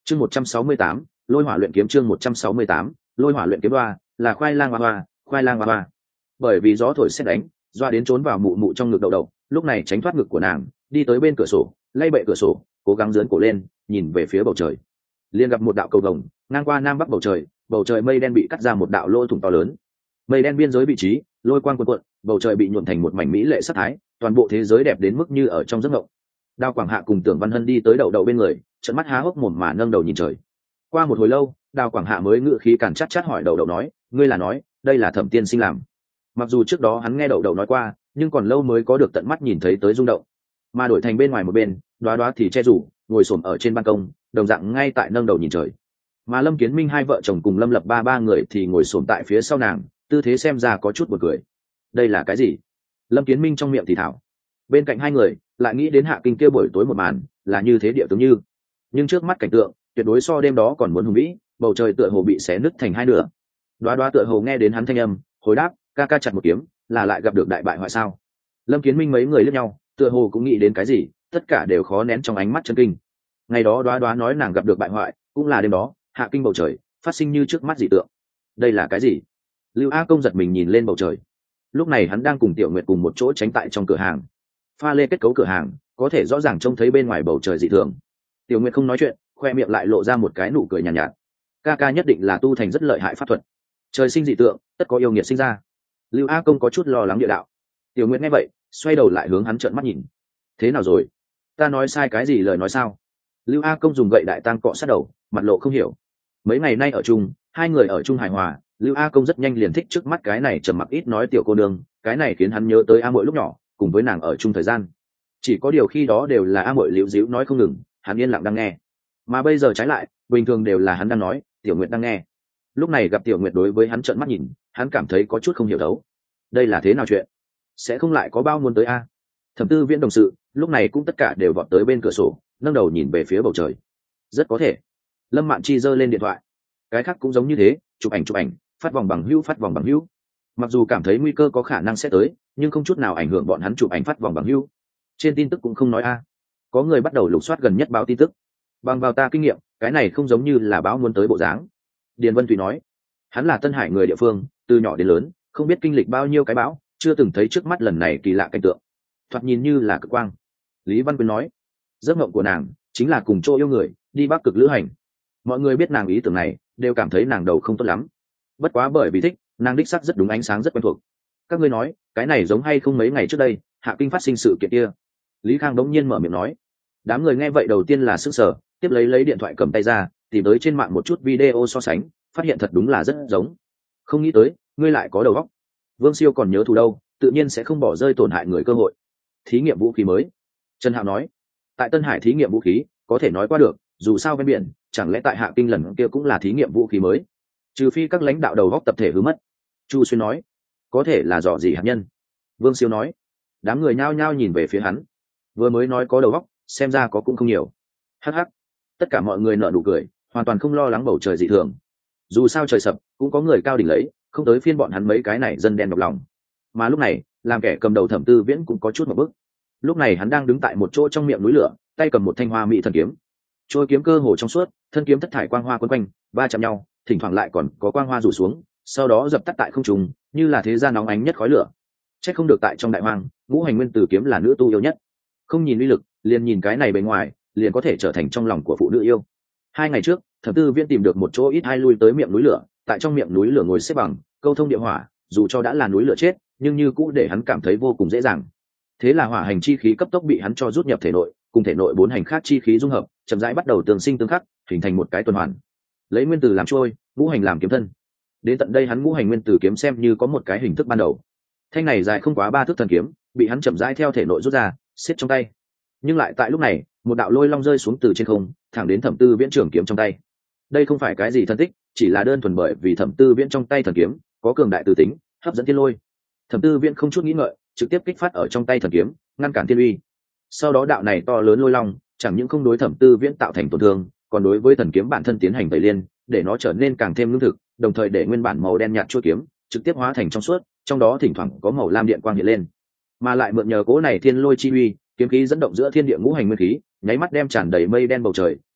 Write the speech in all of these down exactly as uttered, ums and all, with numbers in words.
chương một trăm sáu mươi tám lôi hỏa luyện kiếm chương một trăm sáu mươi tám lôi hỏa luyện kiếm đoa là khoai lang hoa hoa khoai lang hoa hoa. Bởi vì gió thổi xét đánh, doa đến trốn vào mụ mụ trong ngực đậu đậu, lúc này tránh thoát ngực của nàng, đi tới bên cửa sổ, lay bệ cửa sổ, cố gắng dướn cổ lên, nhìn về phía bầu trời. Liền gặp một đạo cầu vồng ngang qua nam bắc bầu trời, bầu trời mây đen bị cắt ra một đạo lỗ thủng to lớn. Mây đen biên giới vị trí, lôi quang cuộn cuộn, bầu trời bị nhuộm thành một mảnh mỹ lệ sắc thái, toàn bộ thế giới đẹp đến mức như ở trong giấc mộng. Đao Quảng Hạ cùng Tưởng Văn Hân đi tới đậu đậu bên người, trợn mắt há hốc mồm mà nâng đầu nhìn trời. Qua một hồi lâu, Đao Quảng Hạ mới ngự khí càn chát chát hỏi đậu đậu nói, ngươi là nói đây là Thẩm tiên sinh làm? Mặc dù trước đó hắn nghe đậu đậu nói qua, nhưng còn lâu mới có được tận mắt nhìn thấy tới rung động. Mà đổi thành bên ngoài một bên, Đoá Đoá thì che rủ ngồi xổm ở trên ban công, đồng dạng ngay tại nâng đầu nhìn trời. Mà Lâm Kiến Minh hai vợ chồng cùng Lâm Lập ba ba người thì ngồi xổm tại phía sau nàng, tư thế xem ra có chút buồn cười. Đây là cái gì? Lâm Kiến Minh trong miệng thì thảo. Bên cạnh hai người lại nghĩ đến Hạ Kinh kia buổi tối một màn, là như thế địa tướng như. Nhưng trước mắt cảnh tượng, tuyệt đối so đêm đó còn muốn hùng vĩ, bầu trời tựa hồ bị xé nứt thành hai nửa. Đoá Đoá tựa hồ nghe đến hắn thanh âm, hồi đáp, ca ca chặt một kiếm, là lại gặp được đại bại hoại sao? Lâm Kiến Minh mấy người liếc nhau, tựa hồ cũng nghĩ đến cái gì, tất cả đều khó nén trong ánh mắt chấn kinh. Ngày đó Đoá Đoá nói nàng gặp được bại hoại, cũng là đêm đó, Hạ Kinh bầu trời phát sinh như trước mắt dị tượng. Đây là cái gì? Lưu A Công giật mình nhìn lên bầu trời. Lúc này hắn đang cùng Tiểu Nguyệt cùng một chỗ tránh tại trong cửa hàng. Pha lê kết cấu cửa hàng, có thể rõ ràng trông thấy bên ngoài bầu trời dị thường. Tiểu Nguyệt không nói chuyện, khoe miệng lại lộ ra một cái nụ cười nhàn nhạt, nhạt. Ca ca nhất định là tu thành rất lợi hại pháp thuật. Trời sinh dị tượng, tất có yêu nghiệt sinh ra. Lưu A Công có chút lo lắng địa đạo. Tiểu Nguyệt nghe vậy, xoay đầu lại hướng hắn trợn mắt nhìn. Thế nào rồi? Ta nói sai cái gì lời nói sao? Lưu A Công dùng gậy đại tang cọ sát đầu, mặt lộ không hiểu. Mấy ngày nay ở chung, hai người ở chung hài hòa, Lưu A Công rất nhanh liền thích trước mắt cái này trầm mặc ít nói tiểu cô nương, cái này khiến hắn nhớ tới A Muội lúc nhỏ, cùng với nàng ở chung thời gian. Chỉ có điều khi đó đều là A Muội liễu díu nói không ngừng, hắn yên lặng đang nghe. Mà bây giờ trái lại, bình thường đều là hắn đang nói, Tiểu Nguyệt đang nghe. Lúc này gặp Tiểu Nguyệt đối với hắn trợn mắt nhìn, hắn cảm thấy có chút không hiểu đấu. Đây là thế nào chuyện? Sẽ không lại có bao muốn tới a? Thẩm Tư Viễn đồng sự, lúc này cũng tất cả đều vọt tới bên cửa sổ, nâng đầu nhìn về phía bầu trời. Rất có thể. Lâm Mạn Chi giơ lên điện thoại. Cái khác cũng giống như thế, chụp ảnh chụp ảnh, phát vòng bằng hữu phát vòng bằng hữu. Mặc dù cảm thấy nguy cơ có khả năng sẽ tới, nhưng không chút nào ảnh hưởng bọn hắn chụp ảnh phát vòng bằng hữu. Trên tin tức cũng không nói a. Có người bắt đầu lục soát gần nhất báo tin tức. Bằng vào ta kinh nghiệm, cái này không giống như là báo muốn tới bộ dáng. Điền Vân Thủy nói, hắn là Tân Hải người địa phương, từ nhỏ đến lớn, không biết kinh lịch bao nhiêu cái bão, chưa từng thấy trước mắt lần này kỳ lạ cảnh tượng, thoạt nhìn như là cực quang. Lý Văn Quyên nói, giấc mộng của nàng chính là cùng chỗ yêu người đi Bắc Cực lữ hành. Mọi người biết nàng ý tưởng này, đều cảm thấy nàng đầu không tốt lắm. Bất quá bởi vì thích, nàng đích sắc rất đúng, ánh sáng rất quen thuộc. Các ngươi nói, cái này giống hay không mấy ngày trước đây, Hạ Kinh phát sinh sự kiện kia? Lý Khang đống nhiên mở miệng nói. Đám người nghe vậy đầu tiên là sức sở, tiếp lấy lấy điện thoại cầm tay ra, tìm tới trên mạng một chút video so sánh, phát hiện thật đúng là rất giống. Không nghĩ tới, ngươi lại có đầu óc. Vương Siêu còn nhớ thù đâu, tự nhiên sẽ không bỏ rơi tổn hại người cơ hội. Thí nghiệm vũ khí mới. Trần Hạo nói, tại Tân Hải thí nghiệm vũ khí, có thể nói qua được, dù sao bên biển, chẳng lẽ tại Hạ Kinh lần kia cũng là thí nghiệm vũ khí mới? Trừ phi các lãnh đạo đầu góc tập thể hứa mất. Chu Xuyên nói, có thể là dò dỉ hạt nhân. Vương Siêu nói, đám người nhao nhao nhìn về phía hắn. Vừa mới nói có đầu góc, xem ra có cũng không nhiều. Hắc hắc. Tất cả mọi người nở nụ cười, hoàn toàn không lo lắng bầu trời dị thường. Dù sao trời sập, cũng có người cao đỉnh lấy, không tới phiên bọn hắn mấy cái này dân đen độc lòng. Mà lúc này, làm kẻ cầm đầu Thẩm Tư Viễn cũng có chút một bước. Lúc này hắn đang đứng tại một chỗ trong miệng núi lửa, tay cầm một thanh hoa mỹ thần kiếm. Trôi kiếm cơ hồ trong suốt, thân kiếm thất thải quang hoa quấn quanh, va chạm nhau, thỉnh thoảng lại còn có quang hoa rủ xuống, sau đó dập tắt tại không trung, như là thế gian nóng ánh nhất khói lửa. Chắc không được tại trong đại hoang, Ngũ Hành Nguyên Tử kiếm là nữ tu yêu nhất. Không nhìn uy lực, liền nhìn cái này bề ngoài, liền có thể trở thành trong lòng của phụ nữ yêu. Hai ngày trước, Thẩm Tư Viễn tìm được một chỗ ít hai lui tới miệng núi lửa, tại trong miệng núi lửa ngồi xếp bằng, câu thông địa hỏa, dù cho đã là núi lửa chết, nhưng như cũ để hắn cảm thấy vô cùng dễ dàng. Thế là hỏa hành chi khí cấp tốc bị hắn cho rút nhập thể nội, cùng thể nội bốn hành khác chi khí dung hợp, chậm rãi bắt đầu tương sinh tương khắc, hình thành một cái tuần hoàn. Lấy nguyên tử làm trôi, ngũ hành làm kiếm thân. Đến tận đây hắn ngũ hành nguyên tử kiếm xem như có một cái hình thức ban đầu. Thanh này dài không quá ba thước thần kiếm, bị hắn chậm rãi theo thể nội rút ra, siết trong tay. Nhưng lại tại lúc này, một đạo lôi long rơi xuống từ trên không, thẳng đến Thẩm Tư Viễn trường kiếm trong tay. Đây không phải cái gì thân tích, chỉ là đơn thuần bởi vì Thẩm Tư Viễn trong tay thần kiếm có cường đại từ tính, hấp dẫn thiên lôi. Thẩm Tư Viễn không chút nghĩ ngợi, trực tiếp kích phát ở trong tay thần kiếm, ngăn cản thiên uy. Sau đó đạo này to lớn lôi long, chẳng những không đối Thẩm Tư Viễn tạo thành tổn thương, còn đối với thần kiếm bản thân tiến hành tẩy liên, để nó trở nên càng thêm lương thực, đồng thời để nguyên bản màu đen nhạt chuôi kiếm trực tiếp hóa thành trong suốt, trong đó thỉnh thoảng có màu lam điện quang hiện lên. Mà lại mượn nhờ cố này thiên lôi chi uy, kiếm khí dẫn động giữa thiên địa ngũ hành nguyên khí, nháy mắt đem tràn đầy mây đen bầu trời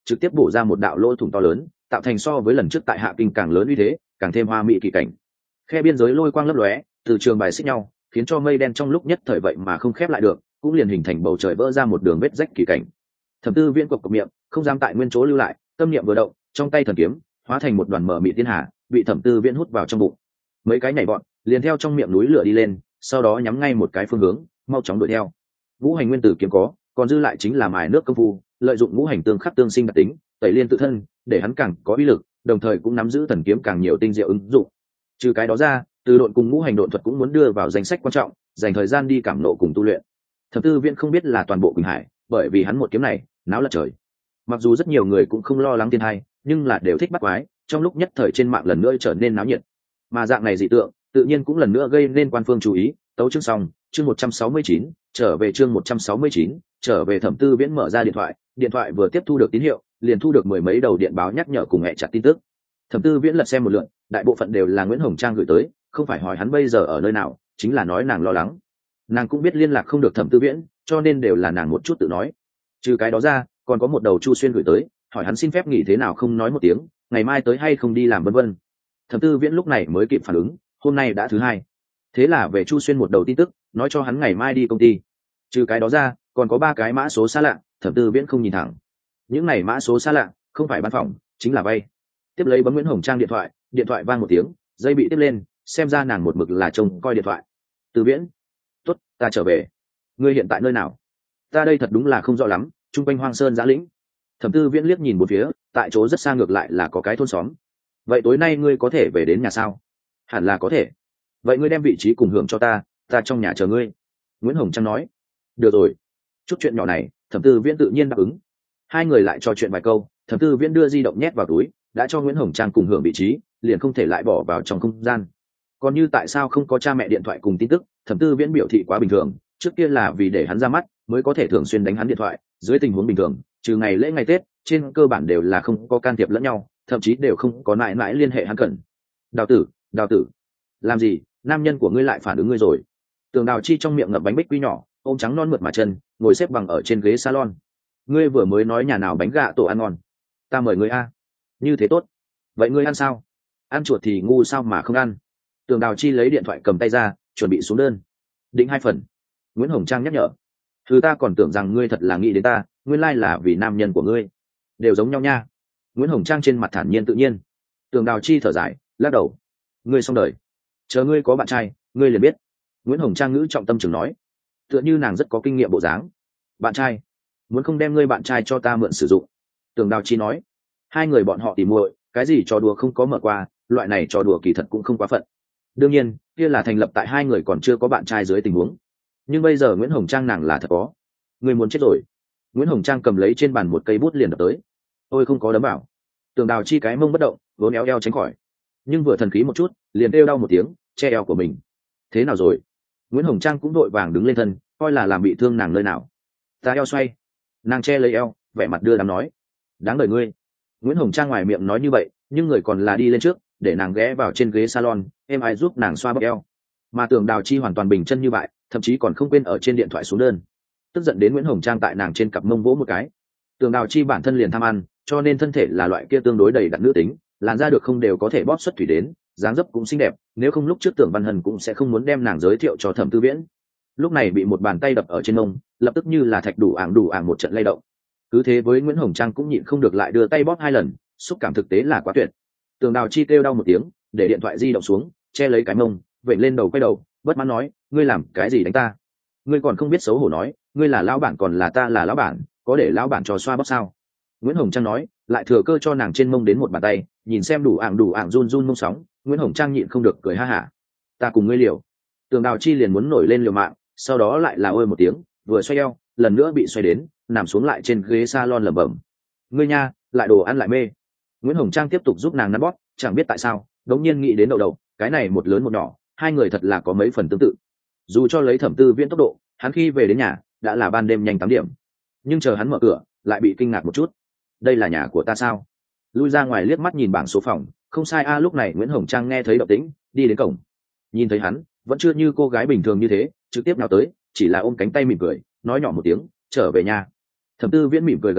trực tiếp bổ ra một đạo lỗ thủng to lớn, tạo thành so với lần trước tại Hạ Kinh càng lớn uy thế, càng thêm hoa mỹ kỳ cảnh. Khe biên giới lôi quang lấp lóe, từ trường bài xích nhau, khiến cho mây đen trong lúc nhất thời vậy mà không khép lại được, cũng liền hình thành bầu trời vỡ ra một đường vết rách kỳ cảnh. Thẩm Tư Viễn cộc cộc miệng, không dám tại nguyên chỗ lưu lại, tâm niệm vừa động, trong tay thần kiếm hóa thành một đoàn mở mị thiên hà, bị Thẩm Tư Viễn hút vào trong bụng. Mấy cái nhảy vọt, liền theo trong miệng núi lửa đi lên, sau đó nhắm ngay một cái phương hướng, mau chóng đuổi theo. Ngũ hành nguyên tử kiếm có, còn dư lại chính là mài nước công phu, lợi dụng ngũ hành tương khắc tương sinh đặc tính, tẩy liên tự thân, để hắn càng có uy lực, đồng thời cũng nắm giữ thần kiếm càng nhiều tinh diệu ứng dụng. Trừ cái đó ra, từ độn cùng ngũ hành độn thuật cũng muốn đưa vào danh sách quan trọng, dành thời gian đi cảm nộ cùng tu luyện. Thẩm Tư Viễn không biết là toàn bộ Quỳnh Hải, bởi vì hắn một kiếm này, náo lật trời. Mặc dù rất nhiều người cũng không lo lắng thiên hai, nhưng là đều thích bắt quái, trong lúc nhất thời trên mạng lần nữa trở nên náo nhiệt. Mà dạng này dị tượng, tự nhiên cũng lần nữa gây nên quan phương chú ý. Tấu chương xong, chương một trăm sáu mươi chín, trở về chương một trăm sáu mươi chín, trở về. Thẩm Tư Viễn mở ra điện thoại, điện thoại vừa tiếp thu được tín hiệu, liền thu được mười mấy đầu điện báo nhắc nhở cùng mẹ chặt tin tức. Thẩm Tư Viễn lật xem một lượt, đại bộ phận đều là Nguyễn Hồng Trang gửi tới, không phải hỏi hắn bây giờ ở nơi nào, chính là nói nàng lo lắng. Nàng cũng biết liên lạc không được Thẩm Tư Viễn, cho nên đều là nàng một chút tự nói. Trừ cái đó ra, còn có một đầu Chu Xuyên gửi tới, hỏi hắn xin phép nghỉ thế nào không nói một tiếng, ngày mai tới hay không đi làm vân vân. Thẩm Tư Viễn lúc này mới kịp phản ứng, hôm nay đã thứ hai. Thế là về Chu Xuyên một đầu tin tức, nói cho hắn ngày mai đi công ty. Trừ cái đó ra, còn có ba cái mã số xa lạ, Thẩm Tư Viễn không nhìn thẳng. Những này mã số xa lạ, không phải văn phòng, chính là vay. Tiếp lấy bấm Nguyễn Hồng Trang điện thoại, điện thoại vang một tiếng, dây bị tiếp lên, xem ra nàng một mực là trông coi điện thoại. Tư Viễn, tốt, ta trở về. Ngươi hiện tại nơi nào? Ta đây thật đúng là không rõ lắm, trung quanh hoang sơn giã lĩnh. Thẩm Tư Viễn liếc nhìn một phía, tại chỗ rất xa ngược lại là có cái thôn xóm. Vậy tối nay ngươi có thể về đến nhà sao? Hẳn là có thể. Vậy ngươi đem vị trí cùng hưởng cho ta, ta trong nhà chờ ngươi. Nguyễn Hồng Trang nói. Được rồi. Chút chuyện nhỏ này, Thẩm Tư Viễn tự nhiên đáp ứng. Hai người lại trò chuyện vài câu, Thẩm Tư Viễn đưa di động nhét vào túi, đã cho Nguyễn Hồng Trang cùng hưởng vị trí, liền không thể lại bỏ vào trong không gian. Còn như tại sao không có cha mẹ điện thoại cùng tin tức, Thẩm Tư Viễn biểu thị quá bình thường, trước kia là vì để hắn ra mắt, mới có thể thường xuyên đánh hắn điện thoại, dưới tình huống bình thường, trừ ngày lễ ngày Tết, trên cơ bản đều là không có can thiệp lẫn nhau, thậm chí đều không có mãi mãi liên hệ hắn cần. Đào tử, Đào tử, làm gì, nam nhân của ngươi lại phản ứng ngươi rồi. Tường Đào Chi trong miệng ngậm bánh bích quy nhỏ, ôm trắng non mượt mà chân, ngồi xếp bằng ở trên ghế salon. Ngươi vừa mới nói nhà nào bánh gạ tổ ăn ngon, ta mời ngươi a. Như thế tốt. Vậy ngươi ăn sao? Ăn chuột thì ngu sao mà không ăn. Tường Đào Chi lấy điện thoại cầm tay ra, chuẩn bị xuống đơn. Định hai phần. Nguyễn Hồng Trang nhắc nhở. Thứ ta còn tưởng rằng ngươi thật là nghĩ đến ta, nguyên lai là vì nam nhân của ngươi. Đều giống nhau nha. Nguyễn Hồng Trang trên mặt thản nhiên tự nhiên. Tường Đào Chi thở dài, lắc đầu. Ngươi xong đời. Chờ ngươi có bạn trai, ngươi liền biết. Nguyễn Hồng Trang ngữ trọng tâm trường nói. Tựa như nàng rất có kinh nghiệm bộ dáng. Bạn trai? Muốn không đem ngươi bạn trai cho ta mượn sử dụng? Tường Đào Chi nói. Hai người bọn họ tìm muội, cái gì trò đùa không có mở qua, loại này trò đùa kỳ thật cũng không quá phận. Đương nhiên, kia là thành lập tại hai người còn chưa có bạn trai dưới tình huống. Nhưng bây giờ Nguyễn Hồng Trang nàng là thật có. Người muốn chết rồi. Nguyễn Hồng Trang cầm lấy trên bàn một cây bút liền đập tới. Ôi không có đấm bảo. Tường Đào Chi cái mông bất động, vốn éo eo tránh khỏi. Nhưng vừa thần khí một chút, liền kêu đau một tiếng, che eo của mình. Thế nào rồi? Nguyễn Hồng Trang cũng đội vàng đứng lên thân, coi là làm bị thương nàng nơi nào. Ta eo xoay. Nàng che lấy eo, vẻ mặt đưa đám nói. Đáng đời ngươi. Nguyễn Hồng Trang ngoài miệng nói như vậy, nhưng người còn là đi lên trước, để nàng ghé vào trên ghế salon, em ai giúp nàng xoa bóp eo. Mà Tường Đào Chi hoàn toàn bình chân như vậy, thậm chí còn không quên ở trên điện thoại xuống đơn. Tức giận đến Nguyễn Hồng Trang tại nàng trên cặp mông vỗ một cái. Tường Đào Chi bản thân liền tham ăn, cho nên thân thể là loại kia tương đối đầy đặn nữ tính, làn da được không đều có thể bóp xuất thủy đến, dáng dấp cũng xinh đẹp, nếu không lúc trước Tưởng Văn Hân cũng sẽ không muốn đem nàng giới thiệu cho Thẩm Tư Viễn. Lúc này bị một bàn tay đập ở trên mông, lập tức như là thạch đủ ảng đủ ảng một trận lay động. Cứ thế với Nguyễn Hồng Trang cũng nhịn không được lại đưa tay bóp hai lần, xúc cảm thực tế là quá tuyệt. Tường Đào Chi kêu đau một tiếng, để điện thoại di động xuống, che lấy cái mông, vểnh lên đầu quay đầu, bất mãn nói, ngươi làm cái gì đánh ta? Ngươi còn không biết xấu hổ nói, ngươi là lão bản còn là ta là lão bản, có để lão bản cho xoa bóp sao? Nguyễn Hồng Trang nói, lại thừa cơ cho nàng trên mông đến một bàn tay, nhìn xem đủ ảng đủ ảng run run mông sóng, Nguyễn Hồng Trang nhịn không được cười ha hả. Ta cùng ngươi liều. Tường Đào Chi liền muốn nổi lên liều mạng, sau đó lại là ôi một tiếng, vừa xoay eo, lần nữa bị xoay đến, nằm xuống lại trên ghế salon lẩm bẩm. Ngươi nha, lại đồ ăn lại mê. Nguyễn Hồng Trang tiếp tục giúp nàng nắn bóp, chẳng biết tại sao, đống nhiên nghĩ đến đậu đậu, cái này một lớn một nhỏ, hai người thật là có mấy phần tương tự. Dù cho lấy Thẩm Tư Viễn tốc độ, hắn khi về đến nhà đã là ban đêm nhanh tám điểm, nhưng chờ hắn mở cửa, lại bị kinh ngạc một chút. Đây là nhà của ta sao? Lui ra ngoài liếc mắt nhìn bảng số phòng, không sai a. Lúc này Nguyễn Hồng Trang nghe thấy động tĩnh, đi đến cổng, nhìn thấy hắn, vẫn chưa như cô gái bình thường như thế, trực tiếp nào tới, chỉ là ôm cánh tay mỉm cười, nói nhỏ một tiếng, trở về nhà. Thẩm Tư Viễn mỉm cười gật đầu,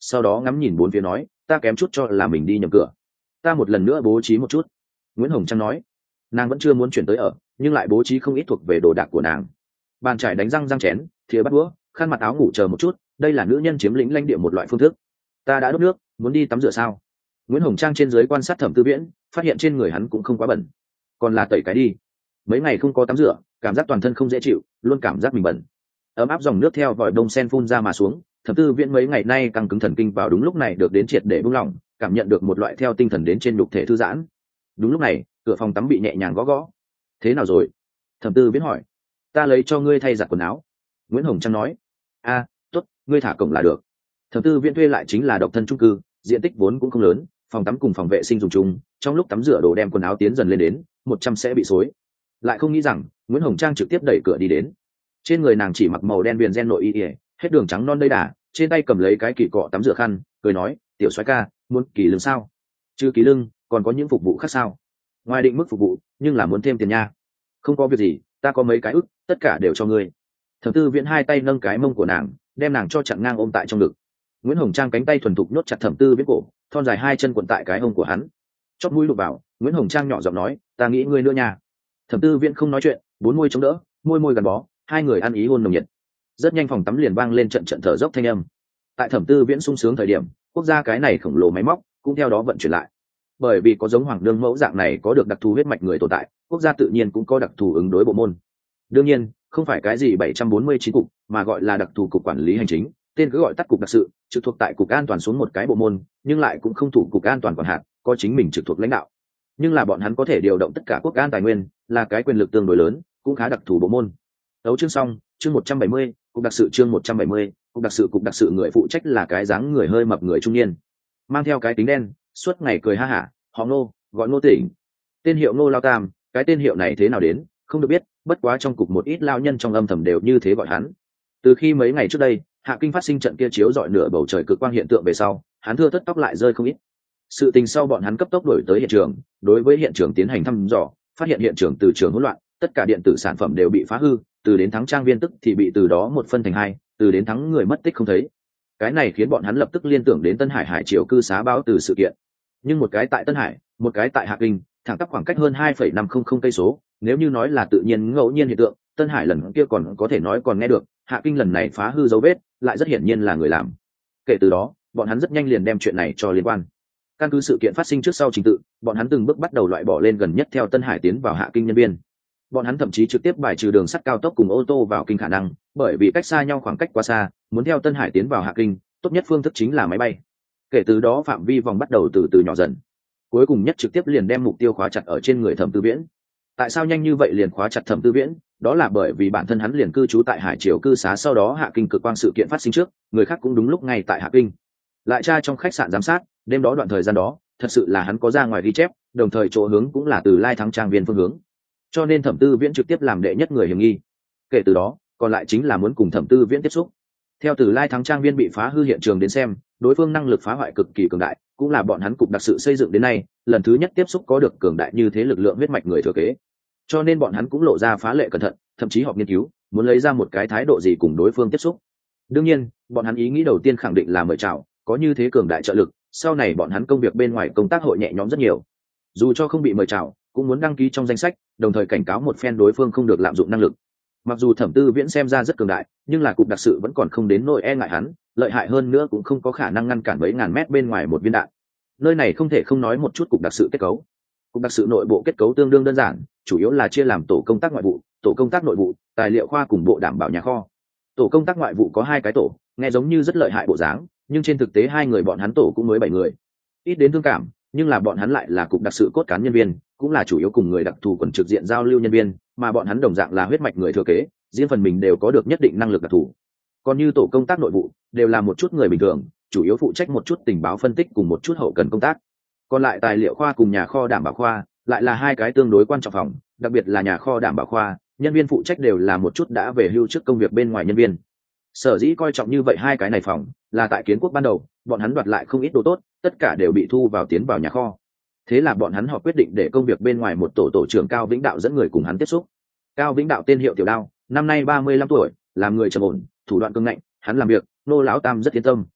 sau đó ngắm nhìn bốn phía nói, ta kém chút cho là mình đi nhầm cửa, ta một lần nữa bố trí một chút. Nguyễn Hồng Trang nói. Nàng vẫn chưa muốn chuyển tới ở, nhưng lại bố trí không ít thuộc về đồ đạc của nàng. Bàn trải đánh răng răng chén, thìa bắt đũa, khăn mặt áo ngủ chờ một chút, đây là nữ nhân chiếm lĩnh lãnh địa một loại phương thức. Ta đã đốt nước, muốn đi tắm rửa sao? Nguyễn Hồng Trang trên dưới quan sát Thẩm Tư Viễn, phát hiện trên người hắn cũng không quá bẩn, còn là tẩy cái đi. Mấy ngày không có tắm rửa, cảm giác toàn thân không dễ chịu, luôn cảm giác mình bẩn. Ấm áp dòng nước theo vòi đông sen phun ra mà xuống, Thẩm Tư Viễn mấy ngày nay căng cứng thần kinh vào đúng lúc này được đến triệt để buông lỏng, cảm nhận được một loại theo tinh thần đến trên nhục thể thư giãn. Đúng lúc này, cửa phòng tắm bị nhẹ nhàng gõ gõ. Thế nào rồi? Thẩm Tư Viễn hỏi. Ta lấy cho ngươi thay giặt quần áo. Nguyễn Hồng Trang nói. A, tốt, ngươi thả cổng là được. Thẩm Tư Viễn thuê lại chính là độc thân chung cư, diện tích vốn cũng không lớn, phòng tắm cùng phòng vệ sinh dùng chung, trong lúc tắm rửa đồ đem quần áo tiến dần lên đến một trăm sẽ bị xối. Lại không nghĩ rằng Nguyễn Hồng Trang trực tiếp đẩy cửa đi đến. Trên người nàng chỉ mặc màu đen viền ren nội y ỉa, hết đường trắng non đây đà, trên tay cầm lấy cái kỳ cọ tắm rửa khăn, cười nói, tiểu soái ca, muốn kỳ lưng sao? Chứ kỳ lưng, còn có những phục vụ khác sao? Ngoài định mức phục vụ, nhưng là muốn thêm tiền nha. Không có việc gì, ta có mấy cái ức, tất cả đều cho ngươi. Thẩm Tư Viễn hai tay nâng cái mông của nàng, đem nàng cho chặn ngang ôm tại trong ngực. Nguyễn Hồng Trang cánh tay thuần thục nhốt chặt Thẩm Tư Viễn cổ, thon dài hai chân cuộn tại cái hông của hắn. Chóp mũi đụng vào, Nguyễn Hồng Trang nhỏ giọng nói, ta nghĩ ngươi nữa nha. Thẩm Tư Viễn không nói chuyện, bốn môi chống đỡ, môi môi gắn bó, hai người ăn ý hôn nồng nhiệt. Rất nhanh phòng tắm liền vang lên trận trận thở dốc thanh âm. Tại Thẩm Tư Viễn sung sướng thời điểm, quốc gia cái này khổng lồ máy móc cũng theo đó vận chuyển lại. Bởi vì có giống Hoàng Đương mẫu dạng này có được đặc thù huyết mạch người tồn tại, quốc gia tự nhiên cũng có đặc thù ứng đối bộ môn. Đương nhiên, không phải cái gì bảy trăm bốn mươi chín cục, mà gọi là đặc thù cục quản lý hành chính, tên cứ gọi tắt cục đặc sự, trực thuộc tại cục an toàn xuống một cái bộ môn, nhưng lại cũng không thuộc cục an toàn quản hạt, có chính mình trực thuộc lãnh đạo. Nhưng là bọn hắn có thể điều động tất cả quốc an tài nguyên, là cái quyền lực tương đối lớn, cũng khá đặc thù bộ môn. Đấu chương xong, chương một trăm bảy mươi, cục đặc sự chương một trăm bảy mươi, cục đặc sự cục đặc sự người phụ trách là cái dáng người hơi mập người trung niên, mang theo cái kính đen, suốt ngày cười ha hả, họ Ngô, gọi Ngô Tỉnh. Tên hiệu Ngô Lao Tam, cái tên hiệu này thế nào đến, không được biết, bất quá trong cục một ít lao nhân trong âm thầm đều như thế gọi hắn. Từ khi mấy ngày trước đây, Hạ Kinh phát sinh trận kia chiếu rọi nửa bầu trời cực quang hiện tượng về sau, hắn thưa thất tóc lại rơi không ít. Sự tình sau bọn hắn cấp tốc đổi tới hiện trường, đối với hiện trường tiến hành thăm dò, phát hiện hiện trường từ trường hỗn loạn, tất cả điện tử sản phẩm đều bị phá hư, từ đến thắng trang viên tức thì bị từ đó một phân thành hai, từ đến thắng người mất tích không thấy. Cái này khiến bọn hắn lập tức liên tưởng đến Tân Hải Hải Triều cư xá báo từ sự kiện. Nhưng một cái tại Tân Hải, một cái tại Hạ Kinh, thẳng tắp khoảng cách hơn hai phẩy năm không không cây số, nếu như nói là tự nhiên ngẫu nhiên hiện tượng, Tân Hải lần kia còn có thể nói còn nghe được, Hạ Kinh lần này phá hư dấu vết, lại rất hiển nhiên là người làm. Kể từ đó, bọn hắn rất nhanh liền đem chuyện này cho liên quan. Căn cứ sự kiện phát sinh trước sau trình tự, bọn hắn từng bước bắt đầu loại bỏ lên gần nhất theo Tân Hải tiến vào Hạ Kinh nhân viên. Bọn hắn thậm chí trực tiếp bài trừ đường sắt cao tốc cùng ô tô vào kinh khả năng, bởi vì cách xa nhau khoảng cách quá xa, muốn theo Tân Hải tiến vào Hạ Kinh, tốt nhất phương thức chính là máy bay. Kể từ đó phạm vi vòng bắt đầu từ từ nhỏ dần, cuối cùng nhất trực tiếp liền đem mục tiêu khóa chặt ở trên người Thẩm Tư Viễn. Tại sao nhanh như vậy liền khóa chặt Thẩm Tư Viễn? Đó là bởi vì bản thân hắn liền cư trú tại Hải Triều cư xá, sau đó Hạ Kinh cực quang sự kiện phát sinh trước, người khác cũng đúng lúc ngay tại Hạ Kinh. Lại tra trong khách sạn giám sát, đêm đó đoạn thời gian đó, thật sự là hắn có ra ngoài ghi chép, đồng thời chỗ hướng cũng là từ Lai Thắng trang viên phương hướng. Cho nên Thẩm Tư Viễn trực tiếp làm đệ nhất người hiểm nghi. Kể từ đó, còn lại chính là muốn cùng Thẩm Tư Viễn tiếp xúc. Theo từ Lai Thắng trang viên bị phá hư hiện trường đến xem, đối phương năng lực phá hoại cực kỳ cường đại, cũng là bọn hắn cục đặc sự xây dựng đến nay lần thứ nhất tiếp xúc có được cường đại như thế lực lượng huyết mạch người thừa kế. Cho nên bọn hắn cũng lộ ra phá lệ cẩn thận, thậm chí họp nghiên cứu, muốn lấy ra một cái thái độ gì cùng đối phương tiếp xúc. Đương nhiên, bọn hắn ý nghĩ đầu tiên khẳng định là mời chào, có như thế cường đại trợ lực, sau này bọn hắn công việc bên ngoài công tác hội nhẹ nhõm rất nhiều. Dù cho không bị mời chào, cũng muốn đăng ký trong danh sách, đồng thời cảnh cáo một phen đối phương không được lạm dụng năng lực. Mặc dù Thẩm Tư Viễn xem ra rất cường đại, nhưng là cục đặc sự vẫn còn không đến nỗi e ngại hắn, lợi hại hơn nữa cũng không có khả năng ngăn cản mấy ngàn mét bên ngoài một viên đạn. Nơi này không thể không nói một chút cục đặc sự kết cấu. Cục đặc sự nội bộ kết cấu tương đương đơn giản, chủ yếu là chia làm tổ công tác ngoại vụ, tổ công tác nội vụ, tài liệu khoa cùng bộ đảm bảo nhà kho. Tổ công tác ngoại vụ có hai cái tổ, nghe giống như rất lợi hại bộ dáng, nhưng trên thực tế hai người bọn hắn tổ cũng mới bảy người, ít đến thương cảm, nhưng là bọn hắn lại là cục đặc sự cốt cán nhân viên, cũng là chủ yếu cùng người đặc thù quần trực diện giao lưu nhân viên, mà bọn hắn đồng dạng là huyết mạch người thừa kế, riêng phần mình đều có được nhất định năng lực đặc thù. Còn như tổ công tác nội vụ, đều là một chút người bình thường, chủ yếu phụ trách một chút tình báo phân tích cùng một chút hậu cần công tác. Còn lại tài liệu khoa cùng nhà kho đảm bảo khoa, lại là hai cái tương đối quan trọng phòng, đặc biệt là nhà kho đảm bảo khoa, nhân viên phụ trách đều là một chút đã về hưu trước công việc bên ngoài nhân viên. Sở dĩ coi trọng như vậy hai cái này phòng, là tại kiến quốc ban đầu, bọn hắn đoạt lại không ít đồ tốt, tất cả đều bị thu vào tiến vào nhà kho. Thế là bọn hắn họ quyết định để công việc bên ngoài một tổ tổ trưởng Cao Vĩnh Đạo dẫn người cùng hắn tiếp xúc. Cao Vĩnh Đạo tên hiệu Tiểu Đao, năm nay ba mươi lăm tuổi, làm người trầm ổn, thủ đoạn cứng ngạnh, hắn làm việc, Nô lão Tam rất yên tâm.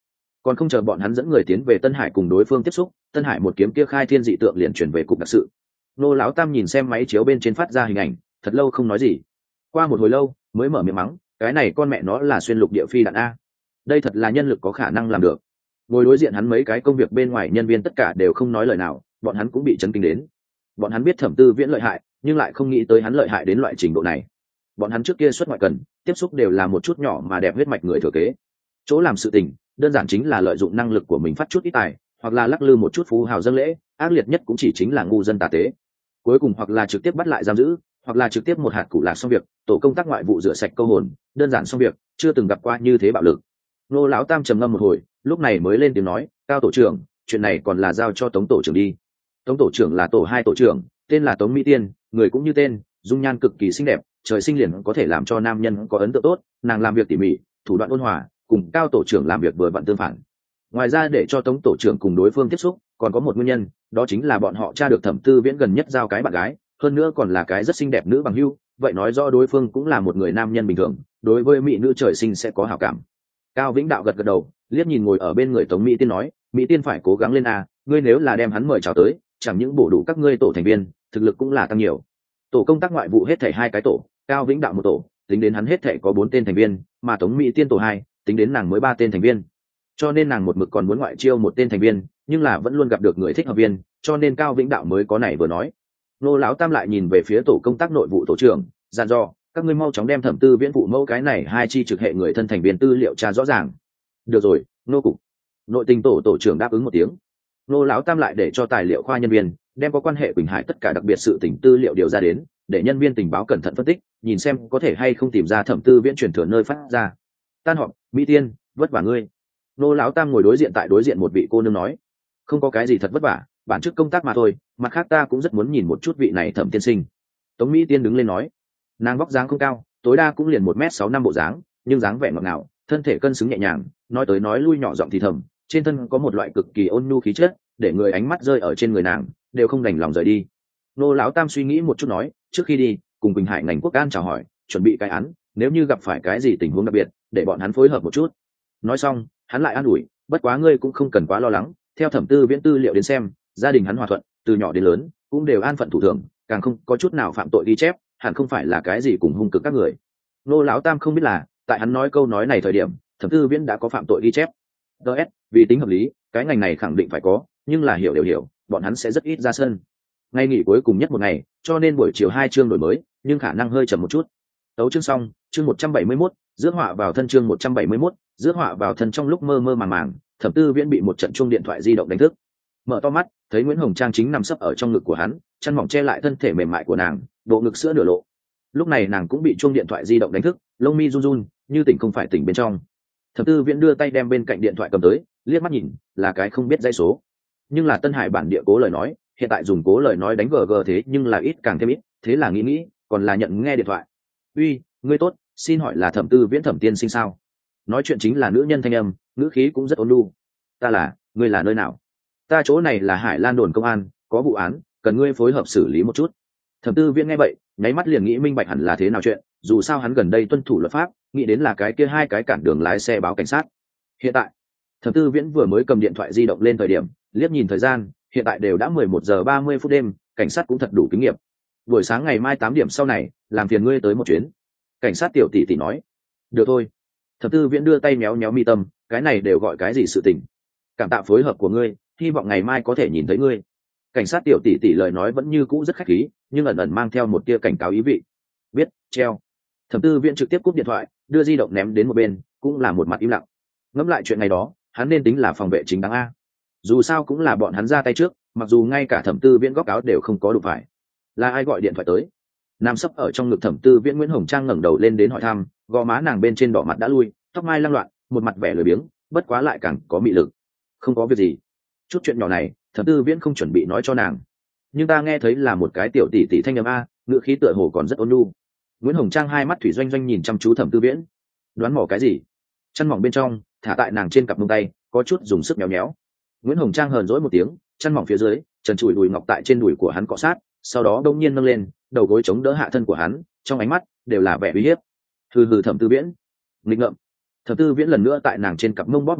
còn không chờ bọn hắn dẫn người tiến về Tân Hải cùng đối phương tiếp xúc, Tân Hải một kiếm kia khai thiên dị tượng liền chuyển về cục đặc sự. Nô lão tam nhìn xem máy chiếu bên trên phát ra hình ảnh, thật lâu không nói gì. Qua một hồi lâu mới mở miệng mắng, cái này con mẹ nó là xuyên lục địa phi đạn a, đây thật là nhân lực có khả năng làm được. Ngồi đối diện hắn mấy cái công việc bên ngoài nhân viên tất cả đều không nói lời nào, bọn hắn cũng bị chấn kinh đến. Bọn hắn biết Thẩm Tư Viễn lợi hại, nhưng lại không nghĩ tới hắn lợi hại đến loại trình độ này. Bọn hắn trước kia xuất ngoại cần tiếp xúc đều là một chút nhỏ mà đẹp huyết mạch người thừa kế, chỗ làm sự tình đơn giản chính là lợi dụng năng lực của mình phát chút ít tài, hoặc là lắc lư một chút phú hào dâng lễ, ác liệt nhất cũng chỉ chính là ngu dân tà tế. Cuối cùng hoặc là trực tiếp bắt lại giam giữ, hoặc là trực tiếp một hạt củ lạc xong việc, tổ công tác ngoại vụ rửa sạch câu hồn, đơn giản xong việc, chưa từng gặp qua như thế bạo lực. Nô lão tam trầm ngâm một hồi, lúc này mới lên tiếng nói, cao tổ trưởng, chuyện này còn là giao cho Tống tổ trưởng đi. Tống tổ trưởng là tổ hai tổ trưởng, tên là Tống Mỹ Tiên, người cũng như tên, dung nhan cực kỳ xinh đẹp, trời sinh liền có thể làm cho nam nhân có ấn tượng tốt, nàng làm việc tỉ mỉ, thủ đoạn ôn hòa, cùng cao tổ trưởng làm việc vừa vặn tương phản. Ngoài ra để cho Tống tổ trưởng cùng đối phương tiếp xúc, còn có một nguyên nhân, đó chính là bọn họ tra được Thẩm Tư Viễn gần nhất giao cái bạn gái, hơn nữa còn là cái rất xinh đẹp nữ bằng hữu, vậy nói rõ đối phương cũng là một người nam nhân bình thường, đối với mỹ nữ trời sinh sẽ có hảo cảm. Cao Vĩnh Đạo gật gật đầu, liếc nhìn ngồi ở bên người Tống Mỹ Tiên nói, Mỹ Tiên phải cố gắng lên a, ngươi nếu là đem hắn mời chào tới, chẳng những bổ đủ các ngươi tổ thành viên, thực lực cũng là tăng nhiều. Tổ công tác ngoại vụ hết thảy hai cái tổ, Cao Vĩnh Đạo một tổ, tính đến hắn hết thảy có bốn tên thành viên, mà Tống Mỹ Tiên tổ hai, tính đến nàng mới ba tên thành viên. Cho nên nàng một mực còn muốn ngoại chiêu một tên thành viên, nhưng là vẫn luôn gặp được người thích hợp viên, cho nên Cao Vĩnh Đạo mới có này vừa nói. Nô lão tam lại nhìn về phía tổ công tác nội vụ tổ trưởng, dặn dò, các ngươi mau chóng đem Thẩm Tư Viễn phụ mẫu cái này hai chi trực hệ người thân thành viên tư liệu tra rõ ràng. Được rồi, nô cục. Nội tình tổ tổ trưởng đáp ứng một tiếng. Nô lão tam lại để cho tài liệu khoa nhân viên đem có quan hệ Quỳnh Hải tất cả đặc biệt sự tình tư liệu điều ra đến, để nhân viên tình báo cẩn thận phân tích, nhìn xem có thể hay không tìm ra Thẩm Tư Viễn truyền thừa nơi phát ra. Tan họp, Mỹ Tiên, vất vả ngươi. Nô lão tam ngồi đối diện tại đối diện một vị cô nương nói, không có cái gì thật vất vả, bản chức công tác mà thôi, mặt khác ta cũng rất muốn nhìn một chút vị này Thẩm tiên sinh. Tống Mỹ Tiên đứng lên nói, nàng vóc dáng không cao, tối đa cũng liền một mét sáu năm bộ dáng, nhưng dáng vẻ ngọt ngào, thân thể cân xứng nhẹ nhàng, nói tới nói lui nhỏ giọng thì thầm, trên thân có một loại cực kỳ ôn nhu khí chất, để người ánh mắt rơi ở trên người nàng đều không đành lòng rời đi. Nô lão tam suy nghĩ một chút nói, trước khi đi cùng Quỳnh Hải ngành quốc an chào hỏi, chuẩn bị cái án, nếu như gặp phải cái gì tình huống đặc biệt để bọn hắn phối hợp một chút. Nói xong hắn lại an ủi, bất quá ngươi cũng không cần quá lo lắng, theo Thẩm Tư Viễn tư liệu đến xem, gia đình hắn hòa thuận, từ nhỏ đến lớn cũng đều an phận thủ thường, càng không có chút nào phạm tội ghi chép, hẳn không phải là cái gì cùng hung cực các người. Nô lão tam không biết là tại hắn nói câu nói này thời điểm Thẩm Tư Viễn đã có phạm tội ghi chép. ds vì tính hợp lý, cái ngành này khẳng định phải có, nhưng là hiểu đều hiểu, bọn hắn sẽ rất ít ra sân. Ngày nghỉ cuối cùng nhất một ngày, cho nên buổi chiều hai chương đổi mới, nhưng khả năng hơi chậm một chút. Tấu chương xong, chương một trăm bảy mươi mốt, rước họa vào thân, chương một trăm bảy mươi mốt, rước họa vào thân. Trong lúc mơ mơ màng màng, Thẩm Tư Viễn bị một trận chuông điện thoại di động đánh thức. Mở to mắt, thấy Nguyễn Hồng Trang chính nằm sấp ở trong ngực của hắn, chăn mỏng che lại thân thể mềm mại của nàng, bộ ngực sữa nửa lộ. Lúc này nàng cũng bị chuông điện thoại di động đánh thức, lông mi run run, như tỉnh không phải tỉnh bên trong. Thẩm Tư Viễn đưa tay đem bên cạnh điện thoại cầm tới, liếc mắt nhìn, là cái không biết dãy số, nhưng là Tân Hải bản địa cố lời nói, hiện tại dùng cố lời nói đánh vờ gờ thế nhưng là ít càng thêm ít, thế là nghĩ nghĩ, còn là nhận nghe điện thoại. Uy, ngươi tốt, xin hỏi là Thẩm Tư Viễn Thẩm tiên sinh sao? Nói chuyện chính là nữ nhân thanh âm, ngữ khí cũng rất ôn nhu. Ta là, ngươi là nơi nào? Ta chỗ này là Hải Lan đồn công an, có vụ án, cần ngươi phối hợp xử lý một chút. Thẩm Tư Viễn nghe vậy, nháy mắt liền nghĩ minh bạch hẳn là thế nào chuyện, dù sao hắn gần đây tuân thủ luật pháp, nghĩ đến là cái kia hai cái cản đường lái xe báo cảnh sát. Hiện tại, Thẩm Tư Viễn vừa mới cầm điện thoại di động lên thời điểm, liếc nhìn thời gian, hiện tại đều đã mười một giờ ba mươi phút đêm, cảnh sát cũng thật đủ kinh nghiệm. Buổi sáng ngày mai tám điểm sau này, làm phiền ngươi tới một chuyến. Cảnh sát tiểu tỷ tỷ nói. Được thôi. Thẩm Tư Viễn đưa tay méo méo mi tâm, cái này đều gọi cái gì sự tình? Cảm tạ phối hợp của ngươi, hy vọng ngày mai có thể nhìn thấy ngươi. Cảnh sát tiểu tỷ tỷ lời nói vẫn như cũ rất khách khí, nhưng ẩn ẩn mang theo một tia cảnh cáo ý vị. Biết, treo. Thẩm Tư Viễn trực tiếp cúp điện thoại, đưa di động ném đến một bên, cũng là một mặt im lặng. Ngẫm lại chuyện này đó, hắn nên tính là phòng vệ chính đáng a. Dù sao cũng là bọn hắn ra tay trước, mặc dù ngay cả Thẩm Tư Viễn góc áo đều không có đụng phải. Là ai gọi điện thoại tới? Nam sấp ở trong ngực Thẩm Tư Viễn Nguyễn Hồng Trang ngẩng đầu lên đến hỏi thăm, gò má nàng bên trên đỏ mặt đã lui, tóc mai lăng loạn, một mặt vẻ lười biếng, bất quá lại càng có mị lực. Không có việc gì. Chút chuyện nhỏ này, Thẩm Tư Viễn không chuẩn bị nói cho nàng. Nhưng ta nghe thấy là một cái tiểu tỷ tỷ thanh âm a, ngữ khí tựa hồ còn rất ôn nhu. Nguyễn Hồng Trang hai mắt thủy doanh doanh nhìn chăm chú Thẩm Tư Viễn. Đoán mò cái gì? Chăn mỏng bên trong, thả tại nàng trên cặp mông tay, có chút dùng sức méo méo. Nguyễn Hồng Trang hờn dỗi một tiếng, chăn mỏng phía dưới, trần trụi đùi ngọc tại trên đùi của hắn cọ sát, sau đó đông nhiên nâng lên, đầu gối chống đỡ hạ thân của hắn, trong ánh mắt đều là vẻ uy hiếp. Hừ hừ Thẩm Tư Viễn, nghịch ngợm. Thẩm Tư Viễn lần nữa tại nàng trên cặp mông bóp một cái,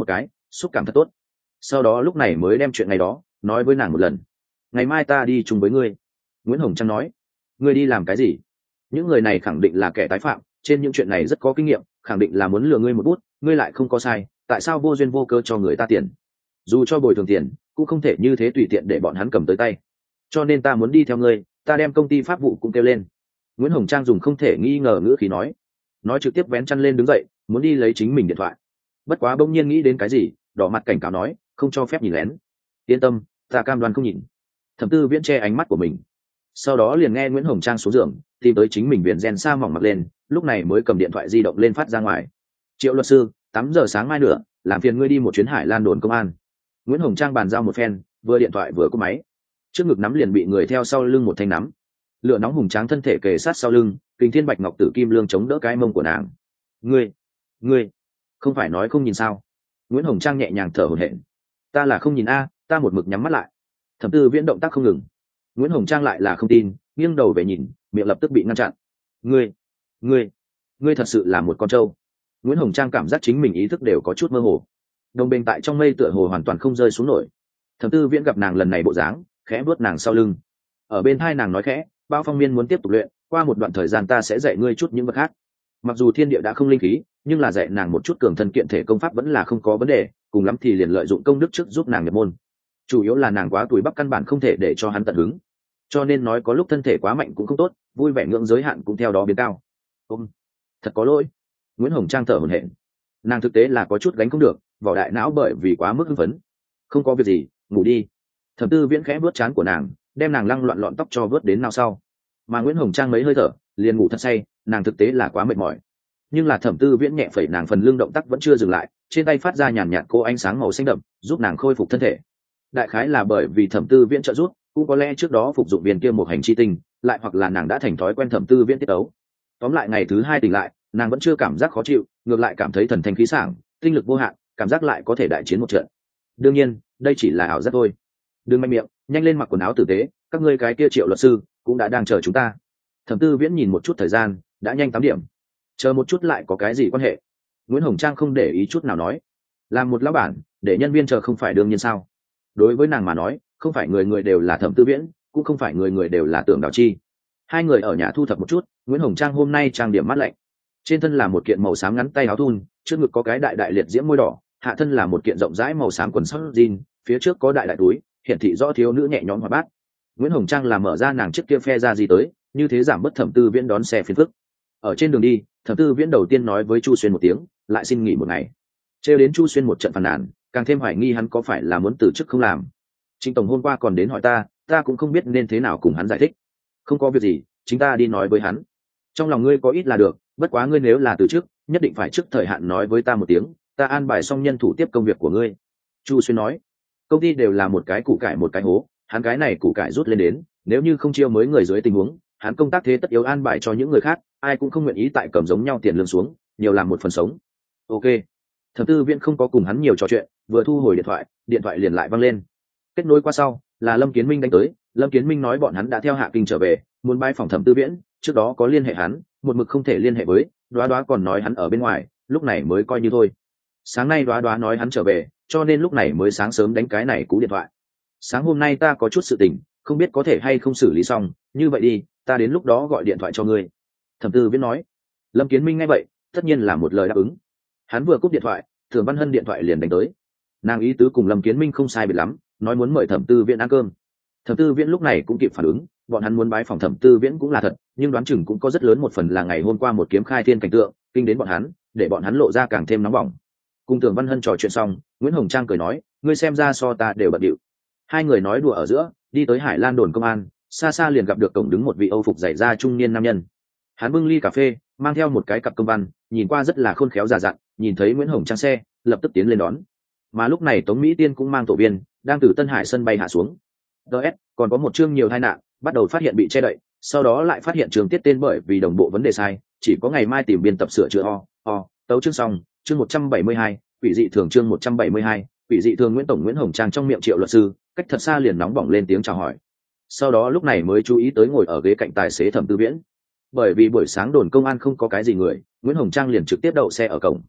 xúc cảm thật tốt. Sau đó lúc này mới đem chuyện ngày đó nói với nàng một lần. Ngày mai ta đi chung với ngươi. Nguyễn Hồng Trang nói. Ngươi đi làm cái gì? Những người này khẳng định là kẻ tái phạm, trên những chuyện này rất có kinh nghiệm, khẳng định là muốn lừa ngươi một bút, ngươi lại không có sai, tại sao vô duyên vô cớ cho người ta tiền? Dù cho bồi thường tiền cũng không thể như thế tùy tiện để bọn hắn cầm tới tay, cho nên ta muốn đi theo ngươi, ta đem công ty pháp vụ cũng kêu lên. Nguyễn Hồng Trang dùng không thể nghi ngờ ngữ khí nói nói trực tiếp vén chăn lên đứng dậy, muốn đi lấy chính mình điện thoại. Bất quá bỗng nhiên nghĩ đến cái gì, đỏ mặt cảnh cáo nói, không cho phép nhìn lén. Yên tâm, ta cam đoan không nhìn. Thẩm Tư Viễn che ánh mắt của mình, sau đó liền nghe Nguyễn Hồng Trang xuống giường tìm tới chính mình viền ren sa mỏng mặc lên, lúc này mới cầm điện thoại di động lên phát ra ngoài. Triệu luật sư, tám giờ sáng mai nữa, làm phiền ngươi đi một chuyến Hải Lan đồn công an. Nguyễn Hồng Trang bàn giao một phen, vừa điện thoại vừa cúp máy. Trước ngực nắm liền bị người theo sau lưng một thanh nắm, lửa nóng hùng tráng thân thể kề sát sau lưng, Kình Thiên Bạch Ngọc Tử Kim Lương chống đỡ cái mông của nàng. Ngươi, ngươi, không phải nói không nhìn sao? Nguyễn Hồng Trang nhẹ nhàng thở hổn hển. Ta là không nhìn a, ta một mực nhắm mắt lại. Thẩm Tư Viễn động tác không ngừng. Nguyễn Hồng Trang lại là không tin, nghiêng đầu về nhìn, miệng lập tức bị ngăn chặn. Ngươi, ngươi, ngươi thật sự là một con trâu. Nguyễn Hồng Trang cảm giác chính mình ý thức đều có chút mơ hồ, đồng bên tại trong mây tựa hồ hoàn toàn không rơi xuống nổi. Thẩm Tư Viễn gặp nàng lần này bộ dáng, khẽ vuốt nàng sau lưng, ở bên tai nàng nói khẽ, Bao Phong Miên muốn tiếp tục luyện, qua một đoạn thời gian ta sẽ dạy ngươi chút những vật khác. Mặc dù thiên địa đã không linh khí, nhưng là dạy nàng một chút cường thân kiện thể công pháp vẫn là không có vấn đề, cùng lắm thì liền lợi dụng công đức trước giúp nàng nhập môn. Chủ yếu là nàng quá tuổi bắp căn bản không thể để cho hắn tận hứng, cho nên nói có lúc thân thể quá mạnh cũng không tốt, vui vẻ ngưỡng giới hạn cũng theo đó biến cao. Ôm, thật có lỗi. Nguyễn Hồng Trang thở hổn hển, nàng thực tế là có chút gánh không được, vỏ đại não bởi vì quá mức hưng phấn. Không có việc gì, ngủ đi. Thẩm Tư Viễn khẽ vuốt trán của nàng, đem nàng lăng loạn lọn tóc cho vớt đến nào sau. Mà Nguyễn Hồng Trang mấy hơi thở liền ngủ thật say, nàng thực tế là quá mệt mỏi. Nhưng là Thẩm Tư Viễn nhẹ phẩy nàng phần lưng, động tác vẫn chưa dừng lại, trên tay phát ra nhàn nhạt cô ánh sáng màu xanh đậm, giúp nàng khôi phục thân thể. Đại khái là bởi vì Thẩm Tư Viễn trợ giúp, cũng có lẽ trước đó phục dụng viên kia một hành chi tinh, lại hoặc là nàng đã thành thói quen Thẩm Tư Viễn tiết ấu. Tóm lại ngày thứ hai tỉnh lại, nàng vẫn chưa cảm giác khó chịu, ngược lại cảm thấy thần thanh khí sảng, tinh lực vô hạn, cảm giác lại có thể đại chiến một trận. Đương nhiên, đây chỉ là ảo giác thôi. Đừng mạnh miệng, nhanh lên mặc quần áo tử tế, các ngươi cái kia Triệu luật sư cũng đã đang chờ chúng ta. Thẩm Tư Viễn nhìn một chút thời gian, đã nhanh tám điểm. Chờ một chút lại có cái gì quan hệ? Nguyễn Hồng Trang không để ý chút nào nói, làm một lão bản, để nhân viên chờ không phải đương nhiên sao? Đối với nàng mà nói, không phải người người đều là Thẩm Tư Viễn, cũng không phải người người đều là Tưởng Đào Chi. Hai người ở nhà thu thập một chút, Nguyễn Hồng Trang hôm nay trang điểm mát lạnh, trên thân là một kiện màu xám ngắn tay áo thun, trước ngực có cái đại đại liệt diễm môi đỏ, hạ thân là một kiện rộng rãi màu xám quần sóc jean, phía trước có đại đại túi, hiển thị rõ thiếu nữ nhẹ nhõm hoạt bát. Nguyễn Hồng Trang làm mở ra nàng chiếc kia phe ra gì tới, như thế giảm bớt Thẩm Tư Viễn đón xe phiền phức. Ở trên đường đi, Thẩm Tư Viễn đầu tiên nói với Chu Xuyên một tiếng, lại xin nghỉ một ngày. Trêu đến Chu Xuyên một trận phàn nàn, càng thêm hoài nghi hắn có phải là muốn từ chức không làm. Trịnh tổng hôm qua còn đến hỏi ta, ta cũng không biết nên thế nào cùng hắn giải thích. Không có việc gì, chính ta đi nói với hắn. Trong lòng ngươi có ít là được, bất quá ngươi nếu là từ chức, nhất định phải trước thời hạn nói với ta một tiếng, ta an bài xong nhân thủ tiếp công việc của ngươi. Chu Xuyên nói, công ty đều là một cái củ cải một cái hố, hắn cái này củ cải rút lên đến, nếu như không chiêu mới người dưới tình huống, hắn công tác thế tất yếu an bài cho những người khác, ai cũng không nguyện ý tại cầm giống nhau tiền lương xuống, nhiều làm một phần sống. Ok. Thẩm Tư Viễn không có cùng hắn nhiều trò chuyện, vừa thu hồi điện thoại, điện thoại liền lại văng lên. Kết nối qua sau, là Lâm Kiến Minh đánh tới. Lâm Kiến Minh nói bọn hắn đã theo Hạ Kinh trở về, muốn bái phòng Thẩm Tư Viễn, trước đó có liên hệ hắn, một mực không thể liên hệ với, Đoá Đoá còn nói hắn ở bên ngoài, lúc này mới coi như thôi. Sáng nay Đoá Đoá nói hắn trở về, cho nên lúc này mới sáng sớm đánh cái này cú điện thoại. Sáng hôm nay ta có chút sự tình, không biết có thể hay không xử lý xong, như vậy đi, ta đến lúc đó gọi điện thoại cho ngươi. Thẩm Tư Viễn nói. Lâm Kiến Minh nghe vậy, tất nhiên là một lời đáp ứng. Hắn vừa cúp điện thoại, Thường Văn Hân điện thoại liền đánh tới. Nàng ý tứ cùng Lâm Kiến Minh không sai biệt lắm, nói muốn mời Thẩm Tư Viễn ăn cơm. Thẩm Tư Viễn lúc này cũng kịp phản ứng, bọn hắn muốn bái phòng Thẩm Tư Viễn cũng là thật, nhưng đoán chừng cũng có rất lớn một phần là ngày hôm qua một kiếm khai thiên cảnh tượng kinh đến bọn hắn, để bọn hắn lộ ra càng thêm nóng bỏng. Cùng Tưởng Văn Hân trò chuyện xong, Nguyễn Hồng Trang cười nói, ngươi xem ra so ta đều bận điệu. Hai người nói đùa ở giữa, đi tới Hải Lan đồn công an, xa xa liền gặp được cổng đứng một vị Âu phục dày da trung niên nam nhân. Hắn bưng ly cà phê, mang theo một cái cặp công văn, nhìn qua rất là khôn khéo già dặn, nhìn thấy Nguyễn Hồng Trang xe, lập tức tiến lên đón. Mà lúc này Tống Mỹ Tiên cũng mang tổ viên, đang từ Tân Hải sân bay hạ xuống. ds còn có một chương nhiều tai nạn, bắt đầu phát hiện bị che đậy, sau đó lại phát hiện trường tiết tên bởi vì đồng bộ vấn đề sai, chỉ có ngày mai tìm biên tập sửa chữa o o tấu chương xong. Chương một trăm bảy mươi hai, quỷ dị thường chương một trăm bảy mươi hai, quỷ dị thường Nguyễn tổng Nguyễn Hồng Trang trong miệng Triệu luật sư, cách thật xa liền nóng bỏng lên tiếng chào hỏi. Sau đó lúc này mới chú ý tới ngồi ở ghế cạnh tài xế Thẩm Tư Viễn. Bởi vì buổi sáng đồn công an không có cái gì người, Nguyễn Hồng Trang liền trực tiếp đậu xe ở cổng.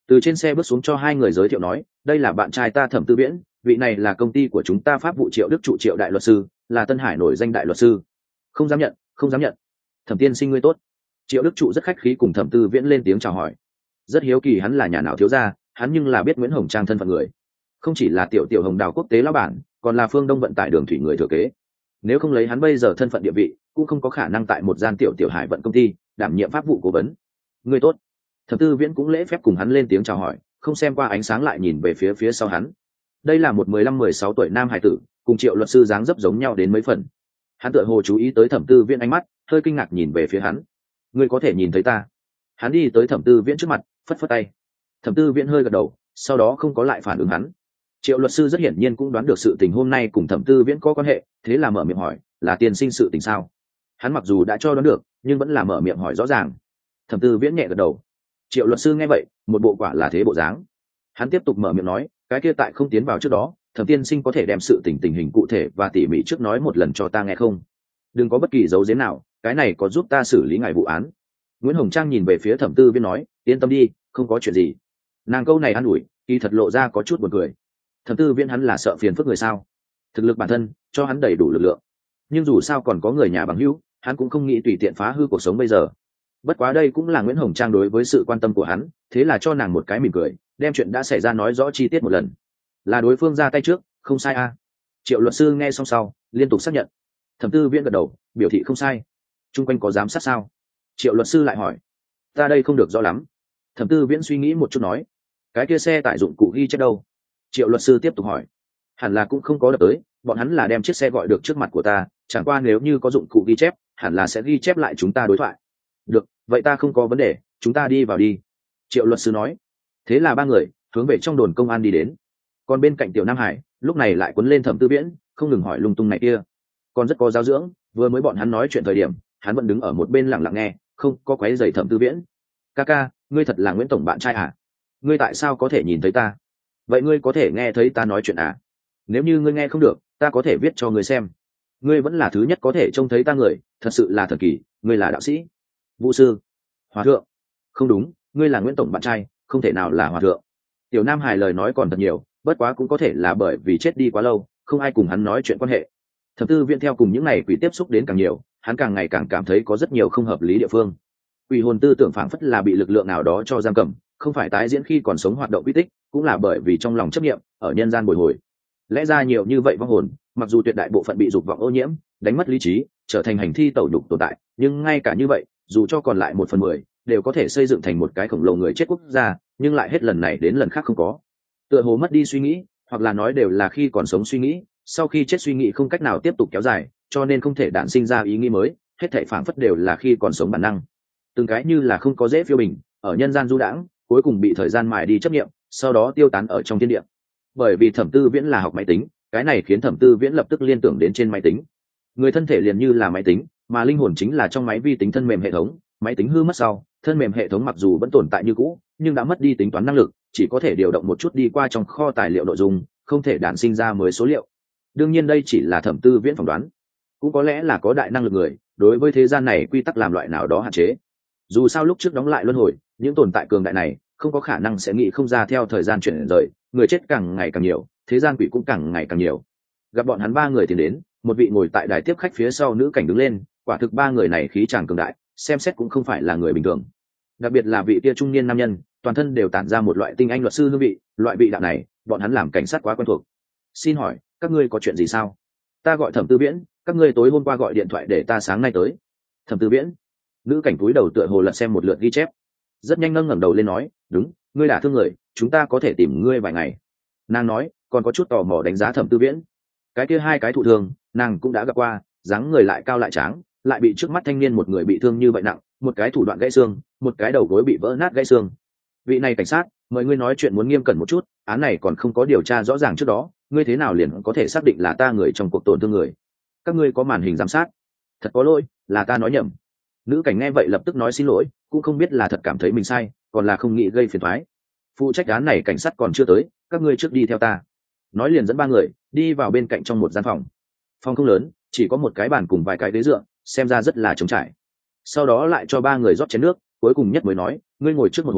từ trên xe bước xuống cho hai người giới thiệu nói, đây là bạn trai ta Thẩm Tư Viễn, vị này là công ty của chúng ta pháp vụ Triệu Đức Trụ Triệu đại luật sư, là Tân Hải nổi danh đại luật sư. Không dám nhận, không dám nhận. Thẩm tiên sinh ngươi tốt. Triệu Đức Trụ rất khách khí cùng Thẩm Tư Viễn lên tiếng chào hỏi. Rất hiếu kỳ hắn là nhà nào thiếu gia, hắn nhưng là biết Nguyễn Hồng Trang thân phận người, không chỉ là tiểu tiểu Hồng Đào quốc tế lão bản, còn là Phương Đông vận tải đường thủy người thừa kế. Nếu không lấy hắn bây giờ thân phận địa vị, cũng không có khả năng tại một gian tiểu tiểu hải vận công ty đảm nhiệm pháp vụ cố vấn. Ngươi tốt. Thẩm Tư Viễn cũng lễ phép cùng hắn lên tiếng chào hỏi, không xem qua ánh sáng lại nhìn về phía phía sau hắn. Đây là một mười lăm mười sáu tuổi nam hải tử, cùng Triệu luật sư dáng dấp giống nhau đến mấy phần. Hắn tựa hồ chú ý tới Thẩm Tư Viễn ánh mắt, hơi kinh ngạc nhìn về phía hắn. Ngươi có thể nhìn thấy ta? Hắn đi tới Thẩm Tư Viễn trước mặt, phất phất tay. Thẩm Tư Viễn hơi gật đầu, sau đó không có lại phản ứng hắn. Triệu luật sư rất hiển nhiên cũng đoán được sự tình hôm nay cùng Thẩm Tư Viễn có quan hệ, thế là mở miệng hỏi, là tiền sinh sự tình sao? Hắn mặc dù đã cho đoán được, nhưng vẫn là mở miệng hỏi rõ ràng. Thẩm Tư Viễn nhẹ gật đầu. Triệu luật sư nghe vậy, một bộ quả là thế bộ dáng. Hắn tiếp tục mở miệng nói, cái kia tại không tiến vào trước đó, Thẩm tiên sinh có thể đem sự tình tình hình cụ thể và tỉ mỉ trước nói một lần cho ta nghe không? Đừng có bất kỳ dấu giếm nào, cái này có giúp ta xử lý ngài vụ án. Nguyễn Hồng Trang nhìn về phía Thẩm Tư Viễn nói, yên tâm đi, không có chuyện gì. Nàng câu này an ủi, kỳ thật lộ ra có chút buồn cười. Thẩm Tư Viễn hắn là sợ phiền phức người sao? Thực lực bản thân cho hắn đầy đủ lực lượng, nhưng dù sao còn có người nhà bằng hữu, hắn cũng không nghĩ tùy tiện phá hư cuộc sống bây giờ. Bất quá đây cũng là Nguyễn Hồng Trang đối với sự quan tâm của hắn, thế là cho nàng một cái mỉm cười, đem chuyện đã xảy ra nói rõ chi tiết một lần. Là đối phương ra tay trước, không sai a. Triệu luật sư nghe xong sau liên tục xác nhận. Thẩm Tư Viễn gật đầu, biểu thị không sai. Trung quanh có giám sát sao? Triệu luật sư lại hỏi. Ta đây không được rõ lắm. Thẩm Tư Viễn suy nghĩ một chút nói. Cái kia xe tải dụng cụ ghi chép đâu? Triệu luật sư tiếp tục hỏi. Hẳn là cũng không có đập tới, bọn hắn là đem chiếc xe gọi được trước mặt của ta, chẳng qua nếu như có dụng cụ ghi chép, hẳn là sẽ ghi chép lại chúng ta đối thoại. Được, vậy ta không có vấn đề, chúng ta đi vào đi. Triệu luật sư nói. Thế là ba người hướng về trong đồn công an đi đến. Còn bên cạnh Tiểu Nam Hải lúc này lại quấn lên Thẩm Tư Viễn, không ngừng hỏi lung tung này kia. Còn rất có giáo dưỡng, vừa mới bọn hắn nói chuyện thời điểm, hắn vẫn đứng ở một bên lặng lặng nghe, không có quấy rầy Thẩm Tư Viễn. Ca ca, ngươi thật là Nguyễn tổng bạn trai à? Ngươi tại sao có thể nhìn thấy ta? Vậy ngươi có thể nghe thấy ta nói chuyện à? Nếu như ngươi nghe không được, ta có thể viết cho ngươi xem. Ngươi vẫn là thứ nhất có thể trông thấy ta người, thật sự là thần kỳ. Ngươi là đạo sĩ, vũ sư, hòa thượng? Không đúng, ngươi là Nguyễn tổng bạn trai, không thể nào là hòa thượng. Tiểu Nam Hải lời nói còn thật nhiều, bất quá cũng có thể là bởi vì chết đi quá lâu, không ai cùng hắn nói chuyện quan hệ. Thẩm Tư Viễn theo cùng những ngày quỷ tiếp xúc đến càng nhiều, hắn càng ngày càng cảm thấy có rất nhiều không hợp lý địa phương. Quỷ hồn tư tưởng phảng phất là bị lực lượng nào đó cho giam cầm, không phải tái diễn khi còn sống hoạt động quy tích, cũng là bởi vì trong lòng chấp niệm ở nhân gian bồi hồi. Lẽ ra nhiều như vậy vong hồn, mặc dù tuyệt đại bộ phận bị dục vọng ô nhiễm, đánh mất lý trí, trở thành hành thi tẩu đục tồn tại, nhưng ngay cả như vậy, dù cho còn lại một phần mười, đều có thể xây dựng thành một cái khổng lồ người chết quốc gia, nhưng lại hết lần này đến lần khác không có. Tựa hồ mất đi suy nghĩ, hoặc là nói đều là khi còn sống suy nghĩ, sau khi chết suy nghĩ không cách nào tiếp tục kéo dài, cho nên không thể đản sinh ra ý nghĩ mới, hết thảy phảng phất đều là khi còn sống bản năng. Từng cái như là không có dễ phiêu bình, ở nhân gian du đãng, cuối cùng bị thời gian mài đi chấp niệm, sau đó tiêu tán ở trong thiên địa. Bởi vì Thẩm Tư Viễn là học máy tính, cái này khiến Thẩm Tư Viễn lập tức liên tưởng đến trên máy tính. Người thân thể liền như là máy tính, mà linh hồn chính là trong máy vi tính thân mềm hệ thống. Máy tính hư mất sau, thân mềm hệ thống mặc dù vẫn tồn tại như cũ, nhưng đã mất đi tính toán năng lực, chỉ có thể điều động một chút đi qua trong kho tài liệu nội dung, không thể đản sinh ra mới số liệu. Đương nhiên đây chỉ là Thẩm Tư Viễn phỏng đoán, cũng có lẽ là có đại năng lực người đối với thế gian này quy tắc làm loại nào đó hạn chế. Dù sao lúc trước đóng lại luân hồi, những tồn tại cường đại này không có khả năng sẽ nghĩ không ra theo thời gian chuyển rời, người chết càng ngày càng nhiều, thế gian quỷ cũng càng ngày càng nhiều. Gặp bọn hắn ba người tiến đến, một vị ngồi tại đài tiếp khách phía sau nữ cảnh đứng lên, quả thực ba người này khí tràng cường đại, xem xét cũng không phải là người bình thường. Đặc biệt là vị kia trung niên nam nhân, toàn thân đều tản ra một loại tinh anh luật sư hương vị, loại vị đạo này, bọn hắn làm cảnh sát quá quen thuộc. Xin hỏi, các ngươi có chuyện gì sao? Ta gọi Thẩm Tư Viễn, các ngươi tối hôm qua gọi điện thoại để ta sáng nay tới. Thẩm Tư Viễn. Nữ cảnh túi đầu tựa hồ lật xem một lượt ghi chép, rất nhanh nâng ngẩng đầu lên nói, đúng, ngươi đả thương người, chúng ta có thể tìm ngươi vài ngày. Nàng nói, còn có chút tò mò đánh giá Thẩm Tư Viễn. Cái kia hai cái thụ thương, nàng cũng đã gặp qua, dáng người lại cao lại tráng, lại bị trước mắt thanh niên một người bị thương như vậy nặng, một cái thủ đoạn gãy xương, một cái đầu gối bị vỡ nát gãy xương. Vị này cảnh sát, mời ngươi nói chuyện muốn nghiêm cẩn một chút, án này còn không có điều tra rõ ràng trước đó, ngươi thế nào liền có thể xác định là ta người trong cuộc tổn thương người? Các ngươi có màn hình giám sát? Thật có lỗi, là ta nói nhầm. Nữ cảnh nghe vậy lập tức nói xin lỗi, cũng không biết là thật cảm thấy mình sai, còn là không nghĩ gây phiền toái. Phụ trách án này cảnh sát còn chưa tới, các ngươi trước đi theo ta. Nói liền dẫn ba người đi vào bên cạnh trong một gian phòng. Phòng không lớn, chỉ có một cái bàn cùng vài cái ghế dựa, xem ra rất là trống trải. Sau đó lại cho ba người rót chén nước, cuối cùng nhất mới nói, ngươi ngồi trước một hồi,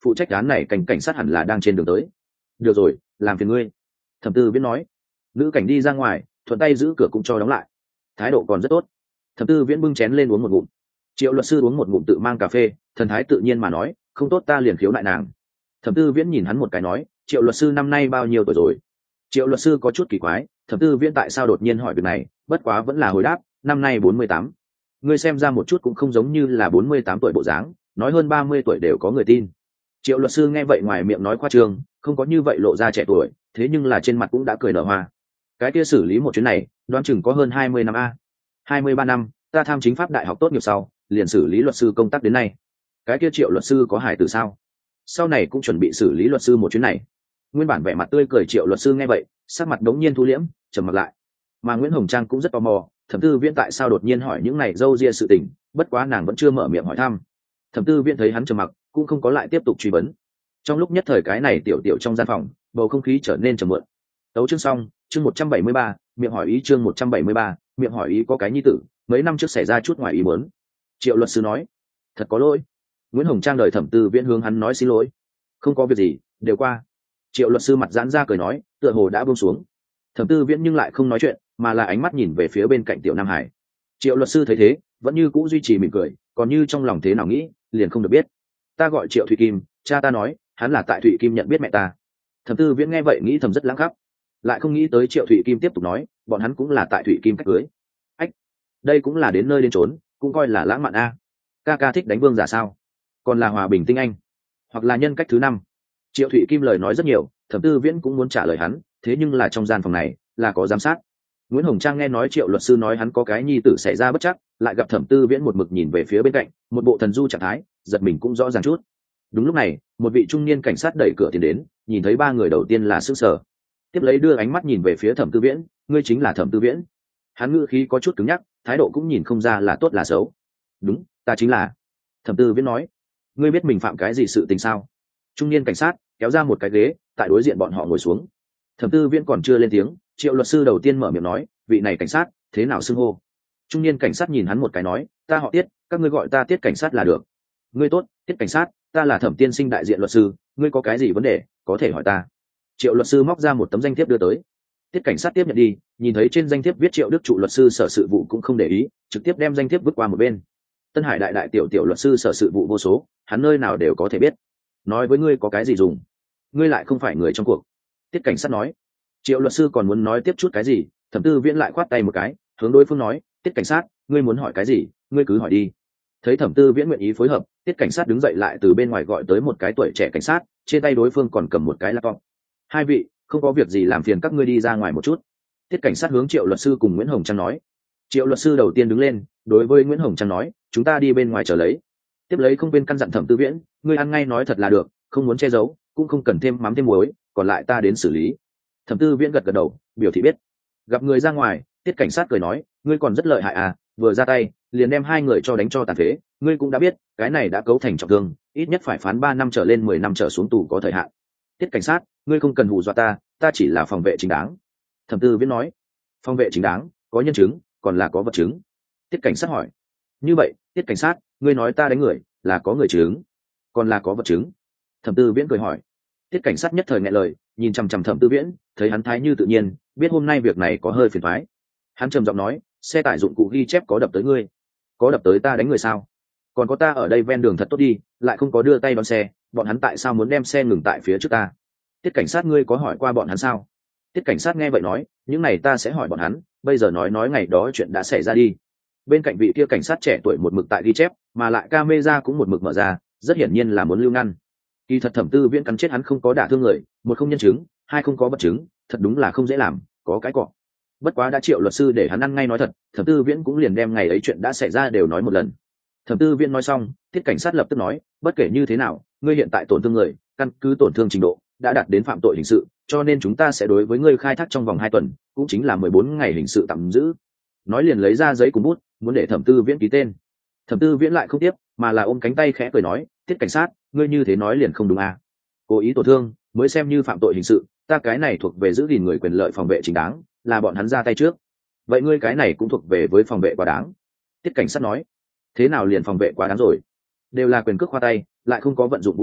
phụ trách án này cảnh cảnh sát hẳn là đang trên đường tới. Được rồi, làm phiền ngươi. Thẩm tư viễn nói. Nữ cảnh đi ra ngoài, thuận tay giữ cửa cũng cho đóng lại. Thái độ còn rất tốt. Thẩm tư viễn bưng chén lên uống một ngụm. Triệu luật sư uống một ngụm tự mang cà phê, thần thái tự nhiên mà nói, không tốt ta liền khiếu nại nàng. Thẩm tư viễn nhìn hắn một cái nói, triệu luật sư năm nay bao nhiêu tuổi rồi? Triệu luật sư có chút kỳ quái, thẩm tư viễn tại sao đột nhiên hỏi việc này, bất quá vẫn là hồi đáp, năm nay bốn mươi tám. Ngươi xem ra một chút cũng không giống như là bốn mươi tám tuổi bộ dáng, nói hơn ba mươi tuổi đều có người tin. Triệu luật sư nghe vậy ngoài miệng nói khoa trương, không có như vậy lộ ra trẻ tuổi, thế nhưng là trên mặt cũng đã cười nở hoa. Cái kia xử lý một chuyến này, đoán chừng có hơn hai mươi năm a. hai mươi ba năm, ta tham chính pháp đại học tốt nghiệp sau, liền xử lý luật sư công tác đến nay. Cái kia Triệu luật sư có hài tử sao? Sau này cũng chuẩn bị xử lý luật sư một chuyến này. Nguyên bản vẻ mặt tươi cười Triệu luật sư nghe vậy, sắc mặt đống nhiên thu liễm, trầm mặt lại. Mà Nguyễn Hồng Trang cũng rất tò mò, thẩm tư viễn tại sao đột nhiên hỏi những này dâu ria sự tình, bất quá nàng vẫn chưa mở miệng hỏi thăm. Thẩm tư viễn thấy hắn trầm mặc, cũng không có lại tiếp tục truy vấn. Trong lúc nhất thời cái này tiểu tiểu trong gian phòng, bầu không khí trở nên trầm muộn. Tấu chương xong, chương một trăm bảy mươi ba, miệng hỏi ý chương một trăm bảy mươi ba, miệng hỏi ý có cái nhi tử, mấy năm trước xảy ra chút ngoài ý muốn. Triệu luật sư nói, thật có lỗi. Nguyễn Hồng Trang đợi thẩm tư viễn hướng hắn nói xin lỗi. Không có việc gì, đều qua. Triệu luật sư mặt giãn ra cười nói, tựa hồ đã buông xuống. Thẩm tư viễn nhưng lại không nói chuyện, mà là ánh mắt nhìn về phía bên cạnh tiểu Nam Hải. Triệu luật sư thấy thế, vẫn như cũ duy trì mỉm cười, còn như trong lòng thế nào nghĩ, liền không được biết. Ta gọi Triệu Thụy Kim, cha ta nói, hắn là tại Thụy Kim nhận biết mẹ ta. Thẩm tư viễn nghe vậy nghĩ thầm rất lãng khắp, lại không nghĩ tới Triệu Thụy Kim tiếp tục nói, bọn hắn cũng là tại Thụy Kim cách cưới. Ách, đây cũng là đến nơi đến chốn, cũng coi là lãng mạn a. Ca ca thích đánh vương giả sao? Còn là hòa bình tinh anh, hoặc là nhân cách thứ năm? Triệu Thụy Kim lời nói rất nhiều, thẩm tư viễn cũng muốn trả lời hắn, thế nhưng là trong gian phòng này là có giám sát. Nguyễn Hồng Trang nghe nói Triệu luật sư nói hắn có cái nhi tử xảy ra bất chắc, lại gặp thẩm tư viễn một mực nhìn về phía bên cạnh, một bộ thần du trạng thái, giật mình cũng rõ ràng chút. Đúng lúc này, một vị trung niên cảnh sát đẩy cửa tiến đến, nhìn thấy ba người đầu tiên là sững sờ, tiếp lấy đưa ánh mắt nhìn về phía thẩm tư viễn, ngươi chính là thẩm tư viễn? Hắn ngữ khí có chút cứng nhắc, thái độ cũng nhìn không ra là tốt là xấu. Đúng, ta chính là. Thẩm tư viễn nói, ngươi biết mình phạm cái gì sự tình sao? Trung niên cảnh sát kéo ra một cái ghế, tại đối diện bọn họ ngồi xuống. Thẩm tư viễn còn chưa lên tiếng, Triệu luật sư đầu tiên mở miệng nói, vị này cảnh sát thế nào xưng hô? Trung niên cảnh sát nhìn hắn một cái nói, ta họ Tiết, các ngươi gọi ta Tiết cảnh sát là được. Ngươi tốt, Tiết cảnh sát, ta là thẩm tiên sinh đại diện luật sư, ngươi có cái gì vấn đề có thể hỏi ta. Triệu luật sư móc ra một tấm danh thiếp đưa tới. Tiết cảnh sát tiếp nhận đi, nhìn thấy trên danh thiếp viết Triệu Đức Trụ luật sư sở sự vụ cũng không để ý, trực tiếp đem danh thiếp vứt qua một bên. Tân Hải đại đại tiểu tiểu luật sư sở sự vụ vô số, hắn nơi nào đều có thể biết. Nói với ngươi có cái gì dùng? Ngươi lại không phải người trong cuộc. Tiết cảnh sát nói. Triệu luật sư còn muốn nói tiếp chút cái gì, thẩm tư viễn lại khoát tay một cái, hướng đối phương nói, Tiết cảnh sát, ngươi muốn hỏi cái gì, ngươi cứ hỏi đi. Thấy thẩm tư viễn nguyện ý phối hợp, Tiết cảnh sát đứng dậy lại từ bên ngoài gọi tới một cái tuổi trẻ cảnh sát, trên tay đối phương còn cầm một cái laptop. Hai vị, không có việc gì làm phiền các ngươi đi ra ngoài một chút. Tiết cảnh sát hướng Triệu luật sư cùng Nguyễn Hồng Trang nói. Triệu luật sư đầu tiên đứng lên, đối với Nguyễn Hồng Trang nói, chúng ta đi bên ngoài chờ lấy. Tiếp lấy không quên căn dặn thẩm tư viễn, ngươi ăn ngay nói thật là được, không muốn che giấu, cũng không cần thêm mắm thêm muối, còn lại ta đến xử lý. Thẩm tư viễn gật gật đầu, biểu thị biết. Gặp người ra ngoài, Tiết cảnh sát cười nói, ngươi còn rất lợi hại à, vừa ra tay liền đem hai người cho đánh cho tàn phế, ngươi cũng đã biết cái này đã cấu thành trọng thương, ít nhất phải phán ba năm trở lên mười năm trở xuống tù có thời hạn. Tiết cảnh sát, ngươi không cần hù dọa ta, ta chỉ là phòng vệ chính đáng. Thẩm tư viễn nói. Phòng vệ chính đáng, có nhân chứng còn là có vật chứng? Tiết cảnh sát hỏi. Như vậy, Tiết cảnh sát, ngươi nói ta đánh người là có người chứng còn là có vật chứng? Thẩm tư viễn cười hỏi. Tiết cảnh sát nhất thời nghẹn lời, nhìn chằm chằm thẩm tư viễn, thấy hắn thái như tự nhiên, biết hôm nay việc này có hơi phiền toái. Hắn trầm giọng nói, xe tải dụng cụ ghi chép có đập tới ngươi? Có đập tới ta đánh người sao? Còn có ta ở đây ven đường thật tốt đi, lại không có đưa tay đón xe, bọn hắn tại sao muốn đem xe ngừng tại phía trước ta? Tiết cảnh sát, ngươi có hỏi qua bọn hắn sao? Tiết cảnh sát nghe vậy nói, những này ta sẽ hỏi bọn hắn, bây giờ nói nói ngày đó chuyện đã xảy ra đi. Bên cạnh vị kia cảnh sát trẻ tuổi một mực tại ghi chép, mà lại camera cũng một mực mở ra, rất hiển nhiên là muốn lưu ngăn. Kỳ thật thẩm tư viễn cắn chết hắn không có đả thương người, một không nhân chứng, hai không có vật chứng, thật đúng là không dễ làm, có cái cọ. Bất quá đã Triệu luật sư để hắn ăn ngay nói thật, thẩm tư viễn cũng liền đem ngày ấy chuyện đã xảy ra đều nói một lần. Thẩm tư viễn nói xong, Tiết cảnh sát lập tức nói, bất kể như thế nào, ngươi hiện tại tổn thương người, căn cứ tổn thương trình độ đã đạt đến phạm tội hình sự, cho nên chúng ta sẽ đối với ngươi khai thác trong vòng hai tuần, cũng chính là mười bốn ngày hình sự tạm giữ. Nói liền lấy ra giấy cùng bút, muốn để thẩm tư viễn ký tên. Thẩm tư viễn lại không tiếp, mà là ôm cánh tay khẽ cười nói, Tiết cảnh sát, ngươi như thế nói liền không đúng à? Cố ý tổn thương mới xem như phạm tội hình sự, ta cái này thuộc về giữ gìn người quyền lợi phòng vệ chính đáng, là bọn hắn ra tay trước. Vậy ngươi cái này cũng thuộc về với phòng vệ quá đáng. Tiết cảnh sát nói. Thế nào liền phòng vệ quá đáng rồi? Đều là quyền cước khoa tay, lại không có vận dụng vũ khí,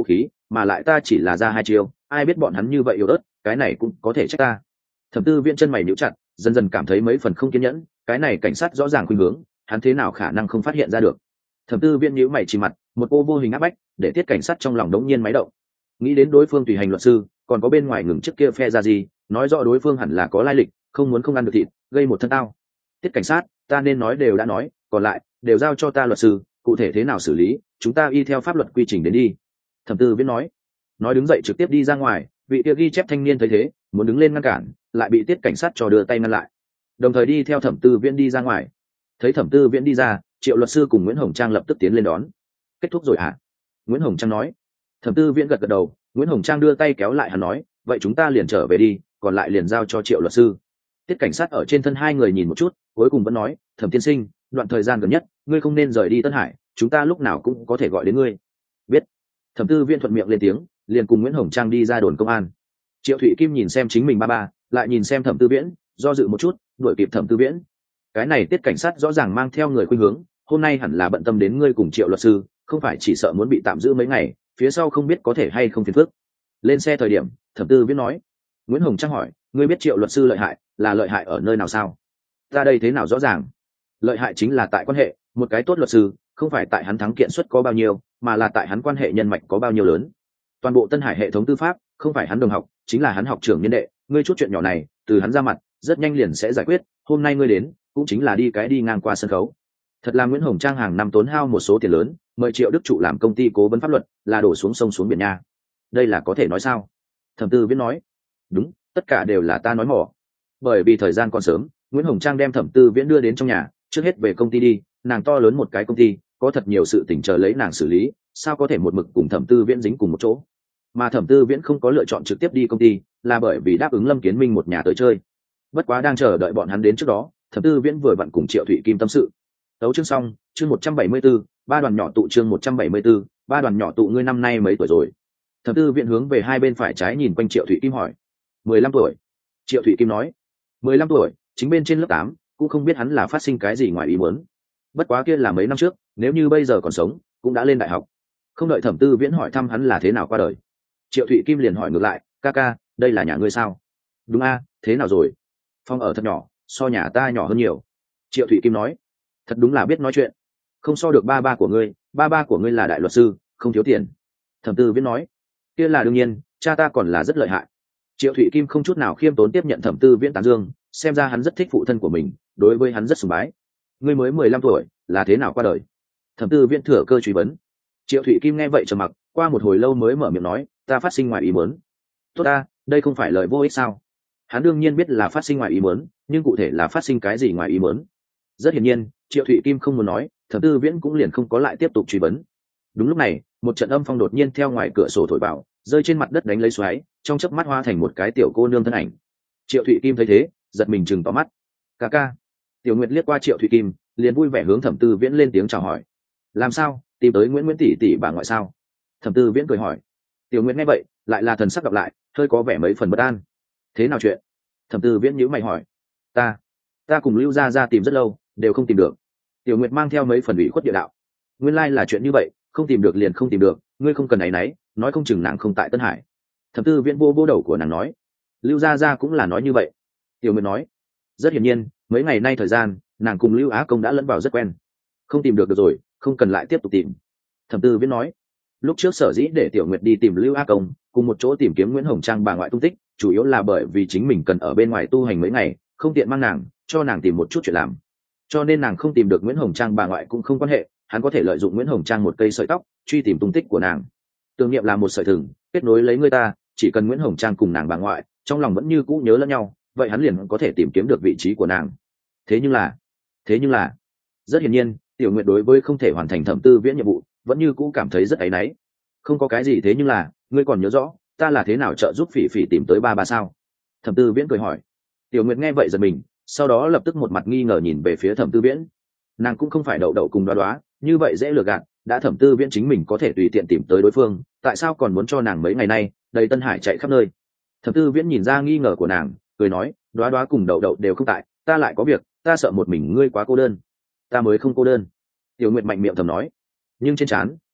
mà lại ta chỉ là ra hai chiêu, ai biết bọn hắn như vậy yếu ớt, cái này cũng có thể trách ta. Thẩm tư viễn chân mày nhíu chặt, dần dần cảm thấy mấy phần không kiên nhẫn, cái này cảnh sát rõ ràng khuynh hướng, hắn thế nào khả năng không phát hiện ra được. Thẩm tư viễn nhíu mày chỉ mặt, một cô vô hình áp bách để tiết cảnh sát trong lòng đống nhiên máy động. Nghĩ đến đối phương tùy hành luật sư, còn có bên ngoài ngừng trước kia phe ra gì, nói rõ đối phương hẳn là có lai lịch, không muốn không ăn được thịt, gây một thân tao. Tiết cảnh sát, ta nên nói đều đã nói, còn lại đều giao cho ta luật sư, cụ thể thế nào xử lý, chúng ta y theo pháp luật quy trình đến đi. Thẩm tư viễn nói. Nói đứng dậy trực tiếp đi ra ngoài, vị kia ghi chép thanh niên thấy thế, muốn đứng lên ngăn cản, lại bị tiết cảnh sát cho đưa tay ngăn lại. Đồng thời đi theo thẩm tư viễn đi ra ngoài. Thấy thẩm tư viễn đi ra, Triệu luật sư cùng Nguyễn Hồng Trang lập tức tiến lên đón. Kết thúc rồi hả? Nguyễn Hồng Trang nói. Thẩm tư viễn gật gật đầu, Nguyễn Hồng Trang đưa tay kéo lại hắn nói, vậy chúng ta liền trở về đi, còn lại liền giao cho Triệu luật sư. Tiết cảnh sát ở trên thân hai người nhìn một chút, cuối cùng vẫn nói, Thẩm tiên sinh, đoạn thời gian gần nhất ngươi không nên rời đi Tân Hải, chúng ta lúc nào cũng có thể gọi đến ngươi. Biết. Thẩm tư viễn thuận miệng lên tiếng, liền cùng Nguyễn Hồng Trang đi ra đồn công an. Triệu Thụy Kim nhìn xem chính mình ba ba, lại nhìn xem Thẩm tư viễn, do dự một chút, đuổi kịp Thẩm tư viễn. Cái này tiết cảnh sát rõ ràng mang theo người khuynh hướng, hôm nay hẳn là bận tâm đến ngươi cùng Triệu luật sư, không phải chỉ sợ muốn bị tạm giữ mấy ngày, phía sau không biết có thể hay không phiền phức. Lên xe thời điểm, Thẩm tư viễn nói. Nguyễn Hồng Trang hỏi, ngươi biết Triệu luật sư lợi hại là lợi hại ở nơi nào sao? Ta đây thế nào rõ ràng? Lợi hại chính là tại quan hệ, một cái tốt luật sư không phải tại hắn thắng kiện suất có bao nhiêu, mà là tại hắn quan hệ nhân mạch có bao nhiêu lớn. Toàn bộ Tân Hải hệ thống tư pháp không phải hắn đồng học, chính là hắn học trưởng niên đệ, ngươi chút chuyện nhỏ này từ hắn ra mặt rất nhanh liền sẽ giải quyết, hôm nay ngươi đến cũng chính là đi cái đi ngang qua sân khấu. Thật là Nguyễn Hồng Trang hàng năm tốn hao một số tiền lớn, mời Triệu Đức Trụ làm công ty cố vấn pháp luật, là đổ xuống sông xuống biển nha. Đây là có thể nói sao? Thẩm tư viễn nói. Đúng, tất cả đều là ta nói mỏ. Bởi vì thời gian còn sớm, Nguyễn Hồng Trang đem Thẩm tư viễn đưa đến trong nhà, trước hết về công ty đi, nàng to lớn một cái công ty, có thật nhiều sự tình chờ lấy nàng xử lý, sao có thể một mực cùng Thẩm tư viễn dính cùng một chỗ. Mà Thẩm tư viễn không có lựa chọn trực tiếp đi công ty, là bởi vì đáp ứng Lâm Kiến Minh một nhà tới chơi. Bất quá đang chờ đợi bọn hắn đến trước đó, Thẩm tư viễn vừa vặn cùng Triệu Thụy Kim tâm sự. Tấu chương xong, chương một trăm bảy mươi 174, ba đoàn nhỏ tụ chương một trăm bảy mươi 174, ba đoàn nhỏ tụ ngươi năm nay mấy tuổi rồi? Thẩm tư viễn hướng về hai bên phải trái nhìn quanh Triệu Thụy Kim hỏi. mười lăm tuổi. Triệu Thụy Kim nói. mười lăm tuổi, chính bên trên lớp tám, cũng không biết hắn là phát sinh cái gì ngoài ý muốn. Bất quá kia là mấy năm trước, nếu như bây giờ còn sống, cũng đã lên đại học. Không đợi Thẩm tư viễn hỏi thăm hắn là thế nào qua đời, Triệu Thụy Kim liền hỏi ngược lại, ca ca, đây là nhà ngươi sao? Đúng a, thế nào rồi? Phòng ở thật nhỏ, so nhà ta nhỏ hơn nhiều. Triệu Thụy Kim nói. Thật đúng là biết nói chuyện, không so được ba ba của ngươi, ba ba của ngươi là đại luật sư, không thiếu tiền. Thẩm tư viễn nói. Kia là đương nhiên, cha ta còn là rất lợi hại. Triệu Thụy Kim không chút nào khiêm tốn tiếp nhận Thẩm tư viễn tán dương, xem ra hắn rất thích phụ thân của mình, đối với hắn rất sùng bái. Ngươi mới mười lăm tuổi, là thế nào qua đời? Thẩm tư viễn thừa cơ truy vấn. Triệu Thụy Kim nghe vậy trầm mặc, qua một hồi lâu mới mở miệng nói, ta phát sinh ngoài ý muốn. Tốt ta, đây không phải lời vô ích sao? Hắn đương nhiên biết là phát sinh ngoài ý muốn, nhưng cụ thể là phát sinh cái gì ngoài ý muốn? Rất hiển nhiên, Triệu Thụy Kim không muốn nói, Thẩm tư viễn cũng liền không có lại tiếp tục truy vấn. Đúng lúc này, một trận âm phong đột nhiên theo ngoài cửa sổ thổi vào, rơi trên mặt đất đánh lấy xoáy, trong chớp mắt hoa thành một cái tiểu cô nương thân ảnh. Triệu Thụy Kim thấy thế, giật mình chừng tỏ mắt. Ca ca. Tiểu Nguyệt liếc qua Triệu Thụy Kim, liền vui vẻ hướng Thẩm tư viễn lên tiếng chào hỏi. Làm sao, tìm tới Nguyễn Nguyễn tỷ tỷ bà ngoại sao? Thẩm tư viễn cười hỏi. Tiểu Nguyệt nghe vậy, lại là thần sắc gặp lại, hơi có vẻ mấy phần bất an. Thế nào chuyện? Thẩm tư viễn nhíu mày hỏi. Ta, ta cùng Lưu gia gia tìm rất lâu, đều không tìm được. Tiểu Nguyệt mang theo mấy phần ủy khuất địa đạo. Nguyên lai là chuyện như vậy, không tìm được liền không tìm được, ngươi không cần áy náy, nói không chừng nàng không tại Tân Hải. Thẩm tư viễn vô vô đầu của nàng nói. Lưu gia gia cũng là nói như vậy. Tiểu Nguyệt nói. Rất hiển nhiên, mấy ngày nay thời gian, nàng cùng Lưu Á Công đã lẫn vào rất quen. Không tìm được được rồi, không cần lại tiếp tục tìm. Thẩm tư viễn nói. Lúc trước sở dĩ để Tiểu Nguyệt đi tìm Lưu Á Công, cùng một chỗ tìm kiếm Nguyễn Hồng Trang bà ngoại tung tích, chủ yếu là bởi vì chính mình cần ở bên ngoài tu hành mấy ngày, không tiện mang nàng, cho nàng tìm một chút chuyện làm. Cho nên nàng không tìm được Nguyễn Hồng Trang bà ngoại cũng không quan hệ, hắn có thể lợi dụng Nguyễn Hồng Trang một cây sợi tóc, truy tìm tung tích của nàng. Tưởng niệm là một sợi thừng, kết nối lấy người ta, chỉ cần Nguyễn Hồng Trang cùng nàng bà ngoại, trong lòng vẫn như cũ nhớ lẫn nhau, vậy hắn liền có thể tìm kiếm được vị trí của nàng. Thế nhưng là, thế nhưng là, rất hiển nhiên, Tiểu Nguyệt đối với không thể hoàn thành Thẩm tư viễn nhiệm vụ, vẫn như cũ cảm thấy rất áy náy. Không có cái gì thế nhưng là, ngươi còn nhớ rõ, ta là thế nào trợ giúp Phỉ Phỉ tìm tới ba ba sao? Thẩm tư viễn cười hỏi. Tiểu Nguyệt nghe vậy giật mình, sau đó lập tức một mặt nghi ngờ nhìn về phía Thẩm tư viễn. Nàng cũng không phải đậu đậu cùng đoá đoá, như vậy dễ lừa gạt, đã Thẩm tư viễn chính mình có thể tùy tiện tìm tới đối phương, tại sao còn muốn cho nàng mấy ngày nay đầy Tân Hải chạy khắp nơi? Thẩm tư viễn nhìn ra nghi ngờ của nàng, cười nói, đoá đoá cùng đậu đậu đều không tại, ta lại có việc, ta sợ một mình ngươi quá cô đơn. Ta mới không cô đơn. Tiểu Nguyệt mạnh miệng thầm nói, nhưng trên trán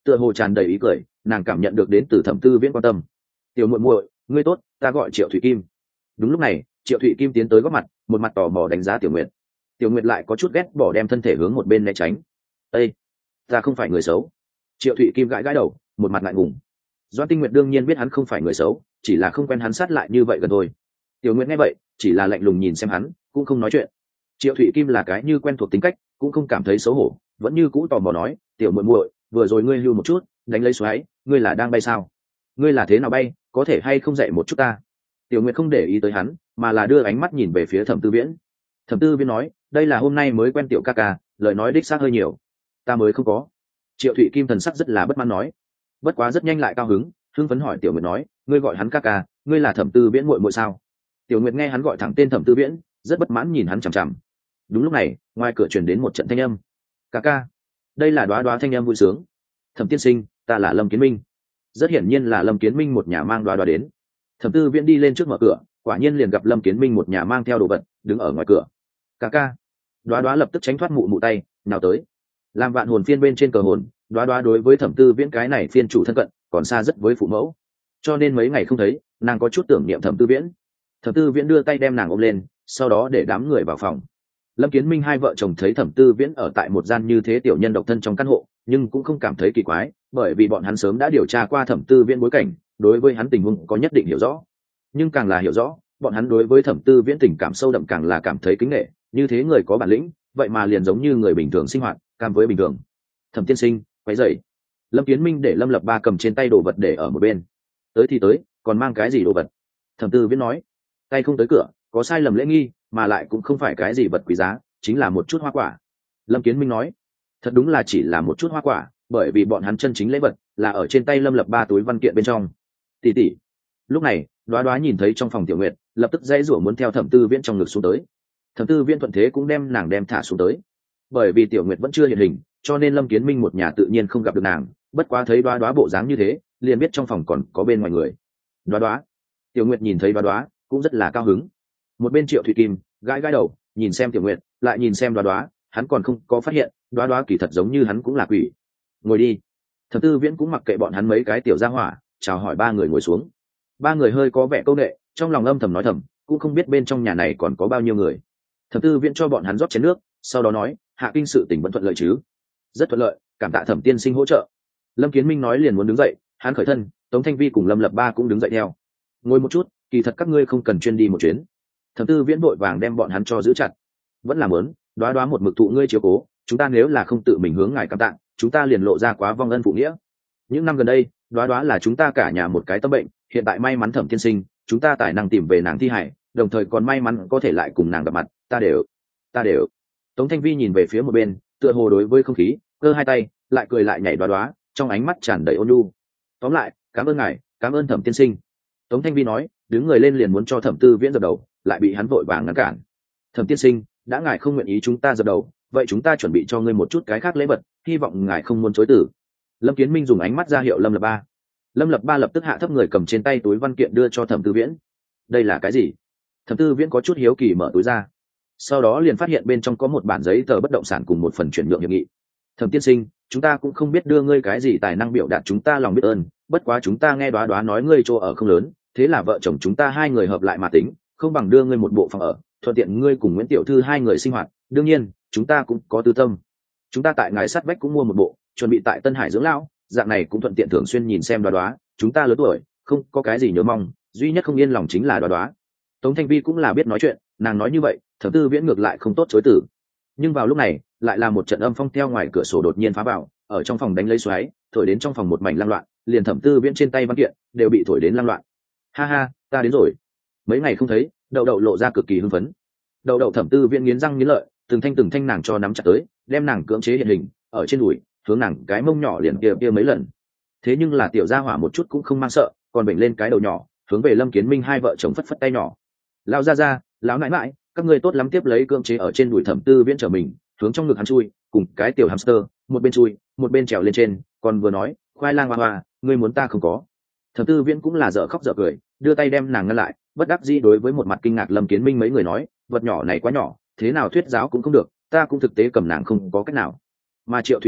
tựa hồ tràn đầy ý cười, nàng cảm nhận được đến từ Thẩm Tư Viễn quan tâm. Tiểu muội muội, ngươi tốt, ta gọi Triệu Thụy Kim. Đúng lúc này, Triệu Thụy Kim tiến tới góp mặt, một mặt tò mò đánh giá Tiểu Nguyệt. Tiểu Nguyệt lại có chút ghét bỏ đem thân thể hướng một bên né tránh. Ê, ta không phải người xấu. Triệu Thụy Kim gãi gãi đầu, một mặt ngại ngùng. Doãn Tinh Nguyệt đương nhiên biết hắn không phải người xấu, chỉ là không quen hắn sát lại như vậy gần thôi. Tiểu Nguyệt nghe vậy, chỉ là lạnh lùng nhìn xem hắn, cũng không nói chuyện. Triệu Thụy Kim là cái như quen thuộc tính cách, cũng không cảm thấy xấu hổ, vẫn như cũ tò mò nói, tiểu muội muội, vừa rồi ngươi hưu một chút, đánh lấy xoáy, ngươi là đang bay sao? Ngươi là thế nào bay, có thể hay không dạy một chút ta? Tiểu Nguyệt không để ý tới hắn, mà là đưa ánh mắt nhìn về phía Thẩm Tư Viễn. Thẩm Tư Viễn nói, đây là hôm nay mới quen tiểu ca ca, lời nói đích xác hơi nhiều. Ta mới không có. Triệu Thụy Kim thần sắc rất là bất mãn nói. Bất quá rất nhanh lại cao hứng, hưng phấn hỏi Tiểu Nguyệt nói, ngươi gọi hắn ca ca, ngươi là Thẩm Tư Viễn muội muội sao? Tiểu Nguyệt nghe hắn gọi thẳng tên Thẩm Tư Viễn, rất bất mãn nhìn hắn chằm chằm. Đúng lúc này, ngoài cửa truyền đến một trận thanh âm. Ca ca. Đây là Đóa Đóa thanh âm vui sướng. Thẩm tiên sinh, ta là Lâm Kiến Minh. Rất hiển nhiên là Lâm Kiến Minh một nhà mang Đóa Đóa đến. Thẩm Tư Viễn đi lên trước mở cửa, quả nhiên liền gặp Lâm Kiến Minh một nhà mang theo đồ vật, đứng ở ngoài cửa. Ca ca. Đóa Đóa lập tức tránh thoát mụ mụ tay, nào tới. Làm vạn hồn phiên bên trên cờ hồn, Đóa Đóa đối với Thẩm Tư Viễn cái này phiên chủ thân cận, còn xa rất với phụ mẫu. Cho nên mấy ngày không thấy, nàng có chút tưởng niệm Thẩm Tư Viễn. Thẩm Tư Viễn đưa tay đem nàng ôm lên, sau đó để đám người vào phòng. Lâm Kiến Minh hai vợ chồng thấy Thẩm Tư Viễn ở tại một gian như thế tiểu nhân độc thân trong căn hộ, nhưng cũng không cảm thấy kỳ quái, bởi vì bọn hắn sớm đã điều tra qua Thẩm Tư Viễn bối cảnh, đối với hắn tình huống có nhất định hiểu rõ. Nhưng càng là hiểu rõ, bọn hắn đối với Thẩm Tư Viễn tình cảm sâu đậm càng là cảm thấy kính nể, như thế người có bản lĩnh, vậy mà liền giống như người bình thường sinh hoạt, cam với bình thường. Thẩm tiên sinh, quấy rầy. Lâm Kiến Minh để Lâm Lập Ba cầm trên tay đồ vật để ở một bên. Tới thì tới, còn mang cái gì đồ vật? Thẩm Tư Viễn nói. Tay không tới cửa, có sai lầm lễ nghi, mà lại cũng không phải cái gì vật quý giá, chính là một chút hoa quả. Lâm Kiến Minh nói. Thật đúng là chỉ là một chút hoa quả, bởi vì bọn hắn chân chính lễ vật là ở trên tay Lâm Lập Ba túi văn kiện bên trong. Tỷ tỷ. Lúc này, Đóa Đóa nhìn thấy trong phòng Tiểu Nguyệt, lập tức dãy rủa muốn theo Thẩm Tư Viễn trong ngực xuống tới. Thẩm Tư Viễn thuận thế cũng đem nàng đem thả xuống tới. Bởi vì Tiểu Nguyệt vẫn chưa hiện hình, cho nên Lâm Kiến Minh một nhà tự nhiên không gặp được nàng, bất quá thấy Đóa Đóa bộ dáng như thế, liền biết trong phòng còn có bên ngoài người. Đóa Đóa. Tiểu Nguyệt nhìn thấy Đóa Đóa, cũng rất là cao hứng. Một bên Triệu Thụy Kim gãi gãi đầu, nhìn xem Tiểu Nguyệt, lại nhìn xem Đóa Đóa, hắn còn không có phát hiện, Đóa Đóa kỳ thật giống như hắn cũng là quỷ. Ngồi đi. Thẩm Tư Viễn cũng mặc kệ bọn hắn mấy cái tiểu gia hỏa, chào hỏi ba người ngồi xuống. Ba người hơi có vẻ câu nệ, trong lòng âm thầm nói thầm, cũng không biết bên trong nhà này còn có bao nhiêu người. Thẩm Tư Viễn cho bọn hắn rót chén nước, sau đó nói, hạ kinh sự tình vẫn thuận lợi chứ? Rất thuận lợi, cảm tạ Thẩm tiên sinh hỗ trợ. Lâm Kiến Minh nói liền muốn đứng dậy, hắn khởi thân, Tống Thanh Vi cùng Lâm Lập Ba cũng đứng dậy theo. Ngồi một chút, kỳ thật các ngươi không cần chuyên đi một chuyến. Thẩm Tư Viễn vội vàng đem bọn hắn cho giữ chặt. Vẫn là muốn, Đóa Đóa một mực thụ ngươi chiếu cố, chúng ta nếu là không tự mình hướng ngài cảm tạ, chúng ta liền lộ ra quá vong ân phụ nghĩa. Những năm gần đây, Đóa Đóa là chúng ta cả nhà một cái tâm bệnh, hiện tại may mắn Thẩm tiên sinh, chúng ta tài năng tìm về nàng thi hải, đồng thời còn may mắn có thể lại cùng nàng gặp mặt, ta đều, ta đều. Tống Thanh Vi nhìn về phía một bên, tựa hồ đối với không khí, cơ hai tay, lại cười lại nhảy Đóa Đóa, trong ánh mắt tràn đầy ôn nhu. Tóm lại, cảm ơn ngài, cảm ơn Thẩm tiên sinh. Tống Thanh Vi nói, đứng người lên liền muốn cho Thẩm Tư Viễn dập đầu, lại bị hắn vội vàng ngăn cản. Thẩm tiên sinh, đã ngài không nguyện ý chúng ta dập đầu, vậy chúng ta chuẩn bị cho ngươi một chút cái khác lễ vật, hy vọng ngài không muốn chối từ. Lâm Kiến Minh dùng ánh mắt ra hiệu Lâm Lập Ba. Lâm Lập Ba lập tức hạ thấp người cầm trên tay túi văn kiện đưa cho Thẩm Tư Viễn. Đây là cái gì? Thẩm Tư Viễn có chút hiếu kỳ mở túi ra, sau đó liền phát hiện bên trong có một bản giấy tờ bất động sản cùng một phần chuyển nhượng hiệp nghị. Thẩm tiên sinh, chúng ta cũng không biết đưa ngươi cái gì tài năng biểu đạt chúng ta lòng biết ơn, bất quá chúng ta nghe Đóa Đóa nói ngươi chỗ ở không lớn, thế là vợ chồng chúng ta hai người hợp lại mà tính, không bằng đưa ngươi một bộ phòng ở, thuận tiện ngươi cùng Nguyễn tiểu thư hai người sinh hoạt. Đương nhiên, chúng ta cũng có tư tâm. Chúng ta tại ngài sát vách cũng mua một bộ, chuẩn bị tại Tân Hải dưỡng lão, dạng này cũng thuận tiện thường xuyên nhìn xem Đóa Đóa, chúng ta lớn tuổi, không có cái gì nhớ mong, duy nhất không yên lòng chính là Đóa Đóa. Tống Thanh Vi cũng là biết nói chuyện, nàng nói như vậy, Thẩm Tư Viễn ngược lại không tốt chối từ. Nhưng vào lúc này, lại là một trận âm phong theo ngoài cửa sổ đột nhiên phá vào, ở trong phòng đánh lấy xoáy, thổi đến trong phòng một mảnh lăng loạn, liền Thẩm Tư Viễn trên tay văn kiện đều bị thổi đến lăng loạn. Ha ha, ta đến rồi. Mấy ngày không thấy, Đậu Đậu lộ ra cực kỳ hưng phấn. Đậu Đậu Thẩm Tư Viễn nghiến răng nghiến lợi, từng thanh từng thanh nàng cho nắm chặt tới, đem nàng cưỡng chế hiện hình, ở trên đùi, hướng nàng cái mông nhỏ liền kia kia mấy lần. Thế nhưng là tiểu gia hỏa một chút cũng không mang sợ, còn bệnh lên cái đầu nhỏ, hướng về Lâm Kiến Minh hai vợ chồng phất phất tay nhỏ. Lão gia gia, lão nãi nãi, các ngươi tốt lắm, tiếp lấy cưỡng chế ở trên đùi Thẩm Tư Viễn trở mình, hướng trong ngực hắn chui, cùng cái tiểu hamster, một bên chui, một bên trèo lên trên, còn vừa nói, khoai lang hoa hoa, ngươi muốn ta không có. Thẩm Tư Viễn cũng là dở khóc dở cười, đưa tay đem nàng ngăn lại, bất đắc dĩ đối với một mặt kinh ngạc Lâm Kiến Minh mấy người nói, vật nhỏ này quá nhỏ, thế nào thuyết giáo cũng không được, ta cũng thực tế cầm nàng không có cách nào. Mà Triệu Thụy Kim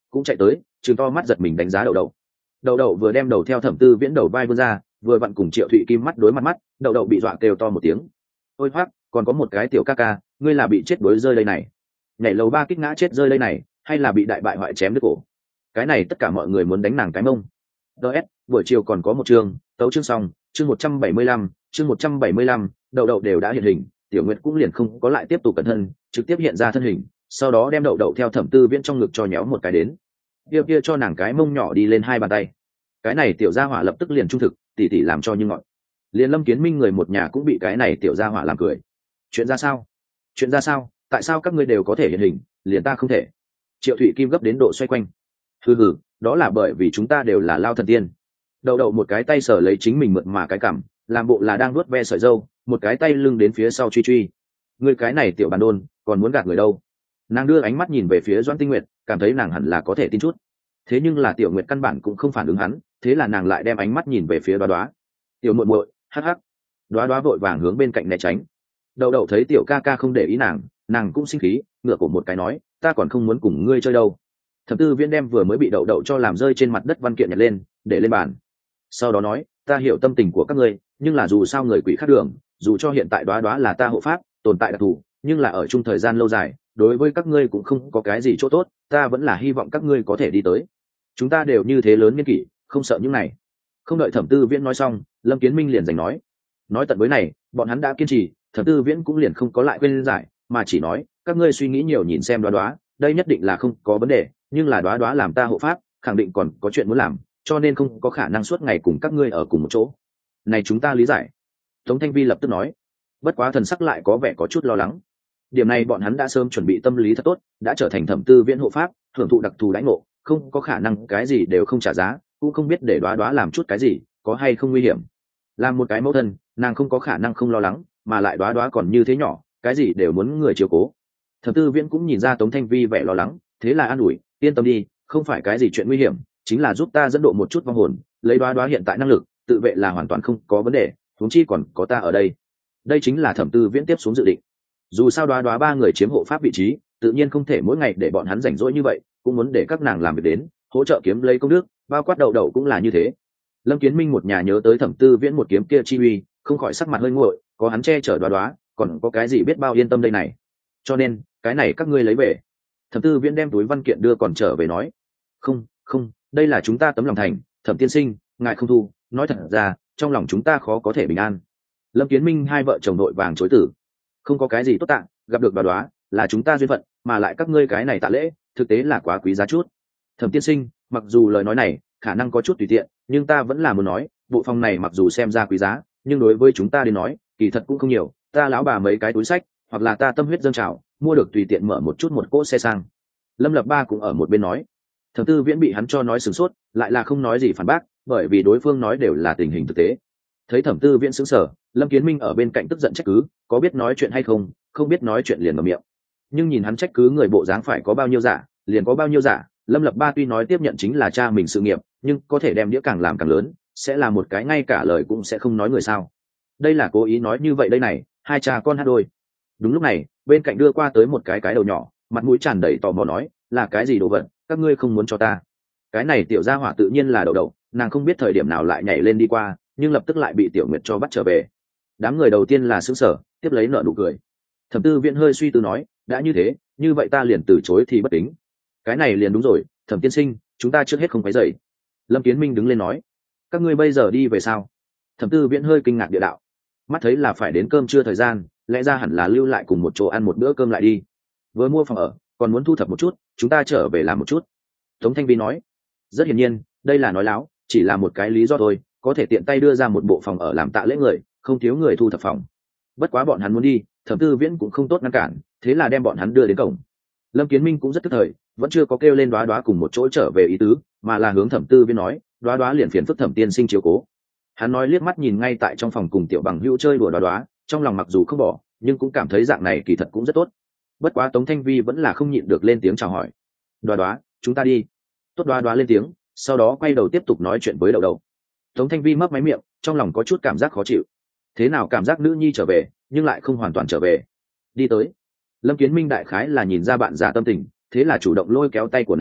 cũng chạy tới chừng to mắt giật mình đánh giá đậu đậu. Đậu đậu vừa đem đầu theo Thẩm Tư Viễn đầu vai vươn ra, vừa vặn cùng Triệu Thụy Kim mắt đối mặt mắt, đậu đậu bị dọa kêu to một tiếng. Ôi hoắc, còn có một cái tiểu ca ca, ngươi là bị chết đuối rơi đây này, nhảy lầu ba kích ngã chết rơi đây này, hay là bị đại bại hoại chém đứt cổ? Cái này tất cả mọi người muốn đánh nàng cái mông. ds buổi chiều còn có một chương, tấu chương xong, chương một trăm bảy mươi lăm, chương một trăm bảy mươi lăm, đậu đậu đều đã hiện hình, Tiểu Nguyệt cũng liền không có lại tiếp tục cẩn thân, trực tiếp hiện ra thân hình, sau đó đem đậu đậu theo Thẩm Tư Viễn trong ngực cho nhéo một cái đến, kia kia cho nàng cái mông nhỏ đi lên hai bàn tay. Cái này tiểu gia hỏa lập tức liền trung thực, tỉ tỉ làm cho như ngọn. Liền Lâm Kiến Minh người một nhà cũng bị cái này tiểu gia hỏa làm cười. Chuyện ra sao? Chuyện ra sao? Tại sao các ngươi đều có thể hiện hình, liền ta không thể? Triệu Thụy Kim gấp đến độ xoay quanh. Hừ hừ, đó là bởi vì chúng ta đều là lao thần tiên. Đậu đậu một cái tay sờ lấy chính mình mượt mà cái cằm, làm bộ là đang nuốt ve sợi dâu, một cái tay lưng đến phía sau truy truy. Người cái này tiểu bàn đôn, còn muốn gạt người đâu? Nàng đưa ánh mắt nhìn về phía Doãn Tinh Nguyệt, cảm thấy nàng hẳn là có thể tin chút. Thế nhưng là Tiểu Nguyệt căn bản cũng không phản ứng hắn, thế là nàng lại đem ánh mắt nhìn về phía Đoá Đoá. Tiểu muội muội, hắc hắc. Đoá Đoá vội vàng hướng bên cạnh né tránh. Đậu đậu thấy tiểu ca ca không để ý nàng, nàng cũng sinh khí, ngửa cổ một cái nói, ta còn không muốn cùng ngươi chơi đâu. Thẩm Tư Viễn đem vừa mới bị đậu đậu cho làm rơi trên mặt đất văn kiện nhặt lên, để lên bàn. Sau đó nói, ta hiểu tâm tình của các ngươi, nhưng là dù sao người quỷ khác đường, dù cho hiện tại Đoá Đoá là ta hộ pháp, tồn tại đặc thù, nhưng là ở chung thời gian lâu dài, đối với các ngươi cũng không có cái gì chỗ tốt, ta vẫn là hy vọng các ngươi có thể đi tới. Chúng ta đều như thế lớn niên kỷ, không sợ những này. Không đợi Thẩm Tư Viễn nói xong, Lâm Kiến Minh liền giành nói. Nói tận với này, bọn hắn đã kiên trì, Thẩm Tư Viễn cũng liền không có lại quên giải, mà chỉ nói, các ngươi suy nghĩ nhiều nhìn xem Đoá Đoá, đây nhất định là không có vấn đề, nhưng là Đoá Đoá làm ta hộ pháp, khẳng định còn có chuyện muốn làm, cho nên không có khả năng suốt ngày cùng các ngươi ở cùng một chỗ. Này chúng ta lý giải. Tống Thanh Vi lập tức nói. Bất quá thần sắc lại có vẻ có chút lo lắng. Điểm này bọn hắn đã sớm chuẩn bị tâm lý thật tốt, đã trở thành Thẩm Tư Viễn hộ pháp, hưởng thụ đặc thù đãi ngộ, không có khả năng cái gì đều không trả giá, cũng không biết để Đoá Đoá làm chút cái gì, có hay không nguy hiểm. Làm một cái mẫu thân, nàng không có khả năng không lo lắng, mà lại Đoá Đoá còn như thế nhỏ, cái gì đều muốn người chiếu cố. Thẩm Tư Viễn cũng nhìn ra Tống Thanh Vi vẻ lo lắng, thế là an ủi, yên tâm đi, không phải cái gì chuyện nguy hiểm, chính là giúp ta dẫn độ một chút vong hồn, lấy Đoá Đoá hiện tại năng lực, tự vệ là hoàn toàn không có vấn đề, huống chi còn có ta ở đây. Đây chính là Thẩm Tư Viễn tiếp xuống dự định. Dù sao Đoá Đoá ba người chiếm hộ pháp vị trí, tự nhiên không thể mỗi ngày để bọn hắn rảnh rỗi như vậy, cũng muốn để các nàng làm việc đến, hỗ trợ kiếm lấy công đức, bao quát đậu đậu cũng là như thế. Lâm Kiến Minh một nhà nhớ tới Thẩm Tư Viễn một kiếm kia chi uy, không khỏi sắc mặt hơi nguội, có hắn che chở Đoá Đoá, còn có cái gì biết bao yên tâm đây này. Cho nên, cái này các ngươi lấy về. Thẩm Tư Viễn đem túi văn kiện đưa còn trở về nói, không, không, đây là chúng ta tấm lòng thành, Thẩm tiên sinh, ngài không thu, nói thật ra, trong lòng chúng ta khó có thể bình an. Lâm Kiến Minh hai vợ chồng nội vàng chối tử. Không có cái gì tốt tạng, gặp được Đoá Đoá là chúng ta duyên phận, mà lại các ngươi cái này tạ lễ, thực tế là quá quý giá chút. Thẩm tiên sinh, mặc dù lời nói này khả năng có chút tùy tiện, nhưng ta vẫn là muốn nói, bộ phòng này mặc dù xem ra quý giá, nhưng đối với chúng ta đến nói, kỳ thật cũng không nhiều. Ta lão bà mấy cái túi sách, hoặc là ta tâm huyết dâng trào, mua được tùy tiện mở một chút một cỗ xe sang. Lâm Lập Ba cũng ở một bên nói. Thẩm Tư Viễn bị hắn cho nói sửng sốt, lại là không nói gì phản bác, bởi vì đối phương nói đều là tình hình thực tế. Thấy Thẩm Tư Viễn sững sờ, Lâm Kiến Minh ở bên cạnh tức giận trách cứ, có biết nói chuyện hay không, không biết nói chuyện liền mở miệng. Nhưng nhìn hắn trách cứ người bộ dáng phải có bao nhiêu giả, liền có bao nhiêu giả. Lâm Lập Ba tuy nói tiếp nhận chính là cha mình sự nghiệp, nhưng có thể đem đĩa càng làm càng lớn, sẽ là một cái ngay cả lời cũng sẽ không nói người sao? Đây là cố ý nói như vậy đây này, hai cha con hát đôi. Đúng lúc này, bên cạnh đưa qua tới một cái cái đầu nhỏ, mặt mũi tràn đầy tò mò nói, là cái gì đồ vật, các ngươi không muốn cho ta? Cái này tiểu gia hỏa tự nhiên là đậu đậu, nàng không biết thời điểm nào lại nhảy lên đi qua, nhưng lập tức lại bị Tiểu Nguyệt cho bắt trở về. Đám người đầu tiên là sững sờ, tiếp lấy nở nụ cười. Thẩm Tư Viễn hơi suy tư nói, đã như thế, như vậy ta liền từ chối thì bất kính. Cái này liền đúng rồi, Thẩm tiên sinh, chúng ta trước hết không quấy rầy. Lâm Kiến Minh đứng lên nói, các ngươi bây giờ đi về sao? Thẩm Tư Viễn hơi kinh ngạc địa đạo, mắt thấy là phải đến cơm trưa thời gian, lẽ ra hẳn là lưu lại cùng một chỗ ăn một bữa cơm lại đi. Vừa mua phòng ở, còn muốn thu thập một chút, chúng ta trở về làm một chút. Tống Thanh Vi nói, rất hiển nhiên, đây là nói láo, chỉ là một cái lý do thôi, có thể tiện tay đưa ra một bộ phòng ở làm tạ lễ người, không thiếu người thu thập phòng. Bất quá bọn hắn muốn đi, Thẩm Tư Viễn cũng không tốt ngăn cản, thế là đem bọn hắn đưa đến cổng. Lâm Kiến Minh cũng rất tức thời, vẫn chưa có kêu lên Đoá Đoá cùng một chỗ trở về ý tứ, mà là hướng Thẩm Tư Viễn nói, Đoá Đoá liền phiền phức Thẩm tiên sinh chiếu cố. Hắn nói liếc mắt nhìn ngay tại trong phòng cùng tiểu bằng hữu chơi đùa Đoá Đoá, trong lòng mặc dù không bỏ, nhưng cũng cảm thấy dạng này kỳ thật cũng rất tốt. Bất quá Tống Thanh Vi vẫn là không nhịn được lên tiếng chào hỏi, Đoá Đoá, chúng ta đi. Tốt. Đoá Đoá lên tiếng, sau đó quay đầu tiếp tục nói chuyện với đậu đậu. Tống Thanh Vi mấp máy miệng, trong lòng có chút cảm giác khó chịu. Thế nào cảm giác nữ nhi trở về, nhưng lại không hoàn toàn trở về. Đi tới. Lâm Kiến Minh đại khái là nhìn ra bạn già tâm tình, thế là chủ động lôi kéo tay của nàng,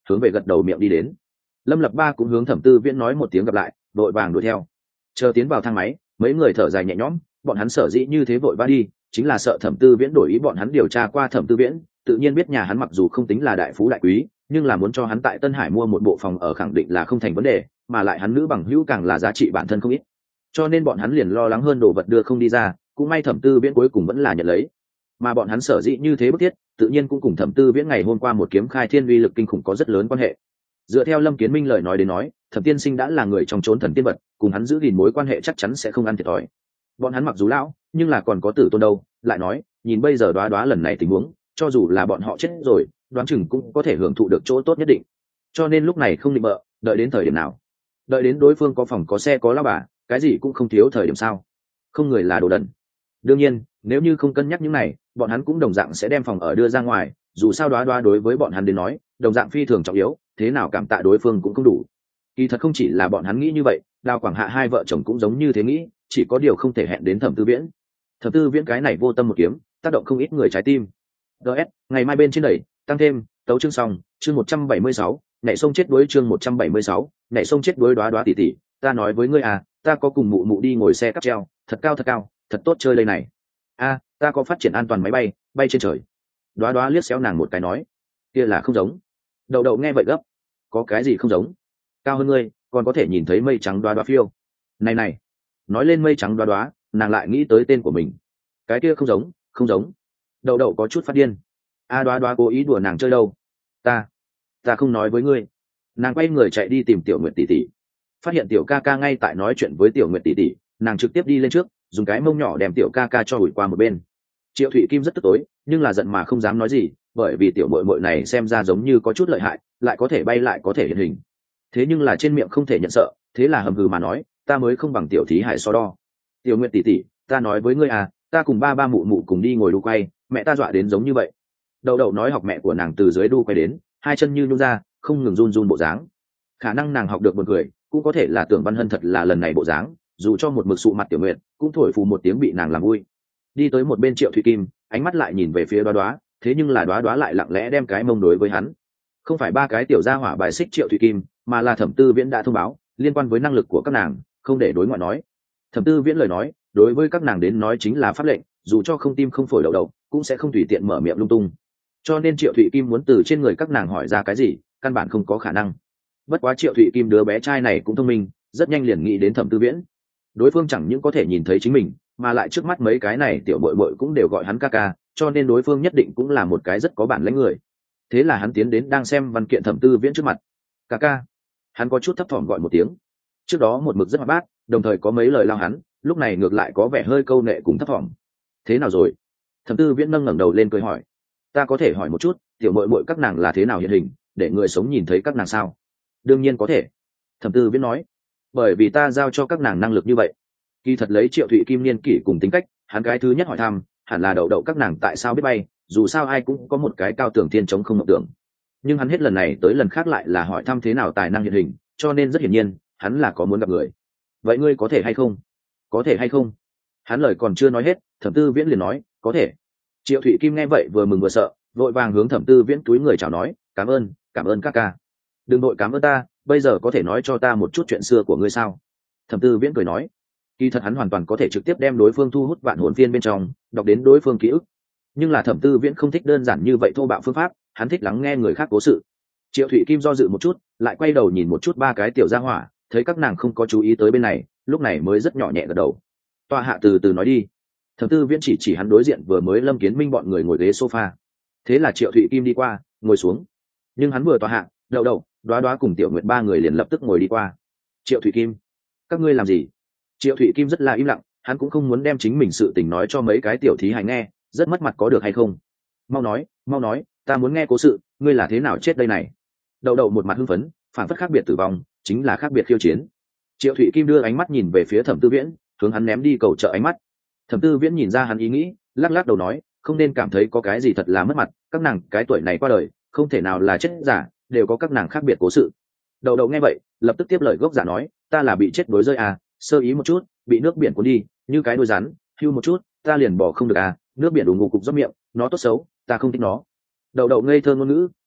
hướng về gật đầu miệng đi đến. Lâm Lập Ba cũng hướng Thẩm Tư Viễn nói một tiếng gặp lại, đội vàng đuổi theo. Chờ tiến vào thang máy, mấy người thở dài nhẹ nhõm, bọn hắn sở dĩ như thế vội vã đi, chính là sợ Thẩm Tư Viễn đổi ý. Bọn hắn điều tra qua Thẩm Tư Viễn, tự nhiên biết nhà hắn mặc dù không tính là đại phú đại quý, nhưng là muốn cho hắn tại Tân Hải mua một bộ phòng ở khẳng định là không thành vấn đề, mà lại hắn nữ bằng hữu càng là giá trị bản thân không ít. Cho nên bọn hắn liền lo lắng hơn đồ vật đưa không đi ra, cũng may Thẩm Tư Viễn cuối cùng vẫn là nhận lấy. Mà bọn hắn sở dĩ như thế bức thiết, tự nhiên cũng cùng Thẩm Tư Viễn ngày hôm qua một kiếm khai thiên uy lực kinh khủng có rất lớn quan hệ. Dựa theo Lâm Kiến Minh lời nói đến nói, Thẩm tiên sinh đã là người trong chốn thần tiên vật, cùng hắn giữ gìn mối quan hệ chắc chắn sẽ không ăn thiệt thòi. Bọn hắn mặc dù lão, nhưng là còn có tử tôn đâu. Lại nói, nhìn bây giờ Đoá Đoá lần này tình huống, cho dù là bọn họ chết rồi, đoán chừng cũng có thể hưởng thụ được chỗ tốt nhất định. Cho nên lúc này không định bợ, đợi đến thời điểm nào? Đợi đến đối phương có phòng có xe có lão bà, cái gì cũng không thiếu thời điểm sao? Không người là đồ đần. Đương nhiên, nếu như không cân nhắc những này, bọn hắn cũng đồng dạng sẽ đem phòng ở đưa ra ngoài. Dù sao Đoá Đoá đối với bọn hắn đến nói, đồng dạng phi thường trọng yếu, thế nào cảm tạ đối phương cũng không đủ. Kỳ thật không chỉ là bọn hắn nghĩ như vậy, Đào Quảng Hạ hai vợ chồng cũng giống như thế nghĩ, chỉ có điều không thể hẹn đến Thẩm Tư Viễn. Thẩm Tư Viễn cái này vô tâm một kiếm, tác động không ít người trái tim. ds ngày mai bên trên đẩy tăng thêm tấu chương xong chương một trăm bảy mươi sáu, nhảy sông chết đuối chương một trăm bảy mươi sáu, nhảy sông chết đuối. Đoá Đoá tỉ tỉ, ta nói với ngươi à, ta có cùng mụ mụ đi ngồi xe cáp treo, thật cao thật cao, thật tốt chơi đây này. A, ta có phát triển an toàn máy bay, bay trên trời. Đoá Đoá liếc xéo nàng một cái nói, kia là không giống. Đậu đậu nghe vậy gấp, có cái gì không giống? Cao hơn ngươi, còn có thể nhìn thấy mây trắng Đoá Đoá phiêu. Này này, nói lên mây trắng Đoá Đoá, nàng lại nghĩ tới tên của mình. Cái kia không giống, không giống. Đậu đậu có chút phát điên. A Đoá Đoá cố ý đùa nàng chơi đâu? Ta, ta không nói với ngươi. Nàng quay người chạy đi tìm Tiểu Nguyệt tỷ tỷ. Phát hiện Tiểu ca ca ngay tại nói chuyện với Tiểu Nguyệt tỷ tỷ, nàng trực tiếp đi lên trước, dùng cái mông nhỏ đem Tiểu ca ca cho ủi qua một bên. Triệu Thụy Kim rất tức tối, nhưng là giận mà không dám nói gì, bởi vì tiểu muội muội này xem ra giống như có chút lợi hại, lại có thể bay lại có thể hiện hình. Thế nhưng là trên miệng không thể nhận sợ, thế là hầm hừ mà nói, ta mới không bằng Tiểu Thí Hải so đo. Tiểu Nguyệt tỷ tỷ, ta nói với ngươi à, ta cùng ba ba mụ mụ cùng đi ngồi đu quay, mẹ ta dọa đến giống như vậy. Đậu đậu nói học mẹ của nàng từ dưới đu quay đến, hai chân như nhún ra, không ngừng run run bộ dáng. Khả năng nàng học được một người, cũng có thể là Tưởng Văn Hân thật là lần này bộ dáng, dù cho một mực sụ mặt Tiểu Nguyệt, cũng thổi phù một tiếng bị nàng làm vui. Đi tới một bên Triệu Thụy Kim, ánh mắt lại nhìn về phía Đoá Đoá, thế nhưng là Đoá Đoá lại lặng lẽ đem cái mông đối với hắn. Không phải ba cái tiểu gia hỏa bài xích Triệu Thụy Kim, mà là Thẩm Tư Viễn đã thông báo liên quan với năng lực của các nàng, không để đối ngoại nói. Thẩm Tư Viễn lời nói, đối với các nàng đến nói chính là pháp lệnh, dù cho không tim không phổi đậu đậu, cũng sẽ không tùy tiện mở miệng lung tung. Cho nên Triệu Thụy Kim muốn từ trên người các nàng hỏi ra cái gì, căn bản không có khả năng. Bất quá Triệu Thụy Kim đứa bé trai này cũng thông minh, rất nhanh liền nghĩ đến Thẩm Tư Viễn. Đối phương chẳng những có thể nhìn thấy chính mình, mà lại trước mắt mấy cái này tiểu bội bội cũng đều gọi hắn ca ca, cho nên đối phương nhất định cũng là một cái rất có bản lĩnh người. Thế là hắn tiến đến đang xem văn kiện Thẩm Tư Viễn trước mặt. Ca ca. Hắn có chút thấp thỏm gọi một tiếng. Trước đó một mực rất hoạt bát, đồng thời có mấy lời lao hắn, lúc này ngược lại có vẻ hơi câu nệ cùng thấp thỏm. Thế nào rồi? Thẩm Tư Viễn nâng ngẩng đầu lên cười hỏi. Ta có thể hỏi một chút, tiểu bội bội các nàng là thế nào hiện hình, để người sống nhìn thấy các nàng sao? Đương nhiên có thể. Thẩm Tư Viễn nói. Bởi vì ta giao cho các nàng năng lực như vậy. Kỳ thật lấy Triệu Thụy Kim niên kỷ cùng tính cách, hắn cái thứ nhất hỏi thăm, hẳn là đậu đậu các nàng tại sao biết bay, dù sao ai cũng có một cái cao tưởng thiên chống không mộng tưởng. Nhưng hắn hết lần này tới lần khác lại là hỏi thăm thế nào tài năng hiện hình, cho nên rất hiển nhiên, hắn là có muốn gặp người. Vậy ngươi có thể hay không? Có thể hay không? Hắn lời còn chưa nói hết, Thẩm Tư Viễn liền nói, có thể. Triệu Thụy Kim nghe vậy vừa mừng vừa sợ, vội vàng hướng Thẩm Tư Viễn túi người chào nói, cảm ơn, cảm ơn các ca. Đừng đội cảm ơn ta, bây giờ có thể nói cho ta một chút chuyện xưa của ngươi sao? Thẩm Tư Viễn cười nói. Kỳ thật hắn hoàn toàn có thể trực tiếp đem đối phương thu hút vạn hồn phiên bên trong, đọc đến đối phương ký ức. Nhưng là Thẩm Tư Viễn không thích đơn giản như vậy thô bạo phương pháp, hắn thích lắng nghe người khác cố sự. Triệu Thụy Kim do dự một chút, lại quay đầu nhìn một chút ba cái tiểu gia hỏa, thấy các nàng không có chú ý tới bên này, lúc này mới rất nhỏ nhẹ gật đầu. Tọa hạ từ từ nói đi. Thẩm Tư Viễn chỉ chỉ hắn đối diện vừa mới Lâm Kiến Minh bọn người ngồi ghế sofa. Thế là Triệu Thụy Kim đi qua, ngồi xuống. Nhưng hắn vừa tọa hạ, đậu đậu, Đoá Đoá cùng Tiểu Nguyệt ba người liền lập tức ngồi đi qua. Triệu Thụy Kim, các ngươi làm gì? Triệu Thụy Kim rất là im lặng, hắn cũng không muốn đem chính mình sự tình nói cho mấy cái tiểu thí hài nghe, rất mất mặt có được hay không? Mau nói, mau nói, ta muốn nghe cố sự, ngươi là thế nào chết đây này? Đậu đậu một mặt hưng phấn, phản phất khác biệt tử vong, chính là khác biệt khiêu chiến. Triệu Thụy Kim đưa ánh mắt nhìn về phía Thẩm Tư Viễn, hướng hắn ném đi cầu trợ ánh mắt. Thẩm Tư Viễn nhìn ra hắn ý nghĩ, lắc lắc đầu nói, không nên cảm thấy có cái gì thật là mất mặt, các nàng cái tuổi này qua đời, không thể nào là chết giả, đều có các nàng khác biệt cố sự. Đậu đậu nghe vậy, lập tức tiếp lời gốc giả nói, ta là bị chết đuối rơi à, sơ ý một chút, bị nước biển cuốn đi, như cái đuôi rắn, hưu một chút, ta liền bỏ không được à, nước biển đủ ngục cục rót miệng, nó tốt xấu, ta không thích nó. Đậu đậu ngây thơ ngôn ngữ,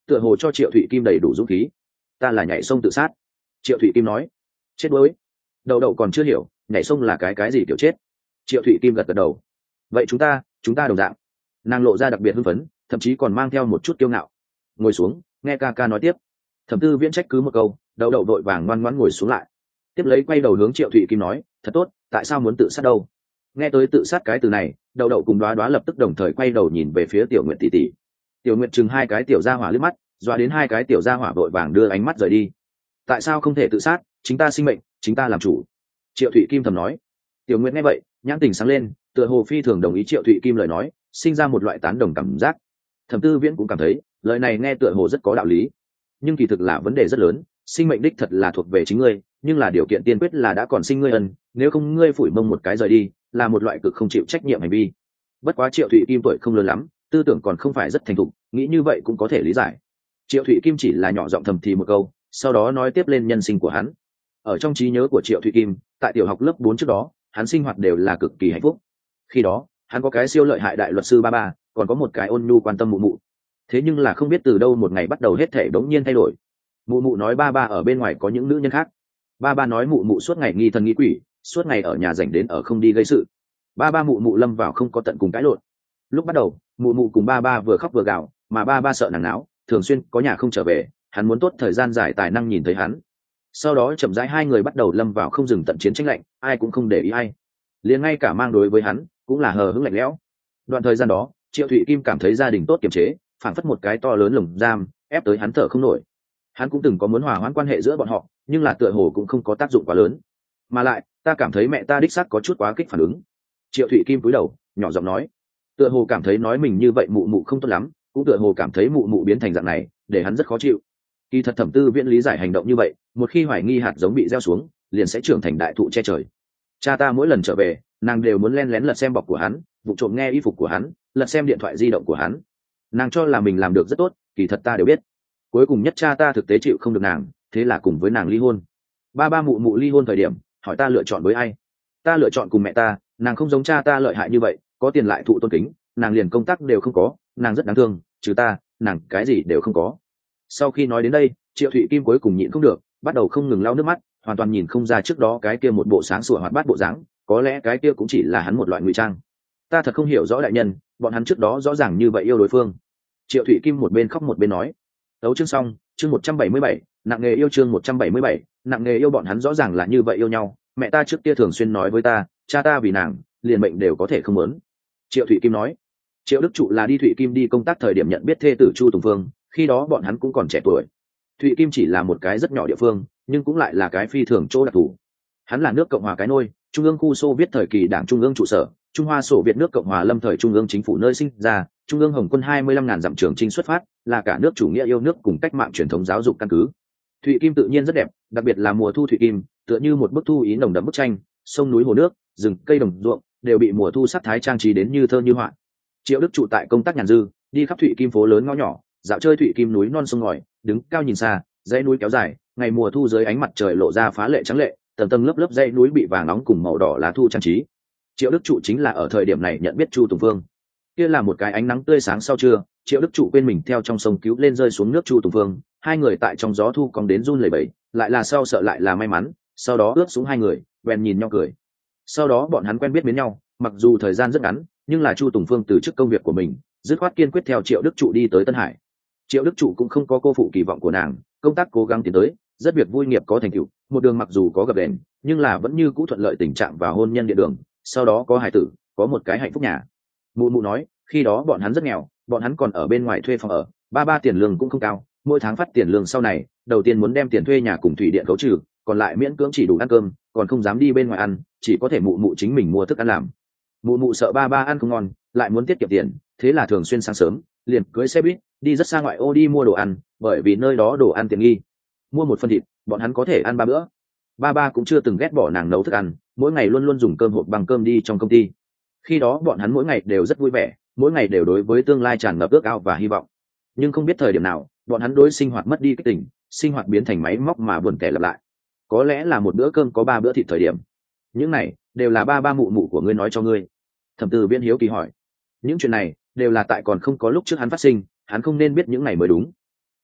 tựa hồ cho Triệu Thụy Kim đầy đủ dũng khí. Ta là nhảy sông tự sát. Triệu Thụy Kim nói. Chết đuối. Đậu đậu còn chưa hiểu nhảy sông là cái cái gì kiểu chết. Triệu Thụy Kim gật gật đầu. Vậy chúng ta chúng ta đồng dạng. Nàng lộ ra đặc biệt hưng phấn, thậm chí còn mang theo một chút kiêu ngạo. Ngồi xuống nghe ca ca nói tiếp. Thẩm Tư Viễn trách cứ một câu, đậu đậu vội vàng ngoan ngoãn ngồi xuống lại. Tiếp lấy quay đầu hướng Triệu Thụy Kim nói, thật tốt, tại sao muốn tự sát đâu? Nghe tới tự sát cái từ này, đậu đậu cùng đoá đoá lập tức đồng thời quay đầu nhìn về phía Tiểu Nguyệt tỷ tỷ. Tiểu Nguyệt chừng hai cái tiểu gia hỏa liếc mắt, doa đến hai cái tiểu gia hỏa vội vàng đưa ánh mắt rời đi. Tại sao không thể tự sát? Chính ta sinh mệnh, chính ta làm chủ. Triệu Thụy Kim thầm nói. Tiểu Nguyệt nghe vậy, nhãn tình sáng lên, tựa hồ phi thường đồng ý Triệu Thụy Kim lời nói, sinh ra một loại tán đồng cảm giác. Thẩm Tư Viễn cũng cảm thấy lời này nghe tựa hồ rất có đạo lý, nhưng kỳ thực là vấn đề rất lớn. Sinh mệnh đích thật là thuộc về chính ngươi, nhưng là điều kiện tiên quyết là đã còn sinh ngươi ân, nếu không ngươi phủi mông một cái rời đi, là một loại cực không chịu trách nhiệm hành vi. Bất quá Triệu Thụy Kim tuổi không lớn lắm, tư tưởng còn không phải rất thành thục, nghĩ như vậy cũng có thể lý giải. Triệu Thụy Kim chỉ là nhỏ giọng thầm thì một câu, sau đó nói tiếp lên nhân sinh của hắn. Ở trong trí nhớ của Triệu Thụy Kim, tại tiểu học lớp bốn trước đó, hắn sinh hoạt đều là cực kỳ hạnh phúc. Khi đó, hắn có cái siêu lợi hại đại luật sư ba ba, còn có một cái ôn nhu quan tâm mụ mụ. Thế nhưng là không biết từ đâu một ngày bắt đầu hết thảy đống nhiên thay đổi. Mụ mụ nói ba ba ở bên ngoài có những nữ nhân khác. Ba ba nói mụ mụ suốt ngày nghi thần nghi quỷ, suốt ngày ở nhà rảnh đến ở không đi gây sự. Ba ba mụ mụ lâm vào không có tận cùng cãi lộn. Lúc bắt đầu, mụ mụ cùng ba ba vừa khóc vừa gào, mà ba ba sợ nàng não, thường xuyên có nhà không trở về, hắn muốn tốt thời gian dài tài năng nhìn thấy hắn. Sau đó chậm rãi hai người bắt đầu lâm vào không dừng tận chiến tranh lạnh, ai cũng không để ý ai, liền ngay cả mang đối với hắn cũng là hờ hững lạnh lẽo. Đoạn thời gian đó, Triệu Thụy Kim cảm thấy gia đình tốt kiềm chế, phảng phất một cái to lớn lồng giam, ép tới hắn thở không nổi. Hắn cũng từng có muốn hòa hoãn quan hệ giữa bọn họ, nhưng là tựa hồ cũng không có tác dụng quá lớn. Mà lại, ta cảm thấy mẹ ta đích xác có chút quá kích phản ứng. Triệu Thụy Kim cúi đầu, nhỏ giọng nói, tựa hồ cảm thấy nói mình như vậy mụ mụ không tốt lắm, cũng tựa hồ cảm thấy mụ mụ biến thành dạng này, để hắn rất khó chịu. Kỳ thật Thẩm Tư Viễn lý giải hành động như vậy, một khi hoài nghi hạt giống bị gieo xuống, liền sẽ trưởng thành đại thụ che trời. Cha ta mỗi lần trở về, nàng đều muốn len lén lật xem bọc của hắn, vụ trộm nghe y phục của hắn, lật xem điện thoại di động của hắn. Nàng cho là mình làm được rất tốt, kỳ thật ta đều biết. Cuối cùng nhất cha ta thực tế chịu không được nàng, thế là cùng với nàng ly hôn. Ba ba mụ mụ ly hôn thời điểm, hỏi ta lựa chọn với ai? Ta lựa chọn cùng mẹ ta, nàng không giống cha ta lợi hại như vậy, có tiền lại thụ tôn kính, nàng liền công tác đều không có, nàng rất đáng thương, trừ ta, nàng cái gì đều không có. Sau khi nói đến đây, Triệu Thụy Kim cuối cùng nhịn không được, bắt đầu không ngừng lau nước mắt, hoàn toàn nhìn không ra trước đó cái kia một bộ sáng sủa hoạt bát bộ dáng, có lẽ cái kia cũng chỉ là hắn một loại ngụy trang. Ta thật không hiểu rõ đại nhân, bọn hắn trước đó rõ ràng như vậy yêu đối phương. Triệu Thụy Kim một bên khóc một bên nói. Đấu chương xong, chương một trăm bảy mươi bảy, nặng nghề yêu chương một trăm bảy mươi bảy, nặng nghề yêu bọn hắn rõ ràng là như vậy yêu nhau, mẹ ta trước kia thường xuyên nói với ta, cha ta vì nàng, liền mệnh đều có thể không muốn. Triệu Thụy Kim nói. Triệu Đức Trụ là đi Thụy Kim đi công tác thời điểm nhận biết thê tử Chu Tùng Phương, khi đó bọn hắn cũng còn trẻ tuổi. Thụy Kim chỉ là một cái rất nhỏ địa phương, nhưng cũng lại là cái phi thường chỗ đặc thù. Hắn là nước Cộng hòa cái nôi, Trung ương khu Xô Viết thời kỳ Đảng Trung ương trụ sở, Trung Hoa Sổ Việt nước Cộng hòa lâm thời Trung ương chính phủ nơi sinh ra, Trung ương Hồng quân hai mươi lăm ngàn dặm trường chinh xuất phát, là cả nước chủ nghĩa yêu nước cùng cách mạng truyền thống giáo dục căn cứ. Thụy Kim tự nhiên rất đẹp, đặc biệt là mùa thu Thụy Kim, tựa như một bức thu ý nồng đậm bức tranh, sông núi hồ nước, rừng cây đồng ruộng đều bị mùa thu sắc thái trang trí đến như thơ như họa. Triệu Đức Trụ tại công tác nhàn dư, đi khắp Thụy Kim phố lớn ngõ nhỏ, dạo chơi Thụy Kim núi non sông ngòi, đứng cao nhìn xa, dãy núi kéo dài, ngày mùa thu dưới ánh mặt trời lộ ra phá lệ trắng lệ, tầng tầng lớp lớp dãy núi bị vàng nóng cùng màu đỏ lá thu trang trí. Triệu Đức Trụ chính là ở thời điểm này nhận biết Chu Tùng Phương. Kia là một cái ánh nắng tươi sáng sau trưa, Triệu Đức Trụ quên mình theo trong sông cứu lên rơi xuống nước Chu Tùng Phương, hai người tại trong gió thu cong đến run lẩy bẩy, lại là sau sợ lại là may mắn, sau đó ướt xuống hai người, bèn nhìn nhau cười. Sau đó bọn hắn quen biết mến nhau, mặc dù thời gian rất ngắn, nhưng là Chu Tùng Phương từ chức công việc của mình, dứt khoát kiên quyết theo Triệu Đức Trụ đi tới Tân Hải. Triệu Đức Trụ cũng không có cô phụ kỳ vọng của nàng, công tác cố gắng tiến tới, rất việc vui nghiệp có thành tựu, một đường mặc dù có gập ghềnh, nhưng là vẫn như cũ thuận lợi tình trạng và hôn nhân địa đường, sau đó có hài tử, có một cái hạnh phúc nhà. Mụ mụ nói, khi đó bọn hắn rất nghèo, bọn hắn còn ở bên ngoài thuê phòng ở, ba ba tiền lương cũng không cao, mỗi tháng phát tiền lương sau này, đầu tiên muốn đem tiền thuê nhà cùng thủy điện khấu trừ, còn lại miễn cưỡng chỉ đủ ăn cơm, còn không dám đi bên ngoài ăn, chỉ có thể mụ mụ chính mình mua thức ăn làm. Mụ mụ sợ ba ba ăn không ngon, lại muốn tiết kiệm tiền, thế là thường xuyên sáng sớm liền cưới xe buýt đi rất xa ngoại ô đi mua đồ ăn, bởi vì nơi đó đồ ăn tiện nghi, mua một phần thịt bọn hắn có thể ăn ba bữa. Ba ba cũng chưa từng ghét bỏ nàng nấu thức ăn, mỗi ngày luôn luôn dùng cơm hộp bằng cơm đi trong công ty. Khi đó bọn hắn mỗi ngày đều rất vui vẻ, mỗi ngày đều đối với tương lai tràn ngập ước ao và hy vọng. Nhưng không biết thời điểm nào, bọn hắn đối sinh hoạt mất đi cái tình, sinh hoạt biến thành máy móc mà buồn tẻ lặp lại. Có lẽ là một bữa cơm có ba bữa thịt thời điểm. Những này đều là ba ba mụ mụ của ngươi nói cho ngươi. Thẩm Từ Viễn hiếu kỳ hỏi. Những chuyện này đều là tại còn không có lúc trước hắn phát sinh, hắn không nên biết những này mới đúng.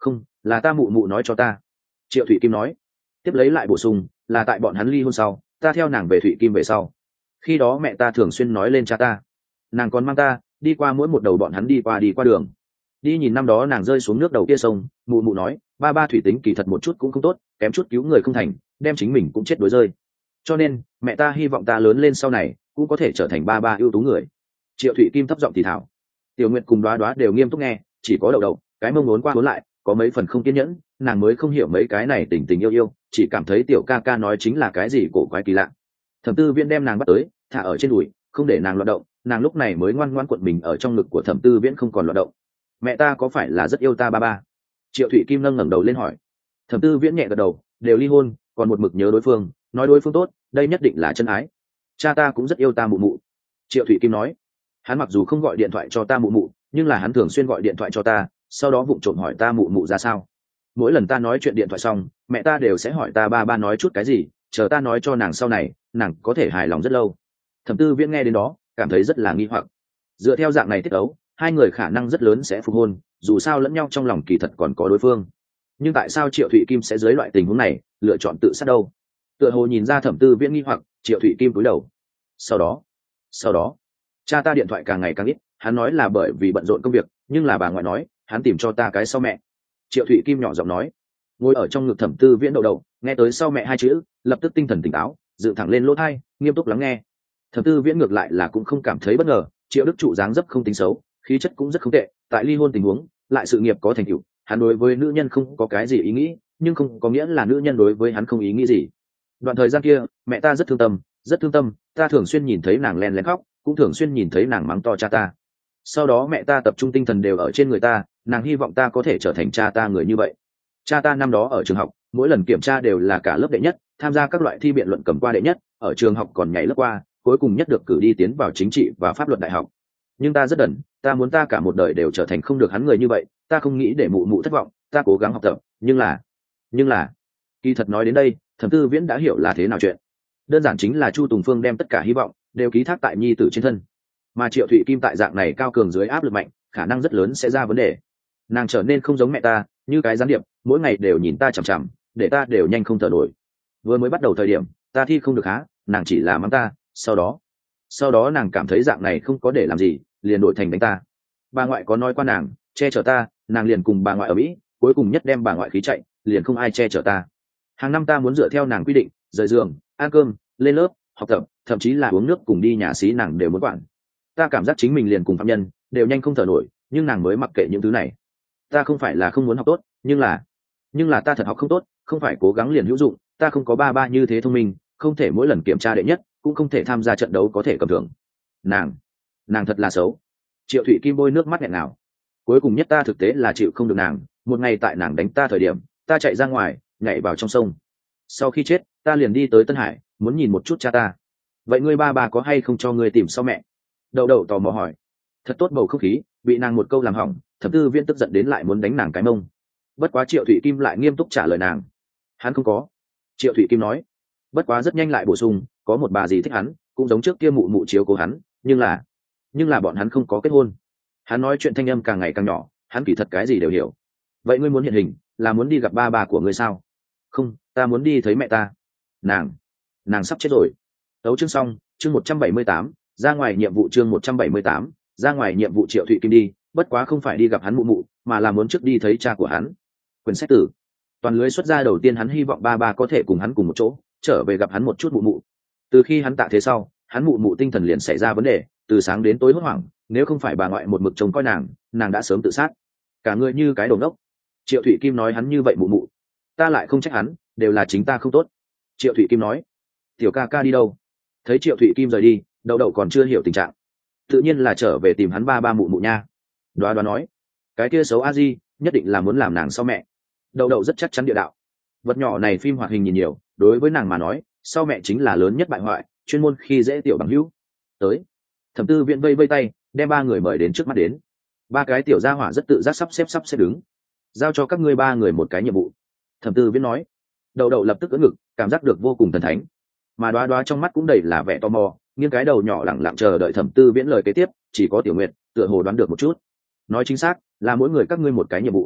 Không, là ta mụ mụ nói cho ta. Triệu Thụy Kim nói. Tiếp lấy lại bổ sung, là tại bọn hắn ly hôn sau, ta theo nàng về Thụy Kim về sau. Khi đó mẹ ta thường xuyên nói lên cha ta, nàng còn mang ta đi qua mỗi một đầu bọn hắn đi qua đi qua đường, đi nhìn năm đó nàng rơi xuống nước đầu kia sông, mụ mụ nói ba ba thủy tính kỳ thật một chút cũng không tốt, kém chút cứu người không thành, đem chính mình cũng chết đuối rơi. Cho nên mẹ ta hy vọng ta lớn lên sau này cũng có thể trở thành ba ba ưu tú người. Triệu Thụy Kim thấp giọng thì thảo. Tiểu Nguyệt cùng Đoá Đoá đều nghiêm túc nghe, chỉ có Đậu Đậu cái mông uốn qua uốn lại, có mấy phần không kiên nhẫn, nàng mới không hiểu mấy cái này tình tình yêu yêu, chỉ cảm thấy tiểu ca ca nói chính là cái gì cổ quái kỳ lạ. Thẩm Tư Viễn đem nàng bắt tới, thả ở trên đùi, không để nàng loạn động, nàng lúc này mới ngoan ngoãn cuộn mình ở trong ngực của Thẩm Tư Viễn không còn loạn động. Mẹ ta có phải là rất yêu ta ba ba? Triệu Thụy Kim nâng ngẩng đầu lên hỏi. Thẩm Tư Viễn nhẹ gật đầu, đều ly hôn, còn một mực nhớ đối phương, nói đối phương tốt, đây nhất định là chân ái. Cha ta cũng rất yêu ta mụ mụ. Triệu Thụy Kim nói. Hắn mặc dù không gọi điện thoại cho ta mụ mụ, nhưng là hắn thường xuyên gọi điện thoại cho ta, sau đó vụng trộm hỏi ta mụ mụ ra sao. Mỗi lần ta nói chuyện điện thoại xong, mẹ ta đều sẽ hỏi ta ba ba nói chút cái gì, chờ ta nói cho nàng sau này, nàng có thể hài lòng rất lâu. Thẩm Tư Viễn nghe đến đó, cảm thấy rất là nghi hoặc. Dựa theo dạng này tiết ấu, hai người khả năng rất lớn sẽ phục hôn, dù sao lẫn nhau trong lòng kỳ thật còn có đối phương. Nhưng tại sao Triệu Thụy Kim sẽ dưới loại tình huống này lựa chọn tự sát đâu? Tựa hồ nhìn ra Thẩm Tư Viễn nghi hoặc, Triệu Thụy Kim cúi đầu. Sau đó, sau đó, cha ta điện thoại càng ngày càng ít, hắn nói là bởi vì bận rộn công việc, nhưng là bà ngoại nói hắn tìm cho ta cái sau mẹ. Triệu Thụy Kim nhỏ giọng nói. Ngồi ở trong ngực Thẩm Tư Viễn Đậu Đậu nghe tới sau mẹ hai chữ, lập tức tinh thần tỉnh táo, dựng thẳng lên lỗ tai, nghiêm túc lắng nghe. Thẩm Tư Viễn ngược lại là cũng không cảm thấy bất ngờ, Triệu Đức Trụ dáng dấp không tính xấu, khí chất cũng rất không tệ, tại ly hôn tình huống, lại sự nghiệp có thành tựu, hắn đối với nữ nhân không có cái gì ý nghĩ, nhưng không có nghĩa là nữ nhân đối với hắn không ý nghĩ gì. Đoạn thời gian kia, mẹ ta rất thương tâm, rất thương tâm, ta thường xuyên nhìn thấy nàng len lén khóc, cũng thường xuyên nhìn thấy nàng mắng to cha ta. Sau đó mẹ ta tập trung tinh thần đều ở trên người ta, nàng hy vọng ta có thể trở thành cha ta người như vậy. Cha ta năm đó ở trường học, mỗi lần kiểm tra đều là cả lớp đệ nhất, tham gia các loại thi biện luận cầm qua đệ nhất, ở trường học còn nhảy lớp qua, cuối cùng nhất được cử đi tiến vào chính trị và pháp luật đại học. Nhưng ta rất đần, ta muốn ta cả một đời đều trở thành không được hắn người như vậy, ta không nghĩ để mụ mụ thất vọng, ta cố gắng học tập, nhưng là nhưng là kỳ thật nói đến đây, Thẩm Tư Viễn đã hiểu là thế nào chuyện. Đơn giản chính là Chu Tùng Phương đem tất cả hy vọng đều ký thác tại nhi tử trên thân, mà Triệu Thụy Kim tại dạng này cao cường dưới áp lực mạnh, khả năng rất lớn sẽ ra vấn đề. Nàng trở nên không giống mẹ ta, như cái gián điệp, mỗi ngày đều nhìn ta chằm chằm, để ta đều nhanh không thở nổi. Vừa mới bắt đầu thời điểm, ta thi không được há, nàng chỉ là mắng ta, sau đó sau đó nàng cảm thấy dạng này không có để làm gì, liền đổi thành đánh ta. Bà ngoại có nói qua nàng che chở ta, nàng liền cùng bà ngoại ở Mỹ, cuối cùng nhất đem bà ngoại khí chạy, liền không ai che chở ta. Hàng năm ta muốn dựa theo nàng quy định, rời giường, ăn cơm, lên lớp, học tập, thậm chí là uống nước cùng đi nhà xí nàng đều muốn quản. Ta cảm giác chính mình liền cùng phạm nhân, đều nhanh không thở nổi, nhưng nàng mới mặc kệ những thứ này. Ta không phải là không muốn học tốt, nhưng là nhưng là ta thật học không tốt, không phải cố gắng liền hữu dụng, ta không có ba ba như thế thông minh, không thể mỗi lần kiểm tra đệ nhất, cũng không thể tham gia trận đấu có thể cầm thưởng. Nàng, nàng thật là xấu. Triệu Thụy Kim bôi nước mắt nghẹn nào. Cuối cùng nhất ta thực tế là chịu không được nàng, một ngày tại nàng đánh ta thời điểm, ta chạy ra ngoài, nhảy vào trong sông. Sau khi chết, ta liền đi tới Tân Hải, muốn nhìn một chút cha ta. Vậy ngươi ba ba có hay không cho ngươi tìm sau mẹ? Đậu Đậu tò mò hỏi. Thật tốt bầu không khí, bị nàng một câu làm hỏng, Thẩm Tư Viễn tức giận đến lại muốn đánh nàng cái mông. Bất quá Triệu Thụy Kim lại nghiêm túc trả lời nàng. Hắn không có. Triệu Thụy Kim nói. Bất quá rất nhanh lại bổ sung, có một bà dì thích hắn, cũng giống trước kia mụ mụ chiếu cố hắn, nhưng là nhưng là bọn hắn không có kết hôn. Hắn nói chuyện thanh âm càng ngày càng nhỏ, hắn kỳ thật cái gì đều hiểu. Vậy ngươi muốn hiện hình, là muốn đi gặp ba bà của ngươi sao? Không, ta muốn đi thấy mẹ ta. Nàng, nàng sắp chết rồi. Tấu chương xong, chương một trăm bảy mươi tám, ra ngoài nhiệm vụ chương một trăm bảy mươi tám, ra ngoài nhiệm vụ Triệu Thụy Kim đi, bất quá không phải đi gặp hắn mụ mụ, mà là muốn trước đi thấy cha của hắn. Quyển sách tử. Toàn lưới xuất ra đầu tiên hắn hy vọng ba ba có thể cùng hắn cùng một chỗ, trở về gặp hắn một chút mụ mụ. Từ khi hắn tạ thế sau, hắn mụ mụ tinh thần liền xảy ra vấn đề, từ sáng đến tối hốt hoảng, nếu không phải bà ngoại một mực trông coi nàng, nàng đã sớm tự sát. Cả người như cái đồ ngốc. Triệu Thụy Kim nói hắn như vậy mụ mụ, ta lại không trách hắn, đều là chính ta không tốt. Triệu Thụy Kim nói. Tiểu ca ca đi đâu? Thấy Triệu Thụy Kim rời đi, Đậu Đậu còn chưa hiểu tình trạng, tự nhiên là trở về tìm hắn ba ba mụ mụ nha. Đoá Đoá nói, cái kia xấu a di nhất định là muốn làm nàng sau mẹ. Đậu Đậu rất chắc chắn địa đạo. Vật nhỏ này phim hoạt hình nhìn nhiều, đối với nàng mà nói, sau mẹ chính là lớn nhất bại hoại, chuyên môn khi dễ tiểu bằng hữu. Tới. Thẩm Tư Viễn vây vây tay, đem ba người mời đến trước mắt đến. Ba cái tiểu gia hỏa rất tự giác sắp xếp sắp xếp đứng. Giao cho các ngươi ba người một cái nhiệm vụ. Thẩm Tư Viễn nói. Đậu Đậu lập tức ưỡn ngực, cảm giác được vô cùng thần thánh. Mà Đoá Đoá trong mắt cũng đầy là vẻ tò mò, nghiêng cái đầu nhỏ lẳng lặng chờ đợi Thẩm Tư Viễn lời kế tiếp, chỉ có Tiểu Nguyệt tựa hồ đoán được một chút. Nói chính xác, là mỗi người các ngươi một cái nhiệm vụ.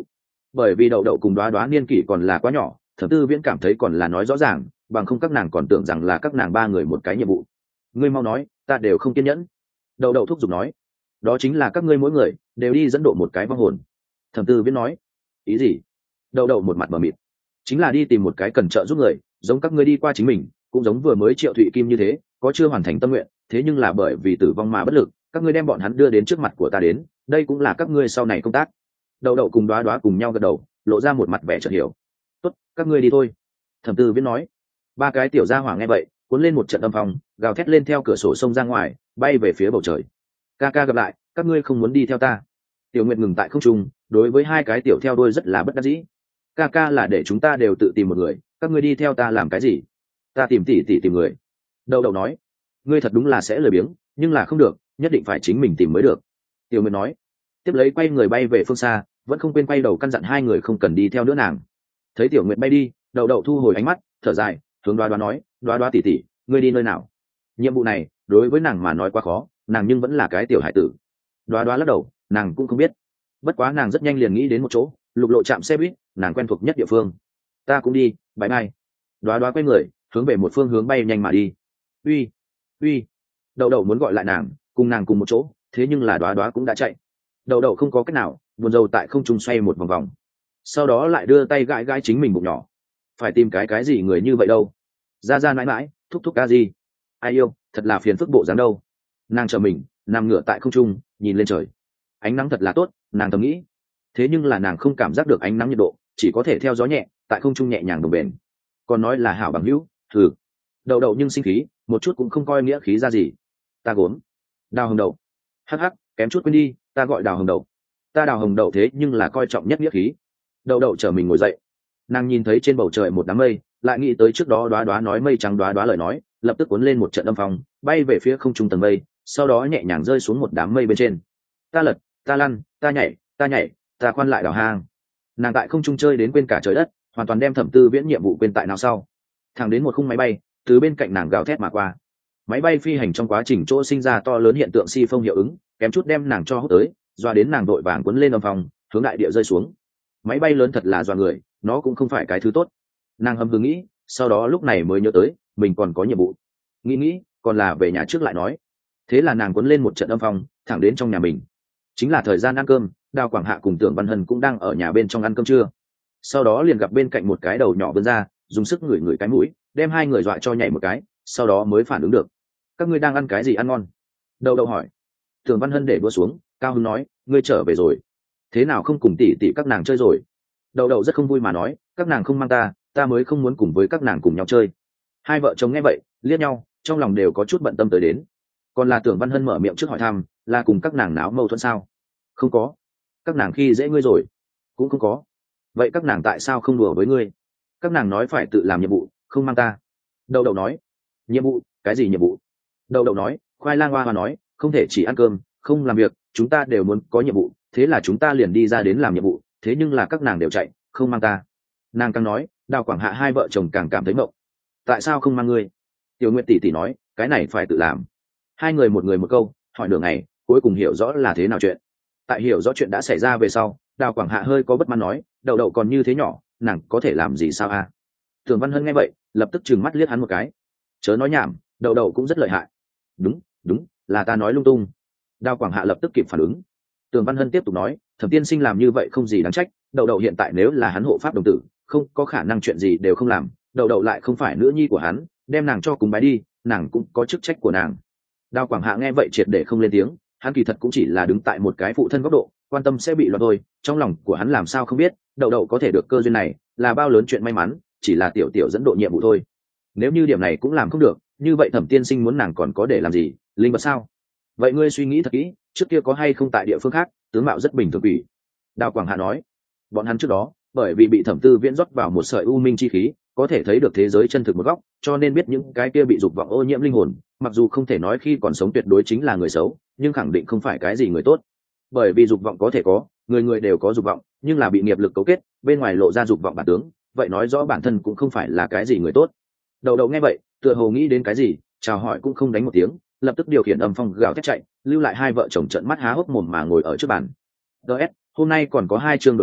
bởi vì đậu đậu cùng đoá đoá niên kỷ còn là quá nhỏ, Thẩm Tư Viễn cảm thấy còn là nói rõ ràng, bằng không các nàng còn tưởng rằng là các nàng ba người một cái nhiệm vụ. Ngươi mau nói, ta đều không kiên nhẫn. Đậu đậu thúc giục nói, đó chính là các ngươi mỗi người đều đi dẫn độ một cái vong hồn. Thẩm Tư Viễn nói, ý gì? Đậu đậu một mặt mờ mịt, chính là đi tìm một cái cần trợ giúp người, giống các ngươi đi qua chính mình, cũng giống vừa mới Triệu Thụy Kim như thế, có chưa hoàn thành tâm nguyện, thế nhưng là bởi vì tử vong mà bất lực, các ngươi đem bọn hắn đưa đến trước mặt của ta đến, đây cũng là các ngươi sau này công tác. Đậu đậu cùng đoá đoá cùng nhau gật đầu, lộ ra một mặt vẻ chợt hiểu. Tốt, các ngươi đi thôi. Thẩm Tư Viễn nói. Ba cái tiểu gia hỏa nghe vậy, cuốn lên một trận âm phong, gào thét lên theo cửa sổ sông ra ngoài, bay về phía bầu trời. Ca ca gặp lại, các ngươi không muốn đi theo ta. Tiểu Nguyệt ngừng tại không trung, đối với hai cái tiểu theo đuôi rất là bất đắc dĩ. Ca ca là để chúng ta đều tự tìm một người, các ngươi đi theo ta làm cái gì? Ta tìm tỷ tỷ tìm người. Đậu đậu nói, ngươi thật đúng là sẽ lười biếng, nhưng là không được, nhất định phải chính mình tìm mới được. Tiểu Nguyệt nói, tiếp lấy quay người bay về phương xa, vẫn không quên quay đầu căn dặn hai người không cần đi theo nữa nàng. Thấy Tiểu Nguyệt bay đi, đậu đậu thu hồi ánh mắt, thở dài, hướng đoá đoá nói, đoá đoá tỷ tỷ, ngươi đi nơi nào? Nhiệm vụ này đối với nàng mà nói quá khó, nàng nhưng vẫn là cái tiểu hải tử. Đoá đoá lắc đầu, nàng cũng không biết, bất quá nàng rất nhanh liền nghĩ đến một chỗ, lục lộ trạm xe buýt, nàng quen thuộc nhất địa phương. Ta cũng đi, bye bye. Đoá đoá quay người, hướng về một phương hướng bay nhanh mà đi. Uy, uy. Đậu đậu muốn gọi lại nàng, cùng nàng cùng một chỗ, thế nhưng là đoá đoá cũng đã chạy. Đậu đậu không có cách nào, buồn rầu tại không trung xoay một vòng vòng, sau đó lại đưa tay gãi gãi chính mình bụng nhỏ. Phải tìm cái cái gì người như vậy đâu? Ra ra mãi mãi, thúc thúc ca gì? Ai yêu, thật là phiền phức bộ dáng đâu. Nàng chờ mình, nằm ngửa tại không trung, nhìn lên trời. Ánh nắng thật là tốt, nàng thầm nghĩ. Thế nhưng là nàng không cảm giác được ánh nắng nhiệt độ, chỉ có thể theo gió nhẹ, tại không trung nhẹ nhàng đồng bền. Còn nói là hảo bằng hữu, thử. Đậu đậu nhưng sinh khí, một chút cũng không coi nghĩa khí ra gì. Ta gốm. Đào hồng đậu. Hắc hắc, kém chút quên đi, ta gọi đào hồng đậu. Ta đào hồng đậu thế nhưng là coi trọng nhất nghĩa khí. Đậu đậu chở mình ngồi dậy, nàng nhìn thấy trên bầu trời một đám mây, lại nghĩ tới trước đó đoá đoá nói mây trắng đoá đoá lời nói, lập tức cuốn lên một trận âm phong, bay về phía không trung tầng mây, sau đó nhẹ nhàng rơi xuống một đám mây bên trên. Ta lật, ta lăn, ta nhảy, ta nhảy, ta khoan lại đào hang. Nàng tại không trung chơi đến quên cả trời đất, hoàn toàn đem Thẩm Tư Viễn nhiệm vụ quên tại nào sau. Thẳng đến một khung máy bay từ bên cạnh nàng gào thét mà qua. Máy bay phi hành trong quá trình chỗ sinh ra to lớn hiện tượng si phong hiệu ứng, kém chút đem nàng cho hút tới, doa đến nàng đội vàng cuốn lên âm phong, hướng đại địa rơi xuống. Máy bay lớn thật là doa người, nó cũng không phải cái thứ tốt. Nàng hầm hừ nghĩ, sau đó lúc này mới nhớ tới mình còn có nhiệm vụ. Nghĩ nghĩ, còn là về nhà trước lại nói. Thế là nàng cuốn lên một trận âm phong, thẳng đến trong nhà mình. Chính là thời gian ăn cơm, Đào Quảng Hạ cùng Tưởng Văn Hân cũng đang ở nhà bên trong ăn cơm trưa. Sau đó liền gặp bên cạnh một cái đầu nhỏ vươn ra, dùng sức ngửi ngửi cái mũi, đem hai người dọa cho nhảy một cái, sau đó mới phản ứng được. Các ngươi đang ăn cái gì ăn ngon? Đầu đầu hỏi. Tưởng Văn Hân để đua xuống, cao hứng nói, ngươi trở về rồi. Thế nào không cùng tỷ tỷ các nàng chơi rồi? Đầu đầu rất không vui mà nói, các nàng không mang ta, ta mới không muốn cùng với các nàng cùng nhau chơi. Hai vợ chồng nghe vậy, liếc nhau, trong lòng đều có chút bận tâm tới đến. Còn là Tưởng Văn Hân mở miệng trước hỏi thăm, là cùng các nàng náo mâu thuẫn sao? Không có. Các nàng khi dễ ngươi rồi? Cũng không có. Vậy các nàng tại sao không đùa với ngươi? Các nàng nói phải tự làm nhiệm vụ, không mang ta. Đầu đầu nói. Nhiệm vụ? Cái gì nhiệm vụ? Đầu đầu nói, khoai lang hoa hoa nói, không thể chỉ ăn cơm, không làm việc, chúng ta đều muốn có nhiệm vụ, thế là chúng ta liền đi ra đến làm nhiệm vụ, thế nhưng là các nàng đều chạy, không mang ta. Nàng càng nói, Đào Quảng Hạ hai vợ chồng càng cảm thấy mộng. Tại sao không mang ngươi? Tiểu Nguyệt tỷ tỷ nói, cái này phải tự làm. Hai người một người một câu, hỏi nửa ngày, cuối cùng hiểu rõ là thế nào chuyện. Tại hiểu rõ chuyện đã xảy ra về sau, Đào Quảng Hạ hơi có bất mãn nói, đậu đậu còn như thế nhỏ, nàng có thể làm gì sao a? Tưởng Văn Hân nghe vậy, lập tức trừng mắt liếc hắn một cái. Chớ nói nhảm, đậu đậu cũng rất lợi hại. Đúng, đúng, là ta nói lung tung. Đào Quảng Hạ lập tức kịp phản ứng. Tưởng Văn Hân tiếp tục nói, Thẩm tiên sinh làm như vậy không gì đáng trách, đậu đậu hiện tại nếu là hắn hộ pháp đồng tử, không có khả năng chuyện gì đều không làm, đậu đậu lại không phải nữ nhi của hắn, đem nàng cho cùng bái đi, nàng cũng có chức trách của nàng. Đào Quảng Hạ nghe vậy triệt để không lên tiếng, hắn kỳ thật cũng chỉ là đứng tại một cái phụ thân góc độ, quan tâm sẽ bị loạn thôi, trong lòng của hắn làm sao không biết, đậu đậu có thể được cơ duyên này, là bao lớn chuyện may mắn, chỉ là tiểu tiểu dẫn độ nhiệm vụ thôi. Nếu như điểm này cũng làm không được, như vậy Thẩm tiên sinh muốn nàng còn có để làm gì, linh vật sao? Vậy ngươi suy nghĩ thật kỹ, trước kia có hay không tại địa phương khác, tướng mạo rất bình thường quỷ. Đào Quảng Hạ nói, bọn hắn trước đó, bởi vì bị Thẩm Tư Viễn rót vào một sợi u minh chi khí, có thể thấy được thế giới chân thực một góc, cho nên biết những cái kia bị dục vọng ô nhiễm linh hồn, mặc dù không thể nói khi còn sống tuyệt đối chính là người xấu, nhưng khẳng định không phải cái gì người tốt. Bởi vì dục vọng có thể có, người người đều có dục vọng, nhưng là bị nghiệp lực cấu kết, bên ngoài lộ ra dục vọng bản tướng, vậy nói rõ bản thân cũng không phải là cái gì người tốt. Đầu đầu nghe vậy, tựa hồ nghĩ đến cái gì, chào hỏi cũng không đánh một tiếng, lập tức điều khiển âm phong gào thét chạy, lưu lại hai vợ chồng trợn mắt há hốc mồm mà ngồi ở trước bàn. đê ét, hôm nay còn có hai chương đổi mới,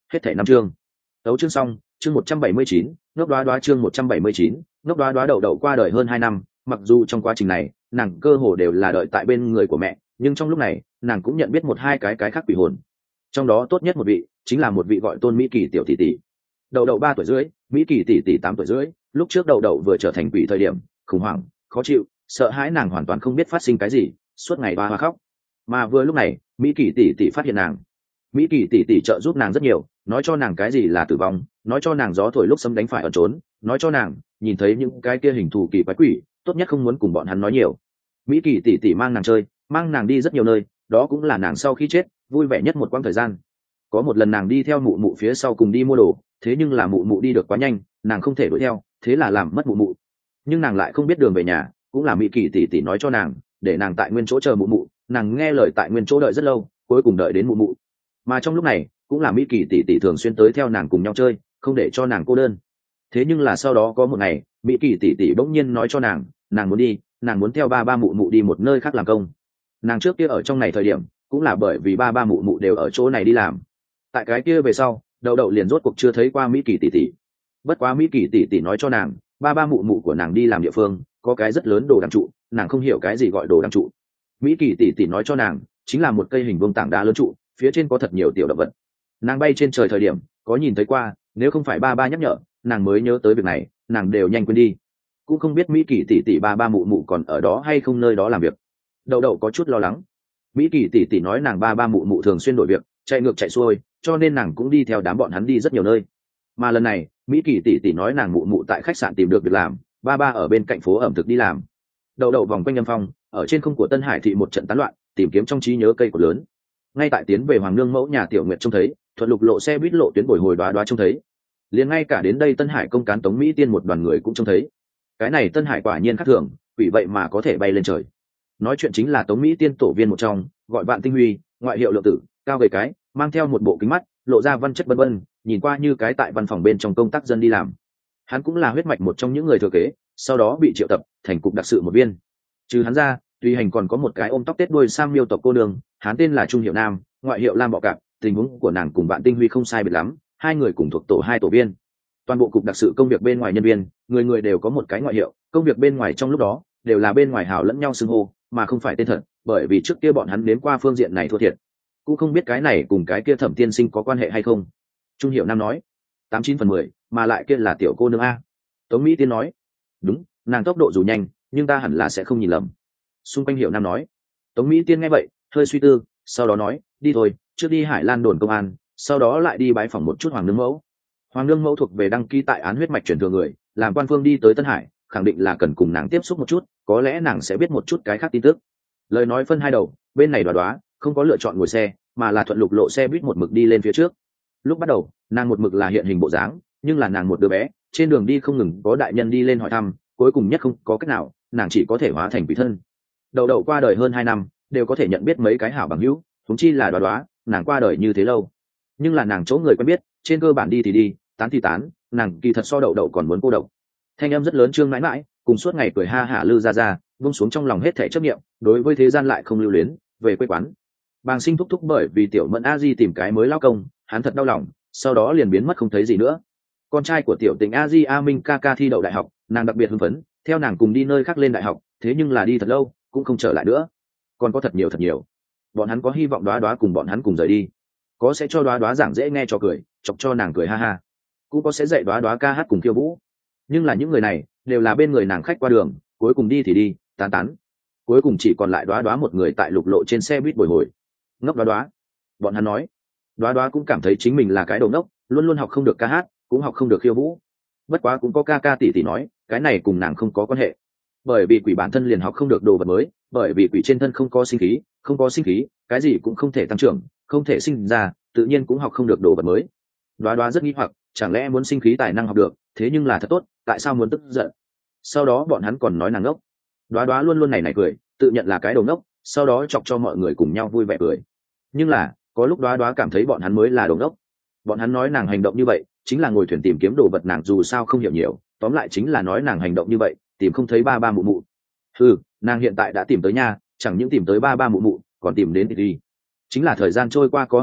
hết thảy năm chương. Đấu chương xong, chương một trăm bảy mươi chín, ngốc đoá đoá chương một trăm bảy mươi chín, ngốc đoá đoá đậu đậu qua đời hơn hai năm, mặc dù trong quá trình này, nàng cơ hồ đều là đợi tại bên người của mẹ, nhưng trong lúc này, nàng cũng nhận biết một hai cái cái khác quỷ hồn. Trong đó tốt nhất một vị, chính là một vị gọi Tôn Mỹ Kỳ tiểu tỷ tỷ. Đậu đậu ba tuổi rưỡi, Mỹ Kỳ tỷ tỷ tám tuổi rưỡi, lúc trước đậu đậu vừa trở thành quỷ thời điểm, khủng hoảng, khó chịu, sợ hãi nàng hoàn toàn không biết phát sinh cái gì, suốt ngày ba hoa khóc. Mà vừa lúc này, Mỹ Kỳ tỷ tỷ phát hiện nàng. Mỹ Kỳ tỷ tỷ trợ giúp nàng rất nhiều, nói cho nàng cái gì là tử vong, nói cho nàng gió thổi lúc sấm đánh phải ẩn trốn, nói cho nàng nhìn thấy những cái kia hình thù kỳ quái quỷ, tốt nhất không muốn cùng bọn hắn nói nhiều. Mỹ Kỳ tỷ tỷ mang nàng chơi, mang nàng đi rất nhiều nơi, đó cũng là nàng sau khi chết vui vẻ nhất một quãng thời gian. Có một lần nàng đi theo mụ mụ phía sau cùng đi mua đồ, thế nhưng là mụ mụ đi được quá nhanh, nàng không thể đuổi theo, thế là làm mất mụ mụ. Nhưng nàng lại không biết đường về nhà, cũng là Mỹ Kỳ tỷ tỷ nói cho nàng, để nàng tại nguyên chỗ chờ mụ mụ, nàng nghe lời tại nguyên chỗ đợi rất lâu, cuối cùng đợi đến mụ mụ. Mà trong lúc này, cũng là Mỹ Kỳ tỷ tỷ thường xuyên tới theo nàng cùng nhau chơi, không để cho nàng cô đơn. Thế nhưng là sau đó có một ngày, Mỹ Kỳ tỷ tỷ bỗng nhiên nói cho nàng, nàng muốn đi, nàng muốn theo ba ba mụ mụ đi một nơi khác làm công. Nàng trước kia ở trong này thời điểm, cũng là bởi vì ba ba mụ mụ đều ở chỗ này đi làm. Tại cái kia về sau, đậu đậu liền rốt cuộc chưa thấy qua Mỹ Kỳ tỷ tỷ. Bất quá Mỹ Kỳ tỷ tỷ nói cho nàng, ba ba mụ mụ của nàng đi làm địa phương, có cái rất lớn đồ đằng trụ, nàng không hiểu cái gì gọi đồ đằng trụ. Mỹ Kỳ tỷ tỷ nói cho nàng, chính là một cây hình vuông tảng đá lớn trụ, phía trên có thật nhiều tiểu động vật. Nàng bay trên trời thời điểm, có nhìn thấy qua, nếu không phải ba ba nhắc nhở, nàng mới nhớ tới việc này, nàng đều nhanh quên đi. Cũng không biết Mỹ Kỳ tỷ tỷ ba ba mụ mụ còn ở đó hay không nơi đó làm việc. Đậu đậu có chút lo lắng. Mỹ Kỳ tỷ tỷ nói nàng ba ba mụ mụ thường xuyên đổi việc, chạy ngược chạy xuôi, cho nên nàng cũng đi theo đám bọn hắn đi rất nhiều nơi. Mà lần này, Mỹ Kỳ tỷ tỷ nói nàng mụ mụ tại khách sạn tìm được việc làm, ba ba ở bên cạnh phố ẩm thực đi làm. Đậu đậu vòng quanh âm phong, ở trên không của Tân Hải thị một trận tán loạn, tìm kiếm trong trí nhớ cây cột lớn. Ngay tại tiến về Hoàng Nương mẫu nhà Tiểu Nguyệt trông thấy, thuận lục lộ xe buýt lộ tuyến bồi hồi đoá đoá trông thấy, liền ngay cả đến đây Tân Hải công cán Tống Mỹ Tiên một đoàn người cũng trông thấy. Cái này Tân Hải quả nhiên khác thường, vì vậy mà có thể bay lên trời. Nói chuyện chính là Tống Mỹ Tiên tổ viên một trong, gọi Vạn Tinh Huy, ngoại hiệu Lượng Tử, cao gầy cái, mang theo một bộ kính mắt, lộ ra văn chất bân bân, nhìn qua như cái tại văn phòng bên trong công tác dân đi làm. Hắn cũng là huyết mạch một trong những người thừa kế, sau đó bị triệu tập thành cục đặc sự một viên. Trừ hắn ra, tùy hành còn có một cái ôm tóc tết đuôi sang miêu tộc cô nương, hắn tên là Trung Hiệu Nam, ngoại hiệu Lam Bọ Cạp, tình huống của nàng cùng Vạn Tinh Huy không sai biệt lắm, hai người cùng thuộc tổ hai tổ viên. Toàn bộ cục đặc sự công việc bên ngoài nhân viên, người người đều có một cái ngoại hiệu, công việc bên ngoài trong lúc đó đều là bên ngoài hào lẫn nhau xưng hô, mà không phải tên thật, bởi vì trước kia bọn hắn đến qua phương diện này thua thiệt, cũng không biết cái này cùng cái kia Thẩm tiên sinh có quan hệ hay không. Trung Hiệu Nam nói, tám chín phần mười, mà lại kia là tiểu cô nương a. Tống Mỹ Tiên nói, đúng, nàng tốc độ dù nhanh, nhưng ta hẳn là sẽ không nhìn lầm. Xung quanh Hiệu Nam nói. Tống Mỹ Tiên nghe vậy, hơi suy tư, sau đó nói, đi thôi, trước đi Hải Lan đồn công an, sau đó lại đi bái phỏng một chút Hoàng Nương mẫu. Hoàng Nương mẫu thuộc về đăng ký tại án huyết mạch truyền thừa người, làm quan phương đi tới Tân Hải, khẳng định là cần cùng nàng tiếp xúc một chút, có lẽ nàng sẽ biết một chút cái khác tin tức. Lời nói phân hai đầu, bên này đoá đoá không có lựa chọn ngồi xe, mà là thuận lục lộ xe buýt một mực đi lên phía trước. Lúc bắt đầu, nàng một mực là hiện hình bộ dáng, nhưng là nàng một đứa bé, trên đường đi không ngừng có đại nhân đi lên hỏi thăm, cuối cùng nhất không có cách nào, nàng chỉ có thể hóa thành quỷ thân. Đầu đầu qua đời hơn hai năm, đều có thể nhận biết mấy cái hảo bằng hữu, thúng chi là đoá đoá, nàng qua đời như thế lâu, nhưng là nàng chỗ người quen biết, trên cơ bản đi thì đi, tán thì tán, nàng kỳ thật so đậu đậu còn muốn cô độc. Thanh âm rất lớn trương mãi mãi, cùng suốt ngày cười ha hả lư ra ra, buông xuống trong lòng hết thảy chấp niệm, đối với thế gian lại không lưu luyến, về quê quán. Bàng Sinh thúc thúc bởi vì tiểu Mẫn a di tìm cái mới lao công, hắn thật đau lòng, sau đó liền biến mất không thấy gì nữa. Con trai của tiểu Tình a di A Minh ca ca thi đậu đại học, nàng đặc biệt hưng phấn, theo nàng cùng đi nơi khác lên đại học, thế nhưng là đi thật lâu, cũng không trở lại nữa. Còn có thật nhiều thật nhiều, bọn hắn có hy vọng đoá đoá cùng bọn hắn cùng rời đi, có sẽ cho đoá đoá giảng dễ nghe cho cười, chọc cho nàng cười ha ha, cũng có sẽ dạy đoá đoá ca hát cùng khiêu vũ. Nhưng là những người này đều là bên người nàng khách qua đường, cuối cùng đi thì đi, tán tán, cuối cùng chỉ còn lại đoá đoá một người tại lục lộ trên xe buýt bồi hồi. Ngốc đoá đoá, bọn hắn nói. Đoá đoá cũng cảm thấy chính mình là cái đầu ngốc, luôn luôn học không được ca hát, cũng học không được khiêu vũ. Bất quá cũng có ca ca tỷ tỷ nói, cái này cùng nàng không có quan hệ, bởi vì quỷ bản thân liền học không được đồ vật mới, bởi vì quỷ trên thân không có sinh khí, không có sinh khí, cái gì cũng không thể tăng trưởng, không thể sinh ra, tự nhiên cũng học không được đồ vật mới. Đoá đoá rất nghi hoặc, chẳng lẽ muốn sinh khí tài năng học được, thế nhưng là thật tốt, tại sao muốn tức giận? Sau đó bọn hắn còn nói nàng ngốc. Đoá đoá luôn luôn này này cười, tự nhận là cái đầu ngốc, sau đó chọc cho mọi người cùng nhau vui vẻ cười. Nhưng là có lúc Đoá đoá cảm thấy bọn hắn mới là đầu ngốc. Bọn hắn nói nàng hành động như vậy chính là ngồi thuyền tìm kiếm đồ vật, nàng dù sao không hiểu nhiều, tóm lại chính là nói nàng hành động như vậy tìm không thấy ba ba mụ mụ. Ừ, nàng hiện tại đã tìm tới nha, chẳng những tìm tới ba ba mụ mụ, còn tìm đến thì đi. Chính là thời gian trôi qua có hơi lâu,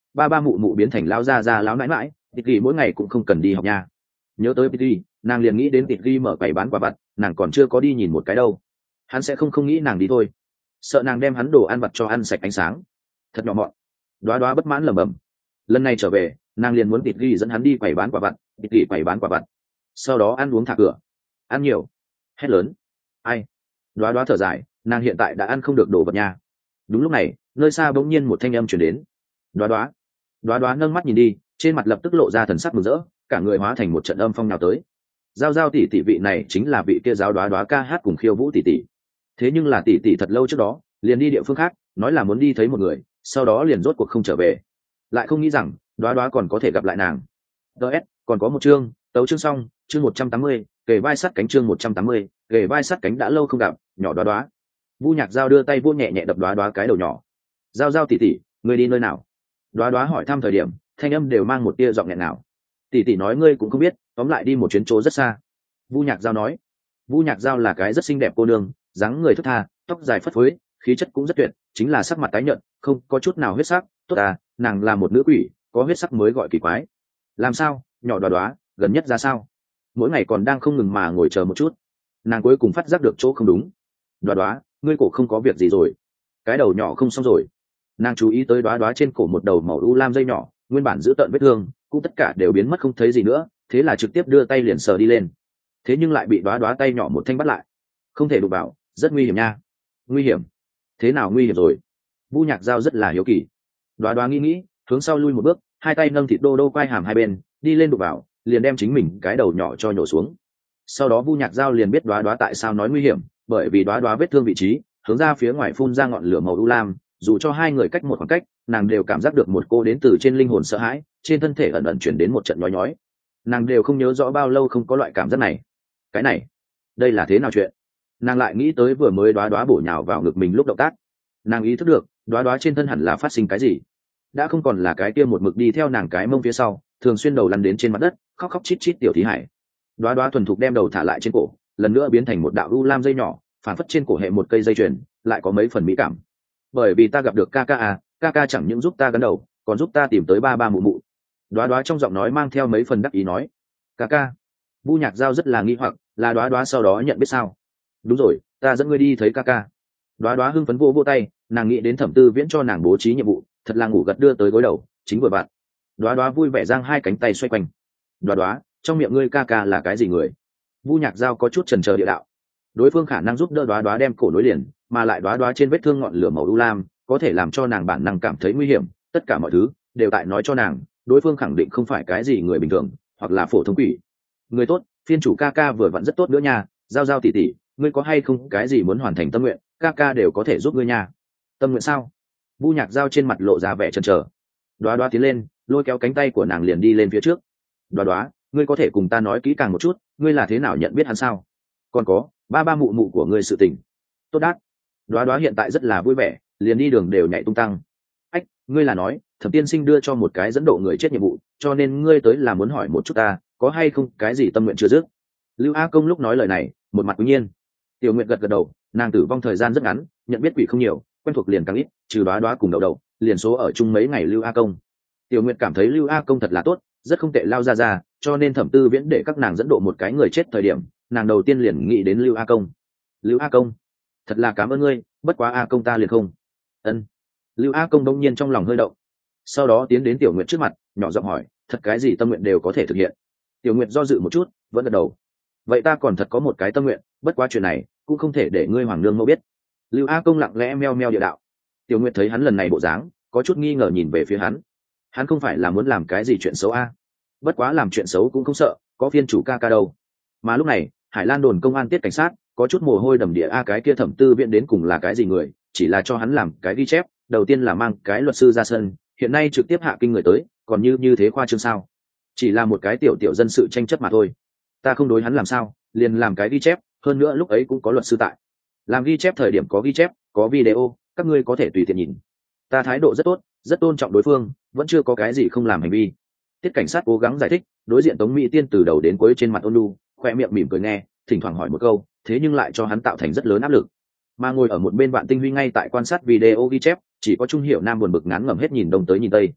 ba ba mụ mụ biến thành lao ra ra láo nãi mãi, tịt ghi mỗi ngày cũng không cần đi học nha. Nhớ tới tịt ghi, nàng liền nghĩ đến tịt ghi mở quầy bán quả vặt, nàng còn chưa có đi nhìn một cái đâu. Hắn sẽ không không nghĩ nàng đi thôi, sợ nàng đem hắn đồ ăn vặt cho ăn sạch ánh sáng. Thật nhỏ mọn. Đoá đoá bất mãn lẩm bẩm. Lần này trở về, nàng liền muốn tịt ghi dẫn hắn đi quầy bán quả vặt, tịt ghi quầy bán quả vặt. Sau đó ăn uống thả cửa, ăn nhiều, hét lớn. Ai? Đoá đoá thở dài, nàng hiện tại đã ăn không được đồ vật nha. Đúng lúc này, nơi xa bỗng nhiên một thanh âm truyền đến. Đoá đoá. Đoá đoá nâng mắt nhìn đi, trên mặt lập tức lộ ra thần sắc mừng rỡ, cả người hóa thành một trận âm phong nào tới. Giao giao tỷ tỷ vị này chính là vị kia giáo đoá đoá ca hát cùng khiêu vũ tỷ tỷ. Thế nhưng là tỷ tỷ thật lâu trước đó, liền đi địa phương khác, nói là muốn đi thấy một người, sau đó liền rốt cuộc không trở về. Lại không nghĩ rằng, đoá đoá còn có thể gặp lại nàng. ds còn có một chương, tấu chương xong, chương một trăm tám mươi, kề vai sát cánh chương một trăm tám mươi, kề vai sát cánh đã lâu không gặp, nhỏ đoá đoá. Vu Nhạc Giao đưa tay vô nhẹ nhẹ đập đoá đoá cái đầu nhỏ. Giao Giao tỷ tỷ, ngươi đi nơi nào? Đoá đoá hỏi thăm thời điểm, thanh âm đều mang một tia giọng nghẹn nào. Tỷ tỷ nói ngươi cũng không biết, tóm lại đi một chuyến chỗ rất xa. Vu Nhạc Giao nói. Vu Nhạc Giao là cái rất xinh đẹp cô nương, dáng người thướt tha, tóc dài phất phới, khí chất cũng rất tuyệt, chính là sắc mặt tái nhợt, không có chút nào huyết sắc. Tốt à, nàng là một nữ quỷ, có huyết sắc mới gọi kỳ quái. Làm sao, nhỏ đoá đoá, gần nhất ra sao? Mỗi ngày còn đang không ngừng mà ngồi chờ một chút. Nàng cuối cùng phát giác được chỗ không đúng. Đoá đoá, ngươi cổ không có việc gì rồi? Cái đầu nhỏ không xong rồi. Nàng chú ý tới đoá đoá trên cổ một đầu màu u lam dây nhỏ, nguyên bản giữ tợn vết thương, cũng tất cả đều biến mất không thấy gì nữa, thế là trực tiếp đưa tay liền sờ đi lên. Thế nhưng lại bị đoá đoá tay nhỏ một thanh bắt lại. Không thể đụng vào, rất nguy hiểm nha. Nguy hiểm? Thế nào nguy hiểm rồi? Vu Nhạc Giao rất là hiếu kỳ. Đoá đoá nghĩ nghĩ, hướng sau lui một bước, hai tay nâng thịt đô đô quai hàm hai bên, đi lên đụng vào, liền đem chính mình cái đầu nhỏ cho nhổ xuống. Sau đó Vu Nhạc Giao liền biết đoá đoá tại sao nói nguy hiểm, bởi vì đoá đoá vết thương vị trí, hướng ra phía ngoài phun ra ngọn lửa màu u lam, dù cho hai người cách một khoảng cách, nàng đều cảm giác được một cô đến từ trên linh hồn sợ hãi, trên thân thể ẩn ẩn chuyển đến một trận nhói nhói. Nàng đều không nhớ rõ bao lâu không có loại cảm giác này. Cái này, đây là thế nào chuyện? Nàng lại nghĩ tới vừa mới đoá đoá bổ nhào vào ngực mình lúc động tác. Nàng ý thức được, đoá đoá trên thân hẳn là phát sinh cái gì. Đã không còn là cái kia một mực đi theo nàng cái mông phía sau, thường xuyên đầu lăn đến trên mặt đất, khóc khóc chít chít tiểu thí hải. Đoá đoá thuần thục đem đầu thả lại trên cổ, lần nữa biến thành một đạo u lam dây nhỏ, phản phất trên cổ hệ một cây dây chuyền, lại có mấy phần mỹ cảm. Bởi vì ta gặp được ca ca à, ca ca chẳng những giúp ta gắn đầu, còn giúp ta tìm tới ba ba mụ mụ. Đoá đoá trong giọng nói mang theo mấy phần đắc ý nói. Ca ca. Vu Nhạc Giao rất là nghi hoặc, là đoá đoá sau đó nhận biết sao? Đúng rồi, ta dẫn ngươi đi thấy ca ca. Đoá đoá hưng phấn vô vô tay, nàng nghĩ đến Thẩm Tư Viễn cho nàng bố trí nhiệm vụ, thật là ngủ gật đưa tới gối đầu, chính vừa bạn. Đoá đoá vui vẻ giang hai cánh tay xoay quanh. Đoá đoá, trong miệng ngươi ca ca là cái gì người? Vu Nhạc Giao có chút chần chờ địa đạo. Đối phương khả năng giúp đỡ đoá đoá đem cổ nối liền, mà lại đoá đoá trên vết thương ngọn lửa màu u lam, có thể làm cho nàng bản năng cảm thấy nguy hiểm, tất cả mọi thứ đều tại nói cho nàng, đối phương khẳng định không phải cái gì người bình thường, hoặc là phổ thông quỷ. Người tốt, phiên chủ ca ca vừa vặn rất tốt nữa nha, Giao Giao tỷ tỷ, ngươi có hay không cái gì muốn hoàn thành tâm nguyện, ca ca đều có thể giúp ngươi nha. Tâm nguyện sao? Vu Nhạc Giao trên mặt lộ ra vẻ chần chờ. Đoá đoá tiến lên, lôi kéo cánh tay của nàng liền đi lên phía trước. Đoá đoá, ngươi có thể cùng ta nói kỹ càng một chút, ngươi là thế nào nhận biết hắn sao? Còn có, ba ba mụ mụ của ngươi sự tình. Tốt đát. Đoá đoá hiện tại rất là vui vẻ, liền đi đường đều nhảy tung tăng. Ách, ngươi là nói, Thẩm tiên sinh đưa cho một cái dẫn độ người chết nhiệm vụ, cho nên ngươi tới là muốn hỏi một chút ta, có hay không cái gì tâm nguyện chưa dứt? Lưu A Công lúc nói lời này, một mặt quý nhiên. Tiểu Nguyệt gật gật đầu, nàng tử vong thời gian rất ngắn, nhận biết quỷ không nhiều, quen thuộc liền càng ít, trừ Đoá Đoá cùng đầu đầu, liền số ở chung mấy ngày Lưu A Công. Tiểu Nguyệt cảm thấy Lưu A Công thật là tốt, rất không tệ lao ra ra, cho nên Thẩm Tư Viễn để các nàng dẫn độ một cái người chết thời điểm, nàng đầu tiên liền nghĩ đến Lưu A Công. Lưu A Công, thật là cảm ơn ngươi, bất quá A Công ta liền không. Ân. Lưu A Công đông nhiên trong lòng hơi động, sau đó tiến đến Tiểu Nguyệt trước mặt, nhỏ giọng hỏi, thật cái gì tâm nguyện đều có thể thực hiện? Tiểu Nguyệt do dự một chút, vẫn gật đầu. Vậy ta còn thật có một cái tâm nguyện, bất quá chuyện này cũng không thể để ngươi hoàng nương mẫu biết. Lưu A Công lặng lẽ meo meo địa đạo. Tiểu Nguyệt thấy hắn lần này bộ dáng, có chút nghi ngờ nhìn về phía hắn. Hắn không phải là muốn làm cái gì chuyện xấu a? Bất quá làm chuyện xấu cũng không sợ, có phiên chủ ca ca đâu. Mà lúc này, Hải Lan đồn công an tiết cảnh sát, có chút mồ hôi đầm địa a cái kia Thẩm Tư Viễn đến cùng là cái gì người, chỉ là cho hắn làm cái ghi chép, đầu tiên là mang cái luật sư ra sân, hiện nay trực tiếp hạ kinh người tới, còn như như thế khoa trương sao? Chỉ là một cái tiểu tiểu dân sự tranh chấp mà thôi. Ta không đối hắn làm sao, liền làm cái ghi chép, hơn nữa lúc ấy cũng có luật sư tại. Làm ghi chép thời điểm có ghi chép, có video, các ngươi có thể tùy tiện nhìn. Ta thái độ rất tốt, rất tôn trọng đối phương, vẫn chưa có cái gì không làm hành vi. Tiết cảnh sát cố gắng giải thích, đối diện Tống Mỹ Tiên từ đầu đến cuối trên mặt ôn nhu, khoe miệng mỉm cười nghe, thỉnh thoảng hỏi một câu, thế nhưng lại cho hắn tạo thành rất lớn áp lực. Mà ngồi ở một bên bạn Tinh Huy ngay tại quan sát video ghi chép, chỉ có Trung Hiểu Nam buồn bực ngán ngẩm hết nhìn đông tới nhìn tây.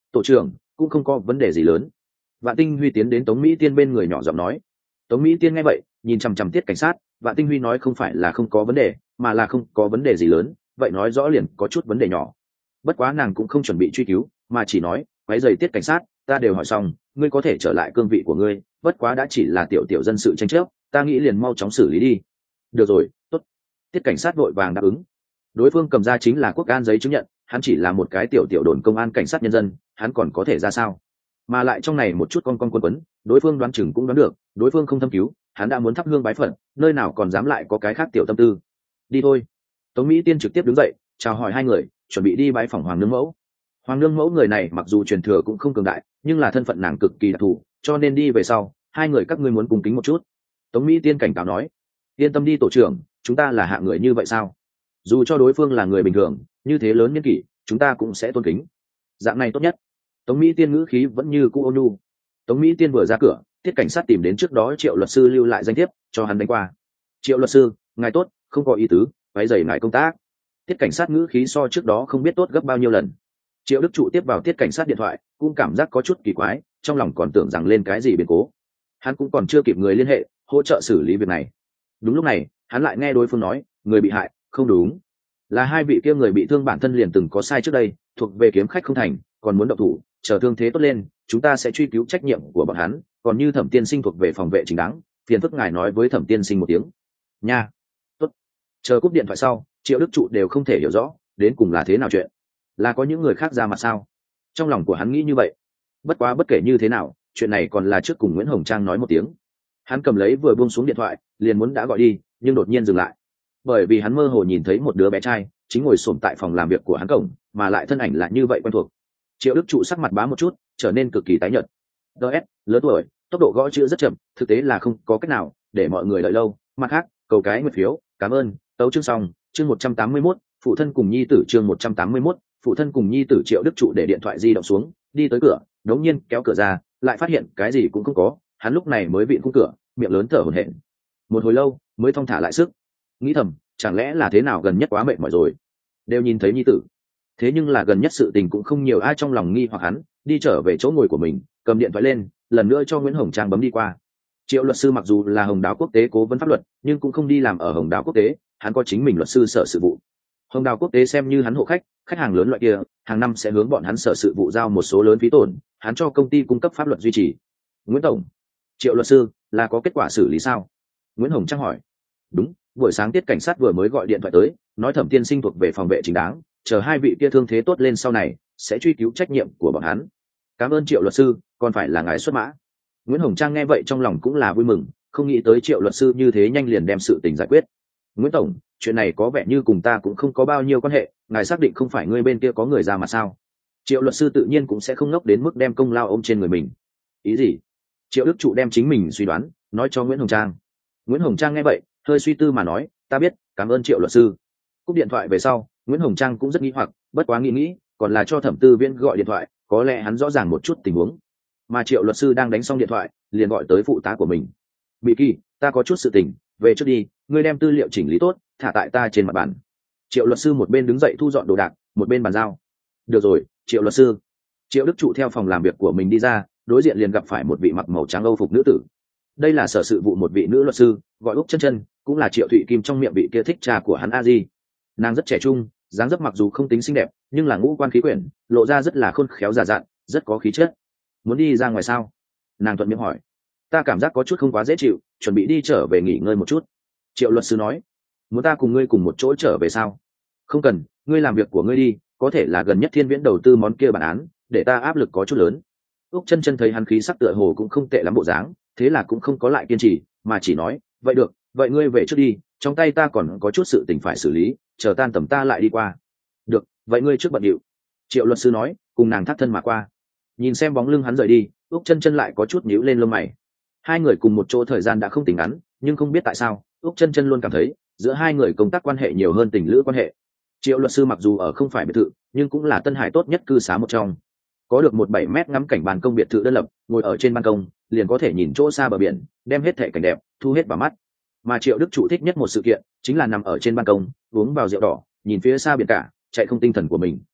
tổ trưởng cũng không có vấn đề gì lớn. Vạn Tinh Huy tiến đến Tống Mỹ Tiên bên người nhỏ giọng nói. Tống Mỹ Tiên nghe vậy nhìn chằm chằm Tiết cảnh sát. Vạn Tinh Huy nói không phải là không có vấn đề, mà là không có vấn đề gì lớn, vậy nói rõ liền có chút vấn đề nhỏ. Bất quá nàng cũng không chuẩn bị truy cứu, mà chỉ nói quấy rầy Tiết cảnh sát, ta đều hỏi xong, ngươi có thể trở lại cương vị của ngươi, bất quá đã chỉ là tiểu tiểu dân sự tranh chấp, ta nghĩ liền mau chóng xử lý đi. Được rồi, tốt. Tiết cảnh sát vội vàng đáp ứng. Đối phương cầm ra chính là quốc an giấy chứng nhận, hắn chỉ là một cái tiểu tiểu đồn công an cảnh sát nhân dân, hắn còn có thể ra sao? Mà lại trong này một chút con con quân quấn, đối phương đoán chừng cũng đoán được, đối phương không thâm cứu, hắn đã muốn thắp hương bái phật, nơi nào còn dám lại có cái khác tiểu tâm tư. Đi thôi. Tống Mỹ Tiên trực tiếp đứng dậy, chào hỏi hai người, chuẩn bị đi bái phỏng Hoàng Nương Mẫu. Hoàng Nương Mẫu người này mặc dù truyền thừa cũng không cường đại, nhưng là thân phận nàng cực kỳ đặc thù, cho nên đi về sau, hai người các ngươi muốn cùng kính một chút. Tống Mỹ Tiên cảnh cáo nói. Yên tâm đi tổ trưởng, chúng ta là hạng người như vậy sao? Dù cho đối phương là người bình thường, như thế lớn niên kỷ, chúng ta cũng sẽ tôn kính. Dạng này tốt nhất. Tống Mỹ Tiên ngữ khí vẫn như cũ ôn nhu. Tống Mỹ Tiên vừa ra cửa, Tiết cảnh sát tìm đến trước đó Triệu luật sư lưu lại danh thiếp, cho hắn đánh qua. Triệu luật sư, ngài tốt, không có ý tứ, váy giày ngài công tác. Tiết cảnh sát ngữ khí so trước đó không biết tốt gấp bao nhiêu lần. Triệu Đức Trụ tiếp vào Tiết cảnh sát điện thoại, cũng cảm giác có chút kỳ quái, trong lòng còn tưởng rằng lên cái gì biến cố. Hắn cũng còn chưa kịp người liên hệ hỗ trợ xử lý việc này. Đúng lúc này, hắn lại nghe đối phương nói, người bị hại, không đúng, là hai vị kia người bị thương bản thân liền từng có sai trước đây, thuộc về kiếm khách không thành, còn muốn động thủ, chờ thương thế tốt lên, chúng ta sẽ truy cứu trách nhiệm của bọn hắn, còn như Thẩm tiên sinh thuộc về phòng vệ chính đáng, phiền phức ngài nói với Thẩm tiên sinh một tiếng. Nha. Tốt. Chờ cúp điện thoại sau, Triệu Đức Trụ đều không thể hiểu rõ, đến cùng là thế nào chuyện. Là có những người khác ra mặt sao? Trong lòng của hắn nghĩ như vậy. Bất quá bất kể như thế nào, chuyện này còn là trước cùng Nguyễn Hồng Trang nói một tiếng. Hắn cầm lấy vừa buông xuống điện thoại, liền muốn đã gọi đi, nhưng đột nhiên dừng lại. Bởi vì hắn mơ hồ nhìn thấy một đứa bé trai chính ngồi xổm tại phòng làm việc của hắn cổng, mà lại thân ảnh là như vậy quen thuộc. Triệu Đức Trụ sắc mặt bá một chút, trở nên cực kỳ tái nhợt. ds lớn tuổi, tốc độ gõ chữ rất chậm, thực tế là không có cách nào để mọi người đợi lâu. Mặt khác, cầu cái nguyệt phiếu, cảm ơn. Tấu chương xong, chương một trăm tám mươi mốt, phụ thân cùng nhi tử chương một trăm tám mươi mốt, phụ thân cùng nhi tử. Triệu Đức Trụ để điện thoại di động xuống, đi tới cửa, đống nhiên kéo cửa ra, lại phát hiện cái gì cũng không có, hắn lúc này mới vịn khung cửa, miệng lớn thở hổn hển. Một hồi lâu, mới thong thả lại sức. Nghĩ thầm, chẳng lẽ là thế nào gần nhất quá mệt mỏi rồi, đều nhìn thấy nhi tử. Thế nhưng là gần nhất sự tình cũng không nhiều ai, trong lòng nghi hoặc hắn đi trở về chỗ ngồi của mình, cầm điện thoại lên, lần nữa cho Nguyễn Hồng Trang bấm đi qua. Triệu luật sư mặc dù là Hồng Đáo Quốc tế cố vấn pháp luật, nhưng cũng không đi làm ở Hồng Đáo Quốc tế, hắn có chính mình luật sư sở sự vụ. Hồng Đáo Quốc tế xem như hắn hộ khách, khách hàng lớn loại kia, hàng năm sẽ hướng bọn hắn sở sự vụ giao một số lớn phí tổn, hắn cho công ty cung cấp pháp luật duy trì. Nguyễn tổng, Triệu luật sư, là có kết quả xử lý sao? Nguyễn Hồng Trang hỏi. Đúng, buổi sáng Tiết cảnh sát vừa mới gọi điện thoại tới, nói Thẩm tiên sinh thuộc về phòng vệ chính đáng, chờ hai vị kia thương thế tốt lên sau này sẽ truy cứu trách nhiệm của bọn hắn. Cảm ơn Triệu luật sư, còn phải là ngài xuất mã. Nguyễn Hồng Trang nghe vậy trong lòng cũng là vui mừng, không nghĩ tới Triệu luật sư như thế nhanh liền đem sự tình giải quyết. Nguyễn tổng, chuyện này có vẻ như cùng ta cũng không có bao nhiêu quan hệ, ngài xác định không phải ngươi bên kia có người ra mà sao? Triệu luật sư tự nhiên cũng sẽ không ngốc đến mức đem công lao ôm trên người mình. Ý gì? Triệu Đức Trụ đem chính mình suy đoán nói cho Nguyễn Hồng Trang. Nguyễn Hồng Trang nghe vậy hơi suy tư mà nói, ta biết, cảm ơn Triệu luật sư. Cúp điện thoại về sau, Nguyễn Hồng Trang cũng rất nghi hoặc, bất quá nghĩ nghĩ, còn là cho Thẩm Tư Viễn gọi điện thoại, có lẽ hắn rõ ràng một chút tình huống. Mà Triệu luật sư đang đánh xong điện thoại, liền gọi tới phụ tá của mình. Bị Kỳ, ta có chút sự tình, về trước đi, ngươi đem tư liệu chỉnh lý tốt, thả tại ta trên mặt bàn. Triệu luật sư một bên đứng dậy thu dọn đồ đạc, một bên bàn giao. Được rồi, Triệu luật sư. Triệu Đức Trụ theo phòng làm việc của mình đi ra, đối diện liền gặp phải một vị mặc màu trắng Âu phục nữ tử. Đây là sở sự vụ một vị nữ luật sư, gọi Úc Chân Chân, cũng là Triệu Thụy Kim trong miệng vị kia thích trà của hắn a di. Nàng rất trẻ trung, dáng dấp mặc dù không tính xinh đẹp, nhưng là ngũ quan khí quyển, lộ ra rất là khôn khéo già dặn, rất có khí chất. Muốn đi ra ngoài sao? Nàng thuận miệng hỏi. Ta cảm giác có chút không quá dễ chịu, chuẩn bị đi trở về nghỉ ngơi một chút. Triệu luật sư nói. Muốn ta cùng ngươi cùng một chỗ trở về sao? Không cần, ngươi làm việc của ngươi đi, có thể là gần nhất Thiên Viễn đầu tư món kia bản án, để ta áp lực có chút lớn. Úc Chân Chân thấy hắn khí sắc tựa hồ cũng không tệ lắm bộ dáng, thế là cũng không có lại kiên trì, mà chỉ nói, vậy được, vậy ngươi về trước đi, trong tay ta còn có chút sự tình phải xử lý, chờ tan tầm ta lại đi qua. Được, vậy ngươi trước bận điệu. Triệu luật sư nói, cùng nàng thắt thân mà qua. Nhìn xem bóng lưng hắn rời đi, Úc Chân Chân lại có chút nhíu lên lông mày. Hai người cùng một chỗ thời gian đã không tính ngắn, nhưng không biết tại sao, Úc Chân Chân luôn cảm thấy giữa hai người công tác quan hệ nhiều hơn tình lữ quan hệ. Triệu luật sư mặc dù ở không phải biệt thự, nhưng cũng là Tân Hải tốt nhất cư xá một trong. Có được một bảy mét ngắm cảnh ban công biệt thự đơn lập, ngồi ở trên ban công, liền có thể nhìn chỗ xa bờ biển, đem hết thảy cảnh đẹp thu hết vào mắt. Mà Triệu Đức Trụ thích nhất một sự kiện, chính là nằm ở trên ban công, uống vào rượu đỏ, nhìn phía xa biển cả, chạy không tinh thần của mình.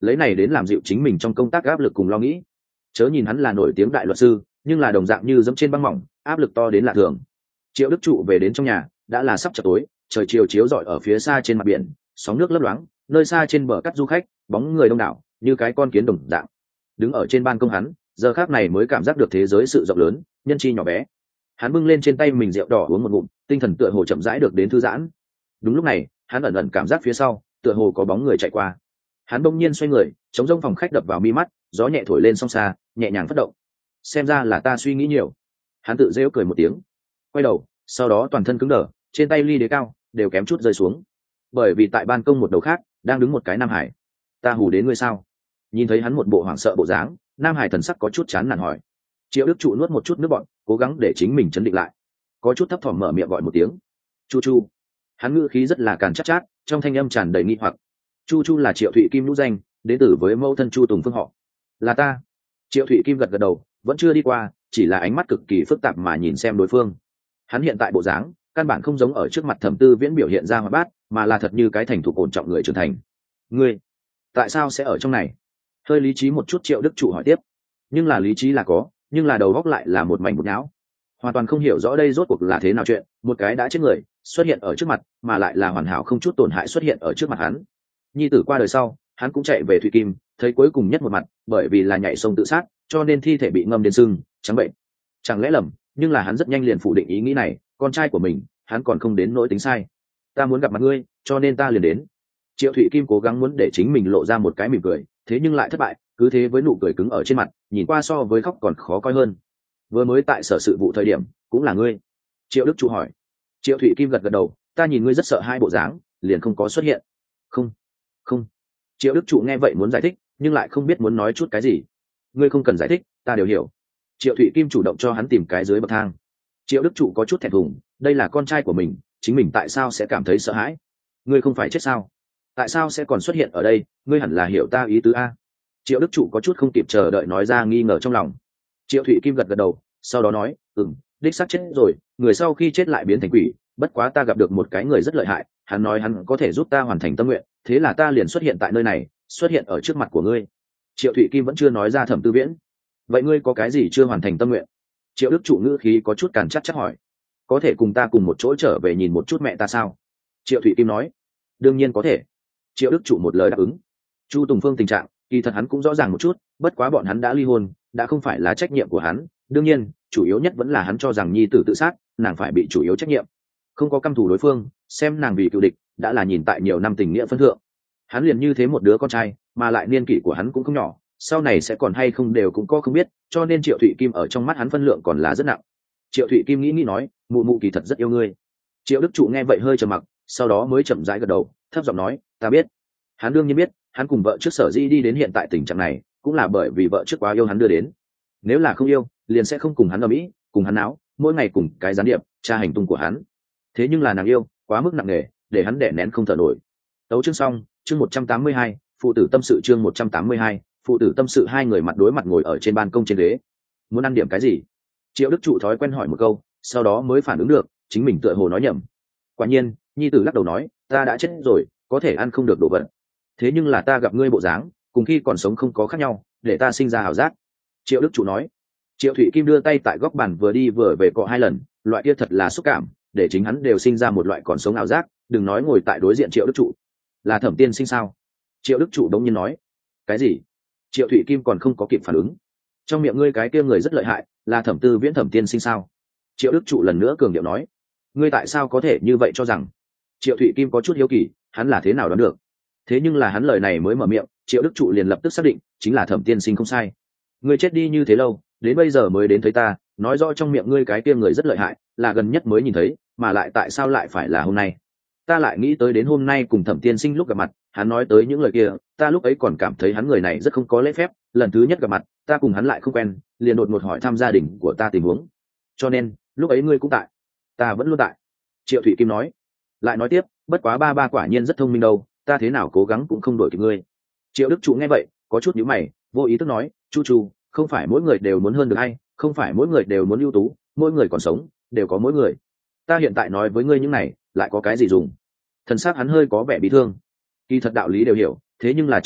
lấy này đến làm dịu chính mình trong công tác áp lực cùng lo nghĩ. Chớ nhìn hắn là nổi tiếng đại luật sư, nhưng là đồng dạng như dẫm trên băng mỏng, áp lực to đến lạ thường. Triệu Đức Trụ về đến trong nhà đã là sắp chập tối, trời chiều chiếu rọi ở phía xa trên mặt biển, sóng nước lấp loáng, nơi xa trên bờ cát du khách bóng người đông đảo như cái con kiến đồng dạng. Đứng ở trên ban công hắn, giờ khác này mới cảm giác được thế giới sự rộng lớn, nhân chi nhỏ bé. Hắn bưng lên trên tay mình rượu đỏ uống một ngụm, tinh thần tựa hồ chậm rãi được đến thư giãn. Đúng lúc này, hắn ẩn ẩn cảm giác phía sau tựa hồ có bóng người chạy qua. Hắn bỗng nhiên xoay người, chống rông phòng khách đập vào mi mắt, gió nhẹ thổi lên song xa, nhẹ nhàng phất động. Xem ra là ta suy nghĩ nhiều. Hắn tự rêu cười một tiếng, quay đầu, sau đó toàn thân cứng đờ, trên tay ly đế cao đều kém chút rơi xuống. Bởi vì tại ban công một đầu khác đang đứng một cái Nam Hải. Ta hù đến ngươi sao? Nhìn thấy hắn một bộ hoảng sợ bộ dáng, Nam Hải thần sắc có chút chán nản hỏi. Triệu Đức Trụ nuốt một chút nước bọt, cố gắng để chính mình chấn định lại, có chút thấp thỏm mở miệng gọi một tiếng chu chu. Hắn ngữ khí rất là càn chát chát, trong thanh âm tràn đầy nghi hoặc. Chu chu là Triệu Thụy Kim lũ danh, đến từ với mẫu thân Chu Tùng Phương họ. Là ta. Triệu Thụy Kim gật gật đầu, vẫn chưa đi qua, chỉ là ánh mắt cực kỳ phức tạp mà nhìn xem đối phương. Hắn hiện tại bộ dáng căn bản không giống ở trước mặt Thẩm Tư Viễn biểu hiện ra hoạt bát, mà là thật như cái thành thục ổn trọng người trưởng thành. Ngươi tại sao sẽ ở trong này? Hơi lý trí một chút, Triệu Đức Trụ hỏi tiếp. Nhưng là lý trí là có, nhưng là đầu góc lại là một mảnh một nhão, hoàn toàn không hiểu rõ đây rốt cuộc là thế nào chuyện. Một cái đã chết người xuất hiện ở trước mặt, mà lại là hoàn hảo không chút tổn hại xuất hiện ở trước mặt hắn. Nhi tử qua đời sau, hắn cũng chạy về Thụy Kim, thấy cuối cùng nhất một mặt, bởi vì là nhảy sông tự sát, cho nên thi thể bị ngâm đến sưng trắng bệnh. Chẳng lẽ lầm? Nhưng là hắn rất nhanh liền phủ định ý nghĩ này, con trai của mình hắn còn không đến nỗi tính sai. Ta muốn gặp mặt ngươi, cho nên ta liền đến. Triệu Thụy Kim cố gắng muốn để chính mình lộ ra một cái mỉm cười, thế nhưng lại thất bại, cứ thế với nụ cười cứng ở trên mặt, nhìn qua so với khóc còn khó coi hơn. Vừa mới tại sở sự vụ thời điểm cũng là ngươi? Triệu Đức Trụ hỏi. Triệu Thụy Kim gật gật đầu, ta nhìn ngươi rất sợ hai bộ dáng, liền không có xuất hiện. Không không. Triệu Đức Trụ nghe vậy muốn giải thích, nhưng lại không biết muốn nói chút cái gì. Ngươi không cần giải thích, ta đều hiểu. Triệu Thụy Kim chủ động cho hắn tìm cái dưới bậc thang. Triệu Đức Trụ có chút thẹn thùng, đây là con trai của mình, chính mình tại sao sẽ cảm thấy sợ hãi? Ngươi không phải chết sao? Tại sao sẽ còn xuất hiện ở đây? Ngươi hẳn là hiểu ta ý tứ a. Triệu Đức Trụ có chút không kịp chờ đợi nói ra nghi ngờ trong lòng. Triệu Thụy Kim gật gật đầu, sau đó nói, ừm, đích xác chết rồi, người sau khi chết lại biến thành quỷ, bất quá ta gặp được một cái người rất lợi hại, hắn nói hắn có thể giúp ta hoàn thành tâm nguyện, thế là ta liền xuất hiện tại nơi này, xuất hiện ở trước mặt của ngươi. Triệu Thụy Kim vẫn chưa nói ra Thẩm Tư Viễn. Vậy ngươi có cái gì chưa hoàn thành tâm nguyện? Triệu Đức Trụ ngữ khí có chút càn chắc chắc hỏi. Có thể cùng ta cùng một chỗ trở về nhìn một chút mẹ ta sao? Triệu Thụy Kim nói. Đương nhiên có thể. Triệu Đức Trụ một lời đáp ứng. Chu Tùng Phương tình trạng kỳ thật hắn cũng rõ ràng một chút, bất quá bọn hắn đã ly hôn, đã không phải là trách nhiệm của hắn. Đương nhiên chủ yếu nhất vẫn là hắn cho rằng nhi tử tự sát, nàng phải bị chủ yếu trách nhiệm. Không có căm thù đối phương, xem nàng vì cựu địch đã là nhìn tại nhiều năm tình nghĩa phân thượng. Hắn liền như thế một đứa con trai, mà lại niên kỷ của hắn cũng không nhỏ, sau này sẽ còn hay không đều cũng có không biết, cho nên Triệu Thụy Kim ở trong mắt hắn phân lượng còn là rất nặng. Triệu Thụy Kim nghĩ nghĩ nói, mụ mụ kỳ thật rất yêu ngươi. Triệu Đức Trụ nghe vậy hơi trầm mặc, sau đó mới chậm rãi gật đầu, thấp giọng nói, ta biết. Hắn đương nhiên biết, hắn cùng vợ trước sở dĩ đi đến hiện tại tình trạng này, cũng là bởi vì vợ trước quá yêu hắn đưa đến. Nếu là không yêu, liền sẽ không cùng hắn ở mỹ, cùng hắn áo, mỗi ngày cùng cái gián điệp, tra hành tung của hắn. Thế nhưng là nàng yêu, quá mức nặng nề, để hắn đè nén không thở nổi. Tấu chương xong, chương một trăm tám mươi hai, phụ tử tâm sự chương một trăm tám mươi hai, phụ tử tâm sự. Hai người mặt đối mặt ngồi ở trên ban công trên ghế. Muốn ăn điểm cái gì? Triệu Đức Trụ thói quen hỏi một câu, sau đó mới phản ứng được, chính mình tựa hồ nói nhầm. Quả nhiên, nhi tử lắc đầu nói, ta đã chết rồi, có thể ăn không được đồ vật. Thế nhưng là ta gặp ngươi bộ dáng, cùng khi còn sống không có khác nhau, để ta sinh ra ảo giác. Triệu Đức Trụ nói. Triệu Thụy Kim đưa tay tại góc bàn vừa đi vừa về cọ hai lần, loại kia thật là xúc cảm, để chính hắn đều sinh ra một loại còn sống ảo giác, đừng nói ngồi tại đối diện Triệu Đức Trụ. Là Thẩm tiên sinh sao? Triệu Đức Trụ đống nhiên nói. Cái gì? Triệu Thụy Kim còn không có kịp phản ứng. Trong miệng ngươi cái kia người rất lợi hại, là Thẩm Tư Viễn Thẩm tiên sinh sao? Triệu Đức Trụ lần nữa cường điệu nói. Ngươi tại sao có thể như vậy cho rằng? Triệu Thụy Kim có chút hiếu kỳ, hắn là thế nào đoán được? Thế nhưng là hắn lời này mới mở miệng, Triệu Đức Trụ liền lập tức xác định, chính là Thẩm tiên sinh không sai. Ngươi chết đi như thế lâu, đến bây giờ mới đến thấy ta, nói rõ trong miệng ngươi cái kia người rất lợi hại, là gần nhất mới nhìn thấy, mà lại tại sao lại phải là hôm nay? Ta lại nghĩ tới đến hôm nay cùng Thẩm tiên sinh lúc gặp mặt, hắn nói tới những lời kia, ta lúc ấy còn cảm thấy hắn người này rất không có lễ phép, lần thứ nhất gặp mặt, ta cùng hắn lại không quen, liền đột ngột hỏi thăm gia đình của ta tình huống. Cho nên, lúc ấy ngươi cũng tại. Ta vẫn luôn tại. Triệu Thụy Kim nói. Lại nói tiếp, bất quá ba ba quả nhiên rất thông minh đâu, ta thế nào cố gắng cũng không đổi kịp ngươi. Triệu Đức Trụ nghe vậy, có chút nhíu mày, vô ý thức nói, chu chu, không phải mỗi người đều muốn hơn được hay, không phải mỗi người đều muốn ưu tú, mỗi người còn sống, đều có mỗi người. Ta hiện tại nói với ngươi những này, lại có cái gì dùng? Thần sắc hắn hơi có vẻ bị thương. Kỳ thật đạo lý đều hiểu, thế nhưng là trong hiện thực,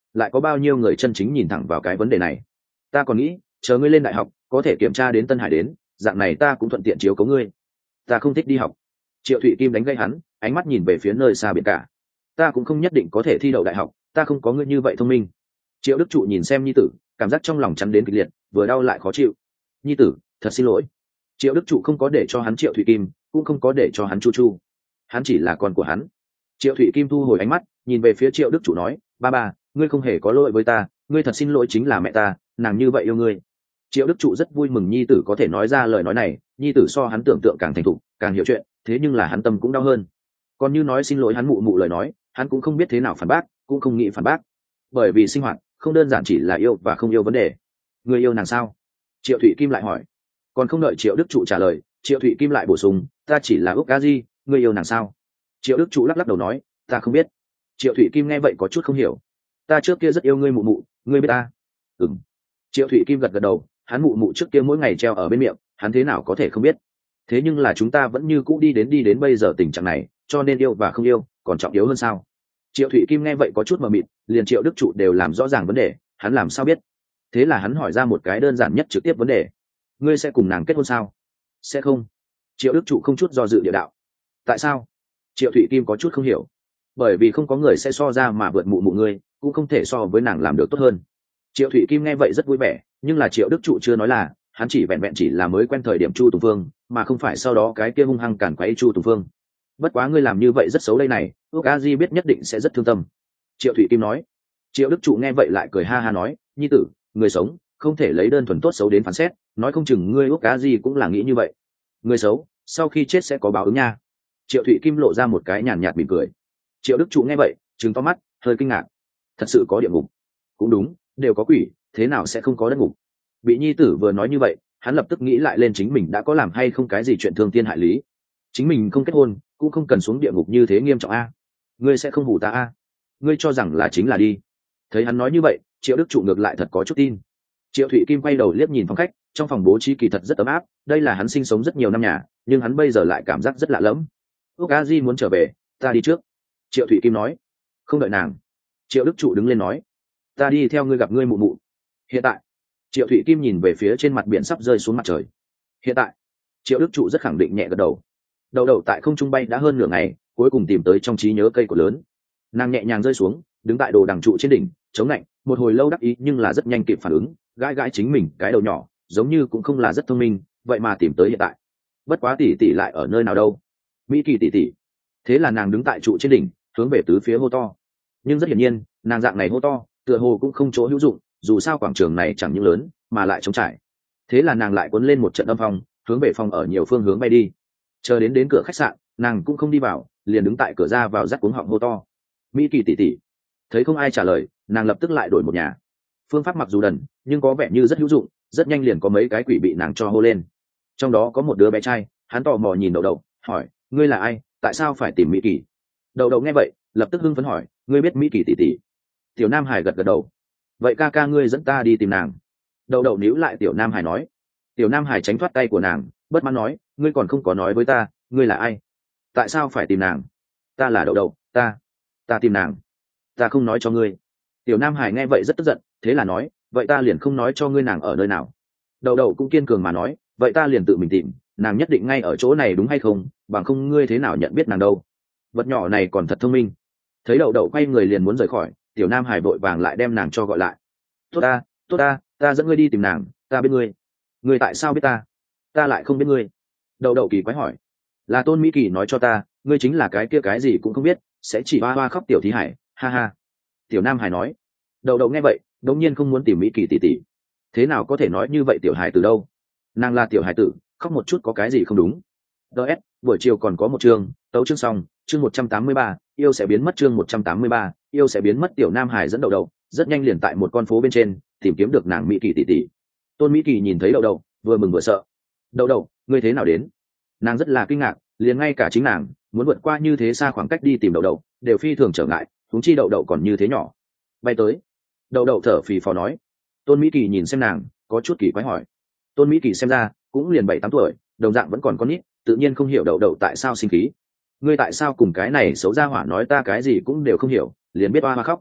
lại có bao nhiêu người chân chính nhìn thẳng vào cái vấn đề này. Ta còn nghĩ chờ ngươi lên đại học có thể kiểm tra đến Tân Hải đến, dạng này ta cũng thuận tiện chiếu cố ngươi. Ta không thích đi học. Triệu Thụy Kim đánh gây hắn, ánh mắt nhìn về phía nơi xa biển cả. Ta cũng không nhất định có thể thi đậu đại học, ta không có ngươi như vậy thông minh. Triệu Đức Trụ nhìn xem nhi tử, cảm giác trong lòng chắn đến kịch liệt, vừa đau lại khó chịu. Nhi tử, thật xin lỗi. Triệu Đức Trụ không có để cho hắn Triệu Thụy Kim, cũng không có để cho hắn Chu Chu. Hắn chỉ là con của hắn. Triệu Thụy Kim thu hồi ánh mắt, nhìn về phía Triệu Đức Trụ nói, ba ba, ngươi không hề có lỗi với ta, ngươi thật xin lỗi chính là mẹ ta, nàng như vậy yêu ngươi. Triệu Đức Trụ rất vui mừng nhi tử có thể nói ra lời nói này, nhi tử so hắn tưởng tượng càng thành thục, càng hiểu chuyện, thế nhưng là hắn tâm cũng đau hơn. Còn như nói xin lỗi hắn mụ mụ lời nói, hắn cũng không biết thế nào phản bác, cũng không nghĩ phản bác. Bởi vì sinh hoạt không đơn giản chỉ là yêu và không yêu vấn đề. Ngươi yêu nàng sao? Triệu Thụy Kim lại hỏi. Còn không đợi Triệu Đức Trụ trả lời, Triệu Thụy Kim lại bổ sung, ta chỉ là ước cá gì, ngươi yêu nàng sao? Triệu Đức Trụ lắc lắc đầu nói, ta không biết. Triệu Thụy Kim nghe vậy có chút không hiểu. Ta trước kia rất yêu ngươi mụ mụ, ngươi biết ta? Ừm. Triệu Thụy Kim gật gật đầu, hắn mụ mụ trước kia mỗi ngày treo ở bên miệng, hắn thế nào có thể không biết. Thế nhưng là chúng ta vẫn như cũ đi đến đi đến bây giờ tình trạng này, cho nên yêu và không yêu còn trọng yếu hơn sao? Triệu Thụy Kim nghe vậy có chút mờ mịt, liền Triệu Đức Trụ đều làm rõ ràng vấn đề, hắn làm sao biết? Thế là hắn hỏi ra một cái đơn giản nhất trực tiếp vấn đề. Ngươi sẽ cùng nàng kết hôn sao? Sẽ không. Triệu Đức Trụ không chút do dự địa đạo. Tại sao? Triệu Thụy Kim có chút không hiểu. Bởi vì không có người sẽ so ra mà vượt mụ mụ ngươi, cũng không thể so với nàng làm được tốt hơn. Triệu Thụy Kim nghe vậy rất vui vẻ, nhưng là Triệu Đức Trụ chưa nói là hắn chỉ vẹn vẹn chỉ là mới quen thời điểm Chu Tùng Phương, mà không phải sau đó cái kia hung hăng cản quấy Chu Tùng Phương. Bất quá ngươi làm như vậy rất xấu đây này, ước a di biết nhất định sẽ rất thương tâm. Triệu Thụy Kim nói. Triệu Đức Trụ nghe vậy lại cười ha ha nói, nhi tử, người sống không thể lấy đơn thuần tốt xấu đến phán xét, nói không chừng ngươi ước a di cũng là nghĩ như vậy. Người xấu sau khi chết sẽ có báo ứng nha. Triệu Thụy Kim lộ ra một cái nhàn nhạt mỉm cười. Triệu Đức Trụ nghe vậy trừng to mắt, hơi kinh ngạc. Thật sự có địa ngục? Cũng đúng, đều có quỷ, thế nào sẽ không có đất ngục? Bị nhi tử vừa nói như vậy, hắn lập tức nghĩ lại lên chính mình đã có làm hay không cái gì chuyện thương thiên hại lý. Chính mình không kết hôn cũng không cần xuống địa ngục như thế nghiêm trọng a. Ngươi sẽ không hủ ta a? Ngươi cho rằng là chính là đi. Thấy hắn nói như vậy, Triệu Đức Trụ ngược lại thật có chút tin. Triệu Thụy Kim quay đầu liếc nhìn phòng khách, trong phòng bố trí kỳ thật rất ấm áp, đây là hắn sinh sống rất nhiều năm nhà, nhưng hắn bây giờ lại cảm giác rất lạ lẫm. Úc a di muốn trở về, ta đi trước. Triệu Thụy Kim nói. Không đợi nàng. Triệu Đức Trụ đứng lên nói, ta đi theo ngươi gặp ngươi mụ mụ. Hiện tại. Triệu Thụy Kim nhìn về phía trên mặt biển sắp rơi xuống mặt trời. Hiện tại. Triệu Đức Trụ rất khẳng định nhẹ gật đầu. Đầu đầu tại không trung bay đã hơn nửa ngày, cuối cùng tìm tới trong trí nhớ cây cột lớn. Nàng nhẹ nhàng rơi xuống, đứng tại đồ đằng trụ trên đỉnh, chống lạnh, một hồi lâu đắc ý nhưng là rất nhanh kịp phản ứng, gãi gãi chính mình cái đầu nhỏ, giống như cũng không là rất thông minh, vậy mà tìm tới hiện tại. Bất quá tỷ tỷ lại ở nơi nào đâu? Mỹ Kỳ tỷ tỷ. Thế là nàng đứng tại trụ trên đỉnh, hướng về tứ phía hô to. Nhưng rất hiển nhiên, nàng dạng này hô to, tựa hồ cũng không chỗ hữu dụng, dù sao quảng trường này chẳng những lớn, mà lại trống trải. Thế là nàng lại cuốn lên một trận âm phong, hướng về phòng ở nhiều phương hướng bay đi. Chờ đến đến cửa khách sạn, nàng cũng không đi vào, liền đứng tại cửa ra vào rắc cuống họng hô to. Mỹ Kỳ tỷ tỷ. Thấy không ai trả lời, nàng lập tức lại đổi một nhà. Phương pháp mặc dù đần, nhưng có vẻ như rất hữu dụng, rất nhanh liền có mấy cái quỷ bị nàng cho hô lên. Trong đó có một đứa bé trai, hắn tò mò nhìn Đậu Đậu, hỏi, ngươi là ai, tại sao phải tìm Mỹ Kỳ? Đậu Đậu nghe vậy, lập tức hưng phấn hỏi, ngươi biết Mỹ Kỳ tỷ tỷ? Tiểu Nam Hải gật gật đầu. Vậy ca ca ngươi dẫn ta đi tìm nàng. Đậu Đậu níu lại Tiểu Nam Hải nói. Tiểu Nam Hải tránh thoát tay của nàng, bất mãn nói, ngươi còn không có nói với ta, ngươi là ai? Tại sao phải tìm nàng? Ta là Đậu Đậu, ta, ta tìm nàng. Ta không nói cho ngươi. Tiểu Nam Hải nghe vậy rất tức giận, thế là nói, vậy ta liền không nói cho ngươi nàng ở nơi nào. Đậu Đậu cũng kiên cường mà nói, vậy ta liền tự mình tìm, nàng nhất định ngay ở chỗ này đúng hay không, bằng không ngươi thế nào nhận biết nàng đâu. Vật nhỏ này còn thật thông minh. Thấy Đậu Đậu quay người liền muốn rời khỏi, Tiểu Nam Hải vội vàng lại đem nàng cho gọi lại. Tốt ta, tốt ta, ta dẫn ngươi đi tìm nàng, ta biết ngươi. Ngươi tại sao biết ta? Ta lại không biết ngươi. Đậu Đậu kỳ quái hỏi. Là Tôn Mỹ Kỳ nói cho ta, ngươi chính là cái kia cái gì cũng không biết, sẽ chỉ hoa hoa khóc tiểu thí hải, ha ha. Tiểu Nam Hải nói. Đậu Đậu nghe vậy, đống nhiên không muốn tìm Mỹ Kỳ tỷ tỷ. Thế nào có thể nói như vậy tiểu hải từ đâu? Nàng là tiểu hải tử, khóc một chút có cái gì không đúng? ds buổi chiều còn có một chương, tấu chương xong, chương một trăm tám mươi ba, yêu sẽ biến mất chương một trăm tám mươi ba, yêu sẽ biến mất. Tiểu Nam Hải dẫn Đậu Đậu rất nhanh liền tại một con phố bên trên tìm kiếm được nàng Mỹ Kỳ tỷ tỷ. Tôn Mỹ Kỳ nhìn thấy Đậu Đậu, vừa mừng vừa sợ. Đậu Đậu, ngươi thế nào đến? Nàng rất là kinh ngạc, liền ngay cả chính nàng muốn vượt qua như thế xa khoảng cách đi tìm Đậu Đậu đều phi thường trở ngại, huống chi Đậu Đậu còn như thế nhỏ. Bay tới. Đậu Đậu thở phì phò nói. Tôn Mỹ Kỳ nhìn xem nàng, có chút kỳ quái hỏi. Tôn Mỹ Kỳ xem ra cũng liền bảy tám tuổi, đồng dạng vẫn còn con nít, tự nhiên không hiểu Đậu Đậu tại sao sinh khí. Ngươi tại sao cùng cái này xấu ra hỏa nói ta cái gì cũng đều không hiểu, liền biết oa hoa khóc.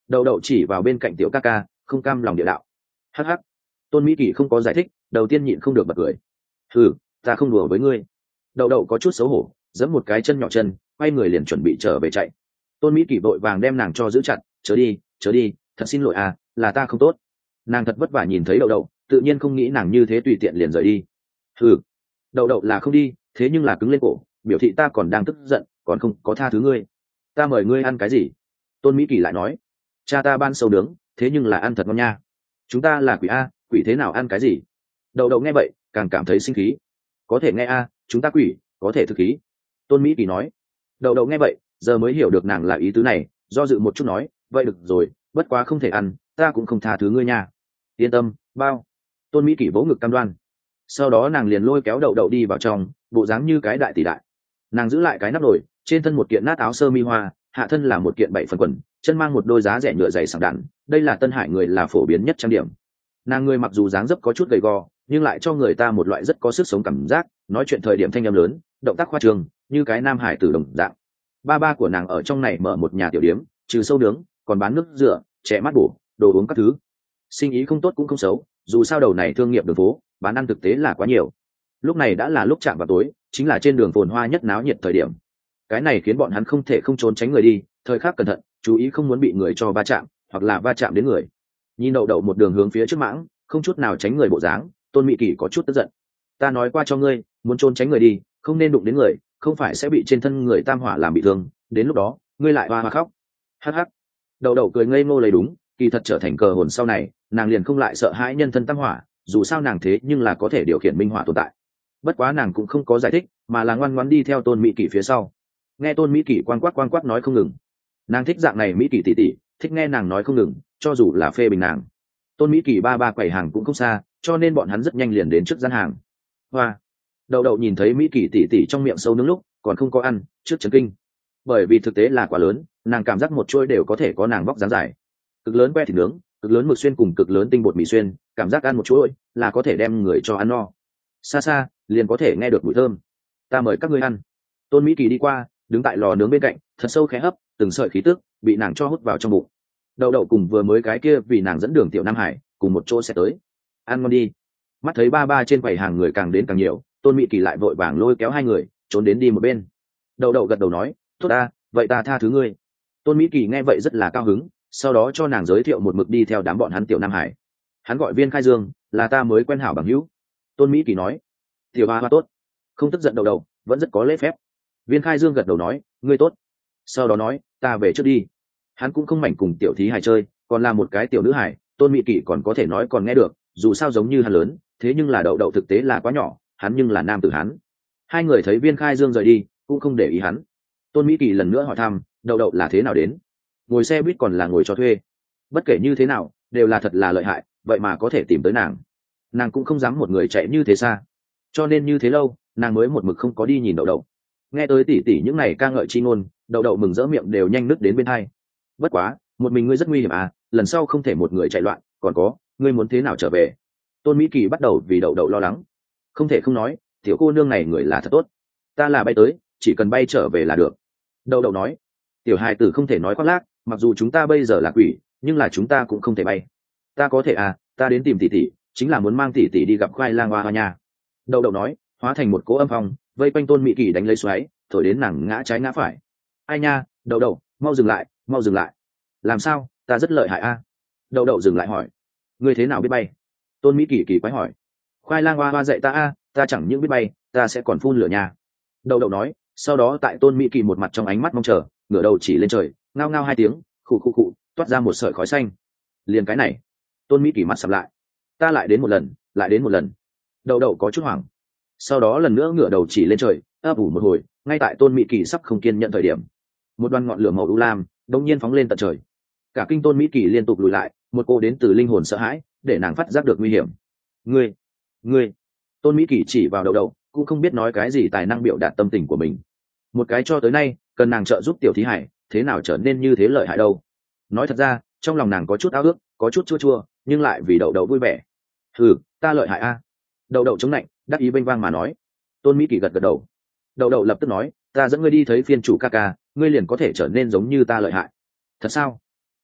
Đậu đậu chỉ vào bên cạnh tiểu ca ca, không cam lòng địa đạo. Hắc hắc. Tôn Mỹ Kỳ không có giải thích, đầu tiên nhịn không được bật cười. Ừ, ta không đùa với ngươi. Đậu đậu có chút xấu hổ, giẫm một cái chân nhỏ chân, quay người liền chuẩn bị trở về chạy. Tôn Mỹ Kỳ vội vàng đem nàng cho giữ chặt, chớ đi, chớ đi, thật xin lỗi à, là ta không tốt. Nàng thật vất vả nhìn thấy đậu đậu, tự nhiên không nghĩ nàng như thế tùy tiện liền rời đi. Ừ, đậu đậu là không đi, thế nhưng là cứng lên cổ, biểu thị ta còn đang tức giận, còn không có tha thứ ngươi. Ta mời ngươi ăn cái gì? Tôn Mỹ Kỳ lại nói, cha ta ban sầu nướng, thế nhưng là ăn thật ngon nha. Chúng ta là quỷ a, quỷ thế nào ăn cái gì? Đậu đậu nghe vậy càng cảm thấy sinh khí. Có thể nghe a, chúng ta quỷ có thể thực khí. Tôn Mỹ Kỳ nói. Đậu đậu nghe vậy giờ mới hiểu được nàng là ý tứ này, do dự một chút nói, vậy được rồi, bất quá không thể ăn, ta cũng không tha thứ ngươi nha. Yên tâm, bao. Tôn Mỹ Kỳ vỗ ngực cam đoan. Sau đó nàng liền lôi kéo đậu đậu đi vào trong, bộ dáng như cái đại tỷ đại. Nàng giữ lại cái nắp nồi, trên thân một kiện nát áo sơ mi hoa, hạ thân là một kiện bảy phần quần, chân mang một đôi giá rẻ nhựa dày sảng đạn, đây là Tân Hải người là phổ biến nhất trang điểm. Nàng người mặc dù dáng dấp có chút gầy gò, nhưng lại cho người ta một loại rất có sức sống cảm giác, nói chuyện thời điểm thanh âm lớn, động tác khoa trương, như cái nam hải tử đồng dạng. Ba ba của nàng ở trong này mở một nhà tiểu điếm, trừ sâu nướng, còn bán nước rửa, chè mát bổ, đồ uống các thứ. Sinh ý không tốt cũng không xấu, dù sao đầu này thương nghiệp đường phố, bán ăn thực tế là quá nhiều. Lúc này đã là lúc chạm vào tối, chính là trên đường phồn hoa nhất náo nhiệt thời điểm. Cái này khiến bọn hắn không thể không trốn tránh người đi, thời khắc cẩn thận, chú ý không muốn bị người cho va chạm, hoặc là va chạm đến người. Nhìn đậu đậu một đường hướng phía trước mãng, không chút nào tránh người bộ dáng, Tôn Mỹ Kỳ có chút tức giận. Ta nói qua cho ngươi, muốn trốn tránh người đi, không nên đụng đến người, không phải sẽ bị trên thân người tam hỏa làm bị thương, đến lúc đó ngươi lại hoa hoa khóc. Hắc hắc. Đậu đậu cười ngây ngô lấy đúng, kỳ thật trở thành cờ hồn sau này, nàng liền không lại sợ hãi nhân thân tam hỏa, dù sao nàng thế nhưng là có thể điều khiển minh hỏa tồn tại. Bất quá nàng cũng không có giải thích, mà là ngoan ngoãn đi theo Tôn Mỹ Kỳ phía sau. Nghe Tôn Mỹ Kỳ quang quát quang quát nói không ngừng. Nàng thích dạng này Mỹ Kỳ tỷ tỷ, thích nghe nàng nói không ngừng, cho dù là phê bình nàng. Tôn Mỹ Kỳ ba ba quầy hàng cũng không xa, cho nên bọn hắn rất nhanh liền đến trước gian hàng. Hoa. Đậu đậu nhìn thấy Mỹ Kỳ tỷ tỷ trong miệng sâu nướng lúc còn không có ăn, trước chấn kinh. Bởi vì thực tế là quá lớn, nàng cảm giác một chuỗi đều có thể có nàng vóc dáng dài. Cực lớn que thịt nướng, cực lớn mực xuyên cùng cực lớn tinh bột mì xuyên, cảm giác ăn một chuỗi là có thể đem người cho ăn no. Xa xa liền có thể nghe được mùi thơm. Ta mời các ngươi ăn. Tôn Mỹ Kỳ đi qua, đứng tại lò nướng bên cạnh, thật sâu khẽ hấp, từng sợi khí tức bị nàng cho hút vào trong bụng. Đậu đậu cùng vừa mới cái kia vì nàng dẫn đường tiểu Nam Hải cùng một chỗ sẽ tới. Ăn ngon đi. Mắt thấy ba ba trên quầy hàng người càng đến càng nhiều, Tôn Mỹ Kỳ lại vội vàng lôi kéo hai người trốn đến đi một bên. Đậu đậu gật đầu nói, tốt ta, vậy ta tha thứ ngươi. Tôn Mỹ Kỳ nghe vậy rất là cao hứng, sau đó cho nàng giới thiệu một mực đi theo đám bọn hắn tiểu Nam Hải. Hắn gọi Viên Khai Dương, là ta mới quen hảo bằng hữu. Tôn Mỹ Kỳ nói, tiểu hoa hoa tốt, không tức giận đậu đậu, vẫn rất có lễ phép. Viên Khai Dương gật đầu nói, ngươi tốt. Sau đó nói, ta về trước đi. Hắn cũng không mảnh cùng tiểu thí hài chơi, còn là một cái tiểu nữ hài. Tôn Mỹ Kỳ còn có thể nói còn nghe được, dù sao giống như hắn lớn, thế nhưng là đậu đậu thực tế là quá nhỏ, hắn nhưng là nam tử hắn. Hai người thấy Viên Khai Dương rời đi, cũng không để ý hắn. Tôn Mỹ Kỳ lần nữa hỏi thăm, đậu đậu là thế nào đến? Ngồi xe buýt còn là ngồi cho thuê? Bất kể như thế nào, đều là thật là lợi hại, vậy mà có thể tìm tới nàng. Nàng cũng không dám một người chạy như thế xa, cho nên như thế lâu, nàng mới một mực không có đi nhìn đậu đậu. Nghe tới tỉ tỉ những này ca ngợi chi ngôn, đậu đậu mừng rỡ miệng đều nhanh nứt đến bên hai. Bất quá, một mình ngươi rất nguy hiểm à, lần sau không thể một người chạy loạn, còn có, ngươi muốn thế nào trở về? Tôn Mỹ Kỳ bắt đầu vì đậu đậu lo lắng. Không thể không nói, tiểu cô nương này người là thật tốt. Ta là bay tới, chỉ cần bay trở về là được. Đậu đậu nói, tiểu hài tử không thể nói khoác lác, mặc dù chúng ta bây giờ là quỷ, nhưng là chúng ta cũng không thể bay. Ta có thể à, ta đến tìm tỷ tỷ, chính là muốn mang tỷ tỷ đi gặp khoai lang hoa hoa nha. Đậu đậu nói, hóa thành một cỗ âm phong, vây quanh Tôn Mỹ Kỳ đánh lấy xoáy, thổi đến nàng ngã trái ngã phải. Ai nha, đậu đậu, mau dừng lại, mau dừng lại. Làm sao, ta rất lợi hại a? À? Đậu đậu dừng lại hỏi, ngươi thế nào biết bay? Tôn Mỹ Kỳ kỳ quái hỏi. Khoai lang hoa hoa dạy ta a, à, ta chẳng những biết bay, ta sẽ còn phun lửa nha. Đậu đậu nói, sau đó tại Tôn Mỹ Kỳ một mặt trong ánh mắt mong chờ, ngửa đầu chỉ lên trời, ngao ngao hai tiếng, khụ khụ khụ, toát ra một sợi khói xanh. Liền cái này, Tôn Mỹ Kỳ mắt sầm lại. Ta lại đến một lần, lại đến một lần. Đậu đậu có chút hoảng. Sau đó lần nữa ngửa đầu chỉ lên trời, ấp ủ một hồi, ngay tại Tôn Mỹ Kỳ sắp không kiên nhận thời điểm, một đoàn ngọn lửa màu u lam đột nhiên phóng lên tận trời. Cả kinh Tôn Mỹ Kỳ liên tục lùi lại, một cô đến từ linh hồn sợ hãi, để nàng phát giác được nguy hiểm. Ngươi, ngươi. Tôn Mỹ Kỳ chỉ vào đậu đậu, cũng không biết nói cái gì tài năng biểu đạt tâm tình của mình. Một cái cho tới nay cần nàng trợ giúp tiểu thí hải, thế nào trở nên như thế lợi hại đâu? Nói thật ra, trong lòng nàng có chút ao ước, có chút chua chua, nhưng lại vì đậu đậu vui vẻ. Ừ, ta lợi hại a. Đậu đậu chống lạnh, đắc ý bênh vang mà nói. Tôn Mỹ Kỳ gật gật đầu. Đậu đậu lập tức nói, ta dẫn ngươi đi thấy phiên chủ ca ca, ngươi liền có thể trở nên giống như ta lợi hại. Thật sao?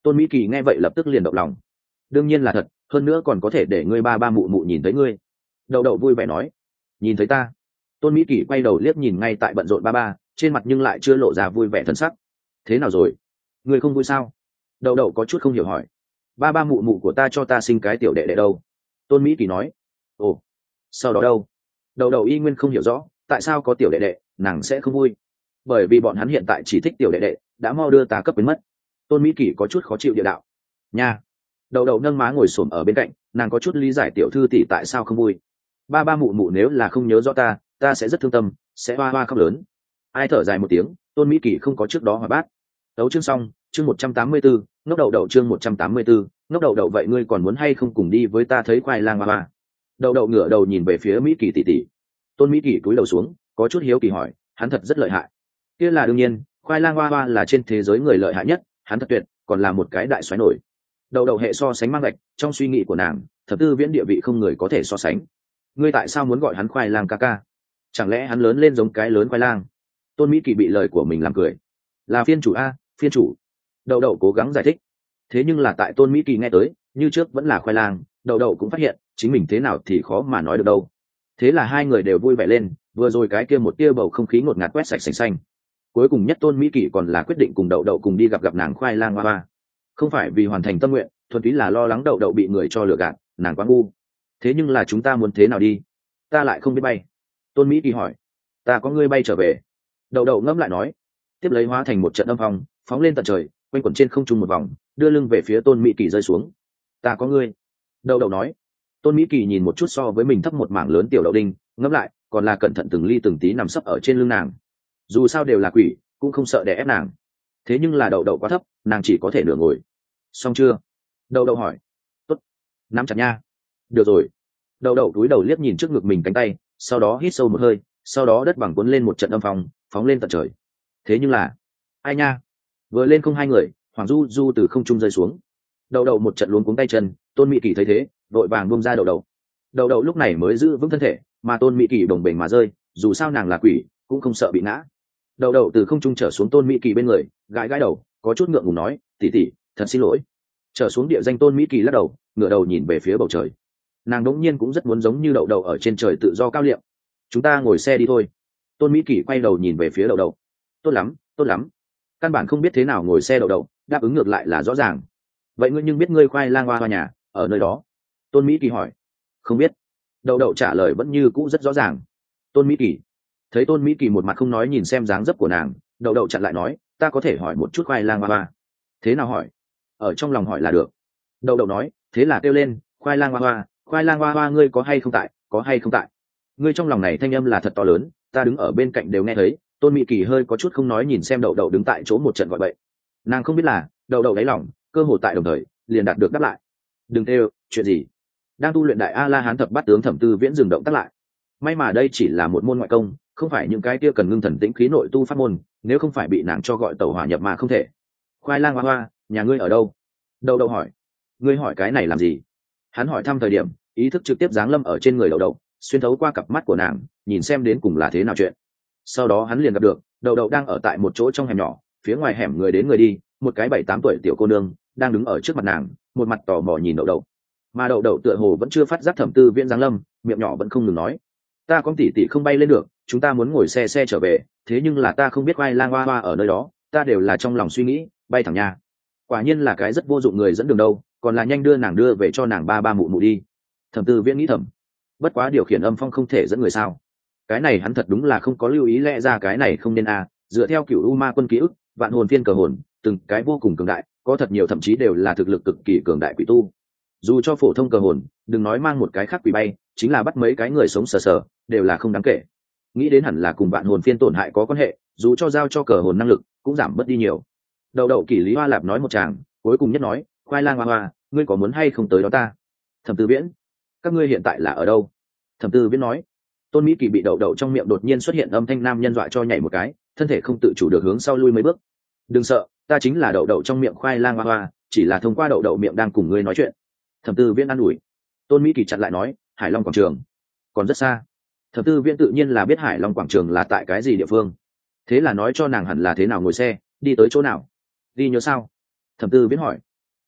Tôn Mỹ Kỳ nghe vậy lập tức liền động lòng. Đương nhiên là thật, hơn nữa còn có thể để ngươi ba ba mụ mụ nhìn thấy ngươi. Đậu đậu vui vẻ nói. Nhìn thấy ta? Tôn Mỹ Kỳ quay đầu liếc nhìn ngay tại bận rộn ba ba, trên mặt nhưng lại chưa lộ ra vui vẻ thân sắc. Thế nào rồi? Ngươi không vui sao? Đậu đậu có chút không hiểu hỏi. Ba ba mụ mụ của ta cho ta sinh cái tiểu đệ đệ đâu? Tôn Mỹ Kỳ nói. Ồ, sau đó đâu? Đậu đậu y nguyên không hiểu rõ, tại sao có tiểu đệ đệ, nàng sẽ không vui. Bởi vì bọn hắn hiện tại chỉ thích tiểu đệ đệ, đã mau đưa ta cấp biến mất. Tôn Mỹ Kỳ có chút khó chịu địa đạo. Nha. Đậu đậu nâng má ngồi xổm ở bên cạnh, nàng có chút lý giải tiểu thư tỷ tại sao không vui. Ba ba mụ mụ nếu là không nhớ rõ ta, ta sẽ rất thương tâm, sẽ hoa hoa khóc lớn. Ai thở dài một tiếng, Tôn Mỹ Kỳ không có trước đó hỏi bát. Tấu chương xong, chương một trăm tám mươi bốn, ngốc đậu đậu chương một trăm tám mươi bốn, ngốc đậu đậu vậy ngươi còn muốn hay không cùng đi với ta thấy khoai lang hoa hoa? Đậu đậu ngửa đầu nhìn về phía Mỹ Kỳ tỷ tỷ. Tôn Mỹ Kỳ cúi đầu xuống, có chút hiếu kỳ hỏi, hắn thật rất lợi hại. Kia là đương nhiên, khoai lang hoa hoa là trên thế giới người lợi hại nhất, hắn thật tuyệt, còn là một cái đại xoáy nổi. Đậu đậu hệ so sánh mang gạch, trong suy nghĩ của nàng, thập tư viễn địa vị không người có thể so sánh. Ngươi tại sao muốn gọi hắn khoai lang ca ca? Chẳng lẽ hắn lớn lên giống cái lớn khoai lang? Tôn Mỹ Kỳ bị lời của mình làm cười. Là phiên chủ a, phiên chủ. Đậu đậu cố gắng giải thích. Thế nhưng là tại Tôn Mỹ Kỳ nghe tới, như trước vẫn là khoai lang, đậu đậu cũng phát hiện, chính mình thế nào thì khó mà nói được đâu. Thế là hai người đều vui vẻ lên, vừa rồi cái kia một tia bầu không khí ngột ngạt quét sạch sành xanh. Cuối cùng nhất Tôn Mỹ Kỳ còn là quyết định cùng đậu đậu cùng đi gặp gặp nàng khoai lang hoa hoa. Không phải vì hoàn thành tâm nguyện, thuần túy là lo lắng đậu đậu bị người cho lừa gạt, nàng quá ngu. Thế nhưng là chúng ta muốn thế nào đi? Ta lại không biết bay. Tôn Mỹ Kỳ hỏi. Ta có ngươi bay trở về. Đậu đậu ngẫm lại nói. Tiếp lấy hóa thành một trận âm phong, phóng lên tận trời, quanh quẩn trên không trung một vòng, đưa lưng về phía Tôn Mỹ Kỳ rơi xuống. Ta có ngươi. Đậu đậu nói. Tôn Mỹ Kỳ nhìn một chút so với mình thấp một mảng lớn tiểu đậu đinh, ngẫm lại, còn là cẩn thận từng ly từng tí nằm sấp ở trên lưng nàng. Dù sao đều là quỷ, cũng không sợ đè ép nàng. Thế nhưng là đậu đậu quá thấp, nàng chỉ có thể nửa ngồi. Xong chưa? Đậu đậu hỏi. Tốt. Nắm chặt nha. Được rồi. Đậu đậu cúi đầu liếc nhìn trước ngực mình cánh tay, sau đó hít sâu một hơi, sau đó đất bằng cuốn lên một trận âm phong, phóng lên tận trời. Thế nhưng là, ai nha? Vừa lên không hai người, Hoàng Du Du từ không trung rơi xuống. Đậu đậu một trận luống cuống tay chân, Tôn Mỹ Kỳ thấy thế, vội vàng buông ra đậu đậu. Đậu đậu lúc này mới giữ vững thân thể, mà Tôn Mỹ Kỳ đồng bền mà rơi, dù sao nàng là quỷ, cũng không sợ bị ngã. Đậu đậu từ không trung trở xuống Tôn Mỹ Kỳ bên người, gãi gãi đầu, có chút ngượng ngùng nói, tỷ tỷ, thật xin lỗi. Trở xuống địa danh Tôn Mỹ Kỳ lắc đầu, ngửa đầu nhìn về phía bầu trời. Nàng đống nhiên cũng rất muốn giống như đậu đậu ở trên trời tự do cao liệm. Chúng ta ngồi xe đi thôi. Tôn Mỹ Kỳ quay đầu nhìn về phía đậu đậu. Tốt lắm, tốt lắm. Căn bản không biết thế nào ngồi xe đậu đậu, đáp ứng ngược lại là rõ ràng. Vậy ngươi nhưng biết ngươi khoai lang hoa hoa nhà ở nơi đó? Tôn Mỹ Kỳ hỏi. Không biết. Đậu đậu trả lời vẫn như cũ rất rõ ràng. Tôn Mỹ Kỳ. Thấy Tôn Mỹ Kỳ một mặt không nói nhìn xem dáng dấp của nàng, đậu đậu chặn lại nói, ta có thể hỏi một chút khoai lang hoa hoa. Thế nào hỏi? Ở trong lòng hỏi là được. Đậu đậu nói, thế là kêu lên, khoai lang hoa hoa, khoai lang hoa hoa ngươi có hay không tại, có hay không tại? Ngươi trong lòng này thanh âm là thật to lớn, ta đứng ở bên cạnh đều nghe thấy. Tôn Mỹ Kỳ hơi có chút không nói nhìn xem đậu đậu đứng tại chỗ một trận gọi bậy. Nàng không biết là đậu đậu đáy lòng cơ hồ tại đồng thời liền đạt được đáp lại. Đừng kêu, chuyện gì? Đang tu luyện đại a la hán thập bát tướng thẩm tư viễn dừng động tác lại. May mà đây chỉ là một môn ngoại công, không phải những cái kia cần ngưng thần tĩnh khí nội tu pháp môn, nếu không phải bị nàng cho gọi tẩu hỏa nhập mà không thể. Khoai lang hoa hoa, nhà ngươi ở đâu? Đậu đậu hỏi. Ngươi hỏi cái này làm gì? Hắn hỏi thăm thời điểm, ý thức trực tiếp giáng lâm ở trên người đậu đậu, xuyên thấu qua cặp mắt của nàng, nhìn xem đến cùng là thế nào chuyện. Sau đó hắn liền gặp được đậu đậu đang ở tại một chỗ trong hẻm nhỏ, phía ngoài hẻm người đến người đi, một cái bảy tám tuổi tiểu cô nương đang đứng ở trước mặt nàng, một mặt tò mò nhìn đậu đậu. Mà đậu đậu tựa hồ vẫn chưa phát giác thẩm tư viễn giáng lâm, miệng nhỏ vẫn không ngừng nói, ta con tỷ tỷ không bay lên được, chúng ta muốn ngồi xe xe trở về, thế nhưng là ta không biết khoai lang hoa hoa ở nơi đó, ta đều là trong lòng suy nghĩ, bay thẳng nhà. Quả nhiên là cái rất vô dụng người dẫn đường đâu, còn là nhanh đưa nàng đưa về cho nàng ba ba mụ mụ đi. Thẩm tư viễn nghĩ thầm, bất quá điều khiển âm phong không thể dẫn người sao? Cái này hắn thật đúng là không có lưu ý, lẽ ra cái này không nên à. Dựa theo cửu u ma quân ký ức, vạn hồn phiên cờ hồn từng cái vô cùng cường đại, có thật nhiều thậm chí đều là thực lực cực kỳ cường đại quỷ tu. Dù cho phổ thông cờ hồn, đừng nói mang một cái khác quỷ bay, chính là bắt mấy cái người sống sờ sờ đều là không đáng kể. Nghĩ đến hẳn là cùng vạn hồn phiên tổn hại có quan hệ, dù cho giao cho cờ hồn năng lực cũng giảm bớt đi nhiều. Đầu đầu kỷ lý hoa lạp nói một tràng, cuối cùng nhất nói, khoai lang hoa hoa, ngươi có muốn hay không tới đó ta? Thẩm tư viễn, các ngươi hiện tại là ở đâu? Thẩm tư viễn nói. Tôn Mỹ Kỳ bị đậu đậu trong miệng đột nhiên xuất hiện âm thanh nam nhân dọa cho nhảy một cái, thân thể không tự chủ được hướng sau lui mấy bước. Đừng sợ, ta chính là đậu đậu trong miệng khoai lang hoa hoa, chỉ là thông qua đậu đậu miệng đang cùng ngươi nói chuyện. Thẩm tư viễn an ủi. Tôn Mỹ Kỳ chặn lại nói, Hải Long quảng trường còn rất xa. Thẩm tư viễn tự nhiên là biết Hải Long quảng trường là tại cái gì địa phương, thế là nói cho nàng hẳn là thế nào ngồi xe đi tới chỗ nào. Đi nhớ sao? Thẩm tư viễn hỏi.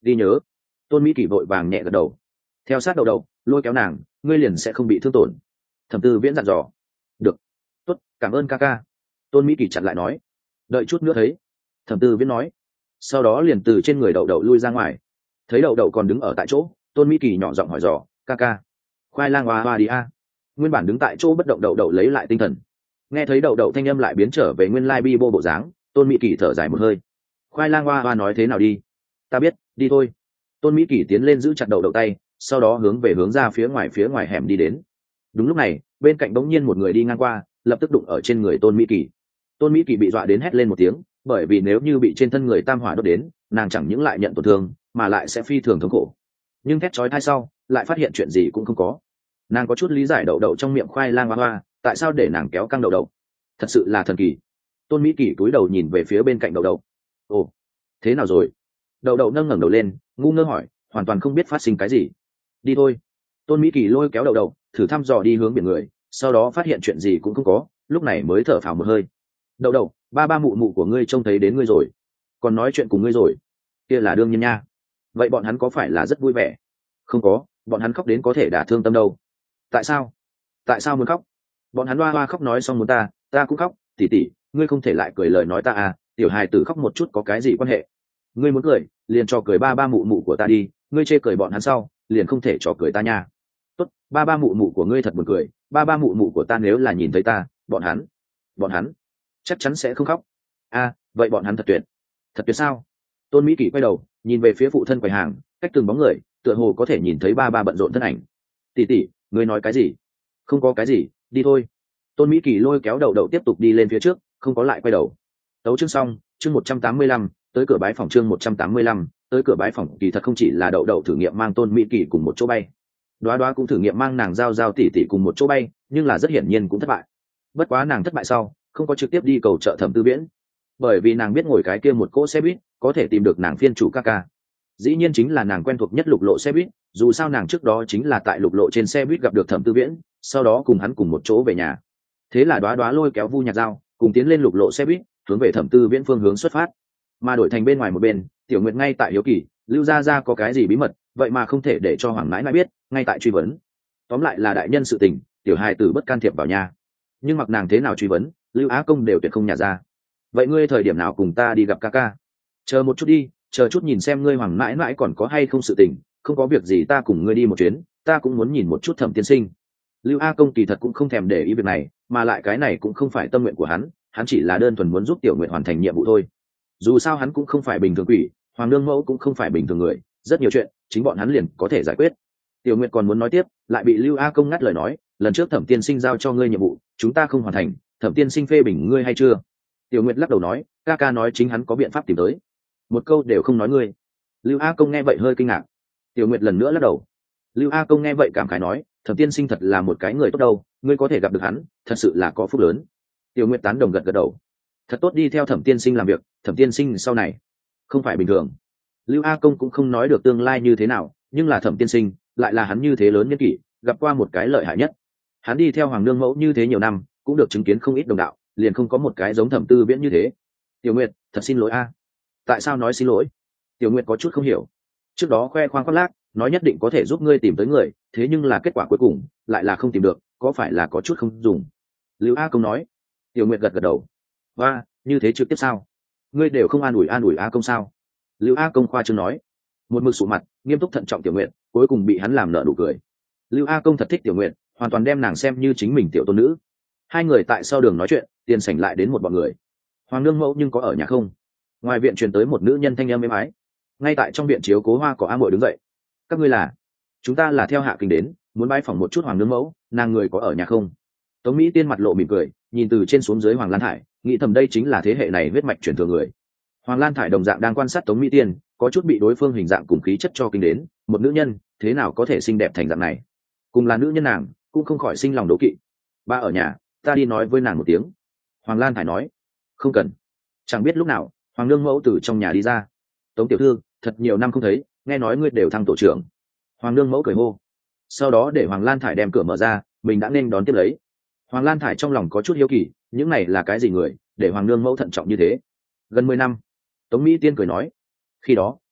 Đi nhớ. Tôn Mỹ Kỳ vội vàng nhẹ gật đầu. Theo sát đầu đầu lôi kéo nàng, ngươi liền sẽ không bị thương tổn. Thẩm Tư Viễn dặn dò. Được. Tốt, cảm ơn ca ca. Tôn Mỹ Kỳ chặn lại nói. Đợi chút nữa thấy. Thẩm Tư Viễn nói. Sau đó liền từ trên người đậu đậu lui ra ngoài. Thấy đậu đậu còn đứng ở tại chỗ, Tôn Mỹ Kỳ nhỏ giọng hỏi dò, ca ca, khoai lang hoa hoa đi a. Nguyên bản đứng tại chỗ bất động đậu đậu lấy lại tinh thần. Nghe thấy đậu đậu thanh âm lại biến trở về nguyên lai bi bô bộ dáng, Tôn Mỹ Kỳ thở dài một hơi. Khoai lang hoa hoa nói thế nào đi? Ta biết, đi thôi. Tôn Mỹ Kỳ tiến lên giữ chặt đậu đậu tay, sau đó hướng về hướng ra phía ngoài phía ngoài hẻm đi đến. Đúng lúc này, bên cạnh bỗng nhiên một người đi ngang qua, lập tức đụng ở trên người Tôn Mỹ Kỳ. Tôn Mỹ Kỳ bị dọa đến hét lên một tiếng, bởi vì nếu như bị trên thân người tam hỏa đốt đến, nàng chẳng những lại nhận tổn thương, mà lại sẽ phi thường thống khổ. Nhưng thét chói tai sau, lại phát hiện chuyện gì cũng không có. Nàng có chút lý giải đậu đậu trong miệng khoai lang hoa hoa, tại sao để nàng kéo căng đậu đậu. Thật sự là thần kỳ. Tôn Mỹ Kỳ cúi đầu nhìn về phía bên cạnh đậu đậu. Ồ, thế nào rồi? Đậu đậu nâng ngẩng đầu lên, ngu ngơ hỏi, hoàn toàn không biết phát sinh cái gì. Đi thôi. Tôn Mỹ Kỳ lôi kéo đậu đậu, thử thăm dò đi hướng biển người, sau đó phát hiện chuyện gì cũng không có, lúc này mới thở phào một hơi. Đậu đậu, ba ba mụ mụ của ngươi trông thấy đến ngươi rồi, còn nói chuyện cùng ngươi rồi. Kia là đương nhiên nha. Vậy bọn hắn có phải là rất vui vẻ? Không có, bọn hắn khóc đến có thể đả thương tâm đâu. Tại sao? Tại sao muốn khóc? Bọn hắn hoa hoa khóc nói xong muốn ta, ta cũng khóc. Tỉ tỉ, ngươi không thể lại cười lời nói ta à? Tiểu hài tử khóc một chút có cái gì quan hệ? Ngươi muốn cười, liền cho cười ba ba mụ mụ của ta đi. Ngươi chê cười bọn hắn sau, liền không thể cho cười ta nha. Tốt, ba ba mụ mụ của ngươi thật buồn cười. Ba ba mụ mụ của ta nếu là nhìn thấy ta, bọn hắn, bọn hắn chắc chắn sẽ không khóc. À, vậy bọn hắn thật tuyệt. Thật tuyệt sao? Tôn Mỹ Kỳ quay đầu, nhìn về phía phụ thân quầy hàng, cách từng bóng người, tựa hồ có thể nhìn thấy ba ba bận rộn thân ảnh. Tỷ tỷ, ngươi nói cái gì? Không có cái gì, đi thôi. Tôn Mỹ Kỳ lôi kéo đậu đậu tiếp tục đi lên phía trước, không có lại quay đầu. Tấu chương xong, chương một trăm tám mươi lăm, tới cửa bái phòng chương một trăm tám mươi lăm, tới cửa bái phòng. Kỳ thật không chỉ là đậu đậu thử nghiệm mang Tôn Mỹ Kỳ cùng một chỗ bay. Đoá Đoá cũng thử nghiệm mang nàng giao giao tỷ tỷ cùng một chỗ bay, nhưng là rất hiển nhiên cũng thất bại. Bất quá nàng thất bại sau, không có trực tiếp đi cầu trợ Thẩm Tư Viễn, bởi vì nàng biết ngồi cái kia một cỗ xe buýt có thể tìm được nàng phiên chủ ca ca. Dĩ nhiên chính là nàng quen thuộc nhất lục lộ xe buýt, dù sao nàng trước đó chính là tại lục lộ trên xe buýt gặp được Thẩm Tư Viễn, sau đó cùng hắn cùng một chỗ về nhà. Thế là Đoá Đoá lôi kéo Vu Nhạc Giao cùng tiến lên lục lộ xe buýt, hướng về Thẩm Tư Viễn phương hướng xuất phát. Mà đổi thành bên ngoài một bên, Tiểu Nguyệt ngay tại hiếu kỳ, Lưu Gia Gia có cái gì bí mật, vậy mà không thể để cho Hoàng Mãi Mãi biết, ngay tại truy vấn. Tóm lại là đại nhân sự tình, tiểu hài tử bất can thiệp vào nhà. Nhưng mặc nàng thế nào truy vấn, Lưu Á Công đều tuyệt không nhả ra. Vậy ngươi thời điểm nào cùng ta đi gặp ca ca? Chờ một chút đi, chờ chút nhìn xem ngươi Hoàng Mãi Mãi còn có hay không sự tình, không có việc gì ta cùng ngươi đi một chuyến, ta cũng muốn nhìn một chút Thẩm tiên sinh. Lưu A Công kỳ thật cũng không thèm để ý việc này, mà lại cái này cũng không phải tâm nguyện của hắn, hắn chỉ là đơn thuần muốn giúp Tiểu Nguyệt hoàn thành nhiệm vụ thôi. Dù sao hắn cũng không phải bình thường quỷ, Hoàng Nương Mẫu cũng không phải bình thường người, rất nhiều chuyện chính bọn hắn liền có thể giải quyết. Tiểu Nguyệt còn muốn nói tiếp, lại bị Lưu A Công ngắt lời nói, lần trước Thẩm tiên sinh giao cho ngươi nhiệm vụ, chúng ta không hoàn thành, Thẩm tiên sinh phê bình ngươi hay chưa? Tiểu Nguyệt lắc đầu nói, ca ca nói chính hắn có biện pháp tìm tới, một câu đều không nói ngươi. Lưu A Công nghe vậy hơi kinh ngạc. Tiểu Nguyệt lần nữa lắc đầu. Lưu A Công nghe vậy cảm khái nói, Thẩm tiên sinh thật là một cái người tốt đâu, ngươi có thể gặp được hắn, thật sự là có phúc lớn. Tiểu Nguyệt tán đồng gật gật đầu. Thật tốt đi theo Thẩm tiên sinh làm việc, Thẩm tiên sinh sau này không phải bình thường. Lưu A Công cũng không nói được tương lai như thế nào, nhưng là Thẩm tiên sinh lại là hắn như thế lớn nhân kỷ, gặp qua một cái lợi hại nhất. Hắn đi theo Hoàng Nương Mẫu như thế nhiều năm, cũng được chứng kiến không ít đồng đạo, liền không có một cái giống Thẩm Tư Viễn như thế. Tiểu Nguyệt, thật xin lỗi a. Tại sao nói xin lỗi? Tiểu Nguyệt có chút không hiểu. Trước đó khoe khoang khoác lác, nói nhất định có thể giúp ngươi tìm tới người, thế nhưng là kết quả cuối cùng lại là không tìm được, có phải là có chút không dùng? Lưu A Công nói. Tiểu Nguyệt gật gật đầu. Và như thế trực tiếp sao? Ngươi đều không an ủi an ủi A Công sao? Lưu A Công khoa trương nói. Một mực sụ mặt, nghiêm túc thận trọng Tiểu Nguyệt, cuối cùng bị hắn làm nở nụ cười. Lưu A Công thật thích Tiểu Nguyệt, hoàn toàn đem nàng xem như chính mình tiểu tôn nữ. Hai người tại sau đường nói chuyện, tiền sảnh lại đến một bọn người. Hoàng Nương Mẫu nhưng có ở nhà không? Ngoài viện truyền tới một nữ nhân thanh âm êm ái. Ngay tại trong viện chiếu cố hoa có A Muội đứng dậy. Các ngươi là? Chúng ta là theo Hạ Kinh đến, muốn bái phỏng một chút Hoàng Nương Mẫu, nàng người có ở nhà không? Tống Mỹ Tiên mặt lộ mỉm cười, nhìn từ trên xuống dưới Hoàng Lan Thải, nghĩ thầm đây chính là thế hệ này huyết mạch truyền thừa người. Hoàng Lan Thải đồng dạng đang quan sát Tống Mỹ Tiên, có chút bị đối phương hình dạng cùng khí chất cho kinh đến, một nữ nhân, thế nào có thể xinh đẹp thành dạng này? Cùng là nữ nhân nàng, cũng không khỏi sinh lòng đố kỵ. Ba ở nhà, ta đi nói với nàng một tiếng. Hoàng Lan Thải nói. Không cần. Chẳng biết lúc nào, Hoàng Nương Mẫu từ trong nhà đi ra. Tống tiểu thư, thật nhiều năm không thấy, nghe nói ngươi đều thăng tổ trưởng. Hoàng Nương Mẫu cười hô. Sau đó để Hoàng Lan Thải đem cửa mở ra, mình đã nên đón tiếp lấy. Hoàng Lan Thải trong lòng có chút hiếu kỳ, những này là cái gì người, để Hoàng Nương Mẫu thận trọng như thế? Gần mười năm. Tống Mỹ Tiên cười nói. Khi đó,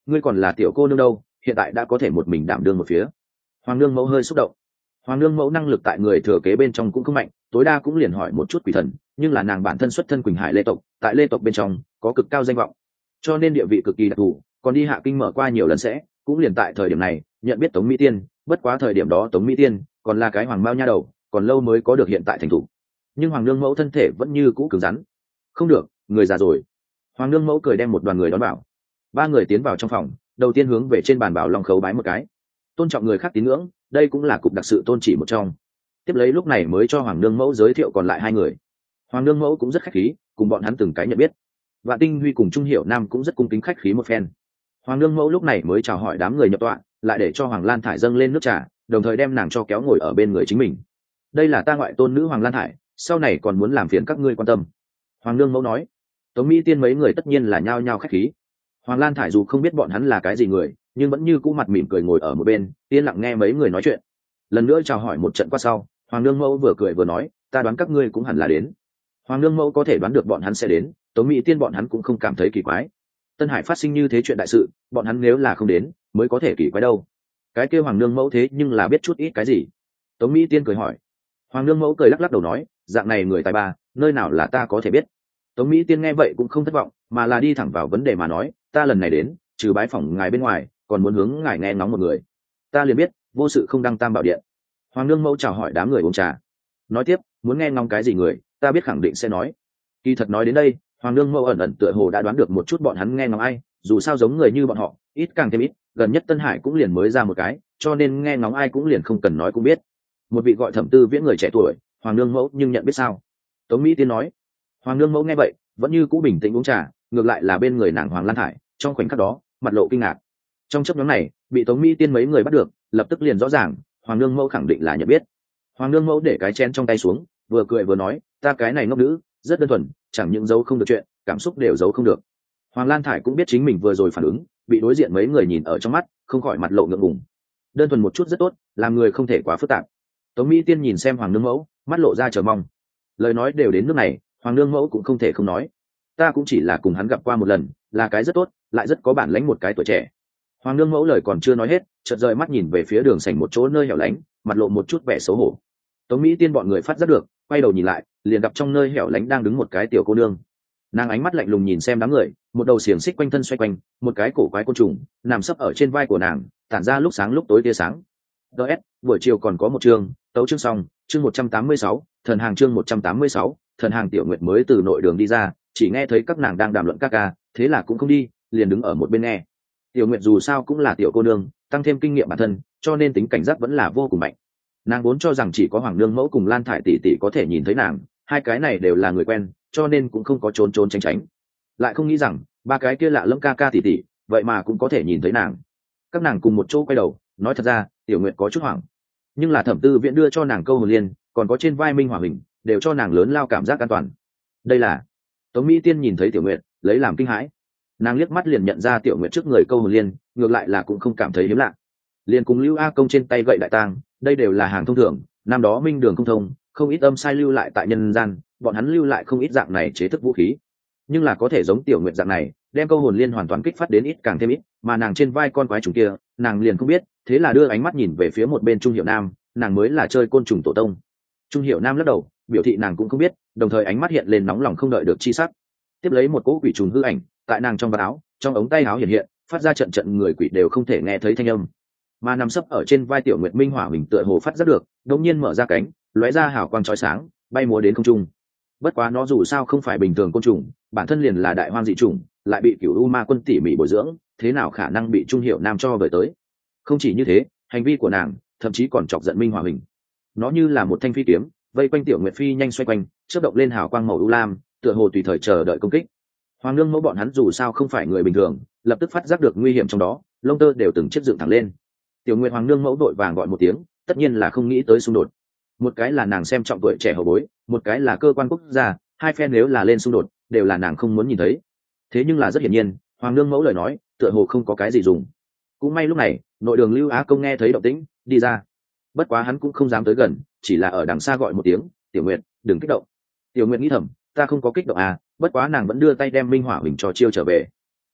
ngươi còn là tiểu cô nương đâu, hiện tại đã có thể một mình đảm đương một phía. Hoàng nương mẫu hơi xúc động. Hoàng nương mẫu năng lực tại người thừa kế bên trong cũng không mạnh, tối đa cũng liền hỏi một chút quỷ thần, nhưng là nàng bản thân xuất thân Quỳnh Hải Lê tộc, tại Lê tộc bên trong có cực cao danh vọng, cho nên địa vị cực kỳ đặc thù, còn đi hạ kinh mở qua nhiều lần sẽ, cũng liền tại thời điểm này nhận biết Tống Mỹ Tiên, bất quá thời điểm đó Tống Mỹ Tiên còn là cái hoàng bao nha đầu, còn lâu mới có được hiện tại thành thủ. Nhưng Hoàng nương mẫu thân thể vẫn như cũ cứng rắn. Không được, người già rồi. Hoàng nương mẫu cười đem một đoàn người đón bảo. Ba người tiến vào trong phòng, đầu tiên hướng về trên bàn bảo long khấu bái một cái, tôn trọng người khác tín ngưỡng, đây cũng là cục đặc sự tôn chỉ một trong. Tiếp lấy lúc này mới cho Hoàng nương mẫu giới thiệu còn lại hai người. Hoàng nương mẫu cũng rất khách khí, cùng bọn hắn từng cái nhận biết. Vạn Tinh Huy cùng Trung Hiểu Nam cũng rất cung kính khách khí một phen. Hoàng nương mẫu lúc này mới chào hỏi đám người nhập tọa, lại để cho Hoàng Lan Thải dâng lên nước trà, đồng thời đem nàng cho kéo ngồi ở bên người chính mình. Đây là ta ngoại tôn nữ Hoàng Lan Thải, sau này còn muốn làm phiền các ngươi quan tâm. Hoàng nương mẫu nói. Tống Mỹ Tiên mấy người tất nhiên là nhao nhao khách khí. Hoàng Lan Thải dù không biết bọn hắn là cái gì người, nhưng vẫn như cũ mặt mỉm cười ngồi ở một bên, yên lặng nghe mấy người nói chuyện. Lần nữa chào hỏi một trận qua sau, Hoàng nương mẫu vừa cười vừa nói, ta đoán các ngươi cũng hẳn là đến. Hoàng nương mẫu có thể đoán được bọn hắn sẽ đến, Tống Mỹ Tiên bọn hắn cũng không cảm thấy kỳ quái. Tân Hải phát sinh như thế chuyện đại sự, bọn hắn nếu là không đến mới có thể kỳ quái đâu. Cái kêu Hoàng nương mẫu thế nhưng là biết chút ít cái gì. Tống Mỹ Tiên cười hỏi. Hoàng nương mẫu cười lắc lắc đầu nói, dạng này người tài ba nơi nào là ta có thể biết. Tống Mỹ Tiên nghe vậy cũng không thất vọng, mà là đi thẳng vào vấn đề mà nói, ta lần này đến trừ bái phỏng ngài bên ngoài, còn muốn hướng ngài nghe ngóng một người. Ta liền biết vô sự không đăng tam bảo điện. Hoàng nương mẫu chào hỏi đám người uống trà, nói tiếp, muốn nghe ngóng cái gì người, ta biết khẳng định sẽ nói. Kỳ thật nói đến đây, Hoàng nương mẫu ẩn ẩn tựa hồ đã đoán được một chút bọn hắn nghe ngóng ai, dù sao giống người như bọn họ ít càng thêm ít, gần nhất Tân Hải cũng liền mới ra một cái, cho nên nghe ngóng ai cũng liền không cần nói cũng biết. Một vị gọi Thẩm Tư Viễn người trẻ tuổi, Hoàng nương mẫu nhưng nhận biết sao? Tống Mỹ Tiên nói. Hoàng nương mẫu nghe vậy vẫn như cũ bình tĩnh uống trà, ngược lại là bên người nàng Hoàng Lan Thải trong khoảnh khắc đó mặt lộ kinh ngạc. Trong chấp nhóm này bị Tống Mỹ Tiên mấy người bắt được, lập tức liền rõ ràng Hoàng nương mẫu khẳng định là nhận biết. Hoàng nương mẫu để cái chén trong tay xuống, vừa cười vừa nói, ta cái này ngốc nữ rất đơn thuần, chẳng những giấu không được chuyện, cảm xúc đều giấu không được. Hoàng Lan Thải cũng biết chính mình vừa rồi phản ứng bị đối diện mấy người nhìn ở trong mắt, không khỏi mặt lộ ngượng ngùng. Đơn thuần một chút rất tốt, làm người không thể quá phức tạp. Tống Mỹ Tiên nhìn xem Hoàng nương mẫu, mắt lộ ra chờ mong. Lời nói đều đến nước này, Hoàng nương mẫu cũng không thể không nói, ta cũng chỉ là cùng hắn gặp qua một lần, là cái rất tốt, lại rất có bản lĩnh một cái tuổi trẻ. Hoàng nương mẫu lời còn chưa nói hết, chợt rời mắt nhìn về phía đường sảnh một chỗ nơi hẻo lánh, mặt lộ một chút vẻ xấu hổ. Tống Mỹ Tiên bọn người phát giác được, quay đầu nhìn lại, liền gặp trong nơi hẻo lánh đang đứng một cái tiểu cô nương. Nàng ánh mắt lạnh lùng nhìn xem đám người, một đầu xiềng xích quanh thân xoay quanh, một cái cổ quái côn trùng nằm sấp ở trên vai của nàng, tản ra lúc sáng lúc tối tia sáng. ds buổi chiều còn có một chương, tấu chương xong, chương một trăm tám mươi sáu, thần hàng chương một trăm tám mươi sáu, thần hàng. Tiểu Nguyệt mới từ nội đường đi ra, chỉ nghe thấy các nàng đang đàm luận ca ca, thế là cũng không đi, liền đứng ở một bên nghe. Tiểu Nguyệt dù sao cũng là tiểu cô nương, tăng thêm kinh nghiệm bản thân, cho nên tính cảnh giác vẫn là vô cùng mạnh. Nàng vốn cho rằng chỉ có Hoàng nương mẫu cùng Lan Thải tỷ tỷ có thể nhìn thấy nàng, hai cái này đều là người quen, cho nên cũng không có trốn trốn tránh tránh. Lại không nghĩ rằng ba cái kia lạ lẫm ca ca tỷ tỷ, vậy mà cũng có thể nhìn thấy nàng. Các nàng cùng một chỗ quay đầu, nói thật ra, Tiểu Nguyệt có chút hoảng, nhưng là Thẩm Tư Viễn đưa cho nàng câu hồn liên, còn có trên vai Minh Hỏa Hình, đều cho nàng lớn lao cảm giác an toàn. Đây là Tống Mỹ Tiên nhìn thấy Tiểu Nguyệt, lấy làm kinh hãi. Nàng liếc mắt liền nhận ra Tiểu Nguyệt trước người câu hồn liên, ngược lại là cũng không cảm thấy hiếm lạ. Liền cùng Lưu A Công trên tay gậy đại tang, đây đều là hàng thông thường, năm đó Minh Đường không thông, không ít âm sai lưu lại tại nhân gian, bọn hắn lưu lại không ít dạng này chế thức vũ khí. Nhưng là có thể giống Tiểu Nguyệt dạng này, đem câu hồn liên hoàn toàn kích phát đến ít càng thêm ít, mà nàng trên vai con quái trùng kia, nàng liền không biết, thế là đưa ánh mắt nhìn về phía một bên Trung Hiểu Nam, nàng mới là chơi côn trùng tổ tông. Trung Hiểu Nam lắc đầu, biểu thị nàng cũng không biết, đồng thời ánh mắt hiện lên nóng lòng không đợi được chi sắc. Tiếp lấy một cỗ quỷ trùng hư ảnh, tại nàng trong vạt áo, trong ống tay áo hiện hiện, phát ra trận trận người quỷ đều không thể nghe thấy thanh âm. Mà nằm sấp ở trên vai Tiểu Nguyệt Minh Hỏa mình tựa hồ phát giác được, đột nhiên mở ra cánh, lóe ra hào quang chói sáng, bay múa đến không trung. Bất quá nó dù sao không phải bình thường côn trùng, bản thân liền là đại hoang dị trùng, lại bị Cửu U Ma Quân tỉ mỉ bồi dưỡng, thế nào khả năng bị Trung Hiểu Nam cho vời tới. Không chỉ như thế, hành vi của nàng thậm chí còn chọc giận Minh Hỏa Hình. Nó như là một thanh phi kiếm, vây quanh Tiểu Nguyệt phi nhanh xoay quanh, chớp động lên hào quang màu u lam, tựa hồ tùy thời chờ đợi công kích. Hoàng nương mẫu bọn hắn dù sao không phải người bình thường, lập tức phát giác được nguy hiểm trong đó, lông tơ đều từng chiếc dựng thẳng lên. Tiểu Nguyệt Hoàng nương mẫu đội vàng gọi một tiếng, tất nhiên là không nghĩ tới xung đột. Một cái là nàng xem trọng tuổi trẻ hậu bối, một cái là cơ quan quốc gia, hai phe nếu là lên xung đột, đều là nàng không muốn nhìn thấy. Thế nhưng là rất hiển nhiên, Hoàng nương mẫu lời nói, tựa hồ không có cái gì dùng. Cũng may lúc này, nội đường Lưu Á Công nghe thấy động tĩnh, đi ra. Bất quá hắn cũng không dám tới gần, chỉ là ở đằng xa gọi một tiếng, "Tiểu Nguyệt, đừng kích động." Tiểu Nguyệt nghĩ thầm, ta không có kích động à, bất quá nàng vẫn đưa tay đem Minh Hỏa Hình cho chiêu trở về.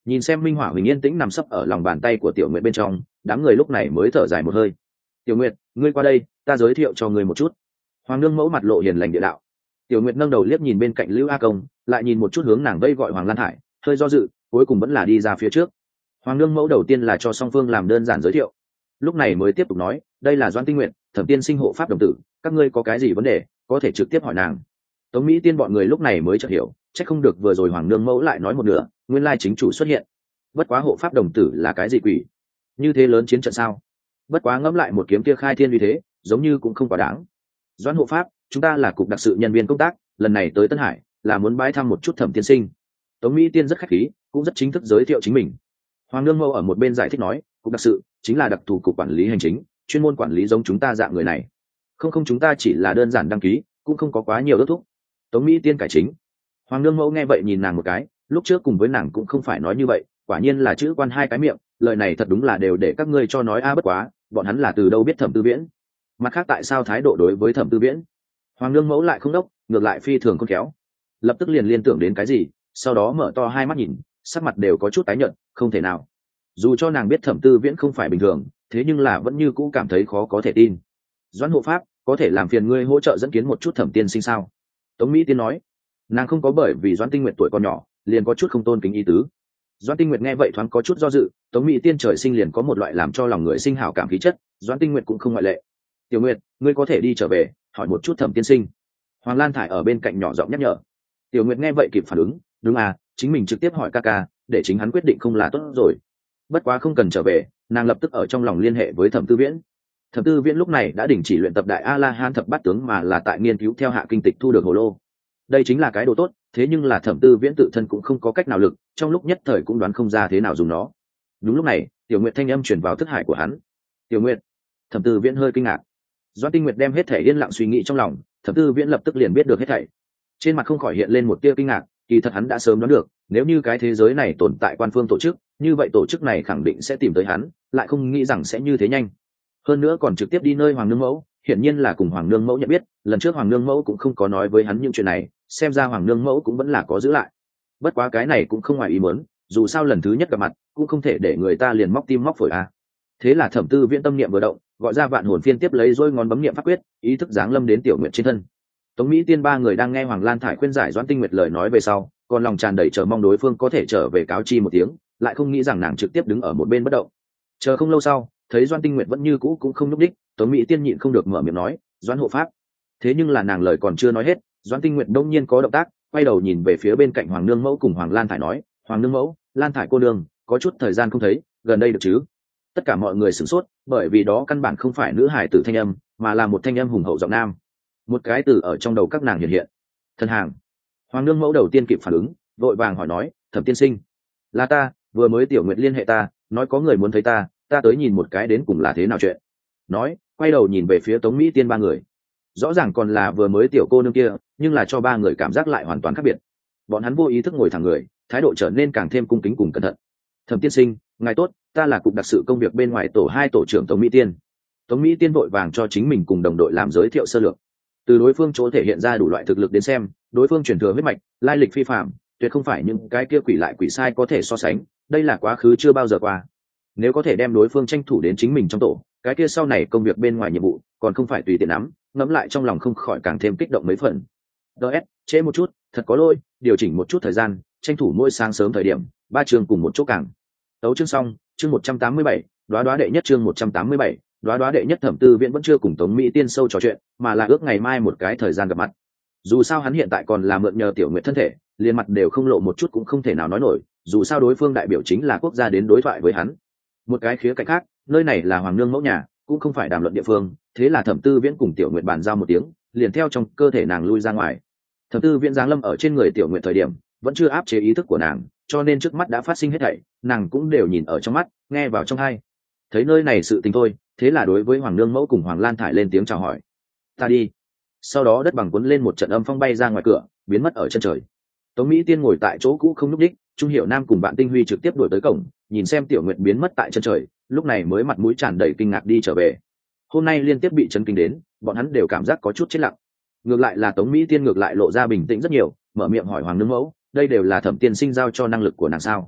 Nhìn xem minh hỏa huỳnh yên tĩnh nằm sấp ở lòng bàn tay của tiểu nguyệt bên trong, đám người lúc này mới thở dài một hơi. Tiểu nguyệt, ngươi qua đây, ta giới thiệu cho ngươi một chút. Hoàng nương mẫu mặt lộ hiền lành địa đạo. Tiểu nguyệt nâng đầu liếc nhìn bên cạnh Lưu A Công, lại nhìn một chút hướng nàng vây gọi Hoàng Lan Hải, hơi do dự, cuối cùng vẫn là đi ra phía trước. Hoàng nương mẫu đầu tiên là cho song phương làm đơn giản giới thiệu, lúc này mới tiếp tục nói, đây là Doãn Tinh Nguyệt, Thẩm Tiên Sinh hộ pháp đồng tử, các ngươi có cái gì vấn đề có thể trực tiếp hỏi nàng. Tống Mỹ Tiên bọn người lúc này mới chợt hiểu, chắc không được vừa rồi Hoàng nương mẫu lại nói một nửa, nguyên lai chính chủ xuất hiện. Bất quá hộ pháp đồng tử là cái gì quỷ? Như thế lớn chiến trận sao? Bất quá ngẫm lại một kiếm kia khai thiên uy thế, giống như cũng không quá đáng. Doãn hộ pháp, chúng ta là cục đặc sự nhân viên công tác, lần này tới Tân Hải là muốn bái thăm một chút Thẩm Tiên Sinh. Tống Mỹ Tiên rất khách khí, cũng rất chính thức giới thiệu chính mình. Hoàng nương mẫu ở một bên giải thích nói, cục đặc sự chính là đặc thù cục quản lý hành chính, chuyên môn quản lý giống chúng ta dạng người này. Không không chúng ta chỉ là đơn giản đăng ký, cũng không có quá nhiều ước thúc. Tống Mỹ Tiên cải chính. Hoàng nương mẫu nghe vậy nhìn nàng một cái, lúc trước cùng với nàng cũng không phải nói như vậy, quả nhiên là chữ quan hai cái miệng, lời này thật đúng là đều để các ngươi cho nói a bất quá, bọn hắn là từ đâu biết Thẩm Tư Viễn? Mặt khác tại sao thái độ đối với Thẩm Tư Viễn? Hoàng nương mẫu lại không đốc, ngược lại phi thường khôn khéo. Lập tức liền liên tưởng đến cái gì, sau đó mở to hai mắt nhìn, sắc mặt đều có chút tái nhợt, không thể nào. Dù cho nàng biết Thẩm Tư Viễn không phải bình thường, thế nhưng là vẫn như cũ cảm thấy khó có thể tin. Doãn hộ pháp, có thể làm phiền ngươi hỗ trợ dẫn kiến một chút Thẩm Tiên Sinh sao? Tống Mỹ Tiên nói. Nàng không có bởi vì Doãn Tinh Nguyệt tuổi còn nhỏ, liền có chút không tôn kính ý tứ. Doãn Tinh Nguyệt nghe vậy thoáng có chút do dự, Tống Mỹ Tiên trời sinh liền có một loại làm cho lòng người sinh hảo cảm khí chất, Doãn Tinh Nguyệt cũng không ngoại lệ. Tiểu Nguyệt, ngươi có thể đi trở về, hỏi một chút Thẩm Tiên Sinh. Hoàng Lan Thải ở bên cạnh nhỏ giọng nhắc nhở. Tiểu Nguyệt nghe vậy kịp phản ứng, đúng à, chính mình trực tiếp hỏi ca ca, để chính hắn quyết định không là tốt rồi. Bất quá không cần trở về, nàng lập tức ở trong lòng liên hệ với Thẩm Tư Viễn. Thẩm Tư Viễn lúc này đã đình chỉ luyện tập đại a la hán thập bát tướng, mà là tại nghiên cứu theo hạ kinh tịch thu được hồ lô. Đây chính là cái đồ tốt, thế nhưng là Thẩm Tư Viễn tự thân cũng không có cách nào lực, trong lúc nhất thời cũng đoán không ra thế nào dùng nó. Đúng lúc này, Tiểu Nguyệt thanh âm truyền vào thức hải của hắn. Tiểu Nguyệt. Thẩm Tư Viễn hơi kinh ngạc. Doãn Tinh Nguyệt đem hết thể yên lặng suy nghĩ trong lòng, Thẩm Tư Viễn lập tức liền biết được hết thảy. Trên mặt không khỏi hiện lên một tia kinh ngạc, kỳ thật hắn đã sớm đoán được, nếu như cái thế giới này tồn tại quan phương tổ chức, như vậy tổ chức này khẳng định sẽ tìm tới hắn, lại không nghĩ rằng sẽ như thế nhanh. Hơn nữa còn trực tiếp đi nơi Hoàng nương mẫu, hiển nhiên là cùng Hoàng nương mẫu nhận biết, lần trước Hoàng nương mẫu cũng không có nói với hắn những chuyện này, xem ra Hoàng nương mẫu cũng vẫn là có giữ lại. Bất quá cái này cũng không ngoài ý muốn, dù sao lần thứ nhất gặp mặt, cũng không thể để người ta liền móc tim móc phổi a. À. Thế là Thẩm Tư Viễn tâm niệm vừa động, gọi ra vạn hồn phiên tiếp lấy dôi ngón bấm niệm pháp quyết, ý thức giáng lâm đến Tiểu Nguyệt trên thân. Tống Mỹ Tiên ba người đang nghe Hoàng Lan Thải khuyên giải Doãn Tinh Nguyệt lời nói về sau, còn lòng tràn đầy chờ mong đối phương có thể trở về cáo chi một tiếng, lại không nghĩ rằng nàng trực tiếp đứng ở một bên bất động. Chờ không lâu sau, thấy Doãn Tinh Nguyệt vẫn như cũ cũng không nhúc đích, Tống Mỹ Tiên nhịn không được mở miệng nói, "Doãn hộ pháp." Thế nhưng là nàng lời còn chưa nói hết, Doãn Tinh Nguyệt đông nhiên có động tác, quay đầu nhìn về phía bên cạnh Hoàng nương mẫu cùng Hoàng Lan Thải nói, "Hoàng nương mẫu, Lan Thải cô nương, có chút thời gian không thấy, gần đây được chứ?" Tất cả mọi người sửng sốt, bởi vì đó căn bản không phải nữ hài tử thanh âm, mà là một thanh âm hùng hậu giọng nam. Một cái từ ở trong đầu các nàng hiện hiện. Thân hàng. Hoàng nương mẫu đầu tiên kịp phản ứng, vội vàng hỏi nói, "Thẩm Tiên Sinh, là ta, vừa mới Tiểu Nguyệt liên hệ ta, nói có người muốn thấy ta, ta tới nhìn một cái đến cùng là thế nào chuyện." Nói, quay đầu nhìn về phía Tống Mỹ Tiên ba người. Rõ ràng còn là vừa mới tiểu cô nương kia, nhưng là cho ba người cảm giác lại hoàn toàn khác biệt. Bọn hắn vô ý thức ngồi thẳng người, thái độ trở nên càng thêm cung kính cùng cẩn thận. "Thẩm Tiên Sinh, ngài tốt, ta là cục đặc sự công việc bên ngoài tổ hai tổ trưởng Tống Mỹ Tiên." Tống Mỹ Tiên vội vàng cho chính mình cùng đồng đội làm giới thiệu sơ lược. Từ đối phương chỗ thể hiện ra đủ loại thực lực đến xem, đối phương truyền thừa huyết mạch, lai lịch phi phàm, tuyệt không phải những cái kia quỷ lại quỷ sai có thể so sánh, đây là quá khứ chưa bao giờ qua. Nếu có thể đem đối phương tranh thủ đến chính mình trong tổ, cái kia sau này công việc bên ngoài nhiệm vụ, còn không phải tùy tiện nắm, ngẫm lại trong lòng không khỏi càng thêm kích động mấy phần. ds trễ một chút, thật có lỗi, điều chỉnh một chút thời gian, tranh thủ mỗi sáng sớm thời điểm, ba trường cùng một chỗ càng. Tấu chương xong, chương một trăm tám mươi bảy, đoá đoá đệ nhất chương một trăm tám mươi bảy, đoá đoá đệ nhất. Thẩm Tư Viễn vẫn chưa cùng Tống Mỹ Tiên sâu trò chuyện, mà là ước ngày mai một cái thời gian gặp mặt. Dù sao hắn hiện tại còn là mượn nhờ Tiểu Nguyệt thân thể, liền mặt đều không lộ một chút cũng không thể nào nói nổi, dù sao đối phương đại biểu chính là quốc gia đến đối thoại với hắn. Một cái khía cạnh khác, nơi này là Hoàng nương mẫu nhà, cũng không phải đàm luận địa phương, thế là Thẩm Tư Viễn cùng Tiểu Nguyệt bàn giao một tiếng, liền theo trong cơ thể nàng lui ra ngoài. Thẩm Tư Viễn giáng lâm ở trên người Tiểu Nguyệt thời điểm, vẫn chưa áp chế ý thức của nàng, cho nên trước mắt đã phát sinh hết thảy, nàng cũng đều nhìn ở trong mắt, nghe vào trong tai. Thấy nơi này sự tình thôi, thế là đối với Hoàng nương mẫu cùng Hoàng Lan Thải lên tiếng chào hỏi. "Ta đi." Sau đó đất bằng cuốn lên một trận âm phong bay ra ngoài cửa, biến mất ở chân trời. Tống Mỹ Tiên ngồi tại chỗ cũ không nhúc đích, Trung Hiểu Nam cùng bạn Tinh Huy trực tiếp đuổi tới cổng, nhìn xem Tiểu Nguyệt biến mất tại chân trời, lúc này mới mặt mũi tràn đầy kinh ngạc đi trở về. Hôm nay liên tiếp bị chấn kinh đến, bọn hắn đều cảm giác có chút chết lặng. Ngược lại là Tống Mỹ Tiên ngược lại lộ ra bình tĩnh rất nhiều, mở miệng hỏi Hoàng nương mẫu, đây đều là Thẩm Tiên Sinh giao cho năng lực của nàng sao?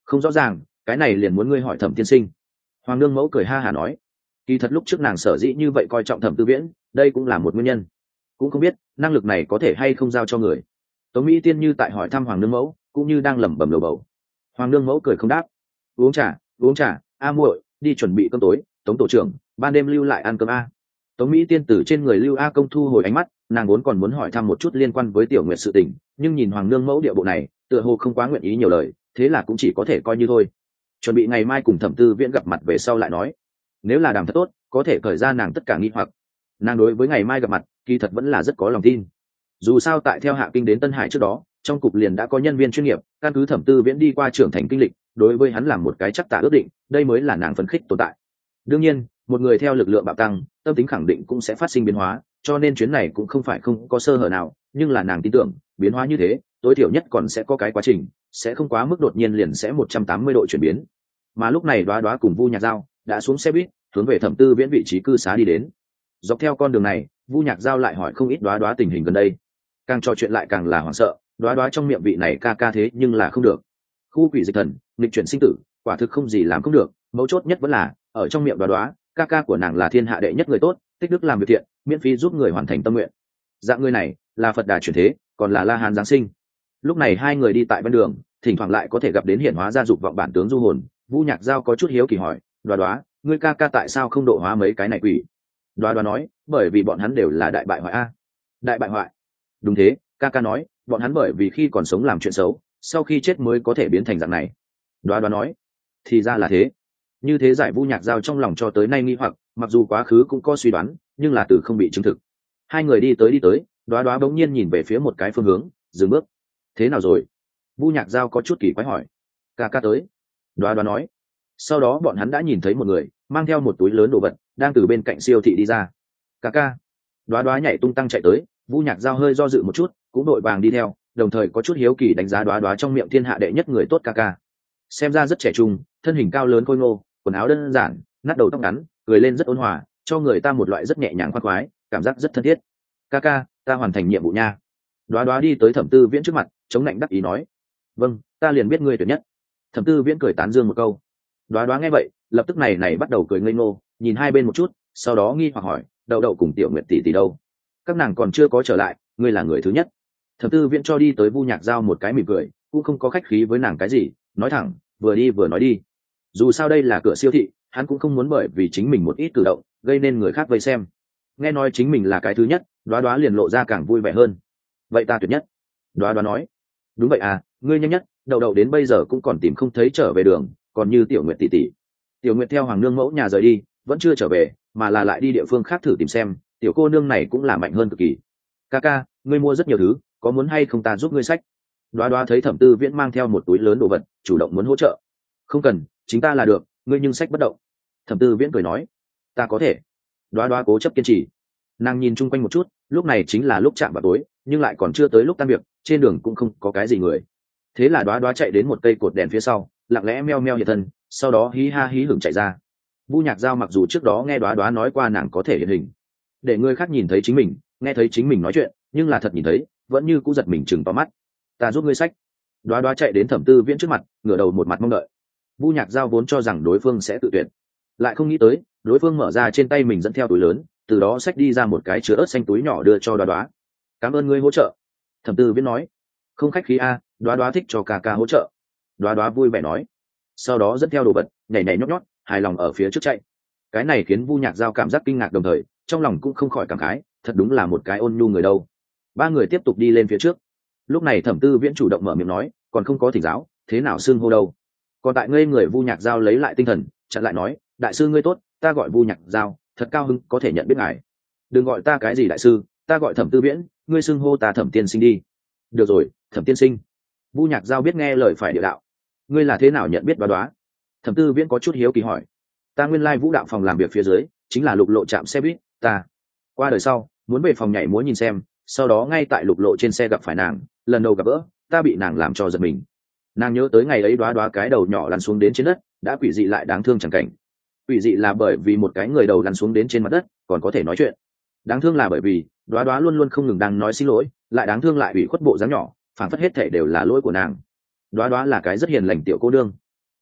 Không rõ ràng, cái này liền muốn ngươi hỏi Thẩm tiên sinh. Hoàng nương mẫu cười ha hả nói. Kỳ thật lúc trước nàng sở dĩ như vậy coi trọng Thẩm Tư Viễn, đây cũng là một nguyên nhân. Cũng không biết năng lực này có thể hay không giao cho người. Tống Mỹ Tiên như tại hỏi thăm Hoàng nương mẫu, cũng như đang lẩm bẩm lầu bầu. Hoàng nương mẫu cười không đáp. Uống trà, uống trà, a muội, đi chuẩn bị cơm tối. Tống tổ trưởng, ban đêm lưu lại ăn cơm a. Tống Mỹ Tiên từ trên người Lưu A Công thu hồi ánh mắt, nàng vốn còn muốn hỏi thăm một chút liên quan với Tiểu Nguyệt sự tình, nhưng nhìn Hoàng nương mẫu địa bộ này, tựa hồ không quá nguyện ý nhiều lời, thế là cũng chỉ có thể coi như thôi. Chuẩn bị ngày mai cùng Thẩm Tư Viễn gặp mặt về sau lại nói. Nếu là đàm thật tốt, có thể cởi ra nàng tất cả nghi hoặc. Nàng đối với ngày mai gặp mặt, kỳ thật vẫn là rất có lòng tin. Dù sao tại theo Hạ Kinh đến Tân Hải trước đó, trong cục liền đã có nhân viên chuyên nghiệp, căn cứ Thẩm Tư Viễn đi qua trưởng thành kinh lịch, đối với hắn làm một cái chắc tạ ước định, đây mới là nàng phấn khích tồn tại. Đương nhiên, một người theo lực lượng bạo tăng, tâm tính khẳng định cũng sẽ phát sinh biến hóa, cho nên chuyến này cũng không phải không có sơ hở nào, nhưng là nàng tin tưởng, biến hóa như thế, tối thiểu nhất còn sẽ có cái quá trình, sẽ không quá mức đột nhiên liền sẽ một trăm tám mươi độ chuyển biến. Mà lúc này Đoá Đoá cùng Vu Nhạc Giao đã xuống xe buýt, hướng về Thẩm Tư Viễn vị trí cư xá đi đến. Dọc theo con đường này, Vu Nhạc Giao lại hỏi không ít Đoá Đoá tình hình gần đây. Càng trò chuyện lại càng là hoảng sợ, Đoá Đoá trong miệng vị này ca ca thế nhưng là không được. Khu quỷ dịch thần, nghịch chuyển sinh tử, quả thực không gì làm không được, mấu chốt nhất vẫn là, ở trong miệng Đoá Đoá, ca ca của nàng là thiên hạ đệ nhất người tốt, tích đức làm việc thiện, miễn phí giúp người hoàn thành tâm nguyện. Dạng người này, là Phật Đà chuyển thế, còn là La Hán giáng sinh. Lúc này hai người đi tại bên đường, thỉnh thoảng lại có thể gặp đến hiển hóa ra dục vọng bản tướng du hồn. Vu Nhạc Giao có chút hiếu kỳ hỏi, Đoá Đoá, ngươi ca ca tại sao không độ hóa mấy cái này quỷ? Đoá Đoá nói, bởi vì bọn hắn đều là đại bại hoại a. Đại bại hoại? Đúng thế, ca ca nói, bọn hắn bởi vì khi còn sống làm chuyện xấu, sau khi chết mới có thể biến thành dạng này. Đoá Đoá nói, thì ra là thế. Như thế giải Vu Nhạc Giao trong lòng cho tới nay nghi hoặc, mặc dù quá khứ cũng có suy đoán, nhưng là từ không bị chứng thực. Hai người đi tới đi tới, Đoá Đoá bỗng nhiên nhìn về phía một cái phương hướng, dừng bước. Thế nào rồi? Vu Nhạc Giao có chút kỳ quái hỏi. Ca ca tới. Đoá Đoá nói. Sau đó bọn hắn đã nhìn thấy một người mang theo một túi lớn đồ vật đang từ bên cạnh siêu thị đi ra. Ca ca. Đoá Đoá nhảy tung tăng chạy tới, Vu Nhạc Giao hơi do dự một chút, cũng đội vàng đi theo, đồng thời có chút hiếu kỳ đánh giá Đoá Đoá trong miệng thiên hạ đệ nhất người tốt ca ca. Xem ra rất trẻ trung, thân hình cao lớn khôi ngô, quần áo đơn giản, nát đầu tóc ngắn, cười lên rất ôn hòa, cho người ta một loại rất nhẹ nhàng khoan khoái, cảm giác rất thân thiết. Ca ca, ta hoàn thành nhiệm vụ nha. Đoá Đoá đi tới Thẩm Tư Viễn trước mặt, chống lạnh đắc ý nói. Vâng, ta liền biết ngươi tuyệt nhất. Thẩm Tư Viễn cười tán dương một câu. Đoá Đoá nghe vậy, lập tức này này bắt đầu cười ngây ngô, nhìn hai bên một chút, sau đó nghi hoặc hỏi, Đậu Đậu cùng Tiểu Nguyệt tỷ tỷ đâu? Các nàng còn chưa có trở lại, ngươi là người thứ nhất. Thẩm Tư Viễn cho đi tới Vu Nhạc Giao một cái mỉm cười, cũng không có khách khí với nàng cái gì, nói thẳng, vừa đi vừa nói đi. Dù sao đây là cửa siêu thị, hắn cũng không muốn bởi vì chính mình một ít cử động gây nên người khác vây xem. Nghe nói chính mình là cái thứ nhất, Đoá Đoá liền lộ ra càng vui vẻ hơn. Vậy ta tuyệt nhất. Đoá Đoá nói. Đúng vậy à, ngươi nhanh nhất, Đậu Đậu đến bây giờ cũng còn tìm không thấy trở về đường, còn như Tiểu Nguyệt tỷ tỷ. Tiểu Nguyệt theo Hoàng nương mẫu nhà rời đi, vẫn chưa trở về, mà là lại đi địa phương khác thử tìm xem, tiểu cô nương này cũng là mạnh hơn cực kỳ. Ca ca, ngươi mua rất nhiều thứ, có muốn hay không ta giúp ngươi xách? Đoá Đoá thấy Thẩm Tư Viễn mang theo một túi lớn đồ vật, chủ động muốn hỗ trợ. Không cần, chính ta là được, ngươi nhưng xách bất động. Thẩm Tư Viễn cười nói, ta có thể. Đoá Đoá cố chấp kiên trì. Nàng nhìn chung quanh một chút, lúc này chính là lúc chạm vào tối, nhưng lại còn chưa tới lúc tan việc, trên đường cũng không có cái gì người. Thế là Đoá Đoá chạy đến một cây cột đèn phía sau, lặng lẽ meo meo hiện thân, sau đó hí ha hí hửng chạy ra. Vu Nhạc Giao mặc dù trước đó nghe Đoá Đoá nói qua nàng có thể hiện hình, để người khác nhìn thấy chính mình, nghe thấy chính mình nói chuyện, nhưng là thật nhìn thấy, vẫn như cũ giật mình chừng to mắt. Ta giúp ngươi xách. Đoá Đoá chạy đến Thẩm Tư Viễn trước mặt, ngửa đầu một mặt mong đợi. Vu Nhạc Giao vốn cho rằng đối phương sẽ tự tuyệt, lại không nghĩ tới đối phương mở ra trên tay mình dẫn theo túi lớn, từ đó xách đi ra một cái chứa ớt xanh túi nhỏ đưa cho Đoá Đoá. Cảm ơn ngươi hỗ trợ. Thẩm Tư Viễn nói. Không khách khí a, Đoá Đoá thích cho ca ca hỗ trợ. Đoá Đoá vui vẻ nói. Sau đó dẫn theo đồ vật, nhảy nhảy nhót nhót, hài lòng ở phía trước chạy. Cái này khiến Vu Nhạc Giao cảm giác kinh ngạc, đồng thời trong lòng cũng không khỏi cảm khái, thật đúng là một cái ôn nhu người đâu. Ba người tiếp tục đi lên phía trước. Lúc này Thẩm Tư Viễn chủ động mở miệng nói, còn không có thỉnh giáo, thế nào xưng hô đâu? Còn tại ngây người Vu Nhạc Giao lấy lại tinh thần, chặn lại nói, đại sư ngươi tốt, ta gọi Vu Nhạc Giao, thật cao hứng có thể nhận biết ngài. Đừng gọi ta cái gì đại sư, ta gọi Thẩm Tư Viễn, ngươi xưng hô ta Thẩm tiên sinh đi. Được rồi, Thẩm tiên sinh. Vu Nhạc Giao biết nghe lời phải địa đạo. Ngươi là thế nào nhận biết Đoá Đoá? Thẩm Tư Viễn có chút hiếu kỳ hỏi. Ta nguyên lai Vũ đạo phòng làm việc phía dưới, chính là lục lộ trạm xe buýt, ta qua đời sau muốn về phòng nhảy múa nhìn xem, sau đó ngay tại lục lộ trên xe gặp phải nàng, lần đầu gặp gỡ, ta bị nàng làm cho giật mình. Nàng nhớ tới ngày ấy Đoá Đoá cái đầu nhỏ lăn xuống đến trên đất, đã quỷ dị lại đáng thương chẳng cảnh. Quỷ dị là bởi vì một cái người đầu lăn xuống đến trên mặt đất còn có thể nói chuyện, đáng thương là bởi vì Đoá Đoá luôn luôn không ngừng đang nói xin lỗi, lại đáng thương lại ủy khuất bộ dáng nhỏ, phản phất hết thể đều là lỗi của nàng. Đoá Đoá là cái rất hiền lành tiểu cô nương.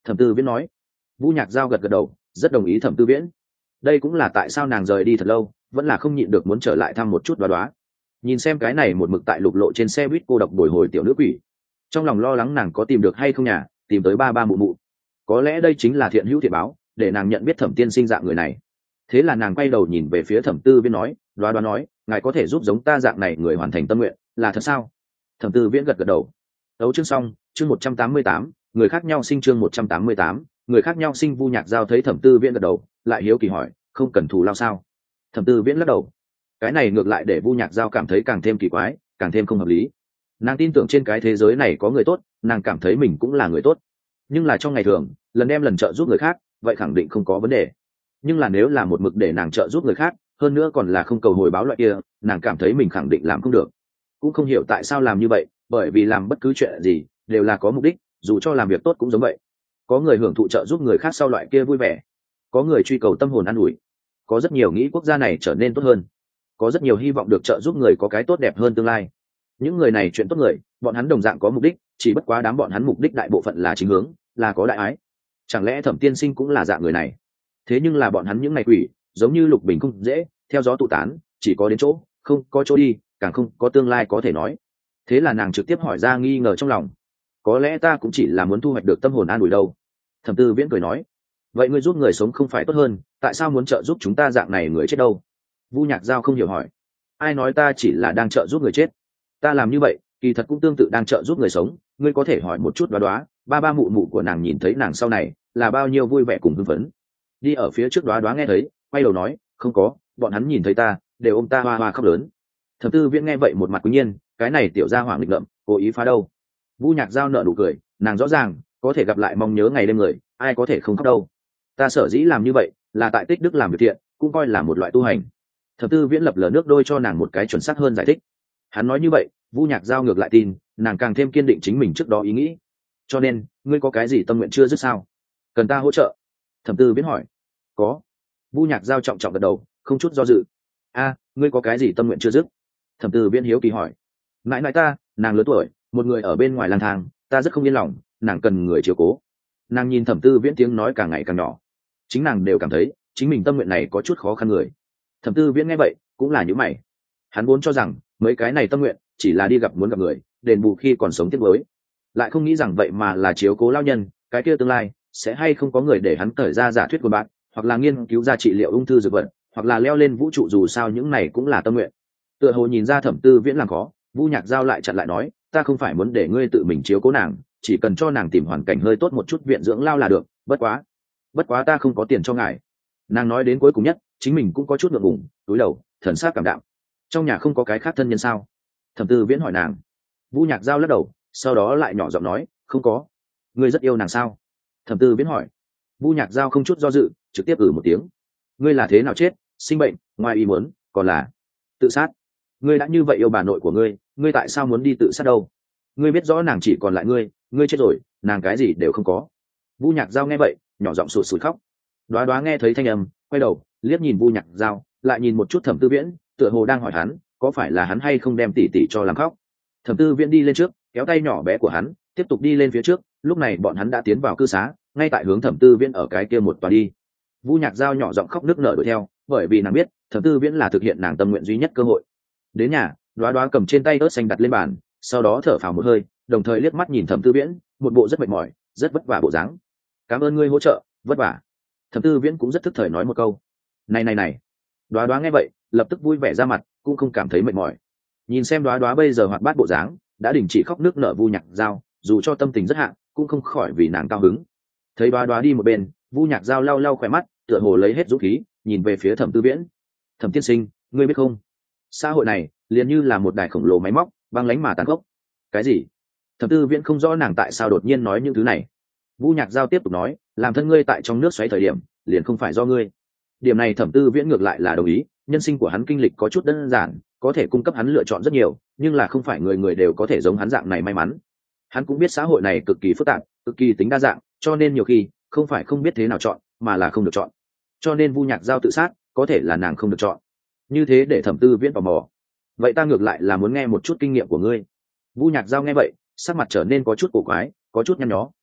Thẩm Tư Viễn nói. Vu Nhạc Giao gật gật đầu, rất đồng ý Thẩm Tư Viễn. Đây cũng là tại sao nàng rời đi thật lâu, vẫn là không nhịn được muốn trở lại thăm một chút Đoá Đoá. Nhìn xem cái này một mực tại lục lộ trên xe buýt cô độc bồi hồi tiểu nữ quỷ, trong lòng lo lắng nàng có tìm được hay không nhà, tìm tới ba ba mụ mụ. Có lẽ đây chính là thiện hữu thiện báo, để nàng nhận biết Thẩm tiên sinh dạng người này. Thế là nàng quay đầu nhìn về phía Thẩm Tư Viễn nói, Đoá Đoá nói, ngài có thể giúp giống ta dạng này người hoàn thành tâm nguyện, là thật sao? Thẩm Tư Viễn gật gật đầu. Đấu chương xong, chương một trăm tám mươi tám, người khác nhau sinh chương một trăm tám mươi tám, người khác nhau sinh. Vu Nhạc Giao thấy Thẩm Tư Viễn gật đầu, lại hiếu kỳ hỏi, không cần thù lao sao? Thẩm Tư Viễn lắc đầu. Cái này ngược lại để Vu Nhạc Giao cảm thấy càng thêm kỳ quái, càng thêm không hợp lý. Nàng tin tưởng trên cái thế giới này có người tốt, nàng cảm thấy mình cũng là người tốt. Nhưng là trong ngày thường, lần đem lần trợ giúp người khác, vậy khẳng định không có vấn đề. Nhưng là nếu là một mực để nàng trợ giúp người khác, hơn nữa còn là không cầu hồi báo loại kia, nàng cảm thấy mình khẳng định làm không được. Cũng không hiểu tại sao làm như vậy, bởi vì làm bất cứ chuyện gì đều là có mục đích, dù cho làm việc tốt cũng giống vậy. Có người hưởng thụ trợ giúp người khác sau loại kia vui vẻ, có người truy cầu tâm hồn an ủi, có rất nhiều nghĩ quốc gia này trở nên tốt hơn, có rất nhiều hy vọng được trợ giúp người có cái tốt đẹp hơn tương lai. Những người này chuyện tốt người, bọn hắn đồng dạng có mục đích, chỉ bất quá đám bọn hắn mục đích đại bộ phận là chính hướng, là có đại ái. Chẳng lẽ Thẩm tiên sinh cũng là dạng người này? Thế nhưng là bọn hắn những ngày quỷ, giống như lục bình không dễ, theo gió tụ tán, chỉ có đến chỗ, không có chỗ đi, càng không có tương lai có thể nói. Thế là nàng trực tiếp hỏi ra nghi ngờ trong lòng. Có lẽ ta cũng chỉ là muốn thu hoạch được tâm hồn an ủi đâu. Thẩm Tư Viễn cười nói. Vậy ngươi giúp người sống không phải tốt hơn, tại sao muốn trợ giúp chúng ta dạng này người chết đâu? Vu Nhạc Giao không hiểu hỏi. Ai nói ta chỉ là đang trợ giúp người chết? Ta làm như vậy, kỳ thật cũng tương tự đang trợ giúp người sống. Ngươi có thể hỏi một chút Đoá Đoá, ba ba mụ mụ của nàng nhìn thấy nàng sau này là bao nhiêu vui vẻ cùng hưng phấn. Đi ở phía trước Đoá Đoá nghe thấy, quay đầu nói, không có, bọn hắn nhìn thấy ta đều ôm ta hoa hoa khóc lớn. Thẩm Tư Viễn nghe vậy một mặt quý nhiên, cái này tiểu gia hỏa nghịch ngợm, cố ý phá đâu. Vu Nhạc Giao nở nụ cười, nàng rõ ràng có thể gặp lại mong nhớ ngày đêm người, ai có thể không khóc đâu. Ta sở dĩ làm như vậy là tại tích đức làm việc thiện, cũng coi là một loại tu hành. Thẩm Tư Viễn lập lờ nước đôi cho nàng một cái chuẩn xác hơn giải thích. Hắn nói như vậy, Vu Nhạc Giao ngược lại tin, nàng càng thêm kiên định chính mình trước đó ý nghĩ. Cho nên, ngươi có cái gì tâm nguyện chưa dứt sao? Cần ta hỗ trợ? Thẩm Tư Viễn hỏi. Có. Vu Nhạc Giao trọng trọng gật đầu, không chút do dự. A, ngươi có cái gì tâm nguyện chưa dứt? Thẩm Tư Viễn hiếu kỳ hỏi. Mãi mãi ta, nàng lớn tuổi, một người ở bên ngoài lang thang, ta rất không yên lòng, nàng cần người chiếu cố. Nàng nhìn Thẩm Tư Viễn tiếng nói càng ngày càng nhỏ, chính nàng đều cảm thấy chính mình tâm nguyện này có chút khó khăn người. Thẩm Tư Viễn nghe vậy cũng là những mày. Hắn vốn cho rằng mấy cái này tâm nguyện chỉ là đi gặp muốn gặp người, đền bù khi còn sống tiếp với, lại không nghĩ rằng vậy mà là chiếu cố lao nhân, cái kia tương lai sẽ hay không có người để hắn cởi ra giả thuyết của bạn, hoặc là nghiên cứu ra trị liệu ung thư dược vật, hoặc là leo lên vũ trụ, dù sao những này cũng là tâm nguyện. Tựa hồ nhìn ra Thẩm Tư Viễn làm khó, Vu Nhạc Giao lại chặn lại nói, ta không phải muốn để ngươi tự mình chiếu cố nàng, chỉ cần cho nàng tìm hoàn cảnh hơi tốt một chút viện dưỡng lao là được, bất quá bất quá ta không có tiền cho ngài. Nàng nói đến cuối cùng nhất, chính mình cũng có chút ngượng ngùng, túi đầu, thần sắc cảm đạm. Trong nhà không có cái khác thân nhân sao? Thẩm Tư Viễn hỏi nàng. Vu Nhạc Giao lắc đầu, sau đó lại nhỏ giọng nói, không có. Ngươi rất yêu nàng sao? Thẩm Tư Viễn hỏi. Vu Nhạc Giao không chút do dự, trực tiếp ử một tiếng. Ngươi là thế nào chết? Sinh bệnh, ngoài ý muốn, còn là tự sát? Ngươi đã như vậy yêu bà nội của ngươi, ngươi tại sao muốn đi tự sát đâu? Ngươi biết rõ nàng chỉ còn lại ngươi, ngươi chết rồi, nàng cái gì đều không có. Vu Nhạc Giao nghe vậy, nhỏ giọng sụt sùi khóc. Đoá Đoá nghe thấy thanh âm, quay đầu liếc nhìn Vu Nhạc Giao, lại nhìn một chút Thẩm Tư Viễn, tựa hồ đang hỏi hắn có phải là hắn hay không đem tỷ tỷ cho làm khóc. Thẩm Tư Viễn đi lên trước, kéo tay nhỏ bé của hắn, tiếp tục đi lên phía trước. Lúc này bọn hắn đã tiến vào cư xá, ngay tại hướng Thẩm Tư Viễn ở cái kia một tòa đi. Vu Nhạc Giao nhỏ giọng khóc nức nở đuổi theo, bởi vì nàng biết Thẩm Tư Viễn là thực hiện nàng tâm nguyện duy nhất cơ hội. Đến nhà, Đoá Đoá cầm trên tay ớt xanh đặt lên bàn, sau đó thở phào một hơi, đồng thời liếc mắt nhìn Thẩm Tư Viễn, một bộ rất mệt mỏi, rất vất vả bộ dáng. Cảm ơn ngươi hỗ trợ, vất vả. Thẩm Tư Viễn cũng rất thức thời nói một câu. Này này này. Đoá Đoá nghe vậy, lập tức vui vẻ ra mặt, cũng không cảm thấy mệt mỏi. Nhìn xem Đoá Đoá bây giờ hoạt bát bộ dáng, đã đình chỉ khóc nước nở Vu Nhạc Giao, dù cho tâm tình rất hạn, cũng không khỏi vì nàng cao hứng. Thấy Đoá Đoá đi một bên, Vu Nhạc Giao lau lau khỏe mắt, tựa hồ lấy hết dũng khí, nhìn về phía Thẩm Tư Viễn. Thẩm tiên sinh, ngươi biết không? Xã hội này liền như là một đài khổng lồ máy móc, băng lãnh mà tàn khốc. Cái gì? Thẩm Tư Viễn không rõ nàng tại sao đột nhiên nói những thứ này. Vu Nhạc Giao tiếp tục nói, làm thân ngươi tại trong nước xoáy thời điểm, liền không phải do ngươi. Điểm này Thẩm Tư Viễn ngược lại là đồng ý, nhân sinh của hắn kinh lịch có chút đơn giản, có thể cung cấp hắn lựa chọn rất nhiều, nhưng là không phải người người đều có thể giống hắn dạng này may mắn. Hắn cũng biết xã hội này cực kỳ phức tạp, cực kỳ tính đa dạng, cho nên nhiều khi không phải không biết thế nào chọn, mà là không được chọn. Cho nên Vu Nhạc Giao tự sát, có thể là nàng không được chọn. Như thế để Thẩm Tư Viễn tò mò. Vậy ta ngược lại là muốn nghe một chút kinh nghiệm của ngươi. Vu Nhạc Giao nghe vậy, sắc mặt trở nên có chút cổ quái, có chút nhăn nhó,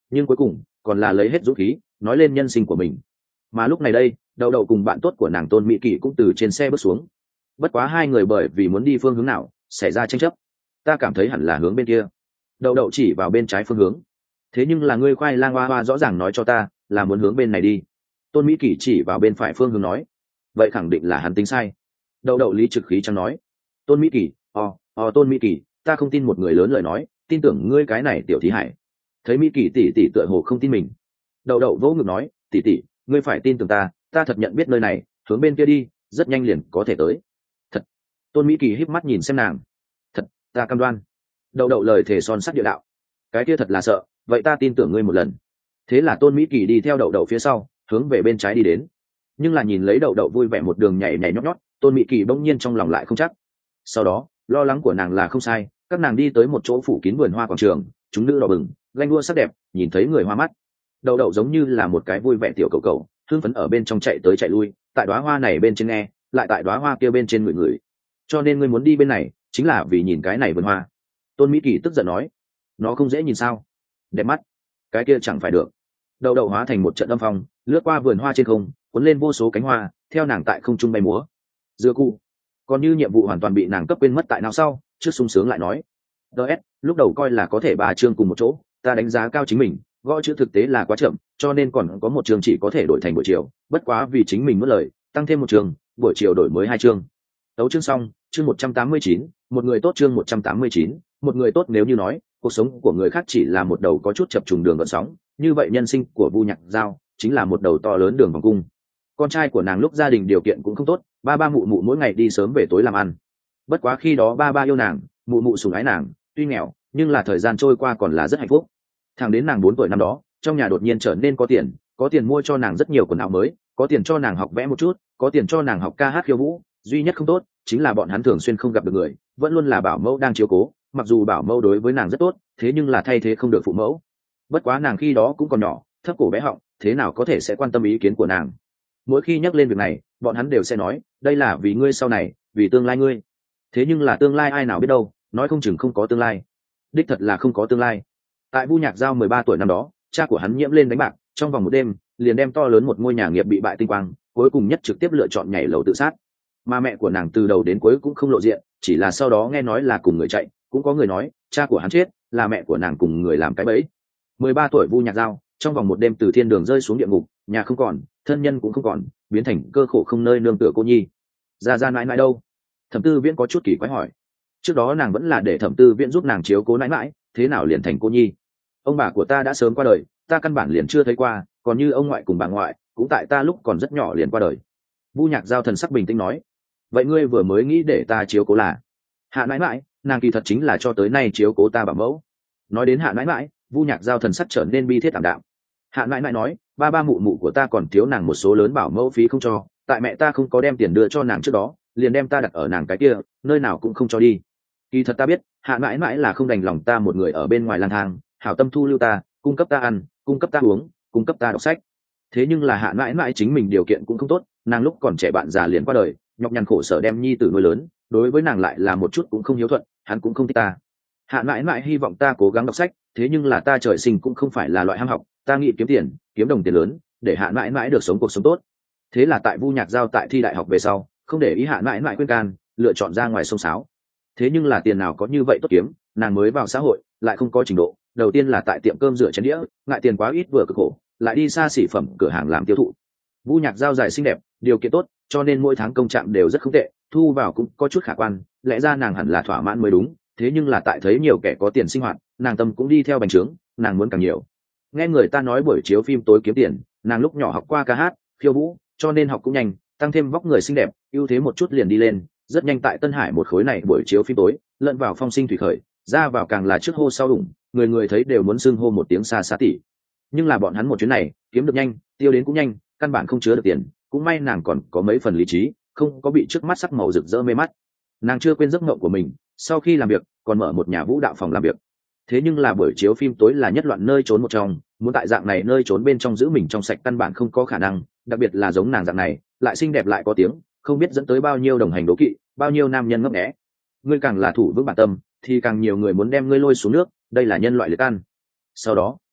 nhưng cuối cùng còn là lấy hết dũng khí nói lên nhân sinh của mình. Mà lúc này đây, đậu đậu cùng bạn tốt của nàng Tôn Mỹ Kỳ cũng từ trên xe bước xuống. Bất quá hai người bởi vì muốn đi phương hướng nào xảy ra tranh chấp. Ta cảm thấy hẳn là hướng bên kia. Đậu đậu chỉ vào bên trái phương hướng. Thế nhưng là ngươi khoai lang hoa hoa rõ ràng nói cho ta là muốn hướng bên này đi. Tôn Mỹ Kỳ chỉ vào bên phải phương hướng nói. Vậy khẳng định là hắn tính sai. Đậu đậu lý trực khí chẳng nói. Tôn Mỹ Kỳ, ò, ò Tôn Mỹ Kỳ, ta không tin một người lớn lời nói, tin tưởng ngươi cái này tiểu thí hải. Thấy Mỹ Kỳ tỷ tỷ tựa hồ không tin mình. Đậu đậu vỗ ngực nói, tỷ tỷ, ngươi phải tin tưởng ta, ta thật nhận biết nơi này, hướng bên kia đi, rất nhanh liền có thể tới. Thật. Tôn Mỹ Kỳ híp mắt nhìn xem nàng. Thật, ta cam đoan. Đậu đậu lời thề son sắt địa đạo. Cái kia thật là sợ, vậy ta tin tưởng ngươi một lần. Thế là Tôn Mỹ Kỳ đi theo đậu đậu phía sau, hướng về bên trái đi đến. Nhưng là nhìn lấy đậu đậu vui vẻ một đường nhảy nhảy nhót nhót, Tôn Mỹ Kỳ bỗng nhiên trong lòng lại không chắc. Sau đó, lo lắng của nàng là không sai, các nàng đi tới một chỗ phủ kín vườn hoa quảng trường, chúng nữ đỏ bừng, ganh đua sắc đẹp, nhìn thấy người hoa mắt. Đậu đậu giống như là một cái vui vẻ tiểu cầu cầu, hưng phấn ở bên trong chạy tới chạy lui, tại đóa hoa này bên trên nghe, lại tại đóa hoa kia bên trên người người. Cho nên ngươi muốn đi bên này, chính là vì nhìn cái này vườn hoa. Tôn Mỹ Kỳ tức giận nói, nó không dễ nhìn sao? Đẹp mắt. Cái kia chẳng phải được. Đậu đậu hóa thành một trận âm phong, lướt qua vườn hoa trên không, cuốn lên vô số cánh hoa, theo nàng tại không trung bay múa. Dưa cụ. Còn như nhiệm vụ hoàn toàn bị nàng cấp quên mất tại nào sau, trước sung sướng lại nói, ds lúc đầu coi là có thể ba chương cùng một chỗ, ta đánh giá cao chính mình, gõ chữ thực tế là quá chậm, cho nên còn có một chương chỉ có thể đổi thành buổi chiều, bất quá vì chính mình mất lời, tăng thêm một chương, buổi chiều đổi mới hai chương. Tấu chương xong, chương một trăm tám mươi chín, một người tốt. Chương một trăm tám mươi chín, một người tốt. Nếu như nói cuộc sống của người khác chỉ là một đầu có chút chập trùng đường gợn sóng, như vậy nhân sinh của Vu Nhạc Giao chính là một đầu to lớn đường vòng cung. Con trai của nàng lúc gia đình điều kiện cũng không tốt, ba ba mụ mụ mỗi ngày đi sớm về tối làm ăn. Bất quá khi đó ba ba yêu nàng, mụ mụ sủng ái nàng, tuy nghèo nhưng là thời gian trôi qua còn là rất hạnh phúc. Thẳng đến nàng bốn tuổi năm đó, trong nhà đột nhiên trở nên có tiền, có tiền mua cho nàng rất nhiều quần áo mới, có tiền cho nàng học vẽ một chút, có tiền cho nàng học ca hát khiêu vũ. Duy nhất không tốt chính là bọn hắn thường xuyên không gặp được người, vẫn luôn là bảo mẫu đang chiếu cố. Mặc dù bảo mẫu đối với nàng rất tốt, thế nhưng là thay thế không được phụ mẫu. Bất quá nàng khi đó cũng còn nhỏ, thấp cổ bé họng, thế nào có thể sẽ quan tâm ý kiến của nàng. Mỗi khi nhắc lên việc này, bọn hắn đều sẽ nói, đây là vì ngươi sau này, vì tương lai ngươi. Thế nhưng là tương lai ai nào biết đâu, nói không chừng không có tương lai. Đích thật là không có tương lai. Tại Vu Nhạc Giao mười ba tuổi năm đó, cha của hắn nhiễm lên đánh bạc, trong vòng một đêm liền đem to lớn một ngôi nhà nghiệp bị bại tinh quang, cuối cùng nhất trực tiếp lựa chọn nhảy lầu tự sát. Mà mẹ của nàng từ đầu đến cuối cũng không lộ diện, chỉ là sau đó nghe nói là cùng người chạy, cũng có người nói cha của hắn chết là mẹ của nàng cùng người làm cái bẫy. mười ba tuổi Vu Nhạc Giao trong vòng một đêm từ thiên đường rơi xuống địa ngục, nhà không còn, thân nhân cũng không còn, biến thành cơ khổ không nơi nương tựa cô nhi. Ra ra mãi mãi đâu? Thẩm Tư Viễn có chút kỳ quái hỏi. Trước đó nàng vẫn là để Thẩm Tư Viễn giúp nàng chiếu cố mãi mãi, thế nào liền thành cô nhi? Ông bà của ta đã sớm qua đời, ta căn bản liền chưa thấy qua, còn như ông ngoại cùng bà ngoại cũng tại ta lúc còn rất nhỏ liền qua đời. Vu Nhạc Giao thần sắc bình tĩnh nói. Vậy ngươi vừa mới nghĩ để ta chiếu cố là? Hạ mãi mãi, nàng kỳ thật chính là cho tới nay chiếu cố ta bảo mẫu. Nói đến Hạ mãi mãi, Vu Nhạc Giao thần sắc trở nên bi thiết ảm đạm. Hạ mãi mãi nói, ba ba mụ mụ của ta còn thiếu nàng một số lớn bảo mẫu phí không cho, tại mẹ ta không có đem tiền đưa cho nàng trước đó, liền đem ta đặt ở nàng cái kia, nơi nào cũng không cho đi. Kỳ thật ta biết, Hạ mãi mãi là không đành lòng ta một người ở bên ngoài lang thang, hảo tâm thu lưu ta, cung cấp ta ăn, cung cấp ta uống, cung cấp ta đọc sách. Thế nhưng là Hạ mãi mãi chính mình điều kiện cũng không tốt, nàng lúc còn trẻ bạn già liền qua đời, nhọc nhằn khổ sở đem nhi tử nuôi lớn, đối với nàng lại là một chút cũng không hiếu thuận, hắn cũng không thích ta. Hạ mãi mãi hy vọng ta cố gắng đọc sách, thế nhưng là ta trời sinh cũng không phải là loại ham học, ta nghĩ kiếm tiền, kiếm đồng tiền lớn, để Hạ mãi mãi được sống cuộc sống tốt. Thế là tại Vu Nhạc Giao tại thi đại học về sau, không để ý Hạ mãi mãi khuyên can, lựa chọn ra ngoài sông sáo. Thế nhưng là tiền nào có như vậy tốt kiếm, nàng mới vào xã hội, lại không có trình độ, đầu tiên là tại tiệm cơm rửa chén đĩa, ngại tiền quá ít vừa cực khổ, lại đi xa xỉ phẩm cửa hàng làm tiêu thụ. Vu Nhạc Giao dài xinh đẹp, điều kiện tốt, cho nên mỗi tháng công trạng đều rất không tệ, thu vào cũng có chút khả quan, lẽ ra nàng hẳn là thỏa mãn mới đúng, thế nhưng là tại thấy nhiều kẻ có tiền sinh hoạt, nàng tâm cũng đi theo bành trướng, nàng muốn càng nhiều. Nghe người ta nói buổi chiếu phim tối kiếm tiền, nàng lúc nhỏ học qua ca hát, khiêu vũ, cho nên học cũng nhanh, tăng thêm vóc người xinh đẹp, ưu thế một chút liền đi lên, rất nhanh tại Tân Hải một khối này buổi chiếu phim tối, lẫn vào phong sinh thủy khởi, ra vào càng là trước hô sau đủng, người người thấy đều muốn xưng hô một tiếng xa xa tỷ. Nhưng là bọn hắn một chuyến này, kiếm được nhanh, tiêu đến cũng nhanh, căn bản không chứa được tiền, cũng may nàng còn có mấy phần lý trí, không có bị trước mắt sắc màu rực rỡ mê mắt. Nàng chưa quên giấc mộng của mình, sau khi làm việc còn mở một nhà vũ đạo phòng làm việc. Thế nhưng là buổi chiếu phim tối là nhất loạn nơi trốn một trong, muốn tại dạng này nơi trốn bên trong giữ mình trong sạch căn bản không có khả năng, đặc biệt là giống nàng dạng này, lại xinh đẹp lại có tiếng, không biết dẫn tới bao nhiêu đồng hành đố kỵ, bao nhiêu nam nhân ngấp nghé. Ngươi càng là thủ vững bản tâm, thì càng nhiều người muốn đem ngươi lôi xuống nước, đây là nhân loại liệt ăn. Sau đó,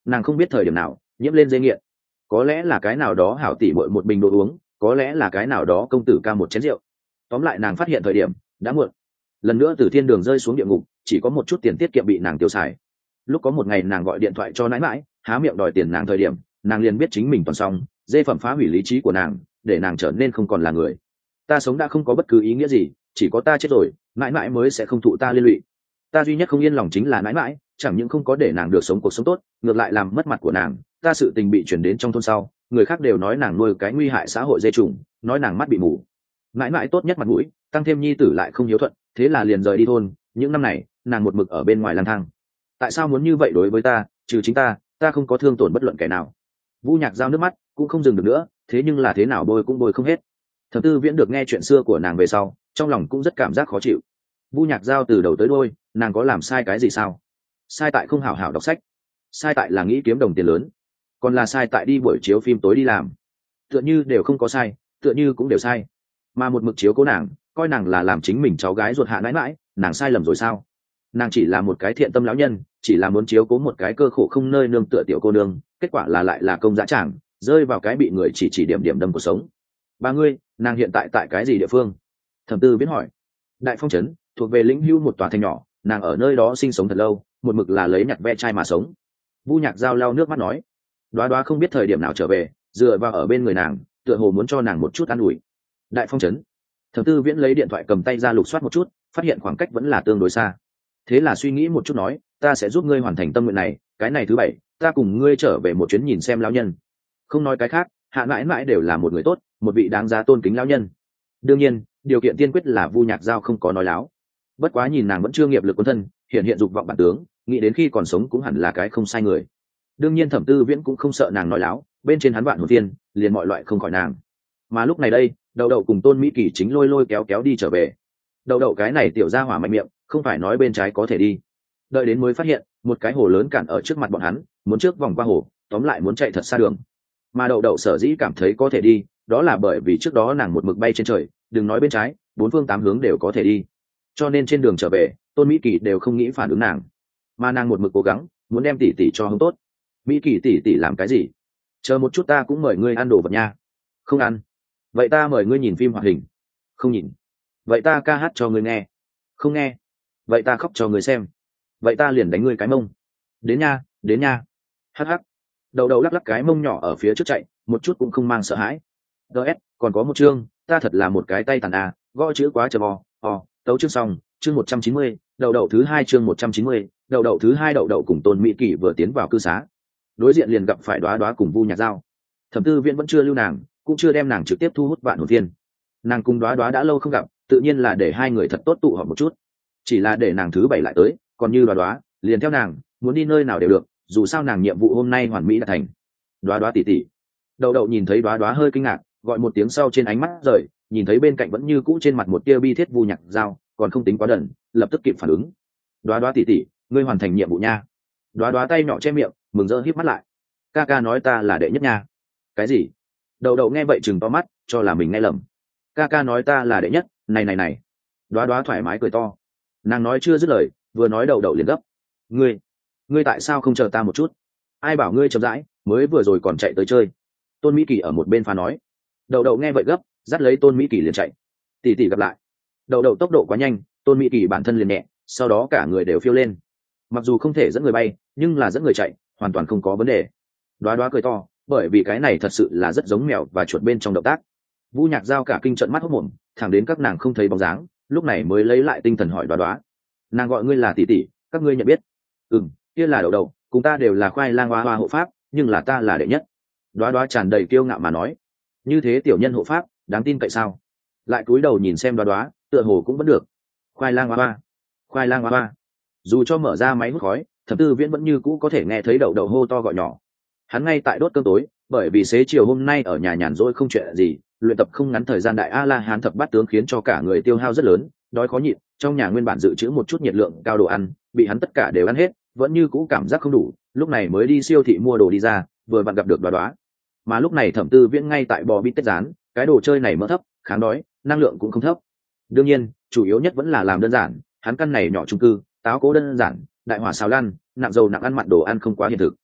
nàng không biết thời điểm nào nhiễm lên dây nghiện. Có lẽ là cái nào đó hảo tỷ bội một bình đồ uống, có lẽ là cái nào đó công tử ca một chén rượu. Tóm lại nàng phát hiện thời điểm đã muộn. Lần nữa từ thiên đường rơi xuống địa ngục, chỉ có một chút tiền tiết kiệm bị nàng tiêu xài. Lúc có một ngày nàng gọi điện thoại cho nãi mãi, há miệng đòi tiền nàng thời điểm, nàng liền biết chính mình toàn xong, dê phẩm phá hủy lý trí của nàng, để nàng trở nên không còn là người. Ta sống đã không có bất cứ ý nghĩa gì, chỉ có ta chết rồi, mãi mãi mới sẽ không thụ ta liên lụy. Ta duy nhất không yên lòng chính là mãi mãi, chẳng những không có để nàng được sống cuộc sống tốt, ngược lại làm mất mặt của nàng. Ta sự tình bị chuyển đến trong thôn sau, người khác đều nói nàng nuôi cái nguy hại xã hội dê trùng, nói nàng mắt bị mù. Mãi mãi tốt nhất mặt mũi, tăng thêm nhi tử lại không hiếu thuận, thế là liền rời đi thôn. Những năm này nàng một mực ở bên ngoài lang thang. Tại sao muốn như vậy đối với ta? Trừ chính ta, ta không có thương tổn bất luận kẻ nào. Vu Nhạc Giao nước mắt cũng không dừng được nữa, thế nhưng là thế nào bôi cũng bôi không hết. Thẩm Tư Viễn được nghe chuyện xưa của nàng về sau, trong lòng cũng rất cảm giác khó chịu. Vu Nhạc Giao từ đầu tới đuôi, nàng có làm sai cái gì sao? Sai tại không hảo hảo đọc sách, sai tại là nghĩ kiếm đồng tiền lớn, còn là sai tại đi buổi chiếu phim tối đi làm. Tựa như đều không có sai, tựa như cũng đều sai. Mà một mực chiếu cố nàng, coi nàng là làm chính mình cháu gái ruột hạ mãi mãi, nàng sai lầm rồi sao? Nàng chỉ là một cái thiện tâm lão nhân, chỉ là muốn chiếu cố một cái cơ khổ không nơi nương tựa tiểu cô nương, kết quả là lại là công dã tràng, rơi vào cái bị người chỉ chỉ điểm điểm đâm cuộc sống. Ba ngươi, nàng hiện tại tại cái gì địa phương? Thẩm Tư Viễn hỏi. Đại Phong trấn, thuộc về lĩnh hưu một tòa thành nhỏ, nàng ở nơi đó sinh sống thật lâu, một mực là lấy nhặt ve chai mà sống. Vu Nhạc Giao lau nước mắt nói. Đoá Đoá không biết thời điểm nào trở về, dựa vào ở bên người nàng, tựa hồ muốn cho nàng một chút an ủi. Đại Phong trấn. Thẩm Tư Viễn lấy điện thoại cầm tay ra lục soát một chút, phát hiện khoảng cách vẫn là tương đối xa. Thế là suy nghĩ một chút nói, ta sẽ giúp ngươi hoàn thành tâm nguyện này, cái này thứ bảy, ta cùng ngươi trở về một chuyến nhìn xem lão nhân. Không nói cái khác, Hạ mãi mãi đều là một người tốt, một vị đáng giá tôn kính lão nhân. Đương nhiên, điều kiện tiên quyết là Vu Nhạc Giao không có nói láo. Bất quá nhìn nàng vẫn chưa nghiệp lực quân thân, hiện hiện dục vọng bản tướng, nghĩ đến khi còn sống cũng hẳn là cái không sai người. Đương nhiên Thẩm Tư Viễn cũng không sợ nàng nói láo, bên trên hắn vạn hồn tiên, liền mọi loại không khỏi nàng. Mà lúc này đây, Đậu Đậu cùng Tôn Mỹ Kỳ chính lôi lôi kéo kéo đi trở về. Đậu Đậu cái này tiểu gia hỏa mạnh miệng, không phải nói bên trái có thể đi, đợi đến mới phát hiện một cái hồ lớn cản ở trước mặt bọn hắn, muốn trước vòng qua hồ, tóm lại muốn chạy thật xa đường. Mà Đậu Đậu sở dĩ cảm thấy có thể đi, đó là bởi vì trước đó nàng một mực bay trên trời, đừng nói bên trái, bốn phương tám hướng đều có thể đi. Cho nên trên đường trở về, Tôn Mỹ Kỳ đều không nghĩ phản ứng nàng, mà nàng một mực cố gắng muốn đem tỷ tỷ cho hứng tốt. Mỹ Kỳ tỷ tỷ làm cái gì? Chờ một chút ta cũng mời ngươi ăn đồ vật nha. Không ăn. Vậy ta mời ngươi nhìn phim hoạt hình. Không nhìn. Vậy ta ca hát cho ngươi nghe. Không nghe. Vậy ta khóc cho ngươi xem. Vậy ta liền đánh ngươi cái mông. Đến nha, đến nha. Hắc hắc. Đầu đầu lắc lắc cái mông nhỏ ở phía trước chạy, một chút cũng không mang sợ hãi. ds còn có một chương, ta thật là một cái tay tàn à, gõ chữ quá chờ bò ò tấu chương xong. Chương một trăm chín mươi, đậu đậu thứ hai chương một trăm chín mươi, đậu đậu thứ hai đậu đậu cùng Tôn Mỹ Kỳ vừa tiến vào cư xá. Đối diện liền gặp phải Đoá Đoá cùng Vu Nhạc Giao. Thẩm Tư Viễn vẫn chưa lưu nàng, cũng chưa đem nàng trực tiếp thu hút vạn hồn thiên. Nàng cùng Đoá Đoá đã lâu không gặp, tự nhiên là để hai người thật tốt tụ họp một chút. Chỉ là để nàng thứ bảy lại tới, còn như Đoá Đoá, liền theo nàng, muốn đi nơi nào đều được, dù sao nàng nhiệm vụ hôm nay hoàn mỹ đã thành. Đoá Đoá tỷ tỷ. Đậu đậu nhìn thấy Đoá Đoá hơi kinh ngạc, gọi một tiếng sau trên ánh mắt rời, nhìn thấy bên cạnh vẫn như cũ trên mặt một tia bi thiết Vu Nhạc Giao, còn không tính quá đần, lập tức kịp phản ứng. Đoá Đoá tỷ tỷ, ngươi hoàn thành nhiệm vụ nha. Đoá Đoá tay nhỏ che miệng, mừng rỡ híp mắt lại. Ca ca nói ta là đệ nhất nha. Cái gì? Đậu đậu nghe vậy chừng to mắt, cho là mình nghe lầm. Ca ca nói ta là đệ nhất, này này này. Đoá Đoá thoải mái cười to. Nàng nói chưa dứt lời, vừa nói đậu đậu liền gấp. Ngươi, ngươi tại sao không chờ ta một chút? Ai bảo ngươi chậm rãi, mới vừa rồi còn chạy tới chơi. Tôn Mỹ Kỳ ở một bên phá nói. Đậu đậu nghe vậy gấp, dắt lấy Tôn Mỹ Kỳ liền chạy. Tỷ tỷ gặp lại. Đậu đậu tốc độ quá nhanh, Tôn Mỹ Kỳ bản thân liền nhẹ, sau đó cả người đều phiêu lên. Mặc dù không thể dẫn người bay, nhưng là dẫn người chạy, hoàn toàn không có vấn đề. Đoá Đoá cười to, bởi vì cái này thật sự là rất giống mèo và chuột bên trong động tác. Vu Nhạc Giao cả kinh trận mắt hốc mồm, thẳng đến các nàng không thấy bóng dáng, lúc này mới lấy lại tinh thần hỏi Đoá Đoá. Nàng gọi ngươi là tỷ tỷ, các ngươi nhận biết? Ừm, kia là Đậu Đậu, cùng ta đều là khoai lang hoa hoa hộ pháp, nhưng là ta là đệ nhất. Đoá Đoá tràn đầy kiêu ngạo mà nói. Như thế tiểu nhân hộ pháp, đáng tin cậy sao? Lại cúi đầu nhìn xem Đoá Đoá, tựa hồ cũng vẫn được. Khoai lang hoa hoa, khoai lang hoa hoa. Dù cho mở ra máy hút khói, Thẩm Tư Viễn vẫn như cũ có thể nghe thấy Đậu Đậu hô to gọi nhỏ. Hắn ngay tại đốt cơm tối, bởi vì xế chiều hôm nay ở nhà nhàn rỗi không chuyện gì, luyện tập không ngắn thời gian đại a la hán thập bát tướng khiến cho cả người tiêu hao rất lớn, đói khó nhịn, trong nhà nguyên bản dự trữ một chút nhiệt lượng cao đồ ăn, bị hắn tất cả đều ăn hết, vẫn như cũ cảm giác không đủ, lúc này mới đi siêu thị mua đồ đi ra, vừa vặn gặp được Đoá Đoá. Mà lúc này Thẩm Tư Viễn ngay tại bò bít tết rán, cái đồ chơi này mỡ thấp, kháng đói, năng lượng cũng không thấp. Đương nhiên, chủ yếu nhất vẫn là làm đơn giản, hắn căn này nhỏ chung cư, táo cố đơn giản, đại hỏa xào lăn, nặng dầu nặng ăn mặn đồ ăn không quá hiện thực.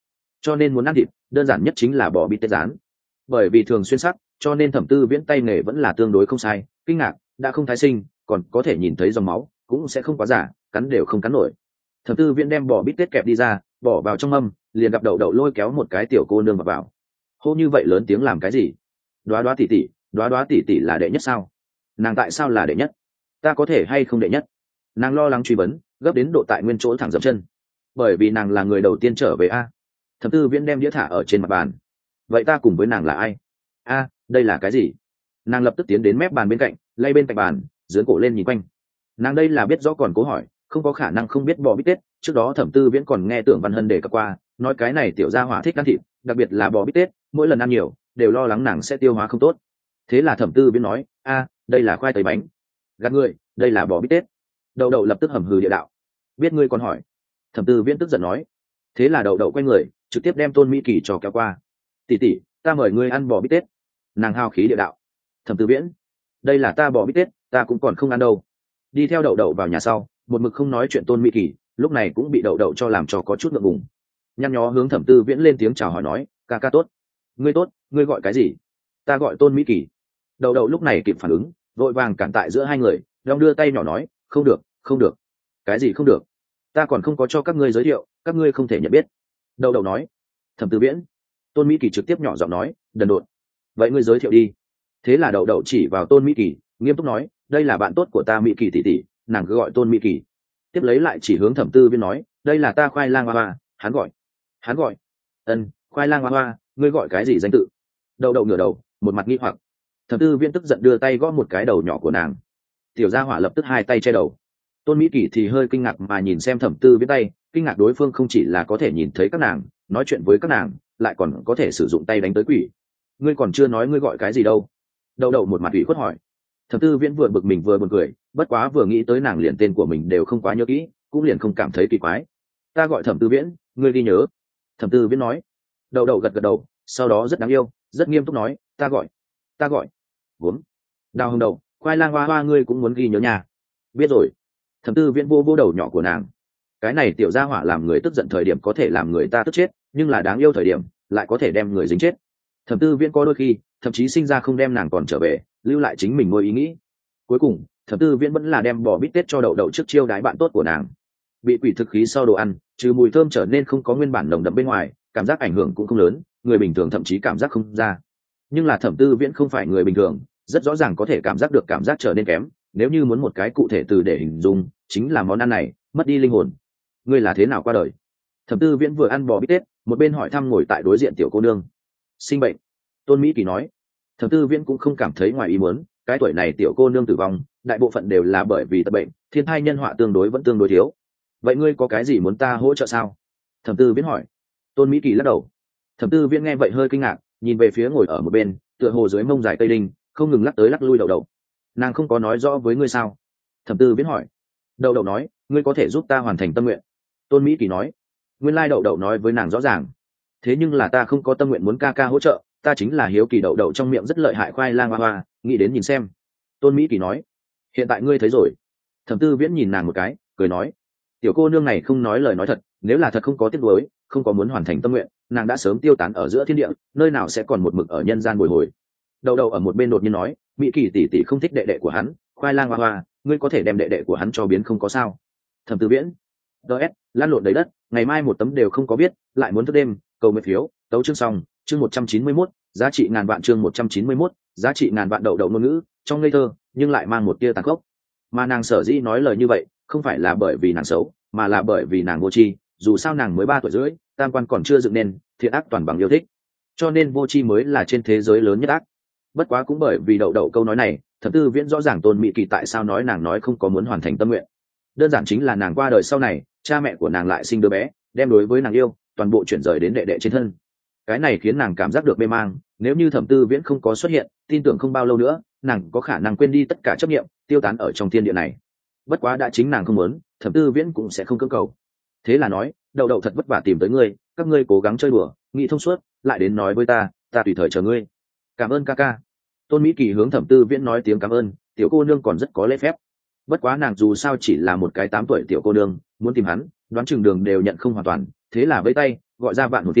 cho nên muốn ăn thịt đơn giản nhất chính là bò bít tết rán. Bởi vì thường xuyên sắc cho nên Thẩm Tư Viễn tay nghề vẫn là tương đối không sai. Kinh ngạc, đã không tái sinh còn có thể nhìn thấy dòng máu, cũng sẽ không quá giả, cắn đều không cắn nổi. Thẩm Tư Viễn đem bò bít tết kẹp đi ra, bỏ vào trong mâm, liền gặp đậu đậu lôi kéo một cái tiểu cô nương vào vào. Hô như vậy lớn tiếng làm cái gì? Đoá đoá tỷ tỷ, đoá đoá tỷ tỷ là đệ nhất sao? Nàng tại sao là đệ nhất? Ta có thể hay không đệ nhất? Nàng lo lắng truy vấn, gấp đến độ tại nguyên chỗ thẳng dậm chân. Bởi vì nàng là người đầu tiên trở về a. Thẩm Tư Viễn đem đĩa thả ở trên mặt bàn. Vậy ta cùng với nàng là ai? A, đây là cái gì? Nàng lập tức tiến đến mép bàn bên cạnh, lay bên cạnh bàn, dướn cổ lên nhìn quanh. Nàng đây là biết rõ còn cố hỏi, không có khả năng không biết bò bít tết. Trước đó Thẩm Tư Viễn còn nghe Tưởng Văn Hân đề cập qua, nói cái này tiểu gia hỏa thích ăn thịt, đặc biệt là bò bít tết, mỗi lần ăn nhiều đều lo lắng nàng sẽ tiêu hóa không tốt. Thế là Thẩm Tư Viễn nói, a, đây là khoai tây bánh. Gạt ngươi, đây là bò bít tết. Đậu đậu lập tức hầm hừ địa đạo. Biết ngươi còn hỏi. Thẩm Tư Viễn tức giận nói. Thế là đậu đậu quay người, trực tiếp đem Tôn Mỹ Kỳ cho kéo qua. Tỷ tỷ, ta mời ngươi ăn bò bít tết. Nàng hao khí địa đạo. Thẩm Tư Viễn, đây là ta bò bít tết, ta cũng còn không ăn đâu. Đi theo đậu đậu vào nhà sau, một mực không nói chuyện Tôn Mỹ Kỳ, lúc này cũng bị đậu đậu cho làm cho có chút ngượng ngùng. Nhăn nhó hướng Thẩm Tư Viễn lên tiếng chào hỏi nói, ca ca tốt. Ngươi tốt, ngươi gọi cái gì? Ta gọi Tôn Mỹ Kỳ. Đậu đậu lúc này kịp phản ứng, vội vàng cản tại giữa hai người, đong đưa tay nhỏ nói, không được, không được. Cái gì không được? Ta còn không có cho các ngươi giới thiệu, các ngươi không thể nhận biết. Đậu đậu nói. Thẩm Tư Viễn. Tôn Mỹ Kỳ trực tiếp nhỏ giọng nói, đần độn. Vậy ngươi giới thiệu đi. Thế là đậu đậu chỉ vào Tôn Mỹ Kỳ, nghiêm túc nói, đây là bạn tốt của ta Mỹ Kỳ tỷ tỷ, nàng cứ gọi Tôn Mỹ Kỳ. Tiếp lấy lại chỉ hướng Thẩm Tư Viễn nói, đây là ta khoai lang hoa hoa, hắn gọi. Hắn gọi. Ân, khoai lang hoa hoa, ngươi gọi cái gì danh tự? Đậu đậu ngửa đầu, một mặt nghi hoặc. Thẩm Tư Viễn tức giận đưa tay gõ một cái đầu nhỏ của nàng. Tiểu gia hỏa lập tức hai tay che đầu. Tôn Mỹ Kỳ thì hơi kinh ngạc mà nhìn xem Thẩm Tư Viễn tay, kinh ngạc đối phương không chỉ là có thể nhìn thấy các nàng, nói chuyện với các nàng, lại còn có thể sử dụng tay đánh tới quỷ. Ngươi còn chưa nói ngươi gọi cái gì đâu? Đậu đậu một mặt ủy khuất hỏi. Thẩm Tư Viễn vừa bực mình vừa buồn cười, bất quá vừa nghĩ tới nàng liền tên của mình đều không quá nhớ kỹ, cũng liền không cảm thấy kỳ quái. Ta gọi Thẩm Tư Viễn, ngươi ghi nhớ. Thẩm Tư Viễn nói. Đậu đậu gật gật đầu, sau đó rất đáng yêu, rất nghiêm túc nói, ta gọi, ta gọi. Vốn. Đào hồng đầu, khoai lang hoa hoa ngươi cũng muốn ghi nhớ nhà. Biết rồi. Thẩm Tư Viễn vô vô đầu nhỏ của nàng. Cái này tiểu gia hỏa làm người tức giận thời điểm có thể làm người ta tức chết, nhưng là đáng yêu thời điểm lại có thể đem người dính chết. Thẩm Tư Viễn có đôi khi thậm chí sinh ra không đem nàng còn trở về, lưu lại chính mình nuôi ý nghĩ. Cuối cùng Thẩm Tư Viễn vẫn là đem bò bít tết cho đậu đậu trước chiêu đái bạn tốt của nàng. Bị quỷ thực khí sau đồ ăn, trừ mùi thơm trở nên không có nguyên bản nồng đậm bên ngoài, cảm giác ảnh hưởng cũng không lớn, người bình thường thậm chí cảm giác không ra. Nhưng là Thẩm Tư Viễn không phải người bình thường, rất rõ ràng có thể cảm giác được cảm giác trở nên kém. Nếu như muốn một cái cụ thể từ để hình dung, chính là món ăn này mất đi linh hồn. Ngươi là thế nào qua đời? Thẩm Tư Viễn vừa ăn bò bít tết, một bên hỏi thăm ngồi tại đối diện tiểu cô nương. Sinh bệnh. Tôn Mỹ Kỳ nói. Thẩm Tư Viễn cũng không cảm thấy ngoài ý muốn, cái tuổi này tiểu cô nương tử vong, đại bộ phận đều là bởi vì tật bệnh, thiên thai nhân họa tương đối vẫn tương đối thiếu. Vậy ngươi có cái gì muốn ta hỗ trợ sao? Thẩm Tư Viễn hỏi. Tôn Mỹ Kỳ lắc đầu. Thẩm Tư Viễn nghe vậy hơi kinh ngạc, nhìn về phía ngồi ở một bên, tựa hồ dưới mông dài cây đinh, không ngừng lắc tới lắc lui đậu đậu. Nàng không có nói rõ với ngươi sao? Thẩm Tư Viễn hỏi. Đậu đậu nói, ngươi có thể giúp ta hoàn thành tâm nguyện. Tôn Mỹ Kỳ nói. Nguyên lai đậu đậu nói với nàng rõ ràng. Thế nhưng là ta không có tâm nguyện muốn ca ca hỗ trợ, ta chính là hiếu kỳ đậu đậu trong miệng rất lợi hại khoai lang hoa hoa, nghĩ đến nhìn xem. Tôn Mỹ Kỳ nói. Hiện tại ngươi thấy rồi. Thẩm Tư Viễn nhìn nàng một cái, cười nói. Tiểu cô nương này không nói lời nói thật, nếu là thật không có tiếc nuối, không có muốn hoàn thành tâm nguyện, nàng đã sớm tiêu tán ở giữa thiên địa, nơi nào sẽ còn một mực ở nhân gian bồi hồi. Đậu đậu ở một bên đột nhiên nói, Mỹ Kỳ tỷ tỷ không thích đệ đệ của hắn, khoai lang hoa hoa, ngươi có thể đem đệ đệ của hắn cho biến không có sao? Thẩm Tư Viễn. ds lan lộn đầy đất, ngày mai một tấm đều không có biết, lại muốn thức đêm, cầu nguyện phiếu, tấu chương xong, chương một trăm chín mươi mốt, giá trị ngàn vạn chương một trăm chín mươi mốt, giá trị ngàn vạn đậu đậu ngôn ngữ, trong ngây thơ, nhưng lại mang một tia tàn khốc. Mà nàng sở dĩ nói lời như vậy, không phải là bởi vì nàng xấu, mà là bởi vì nàng vô tri, dù sao nàng mới ba tuổi rưỡi, tam quan còn chưa dựng nên, thiện ác toàn bằng yêu thích. Cho nên vô tri mới là trên thế giới lớn nhất ác. Bất quá cũng bởi vì đậu đậu câu nói này, Thẩm Tư Viễn rõ ràng Tôn Mỹ Kỳ tại sao nói nàng nói không có muốn hoàn thành tâm nguyện. Đơn giản chính là nàng qua đời sau này, cha mẹ của nàng lại sinh đứa bé, đem đối với nàng yêu toàn bộ chuyển rời đến đệ đệ trên thân. Cái này khiến nàng cảm giác được mê mang, nếu như Thẩm Tư Viễn không có xuất hiện, tin tưởng không bao lâu nữa nàng có khả năng quên đi tất cả chấp niệm, tiêu tán ở trong thiên địa này. Bất quá đã chính nàng không muốn, Thẩm Tư Viễn cũng sẽ không cưỡng cầu. Thế là nói, đậu đậu thật vất vả tìm tới ngươi, các ngươi cố gắng chơi đùa, nghĩ thông suốt, lại đến nói với ta, ta tùy thời chờ ngươi. Cảm ơn ca ca. Tôn Mỹ Kỳ hướng Thẩm Tư Viễn nói tiếng cảm ơn, tiểu cô nương còn rất có lễ phép. Bất quá nàng dù sao chỉ là một cái tám tuổi tiểu cô nương, muốn tìm hắn, đoán chừng đường đều nhận không hoàn toàn, thế là vẫy tay gọi ra Vạn Hồn Tiên,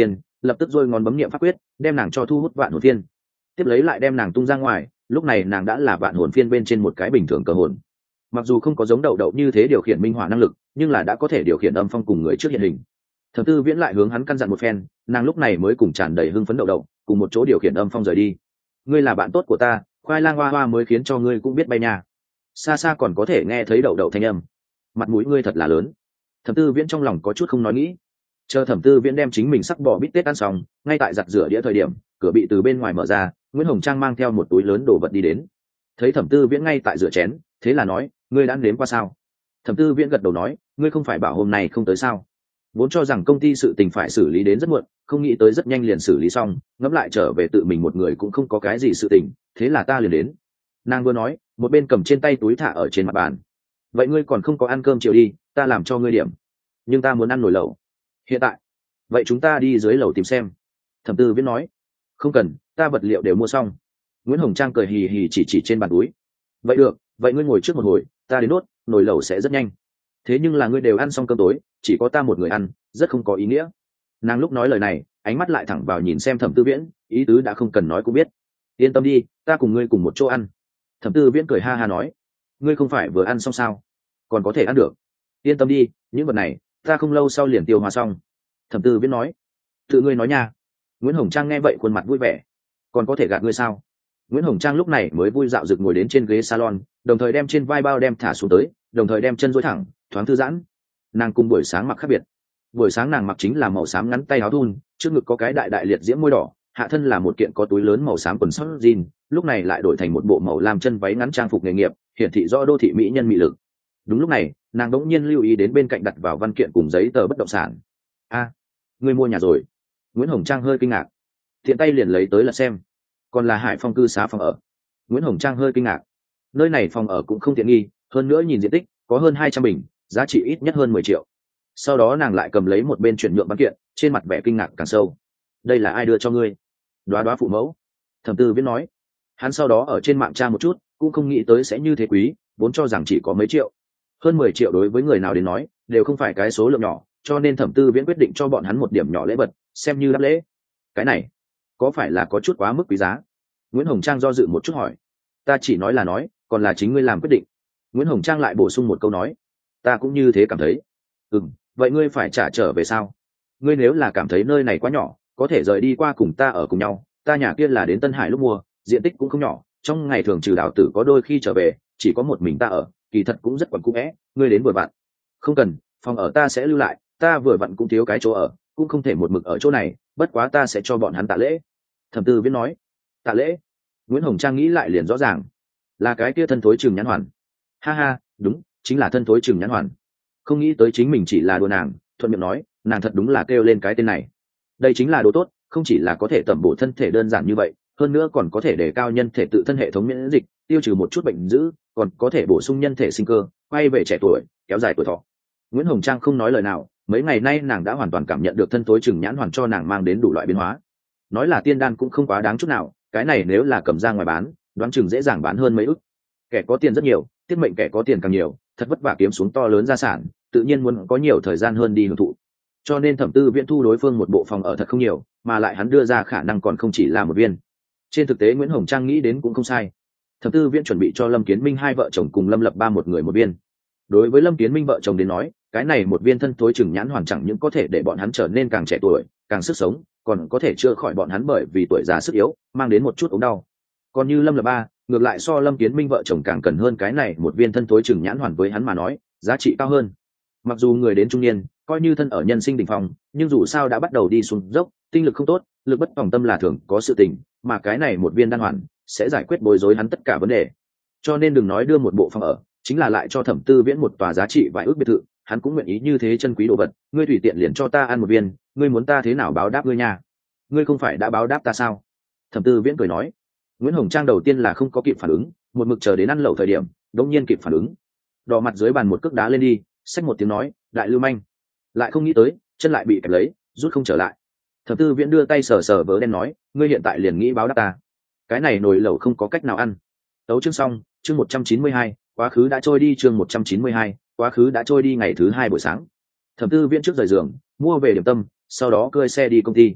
lập tức dôi ngón bấm niệm pháp quyết đem nàng cho thu hút vạn hồn phiên, tiếp lấy lại đem nàng tung ra ngoài. Lúc này nàng đã là vạn hồn phiên bên trên một cái bình thường cờ hồn, mặc dù không có giống đậu đậu như thế điều khiển minh hỏa năng lực, nhưng là đã có thể điều khiển âm phong cùng người trước hiện hình. Thẩm Tư Viễn lại hướng hắn căn dặn một phen, nàng lúc này mới cùng tràn đầy hưng phấn đậu đậu cùng một chỗ điều khiển âm phong rời đi. Ngươi là bạn tốt của ta, khoai lang hoa hoa mới khiến cho ngươi cũng biết bay nha. Xa xa còn có thể nghe thấy đậu đậu thanh âm. Mặt mũi ngươi thật là lớn. Thẩm Tư Viễn trong lòng có chút không nói nghĩ. Chờ Thẩm Tư Viễn đem chính mình sắc bò bít tết ăn xong, ngay tại giặt rửa đĩa thời điểm, cửa bị từ bên ngoài mở ra, Nguyễn Hồng Trang mang theo một túi lớn đồ vật đi đến. Thấy Thẩm Tư Viễn ngay tại rửa chén, thế là nói, ngươi đã nếm qua sao? Thẩm Tư Viễn gật đầu nói, ngươi không phải bảo hôm nay không tới sao? Vốn cho rằng công ty sự tình phải xử lý đến rất muộn, không nghĩ tới rất nhanh liền xử lý xong, ngẫm lại trở về tự mình một người cũng không có cái gì sự tình, thế là ta liền đến. Nàng vừa nói, một bên cầm trên tay túi thả ở trên mặt bàn. Vậy ngươi còn không có ăn cơm chiều đi, ta làm cho ngươi điểm. Nhưng ta muốn ăn nồi lẩu. Hiện tại. Vậy chúng ta đi dưới lầu tìm xem. Thẩm Tư Viễn nói. Không cần, ta vật liệu đều mua xong. Nguyễn Hồng Trang cười hì hì chỉ chỉ trên bàn túi. Vậy được, vậy ngươi ngồi trước một hồi, ta đến đốt, nồi lẩu sẽ rất nhanh. Thế nhưng là ngươi đều ăn xong cơm tối, chỉ có ta một người ăn, rất không có ý nghĩa. Nàng lúc nói lời này, ánh mắt lại thẳng vào nhìn xem Thẩm Tư Viễn, ý tứ đã không cần nói cũng biết. Yên tâm đi, ta cùng ngươi cùng một chỗ ăn. Thẩm Tư Viễn cười ha ha nói, ngươi không phải vừa ăn xong sao, còn có thể ăn được. Yên tâm đi, những vật này ta không lâu sau liền tiêu hóa xong. Thẩm Tư Viễn nói, tự ngươi nói nha. Nguyễn Hồng Trang nghe vậy khuôn mặt vui vẻ, còn có thể gạt ngươi sao? Nguyễn Hồng Trang lúc này mới vui dạo rực ngồi đến trên ghế salon, đồng thời đem trên vai bao đem thả xuống tới, đồng thời đem chân duỗi thẳng, thoáng thư giãn. Nàng cùng buổi sáng mặc khác biệt. Buổi sáng nàng mặc chính là màu xám ngắn tay áo thun, trước ngực có cái đại đại liệt diễm môi đỏ, hạ thân là một kiện có túi lớn màu xám quần sóc jean, lúc này lại đổi thành một bộ màu lam chân váy ngắn trang phục nghề nghiệp, hiển thị rõ đô thị mỹ nhân mỹ lực. Đúng lúc này, nàng đống nhiên lưu ý đến bên cạnh đặt vào văn kiện cùng giấy tờ bất động sản. A, à, ngươi mua nhà rồi? Nguyễn Hồng Trang hơi kinh ngạc, tiện tay liền lấy tới là xem, còn là Hải Phong cư xá phòng ở. Nguyễn Hồng Trang hơi kinh ngạc, nơi này phòng ở cũng không tiện nghi, hơn nữa nhìn diện tích có hơn hai trăm bình, giá trị ít nhất hơn mười triệu. Sau đó nàng lại cầm lấy một bên chuyển nhượng văn kiện, trên mặt vẻ kinh ngạc càng sâu. Đây là ai đưa cho ngươi? Đoá đoá phụ mẫu. Thẩm Tư Viễn nói. Hắn sau đó ở trên mạng tra một chút, cũng không nghĩ tới sẽ như thế quý, vốn cho rằng chỉ có mấy triệu. Hơn mười triệu đối với người nào đến nói, đều không phải cái số lượng nhỏ, cho nên Thẩm Tư Viễn quyết định cho bọn hắn một điểm nhỏ lễ vật, xem như đáp lễ. Cái này, có phải là có chút quá mức quý giá? Nguyễn Hồng Trang do dự một chút hỏi. Ta chỉ nói là nói, còn là chính ngươi làm quyết định. Nguyễn Hồng Trang lại bổ sung một câu nói. Ta cũng như thế cảm thấy. Ừm, vậy ngươi phải trả trở về sao? Ngươi nếu là cảm thấy nơi này quá nhỏ, có thể rời đi qua cùng ta ở cùng nhau. Ta nhà kia là đến Tân Hải lúc mua, diện tích cũng không nhỏ, trong ngày thường trừ đào tử có đôi khi trở về, chỉ có một mình ta ở, kỳ thật cũng rất quẩn cung é. Ngươi đến vừa vặn. Không cần, phòng ở ta sẽ lưu lại, ta vừa vặn cũng thiếu cái chỗ ở, cũng không thể một mực ở chỗ này, bất quá ta sẽ cho bọn hắn tạ lễ. Thẩm Tư Viễn nói. Tạ lễ? Nguyễn Hồng Trang nghĩ lại liền rõ ràng, là cái kia thân thối Trừng Nhãn Hoàn. Ha ha, đúng, chính là thân thối Trừng Nhãn Hoàn. Không nghĩ tới chính mình chỉ là đùa nàng, thuận miệng nói, nàng thật đúng là kêu lên cái tên này. Đây chính là đồ tốt, không chỉ là có thể tẩm bổ thân thể đơn giản như vậy, hơn nữa còn có thể đề cao nhân thể tự thân hệ thống miễn dịch, tiêu trừ một chút bệnh dữ, còn có thể bổ sung nhân thể sinh cơ, quay về trẻ tuổi, kéo dài tuổi thọ. Nguyễn Hồng Trang không nói lời nào, mấy ngày nay nàng đã hoàn toàn cảm nhận được thân thối Trừng Nhãn Hoàn cho nàng mang đến đủ loại biến hóa. Nói là tiên đan cũng không quá đáng chút nào, cái này nếu là cầm ra ngoài bán, đoán chừng dễ dàng bán hơn mấy ức. Kẻ có tiền rất nhiều, tiết mệnh kẻ có tiền càng nhiều, thật vất vả kiếm xuống to lớn gia sản, tự nhiên muốn có nhiều thời gian hơn đi hưởng thụ. Cho nên Thẩm Tư Viễn thu đối phương một bộ phòng ở thật không nhiều, mà lại hắn đưa ra khả năng còn không chỉ là một viên. Trên thực tế Nguyễn Hồng Trang nghĩ đến cũng không sai. Thẩm Tư Viễn chuẩn bị cho Lâm Kiến Minh hai vợ chồng cùng Lâm Lập Ba một người một viên. Đối với Lâm Kiến Minh vợ chồng đến nói, cái này một viên thân thối Trừng Nhãn Hoàn chẳng những có thể để bọn hắn trở nên càng trẻ tuổi, càng sức sống, còn có thể chữa khỏi bọn hắn bởi vì tuổi già sức yếu, mang đến một chút ốm đau. Còn như Lâm Lập Ba, ngược lại so Lâm Kiến Minh vợ chồng càng cần hơn cái này một viên thân thối Trừng Nhãn Hoàn, với hắn mà nói, giá trị cao hơn. Mặc dù người đến trung niên, coi như thân ở nhân sinh đỉnh phong, nhưng dù sao đã bắt đầu đi xuống dốc, tinh lực không tốt, lực bất tòng tâm là thường có sự tình, mà cái này một viên đan hoàn sẽ giải quyết bối rối hắn tất cả vấn đề. Cho nên đừng nói đưa một bộ phòng ở, chính là lại cho Thẩm Tư Viễn một tòa giá trị vài ước biệt thự, hắn cũng nguyện ý như thế chân quý đồ vật. Ngươi tùy tiện liền cho ta ăn một viên, ngươi muốn ta thế nào báo đáp ngươi nha? Ngươi không phải đã báo đáp ta sao? Thẩm Tư Viễn cười nói. Nguyễn Hồng Trang đầu tiên là không có kịp phản ứng, một mực chờ đến ăn lẩu thời điểm, đột nhiên kịp phản ứng, đỏ mặt dưới bàn một cước đá lên đi, xách một tiếng nói, đại lưu manh. Lại không nghĩ tới, chân lại bị kẹp lấy, rút không trở lại. Thẩm Tư Viễn đưa tay sờ sờ vớ đen nói, ngươi hiện tại liền nghĩ báo đáp ta? Cái này nồi lẩu không có cách nào ăn. Tấu chương xong, chương một trăm chín mươi hai, quá khứ đã trôi đi. Chương một trăm chín mươi hai, quá khứ đã trôi đi. Ngày thứ hai buổi sáng, Thẩm Tư Viễn trước rời giường, mua về điểm tâm, sau đó cơi xe đi công ty.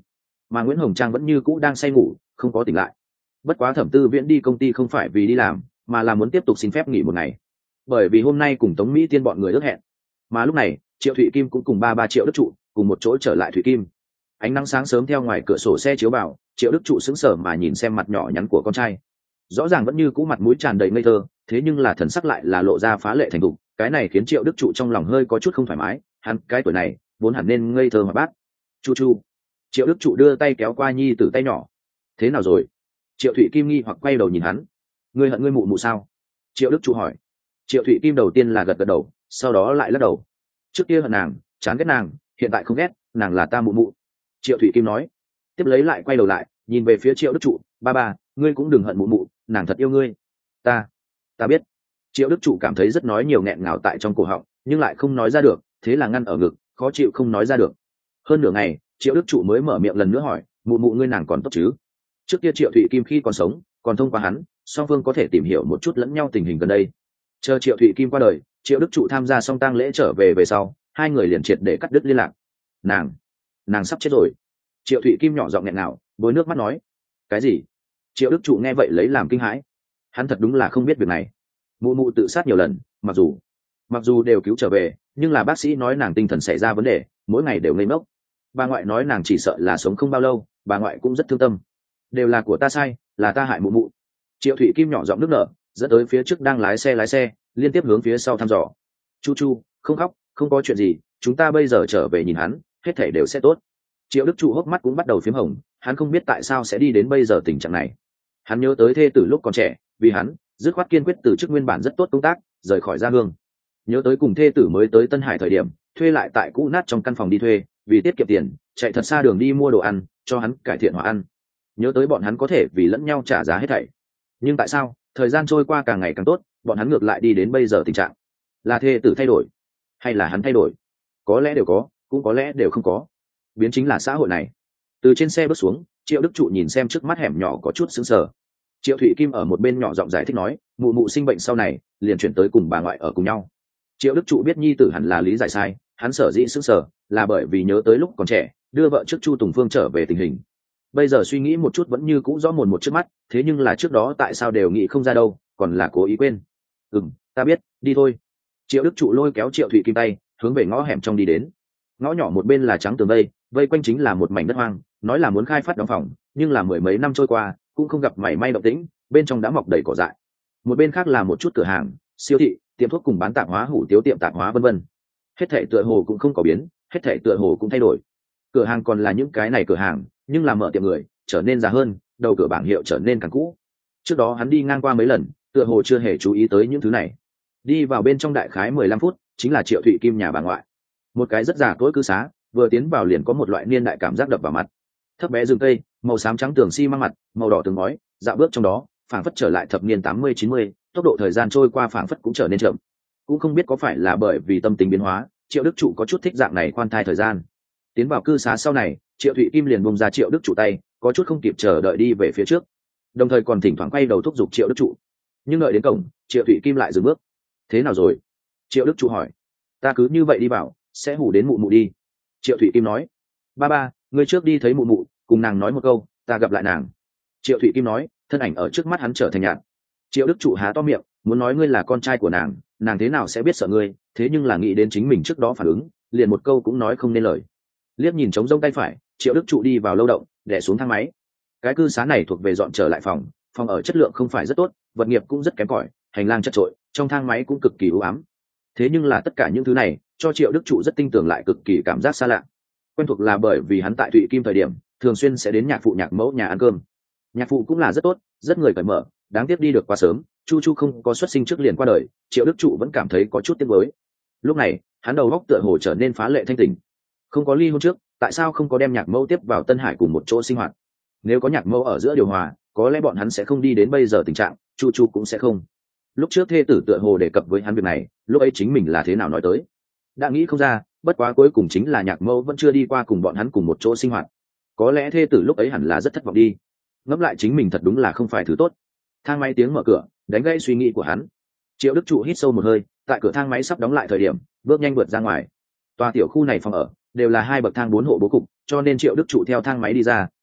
mà Nguyễn Hồng Trang vẫn như cũ đang say ngủ không có tỉnh lại. Bất quá Thẩm Tư Viễn đi công ty không phải vì đi làm, mà là muốn tiếp tục xin phép nghỉ một ngày, bởi vì hôm nay cùng Tống Mỹ Tiên bọn người ước hẹn. Mà lúc này Triệu Thụy Kim cũng cùng ba ba Triệu Đức Trụ cùng một chỗ trở lại Thụy Kim. Ánh nắng sáng sớm theo ngoài cửa sổ xe chiếu vào, Triệu Đức Trụ sững sờ mà nhìn xem mặt nhỏ nhắn của con trai. Rõ ràng vẫn như cũ mặt mũi tràn đầy ngây thơ, thế nhưng là thần sắc lại là lộ ra phá lệ thành thục, cái này khiến Triệu Đức Trụ trong lòng hơi có chút không thoải mái, hắn cái tuổi này vốn hẳn nên ngây thơ mà bát. Chu chu. Triệu Đức Trụ đưa tay kéo qua nhi tử tay nhỏ. Thế nào rồi? Triệu Thụy Kim nghi hoặc quay đầu nhìn hắn. Ngươi hận ngươi mụ mụ sao? Triệu Đức Trụ hỏi. Triệu Thụy Kim đầu tiên là gật gật đầu, sau đó lại lắc đầu. Trước kia hận nàng, chán ghét nàng, hiện tại không ghét, nàng là ta mụ mụ. Triệu Thụy Kim nói. Tiếp lấy lại quay đầu lại nhìn về phía Triệu Đức Trụ. Ba ba, ngươi cũng đừng hận mụ mụ, nàng thật yêu ngươi. Ta ta biết. Triệu Đức Trụ cảm thấy rất nói nhiều nghẹn ngào tại trong cổ họng, nhưng lại không nói ra được, thế là ngăn ở ngực, khó chịu không nói ra được. Hơn nửa ngày Triệu Đức Trụ mới mở miệng lần nữa hỏi, mụ mụ ngươi nàng còn tốt chứ? Trước kia Triệu Thụy Kim khi còn sống còn thông qua hắn, song phương có thể tìm hiểu một chút lẫn nhau tình hình gần đây. Chờ Triệu Thụy Kim qua đời, Triệu Đức Trụ tham gia xong tang lễ trở về về sau, hai người liền triệt để cắt đứt liên lạc. nàng nàng sắp chết rồi. Triệu Thụy Kim nhỏ giọng nghẹn ngào, với nước mắt nói. Cái gì? Triệu Đức Trụ nghe vậy lấy làm kinh hãi, hắn thật đúng là không biết việc này. Mụ mụ tự sát nhiều lần, mặc dù mặc dù đều cứu trở về, nhưng là bác sĩ nói nàng tinh thần xảy ra vấn đề, mỗi ngày đều ngây ngốc. Bà ngoại nói nàng chỉ sợ là sống không bao lâu, bà ngoại cũng rất thương tâm. Đều là của ta sai, là ta hại mụ mụ. Triệu Thụy Kim nhỏ giọng nước nở, dẫn tới phía trước đang lái xe lái xe liên tiếp hướng phía sau thăm dò. Chu chu, không khóc, không có chuyện gì, chúng ta bây giờ trở về nhìn hắn, hết thể đều sẽ tốt. Triệu Đức Trụ hốc mắt cũng bắt đầu phím hồng, hắn không biết tại sao sẽ đi đến bây giờ tình trạng này. Hắn nhớ tới thê tử lúc còn trẻ, vì hắn dứt khoát kiên quyết từ chức nguyên bản rất tốt công tác, rời khỏi gia hương. Nhớ tới cùng thê tử mới tới Tân Hải thời điểm, thuê lại tại cũ nát trong căn phòng đi thuê, vì tiết kiệm tiền, chạy thật xa đường đi mua đồ ăn cho hắn cải thiện hòa ăn. Nhớ tới bọn hắn có thể vì lẫn nhau trả giá hết thảy. Nhưng tại sao thời gian trôi qua càng ngày càng tốt, bọn hắn ngược lại đi đến bây giờ tình trạng? Là thê tử thay đổi, hay là hắn thay đổi? Có lẽ đều có, cũng có lẽ đều không có. Biến chính là xã hội này. Từ trên xe bước xuống, Triệu Đức Trụ nhìn xem trước mắt hẻm nhỏ có chút sững sờ. Triệu Thụy Kim ở một bên nhỏ giọng giải thích nói, mụ mụ sinh bệnh sau này liền chuyển tới cùng bà ngoại ở cùng nhau. Triệu Đức Trụ biết nhi tử hẳn là lý giải sai, hắn sở dĩ sững sờ là bởi vì nhớ tới lúc còn trẻ đưa vợ trước Chu Tùng Phương trở về tình hình. Bây giờ suy nghĩ một chút vẫn như cũ rõ mồn một trước mắt, thế nhưng là trước đó tại sao đều nghĩ không ra đâu, còn là cố ý quên. Ừm, ta biết, đi thôi. Triệu Đức Trụ lôi kéo Triệu Thụy Kim tay, hướng về ngõ hẻm trong đi đến. Ngõ nhỏ một bên là trắng tường vây, vây quanh chính là một mảnh đất hoang, nói là muốn khai phát đóng phòng, nhưng là mười mấy năm trôi qua cũng không gặp mảy may động tĩnh, bên trong đã mọc đầy cỏ dại. Một bên khác là một chút cửa hàng, siêu thị, tiệm thuốc cùng bán tạp hóa, hủ tiếu tiệm tạp hóa vân vân. Hết thảy tựa hồ cũng không có biến, hết thảy tựa hồ cũng thay đổi. Cửa hàng còn là những cái này cửa hàng, nhưng là mở tiệm người trở nên già hơn, đầu cửa bảng hiệu trở nên càng cũ. Trước đó hắn đi ngang qua mấy lần, tựa hồ chưa hề chú ý tới những thứ này. Đi vào bên trong đại khái mười lăm phút, chính là Triệu Thụy Kim nhà bà ngoại. Một cái rất già cỗi cư xá, vừa tiến vào liền có một loại niên đại cảm giác đập vào mặt. Thấp bé rừng cây, màu xám trắng tường xi măng mặt, màu đỏ tường ngói, dạo bước trong đó, phảng phất trở lại thập niên tám mươi chín mươi, tốc độ thời gian trôi qua phảng phất cũng trở nên chậm. Cũng không biết có phải là bởi vì tâm tình biến hóa, Triệu Đức Trụ có chút thích dạng này khoan thai thời gian. Tiến vào cư xá sau này, Triệu Thụy Kim liền buông ra Triệu Đức Trụ tay, có chút không kịp chờ đợi đi về phía trước, đồng thời còn thỉnh thoảng quay đầu thúc giục Triệu Đức Trụ. Nhưng đợi đến cổng, Triệu Thụy Kim lại dừng bước. Thế nào rồi? Triệu Đức Trụ hỏi. Ta cứ như vậy đi vào, sẽ hù đến mụ mụ đi. Triệu Thụy Kim nói. Ba ba, ngươi trước đi thấy mụ mụ, cùng nàng nói một câu, ta gặp lại nàng. Triệu Thụy Kim nói, thân ảnh ở trước mắt hắn trở thành nhạt. Triệu Đức Trụ há to miệng, muốn nói ngươi là con trai của nàng, nàng thế nào sẽ biết sợ ngươi, thế nhưng là nghĩ đến chính mình trước đó phản ứng, liền một câu cũng nói không nên lời. Liếc nhìn trống rông tay phải, Triệu Đức Trụ đi vào lâu động, đè xuống thang máy. Cái cư xá này thuộc về dọn trở lại phòng, phòng ở chất lượng không phải rất tốt, vật nghiệp cũng rất kém cỏi, hành lang chật chội, trong thang máy cũng cực kỳ u ám. Thế nhưng là tất cả những thứ này cho Triệu Đức Trụ rất tin tưởng, lại cực kỳ cảm giác xa lạ. Quen thuộc là bởi vì hắn tại Thụy Kim thời điểm thường xuyên sẽ đến nhạc phụ nhạc mẫu nhà ăn cơm. Nhạc phụ cũng là rất tốt, rất người cởi mở, đáng tiếc đi được quá sớm, Chu Chu không có xuất sinh trước liền qua đời, Triệu Đức Trụ vẫn cảm thấy có chút tiếc nuối. Lúc này hắn đầu óc tựa hồ trở nên phá lệ thanh tỉnh. Không có ly hôn trước, tại sao không có đem nhạc mẫu tiếp vào Tân Hải cùng một chỗ sinh hoạt? Nếu có nhạc mẫu ở giữa điều hòa, có lẽ bọn hắn sẽ không đi đến bây giờ tình trạng, Chu Chu cũng sẽ không. Lúc trước thê tử tựa hồ đề cập với hắn việc này, lúc ấy chính mình là thế nào nói tới? Đã nghĩ không ra, bất quá cuối cùng chính là nhạc mẫu vẫn chưa đi qua cùng bọn hắn cùng một chỗ sinh hoạt. Có lẽ thê tử lúc ấy hẳn là rất thất vọng đi. Ngẫm lại chính mình thật đúng là không phải thứ tốt. Thang máy tiếng mở cửa đánh gãy suy nghĩ của hắn. Triệu Đức Trụ hít sâu một hơi, tại cửa thang máy sắp đóng lại thời điểm bước nhanh vượt ra ngoài. Tòa tiểu khu này phòng ở đều là hai bậc thang bốn hộ bố cục, cho nên Triệu Đức Trụ theo thang máy đi ra,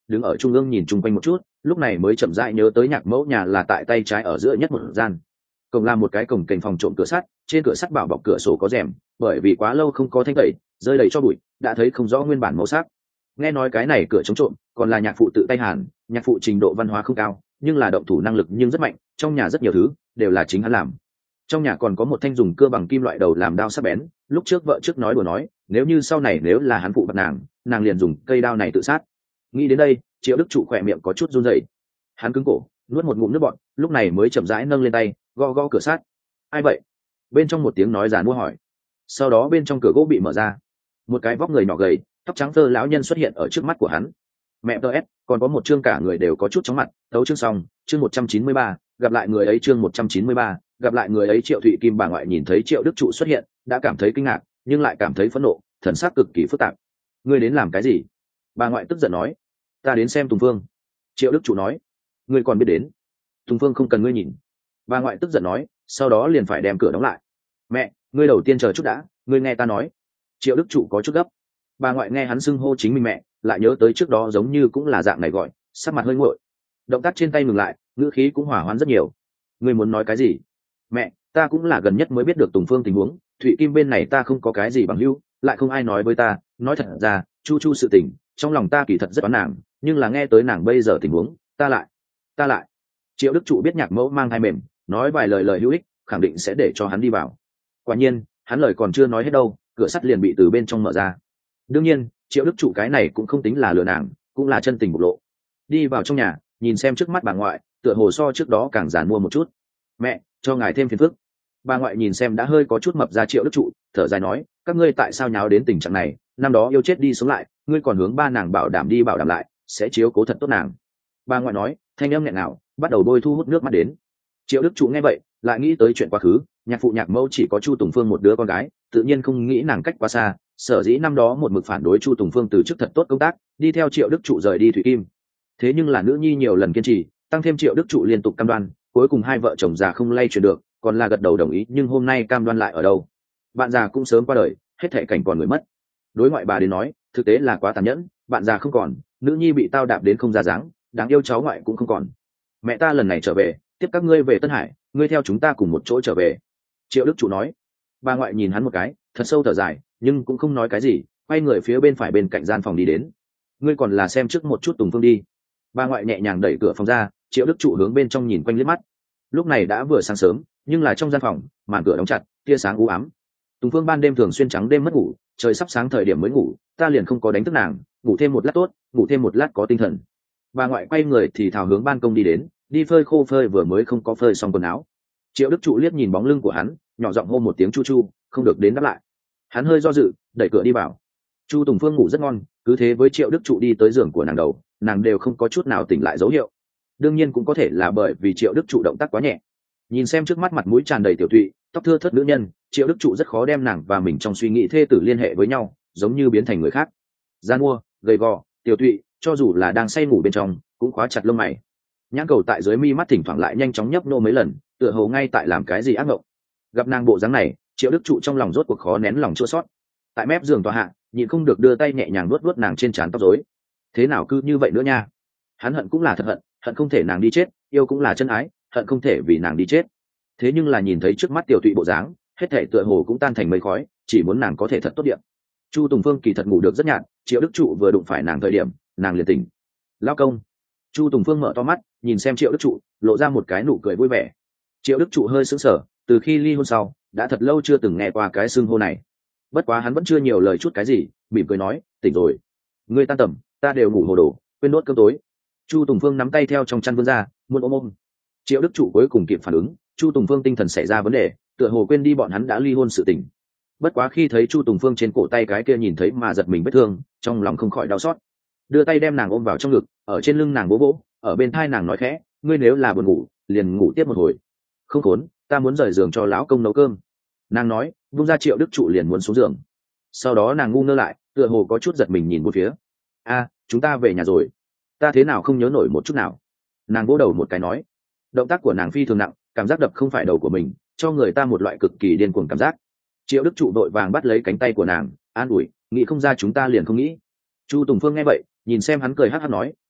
đứng ở trung ương nhìn chung quanh một chút, lúc này mới chậm rãi nhớ tới nhạc mẫu nhà là tại tay trái ở giữa nhất một gian. Cổng là một cái cổng kềnh phòng trộm cửa sắt, trên cửa sắt bảo bọc cửa sổ có rèm, bởi vì quá lâu không có thanh tẩy, rơi đầy cho bụi, đã thấy không rõ nguyên bản màu sắc. Nghe nói cái này cửa chống trộm, còn là nhạc phụ tự tay hàn, nhạc phụ trình độ văn hóa không cao, nhưng là động thủ năng lực nhưng rất mạnh, trong nhà rất nhiều thứ đều là chính hắn làm. Trong nhà còn có một thanh dùng cưa bằng kim loại đầu làm đao sắc bén, lúc trước vợ trước nói đùa nói, nếu như sau này nếu là hắn phụ bắt nàng, nàng liền dùng cây đao này tự sát. Nghĩ đến đây, Triệu Đức Trụ khỏe miệng có chút run rẩy. Hắn cứng cổ, nuốt một ngụm nước bọt, lúc này mới chậm rãi nâng lên tay, gõ gõ cửa sắt. Ai vậy? Bên trong một tiếng nói giàn mua hỏi. Sau đó bên trong cửa gỗ bị mở ra, một cái vóc người nhỏ gầy, tóc trắng phơ lão nhân xuất hiện ở trước mắt của hắn. Mẹ tớ ép, còn có một chương cả người đều có chút chóng mặt, tấu chương xong, chương một trăm chín mươi ba, gặp lại người ấy chương một trăm chín mươi ba, gặp lại người ấy. Triệu Thụy Kim bà ngoại nhìn thấy Triệu Đức Trụ xuất hiện, đã cảm thấy kinh ngạc, nhưng lại cảm thấy phẫn nộ, thần sắc cực kỳ phức tạp. Ngươi đến làm cái gì? Bà ngoại tức giận nói. Ta đến xem Tùng Phương. Triệu Đức Trụ nói. Ngươi còn biết đến? Tùng Phương không cần ngươi nhìn. Bà ngoại tức giận nói, sau đó liền phải đem cửa đóng lại. Mẹ, ngươi đầu tiên chờ chút đã, ngươi nghe ta nói. Triệu Đức Trụ có chút gấp. Bà ngoại nghe hắn xưng hô chính mình mẹ, lại nhớ tới trước đó giống như cũng là dạng này gọi, sắc mặt hơi nguội. Động tác trên tay ngừng lại, ngữ khí cũng hỏa hoãn rất nhiều. Ngươi muốn nói cái gì? Mẹ, ta cũng là gần nhất mới biết được Tùng Phương tình huống, Thụy Kim bên này ta không có cái gì bằng hữu, lại không ai nói với ta, nói thật ra, Chu Chu sự tình, trong lòng ta kỳ thật rất oán nàng, nhưng là nghe tới nàng bây giờ tình huống, ta lại, ta lại. Triệu Đức Trụ biết nhạc mẫu mang thai mềm, nói vài lời lời hữu ích, khẳng định sẽ để cho hắn đi vào. Quả nhiên, hắn lời còn chưa nói hết đâu, cửa sắt liền bị từ bên trong mở ra. Đương nhiên, Triệu Đức Trụ cái này cũng không tính là lừa nàng, cũng là chân tình bộc lộ. Đi vào trong nhà, nhìn xem trước mắt bà ngoại, tựa hồ so trước đó càng giản mua một chút. Mẹ, cho ngài thêm phiền phức. Bà ngoại nhìn xem đã hơi có chút mập ra Triệu Đức Trụ, thở dài nói, các ngươi tại sao nháo đến tình trạng này, năm đó yêu chết đi sống lại, ngươi còn hướng ba nàng bảo đảm đi bảo đảm lại, sẽ chiếu cố thật tốt nàng. Bà ngoại nói, thanh âm nghẹn nào, bắt đầu bôi thu hút nước mắt đến. Triệu Đức Trụ nghe vậy, lại nghĩ tới chuyện quá khứ, nhạc phụ nhạc mẫu chỉ có Chu Tùng Phương một đứa con gái, tự nhiên không nghĩ nàng cách quá xa, sở dĩ năm đó một mực phản đối Chu Tùng Phương từ chức thật tốt công tác, đi theo Triệu Đức Trụ rời đi Thủy Kim. Thế nhưng là nữ nhi nhiều lần kiên trì, tăng thêm Triệu Đức Trụ liên tục cam đoan, cuối cùng hai vợ chồng già không lay chuyển được, còn là gật đầu đồng ý, nhưng hôm nay cam đoan lại ở đâu? Bạn già cũng sớm qua đời, hết thảy cảnh còn người mất. Đối ngoại bà đến nói, thực tế là quá tàn nhẫn, bạn già không còn, nữ nhi bị tao đạp đến không ra dáng, đáng yêu cháu ngoại cũng không còn. Mẹ ta lần này trở về, tiếp các ngươi về Tân Hải, ngươi theo chúng ta cùng một chỗ trở về. Triệu Đức Trụ nói. Bà ngoại nhìn hắn một cái, thật sâu thở dài, nhưng cũng không nói cái gì, quay người phía bên phải bên cạnh gian phòng đi đến. Ngươi còn là xem trước một chút Tùng Phương đi. Bà ngoại nhẹ nhàng đẩy cửa phòng ra, Triệu Đức Trụ hướng bên trong nhìn quanh liếc mắt. Lúc này đã vừa sáng sớm, nhưng là trong gian phòng, màn cửa đóng chặt, tia sáng u ám. Tùng Phương ban đêm thường xuyên trắng đêm mất ngủ, trời sắp sáng thời điểm mới ngủ, ta liền không có đánh thức nàng, ngủ thêm một lát tốt, ngủ thêm một lát có tinh thần. Bà ngoại quay người thì thào hướng ban công đi đến, đi phơi khô phơi vừa mới không có phơi xong quần áo. Triệu Đức Trụ liếc nhìn bóng lưng của hắn, nhỏ giọng hô một tiếng chu chu, không được đến đáp lại. Hắn hơi do dự, đẩy cửa đi vào. Chu Tùng Phương ngủ rất ngon, cứ thế với Triệu Đức Trụ đi tới giường của nàng đầu, nàng đều không có chút nào tỉnh lại dấu hiệu. Đương nhiên cũng có thể là bởi vì Triệu Đức Trụ động tác quá nhẹ. Nhìn xem trước mắt mặt mũi tràn đầy tiểu thụy, tóc thưa thớt nữ nhân, Triệu Đức Trụ rất khó đem nàng và mình trong suy nghĩ thê tử liên hệ với nhau, giống như biến thành người khác. Gian mua, gầy gò, tiểu thụy, cho dù là đang say ngủ bên trong, cũng khóa chặt lông mày. Nhãn cầu tại dưới mi mắt thỉnh thoảng lại nhanh chóng nhấp nô mấy lần, tựa hồ ngay tại làm cái gì ác mộng. Gặp nàng bộ dáng này, Triệu Đức Trụ trong lòng rốt cuộc khó nén lòng chua xót. Tại mép giường tòa hạ, nhịn không được đưa tay nhẹ nhàng vuốt vuốt nàng trên trán tóc rối. Thế nào cứ như vậy nữa nha? Hắn hận cũng là thật hận, hận không thể nàng đi chết, yêu cũng là chân ái, hận không thể vì nàng đi chết. Thế nhưng là nhìn thấy trước mắt tiểu thụy bộ dáng, hết thảy tựa hồ cũng tan thành mây khói, chỉ muốn nàng có thể thật tốt điểm. Chu Tùng Phương kỳ thật ngủ được rất nhạt, Triệu Đức Trụ vừa đụng phải nàng thời điểm, nàng liền tỉnh. Lao công. Chu Tùng Phương mở to mắt, nhìn xem Triệu Đức Trụ, lộ ra một cái nụ cười vui vẻ. Triệu Đức Trụ hơi sững sờ, từ khi ly hôn sau, đã thật lâu chưa từng nghe qua cái xưng hô này. Bất quá hắn vẫn chưa nhiều lời chút cái gì, mỉm cười nói, tỉnh rồi. Ngươi tan tầm, ta đều ngủ hồ đồ, quên đốt cơm tối. Chu Tùng Phương nắm tay theo trong chăn vươn ra, muốn ôm ôm. Triệu Đức Trụ cuối cùng kịp phản ứng, Chu Tùng Phương tinh thần xảy ra vấn đề, tựa hồ quên đi bọn hắn đã ly hôn sự tình. Bất quá khi thấy Chu Tùng Phương trên cổ tay cái kia nhìn thấy mà giật mình vết thương, trong lòng không khỏi đau xót. Đưa tay đem nàng ôm vào trong ngực, ở trên lưng nàng vỗ vỗ, ở bên tai nàng nói khẽ, ngươi nếu là buồn ngủ, liền ngủ tiếp một hồi. Không khốn, ta muốn rời giường cho lão công nấu cơm. Nàng nói, vung ra Triệu Đức Trụ liền muốn xuống giường. Sau đó nàng ngu ngơ lại, tựa hồ có chút giật mình nhìn bốn phía. A, chúng ta về nhà rồi. Ta thế nào không nhớ nổi một chút nào. Nàng vỗ đầu một cái nói. Động tác của nàng phi thường nặng, cảm giác đập không phải đầu của mình, cho người ta một loại cực kỳ điên cuồng cảm giác. Triệu Đức Trụ đội vàng bắt lấy cánh tay của nàng, an ủi, nghĩ không ra chúng ta liền không nghĩ. Chu Tùng Phương nghe vậy, nhìn xem hắn cười hắc hắc nói,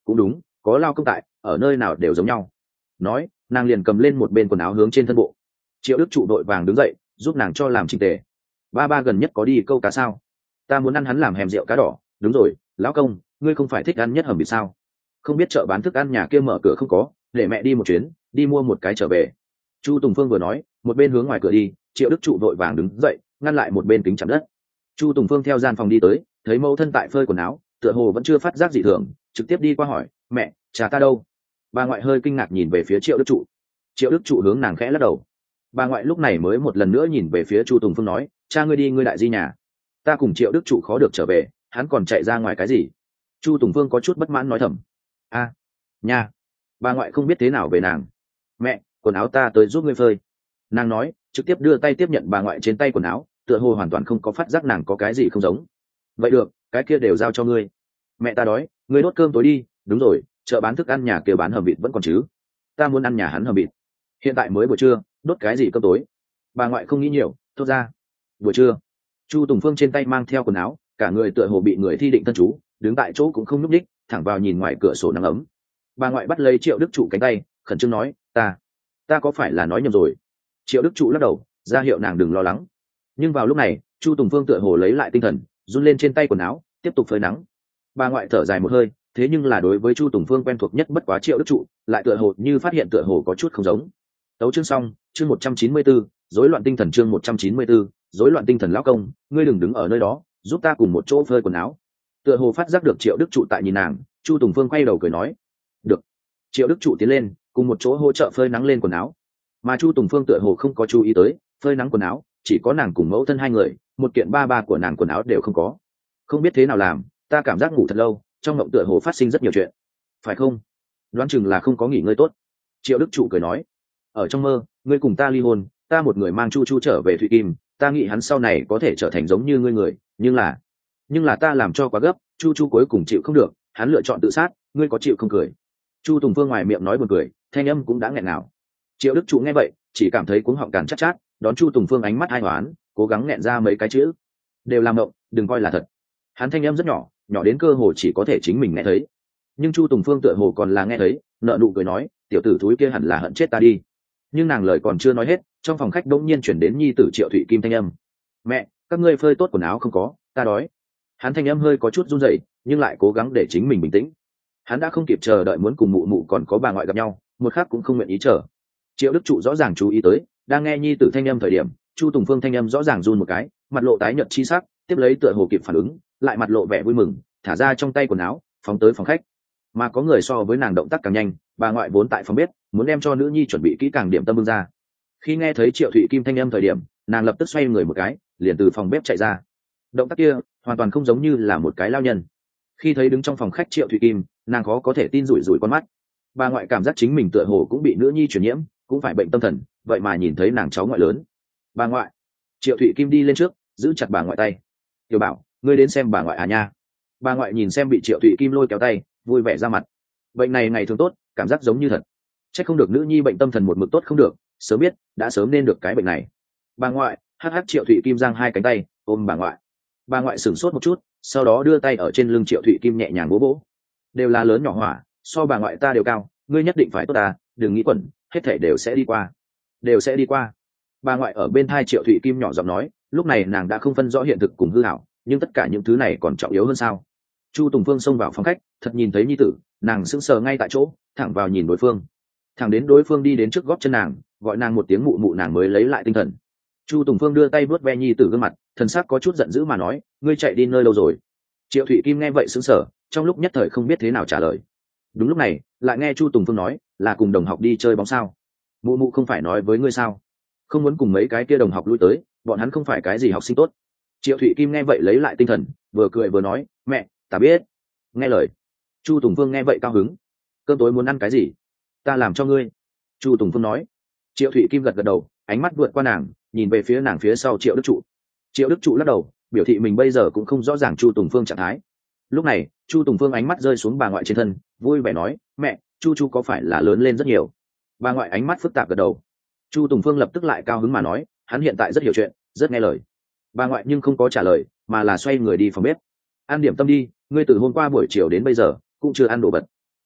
cũng đúng, có lao công tại ở nơi nào đều giống nhau. Nói, nàng liền cầm lên một bên quần áo hướng trên thân bộ. Triệu đức trụ đội vàng đứng dậy giúp nàng cho làm chỉnh tề. Ba ba gần nhất có đi câu cá sao? Ta muốn ăn hắn làm hèm rượu cá đỏ. Đúng rồi, lão công, ngươi không phải thích ăn nhất hầm vịt sao? Không biết chợ bán thức ăn nhà kia mở cửa không có, để mẹ đi một chuyến, đi mua một cái trở về. Chu Tùng Phương vừa nói, một bên hướng ngoài cửa đi. Triệu đức trụ đội vàng đứng dậy ngăn lại một bên kính chắn đất. Chu Tùng Phương theo gian phòng đi tới, thấy mẫu thân tại phơi quần áo, tựa hồ vẫn chưa phát giác dị thường, trực tiếp đi qua hỏi, mẹ, cha ta đâu? Bà ngoại hơi kinh ngạc nhìn về phía Triệu đức trụ. Triệu đức trụ hướng nàng khẽ lắc đầu. Bà ngoại lúc này mới một lần nữa nhìn về phía Chu Tùng Phương nói, cha ngươi đi ngươi đại di nhà, ta cùng Triệu đức trụ khó được trở về, hắn còn chạy ra ngoài cái gì? Chu Tùng Phương có chút bất mãn nói thầm, a, à, nha. Bà ngoại không biết thế nào về nàng. Mẹ, quần áo ta tới giúp ngươi phơi. Nàng nói, trực tiếp đưa tay tiếp nhận bà ngoại trên tay quần áo, tựa hồ hoàn toàn không có phát giác nàng có cái gì không giống. Vậy được, cái kia đều giao cho ngươi. Mẹ ta đói, ngươi đốt cơm tối đi. Đúng rồi, chợ bán thức ăn nhà kia bán hầm vịt vẫn còn chứ? Ta muốn ăn nhà hắn hầm vịt. Hiện tại mới buổi trưa, đốt cái gì cơm tối? Bà ngoại không nghĩ nhiều, thốt ra. Buổi trưa. Chu Tùng Phương trên tay mang theo quần áo, cả người tựa hồ bị người thi định thân chú, đứng tại chỗ cũng không nhúc nhích, thẳng vào nhìn ngoài cửa sổ nắng ấm. Bà ngoại bắt lấy Triệu đức trụ cánh tay, khẩn trương nói, ta ta có phải là nói nhầm rồi? Triệu đức trụ lắc đầu, ra hiệu nàng đừng lo lắng. Nhưng vào lúc này, Chu Tùng Phương tựa hồ lấy lại tinh thần, run lên trên tay quần áo, tiếp tục phơi nắng. Bà ngoại thở dài một hơi, thế nhưng là đối với Chu Tùng Phương quen thuộc nhất bất quá Triệu đức trụ, lại tựa hồ như phát hiện tựa hồ có chút không giống. Tấu chương xong, chương một trăm chín mươi bốn, rối loạn tinh thần chương một trăm chín mươi bốn, rối loạn tinh thần lão công, ngươi đừng đứng ở nơi đó, giúp ta cùng một chỗ phơi quần áo. Tựa hồ phát giác được Triệu đức trụ tại nhìn nàng, Chu Tùng Phương quay đầu cười nói, được. Triệu đức trụ tiến lên, cùng một chỗ hỗ trợ phơi nắng lên quần áo. Mà Chu Tùng Phương tựa hồ không có chú ý tới, phơi nắng quần áo chỉ có nàng cùng mẫu thân hai người, một kiện ba ba của nàng quần áo đều không có. Không biết thế nào làm, ta cảm giác ngủ thật lâu, trong mộng tựa hồ phát sinh rất nhiều chuyện, phải không? Đoán chừng là không có nghỉ ngơi tốt. Triệu đức trụ cười nói, ở trong mơ ngươi cùng ta ly hôn, ta một người mang chu chu trở về Thụy Kim, ta nghĩ hắn sau này có thể trở thành giống như ngươi người, nhưng là nhưng là ta làm cho quá gấp, chu chu cuối cùng chịu không được, hắn lựa chọn tự sát, ngươi có chịu không? Cười. Chu Tùng Phương ngoài miệng nói buồn cười, thanh âm cũng đã nghẹn ngào. Triệu đức trụ nghe vậy chỉ cảm thấy cuống họng càn chát chát, đón Chu Tùng Phương ánh mắt ai hoán, cố gắng nghẹn ra mấy cái chữ, đều làm mộng, đừng coi là thật. Hắn thanh âm rất nhỏ, nhỏ đến cơ hồ chỉ có thể chính mình nghe thấy, nhưng Chu Tùng Phương tựa hồ còn là nghe thấy, nợ nụ cười nói, tiểu tử thúi kia hẳn là hận chết ta đi. Nhưng nàng lời còn chưa nói hết, trong phòng khách đống nhiên chuyển đến nhi tử Triệu Thụy Kim thanh âm, mẹ, các ngươi phơi tốt quần áo không có, ta đói. Hắn thanh âm hơi có chút run rẩy, nhưng lại cố gắng để chính mình bình tĩnh. Hắn đã không kịp chờ đợi muốn cùng mụ mụ còn có bà ngoại gặp nhau, một khắc cũng không nguyện ý chờ. Triệu đức trụ rõ ràng chú ý tới, đang nghe nhi tử thanh âm thời điểm, Chu Tùng Phương thanh âm rõ ràng run một cái, mặt lộ tái nhợt chi sắc, tiếp lấy tựa hồ kịp phản ứng, lại mặt lộ vẻ vui mừng, thả ra trong tay quần áo, phóng tới phòng khách. Mà có người so với nàng động tác càng nhanh, bà ngoại vốn tại phòng bếp, muốn đem cho nữ nhi chuẩn bị kỹ càng điểm tâm bưng ra. Khi nghe thấy Triệu Thụy Kim thanh âm thời điểm, nàng lập tức xoay người một cái, liền từ phòng bếp chạy ra. Động tác kia hoàn toàn không giống như là một cái lao nhân. Khi thấy đứng trong phòng khách Triệu Thụy Kim, nàng khó có thể tin rủi rủi con mắt. Bà ngoại cảm giác chính mình tựa hồ cũng bị nữ nhi truyền nhiễm, cũng phải bệnh tâm thần, vậy mà nhìn thấy nàng cháu ngoại lớn. Bà ngoại. Triệu Thụy Kim đi lên trước, giữ chặt bà ngoại tay. Tiểu Bảo, ngươi đến xem bà ngoại à nha. Bà ngoại nhìn xem bị Triệu Thụy Kim lôi kéo tay, vui vẻ ra mặt. Bệnh này ngày thường tốt, cảm giác giống như thật. Chắc không được nữ nhi bệnh tâm thần một mực tốt không được, sớm biết đã sớm nên được cái bệnh này. Bà ngoại. Hắc hắc. Triệu Thụy Kim giang hai cánh tay ôm bà ngoại. Bà ngoại sửng sốt một chút, sau đó đưa tay ở trên lưng Triệu Thụy Kim nhẹ nhàng vỗ vỗ. Đều là lớn nhỏ hỏa, so bà ngoại ta đều cao, ngươi nhất định phải tốt ta, đừng nghĩ quẩn, hết thể đều sẽ đi qua, đều sẽ đi qua. Bà ngoại ở bên thai Triệu Thụy Kim nhỏ giọng nói, lúc này nàng đã không phân rõ hiện thực cùng hư ảo, nhưng tất cả những thứ này còn trọng yếu hơn sao? Chu Tùng Phương xông vào phòng khách, thật nhìn thấy nhi tử, nàng sững sờ ngay tại chỗ, thẳng vào nhìn đối phương, thẳng đến đối phương đi đến trước gót chân nàng, gọi nàng một tiếng mụ mụ, nàng mới lấy lại tinh thần. Chu Tùng Phương đưa tay vuốt ve nhi tử gương mặt, thần sắc có chút giận dữ mà nói, ngươi chạy đi nơi lâu rồi? Triệu Thụy Kim nghe vậy sững sờ, trong lúc nhất thời không biết thế nào trả lời. Đúng lúc này, lại nghe Chu Tùng Phương nói, là cùng đồng học đi chơi bóng sao? Mụ mụ không phải nói với ngươi sao, không muốn cùng mấy cái kia đồng học lui tới, bọn hắn không phải cái gì học sinh tốt. Triệu Thụy Kim nghe vậy lấy lại tinh thần, vừa cười vừa nói, mẹ, ta biết. Nghe lời. Chu Tùng Phương nghe vậy cao hứng. Cơm tối muốn ăn cái gì? Ta làm cho ngươi. Chu Tùng Phương nói. Triệu Thụy Kim gật gật đầu, ánh mắt vượt qua nàng, nhìn về phía nàng phía sau Triệu Đức Trụ. Triệu Đức Trụ lắc đầu, biểu thị mình bây giờ cũng không rõ ràng Chu Tùng Phương trạng thái. Lúc này, Chu Tùng Phương ánh mắt rơi xuống bà ngoại trên thân, vui vẻ nói, mẹ, Chu Chu có phải là lớn lên rất nhiều? Bà ngoại ánh mắt phức tạp gật đầu. Chu Tùng Phương lập tức lại cao hứng mà nói, hắn hiện tại rất hiểu chuyện, rất nghe lời. Bà ngoại nhưng không có trả lời, mà là xoay người đi phòng bếp. Ăn điểm tâm đi, ngươi từ hôm qua buổi chiều đến bây giờ cũng chưa ăn đồ vật.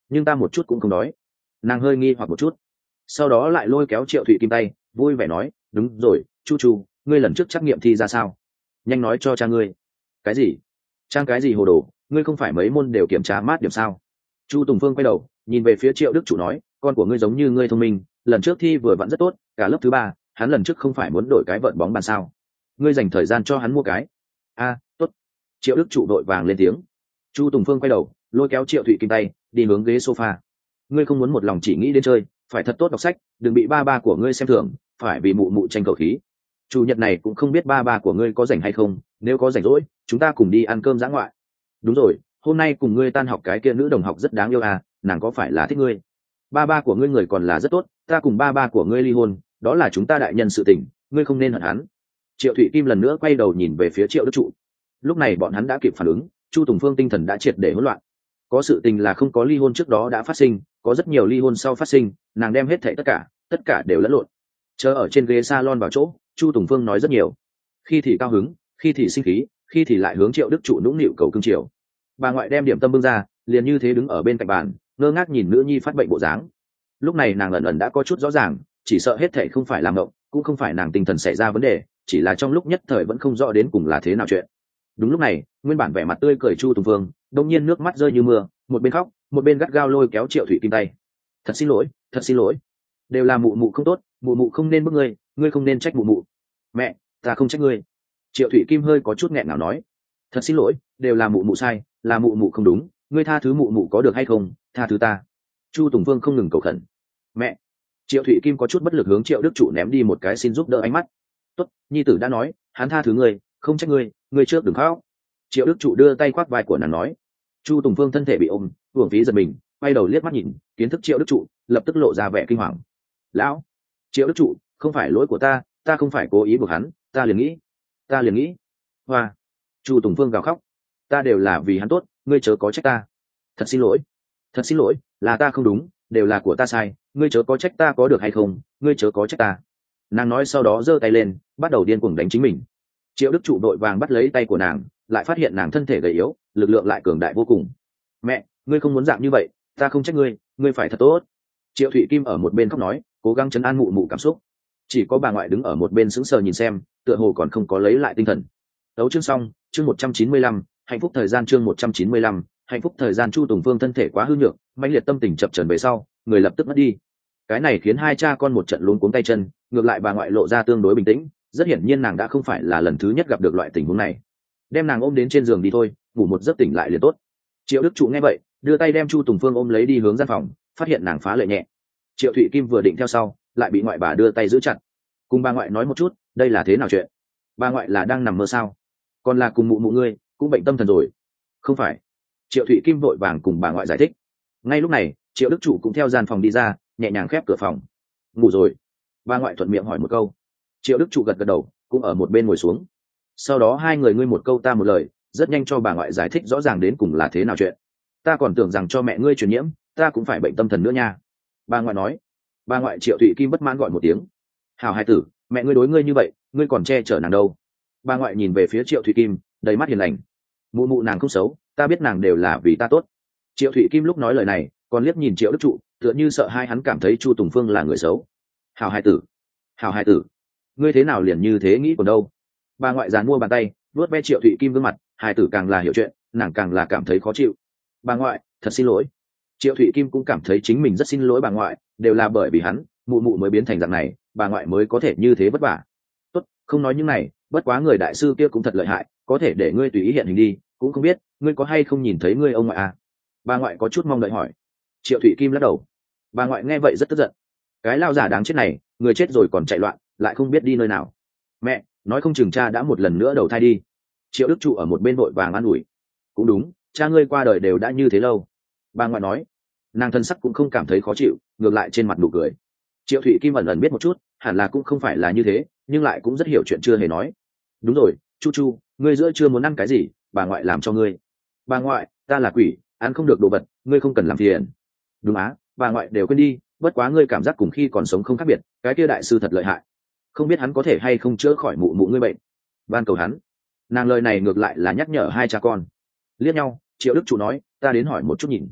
nhưng ta một chút cũng không đói. Nàng hơi nghi hoặc một chút, sau đó lại lôi kéo Triệu Thụy Kim tay, vui vẻ nói, đúng rồi, chu chu, ngươi lần trước trắc nghiệm thi ra sao? Nhanh nói cho cha ngươi. Cái gì? Trang cái gì hồ đồ, ngươi không phải mấy môn đều kiểm tra mát điểm sao? Chu Tùng Phương quay đầu nhìn về phía Triệu Đức Chủ nói, con của ngươi giống như ngươi thông minh, lần trước thi vừa vặn rất tốt, cả lớp thứ ba, hắn lần trước không phải muốn đổi cái vợt bóng bàn sao? Ngươi dành thời gian cho hắn mua cái. A, tốt. Triệu Đức Chủ đội vàng lên tiếng. Chu Tùng Phương quay đầu lôi kéo Triệu Thụy Kim tay đi hướng ghế sofa. Ngươi không muốn một lòng chỉ nghĩ đến chơi, phải thật tốt đọc sách, đừng bị ba ba của ngươi xem thường, phải vì mụ mụ tranh cầu khí. Chủ nhật này cũng không biết ba ba của ngươi có rảnh hay không, nếu có rảnh rỗi chúng ta cùng đi ăn cơm dã ngoại. Đúng rồi, hôm nay cùng ngươi tan học cái kia nữ đồng học rất đáng yêu à, nàng có phải là thích ngươi? Ba ba của ngươi người còn là rất tốt, ta cùng ba ba của ngươi ly hôn, đó là chúng ta đại nhân sự tình, ngươi không nên hận hắn. Triệu Thụy Kim lần nữa quay đầu nhìn về phía Triệu Đức Trụ. Lúc này bọn hắn đã kịp phản ứng, Chu Tùng Phương tinh thần đã triệt để hỗn loạn. Có sự tình là không có ly hôn trước đó đã phát sinh, có rất nhiều ly hôn sau phát sinh, nàng đem hết thảy tất cả, tất cả đều lẫn lộn. Chờ ở trên ghế salon vào chỗ, Chu Tùng Phương nói rất nhiều, khi thì cao hứng, khi thì sinh khí, khi thì lại hướng Triệu Đức Trụ nũng nịu cầu cưng chiều. Bà ngoại đem điểm tâm bưng ra, liền như thế đứng ở bên cạnh bàn, ngơ ngác nhìn nữ nhi phát bệnh bộ dáng. Lúc này nàng ẩn ẩn đã có chút rõ ràng, chỉ sợ hết thảy không phải làm ngộng, cũng không phải nàng tinh thần xảy ra vấn đề, chỉ là trong lúc nhất thời vẫn không rõ đến cùng là thế nào chuyện. Đúng lúc này, nguyên bản vẻ mặt tươi cười Chu Tùng Phương đột nhiên nước mắt rơi như mưa, một bên khóc một bên gắt gao lôi kéo Triệu Thụy Kim tay. Thật xin lỗi, thật xin lỗi, đều là mụ mụ không tốt, mụ mụ không nên bức ngươi, ngươi không nên trách mụ mụ. Mẹ, ta không trách ngươi. Triệu Thụy Kim hơi có chút nghẹn ngào nói, thật xin lỗi, đều là mụ mụ sai, là mụ mụ không đúng, ngươi tha thứ mụ mụ có được hay không, tha thứ ta. Chu Tùng Phương không ngừng cầu khẩn. Mẹ. Triệu Thụy Kim có chút bất lực hướng Triệu Đức Trụ ném đi một cái xin giúp đỡ ánh mắt. Tốt, nhi tử đã nói, hắn tha thứ ngươi, không trách ngươi, ngươi trước đừng khóc. Triệu Đức Trụ đưa tay khoác vai của nàng nói. Chu Tùng Phương thân thể bị ôm, hưởng phí giật mình, quay đầu liếc mắt nhìn, kiến thức Triệu Đức Trụ, lập tức lộ ra vẻ kinh hoàng. Lão, Triệu Đức Trụ, không phải lỗi của ta, ta không phải cố ý buộc hắn, ta liền nghĩ, ta liền nghĩ. Hoa. Chu Tùng Phương gào khóc, ta đều là vì hắn tốt, ngươi chớ có trách ta. Thật xin lỗi, thật xin lỗi, là ta không đúng, đều là của ta sai, ngươi chớ có trách ta có được hay không, ngươi chớ có trách ta. Nàng nói sau đó giơ tay lên, bắt đầu điên cuồng đánh chính mình. Triệu Đức Trụ đội vàng bắt lấy tay của nàng, lại phát hiện nàng thân thể gầy yếu, lực lượng lại cường đại vô cùng. Mẹ, ngươi không muốn dạng như vậy, ta không trách ngươi, ngươi phải thật tốt. Triệu Thụy Kim ở một bên khóc nói, cố gắng trấn an mụ mụ cảm xúc. Chỉ có bà ngoại đứng ở một bên sững sờ nhìn xem, tựa hồ còn không có lấy lại tinh thần. Tấu chương xong, chương một trăm chín mươi lăm, hạnh phúc thời gian chương một trăm chín mươi lăm, hạnh phúc thời gian. Chu Tùng Phương thân thể quá hư nhược, mãnh liệt tâm tình chập chờn về sau, người lập tức mất đi. Cái này khiến hai cha con một trận luống cuống tay chân, ngược lại bà ngoại lộ ra tương đối bình tĩnh, rất hiển nhiên nàng đã không phải là lần thứ nhất gặp được loại tình huống này. Đem nàng ôm đến trên giường đi thôi, ngủ một giấc tỉnh lại liền tốt. Triệu Đức Trụ nghe vậy, đưa tay đem Chu Tùng Phương ôm lấy đi hướng gian phòng, phát hiện nàng phá lệ nhẹ. Triệu Thụy Kim vừa định theo sau, lại bị ngoại bà đưa tay giữ chặt. Cùng bà ngoại nói một chút, đây là thế nào chuyện? Bà ngoại là đang nằm mơ sao? Còn là cùng mụ mụ ngươi cũng bệnh tâm thần rồi? Không phải. Triệu Thụy Kim vội vàng cùng bà ngoại giải thích. Ngay lúc này, Triệu Đức Trụ cũng theo gian phòng đi ra, nhẹ nhàng khép cửa phòng. Ngủ rồi? Bà ngoại thuận miệng hỏi một câu. Triệu Đức Trụ gật gật đầu, cũng ở một bên ngồi xuống. Sau đó hai người ngươi một câu ta một lời, rất nhanh cho bà ngoại giải thích rõ ràng đến cùng là thế nào chuyện. Ta còn tưởng rằng cho mẹ ngươi truyền nhiễm, ta cũng phải bệnh tâm thần nữa nha. Bà ngoại nói. Bà ngoại Triệu Thụy Kim bất mãn gọi một tiếng. Hảo hai tử, mẹ ngươi đối ngươi như vậy, ngươi còn che chở nàng đâu? Bà ngoại nhìn về phía Triệu Thụy Kim, đầy mắt hiền lành. Mụ mụ nàng không xấu, ta biết nàng đều là vì ta tốt. Triệu Thụy Kim lúc nói lời này, còn liếc nhìn Triệu Đức Trụ, tựa như sợ hai hắn cảm thấy Chu Tùng Phương là người xấu. Hảo hai tử, hảo hai tử, ngươi thế nào liền như thế nghĩ còn đâu? Bà ngoại giàn mua bàn tay, vuốt ve Triệu Thụy Kim gương mặt, hai tử càng là hiểu chuyện, nàng càng là cảm thấy khó chịu. Bà ngoại, thật xin lỗi. Triệu Thụy Kim cũng cảm thấy chính mình rất xin lỗi bà ngoại, đều là bởi vì hắn, mụ mụ mới biến thành dạng này, bà ngoại mới có thể như thế vất vả. Tốt, không nói những này, bất quá người đại sư kia cũng thật lợi hại, có thể để ngươi tùy ý hiện hình đi, cũng không biết ngươi có hay không nhìn thấy ngươi ông ngoại à? Bà ngoại có chút mong đợi hỏi. Triệu Thụy Kim lắc đầu. Bà ngoại nghe vậy rất tức giận. Cái lao giả đáng chết này, người chết rồi còn chạy loạn, lại không biết đi nơi nào. Mẹ, nói không chừng cha đã một lần nữa đầu thai đi. Triệu Đức Trụ ở một bên vội vàng an ủi. Cũng đúng, cha ngươi qua đời đều đã như thế lâu. Bà ngoại nói. Nàng thân sắc cũng không cảm thấy khó chịu, ngược lại trên mặt nụ cười. Triệu Thụy Kim ẩn ẩn biết một chút, hẳn là cũng không phải là như thế, nhưng lại cũng rất hiểu chuyện chưa hề nói. Đúng rồi, Chu Chu, ngươi giữa chưa muốn ăn cái gì, bà ngoại làm cho ngươi. Bà ngoại, ta là quỷ, ăn không được đồ vật, ngươi không cần làm phiền. Đúng á, bà ngoại đều quên đi, bất quá ngươi cảm giác cùng khi còn sống không khác biệt, cái kia đại sư thật lợi hại, không biết hắn có thể hay không chữa khỏi mụ mụ ngươi bệnh, van cầu hắn. Nàng lời này ngược lại là nhắc nhở hai cha con. Liếc nhau, Triệu Đức Trụ nói, ta đến hỏi một chút nhìn.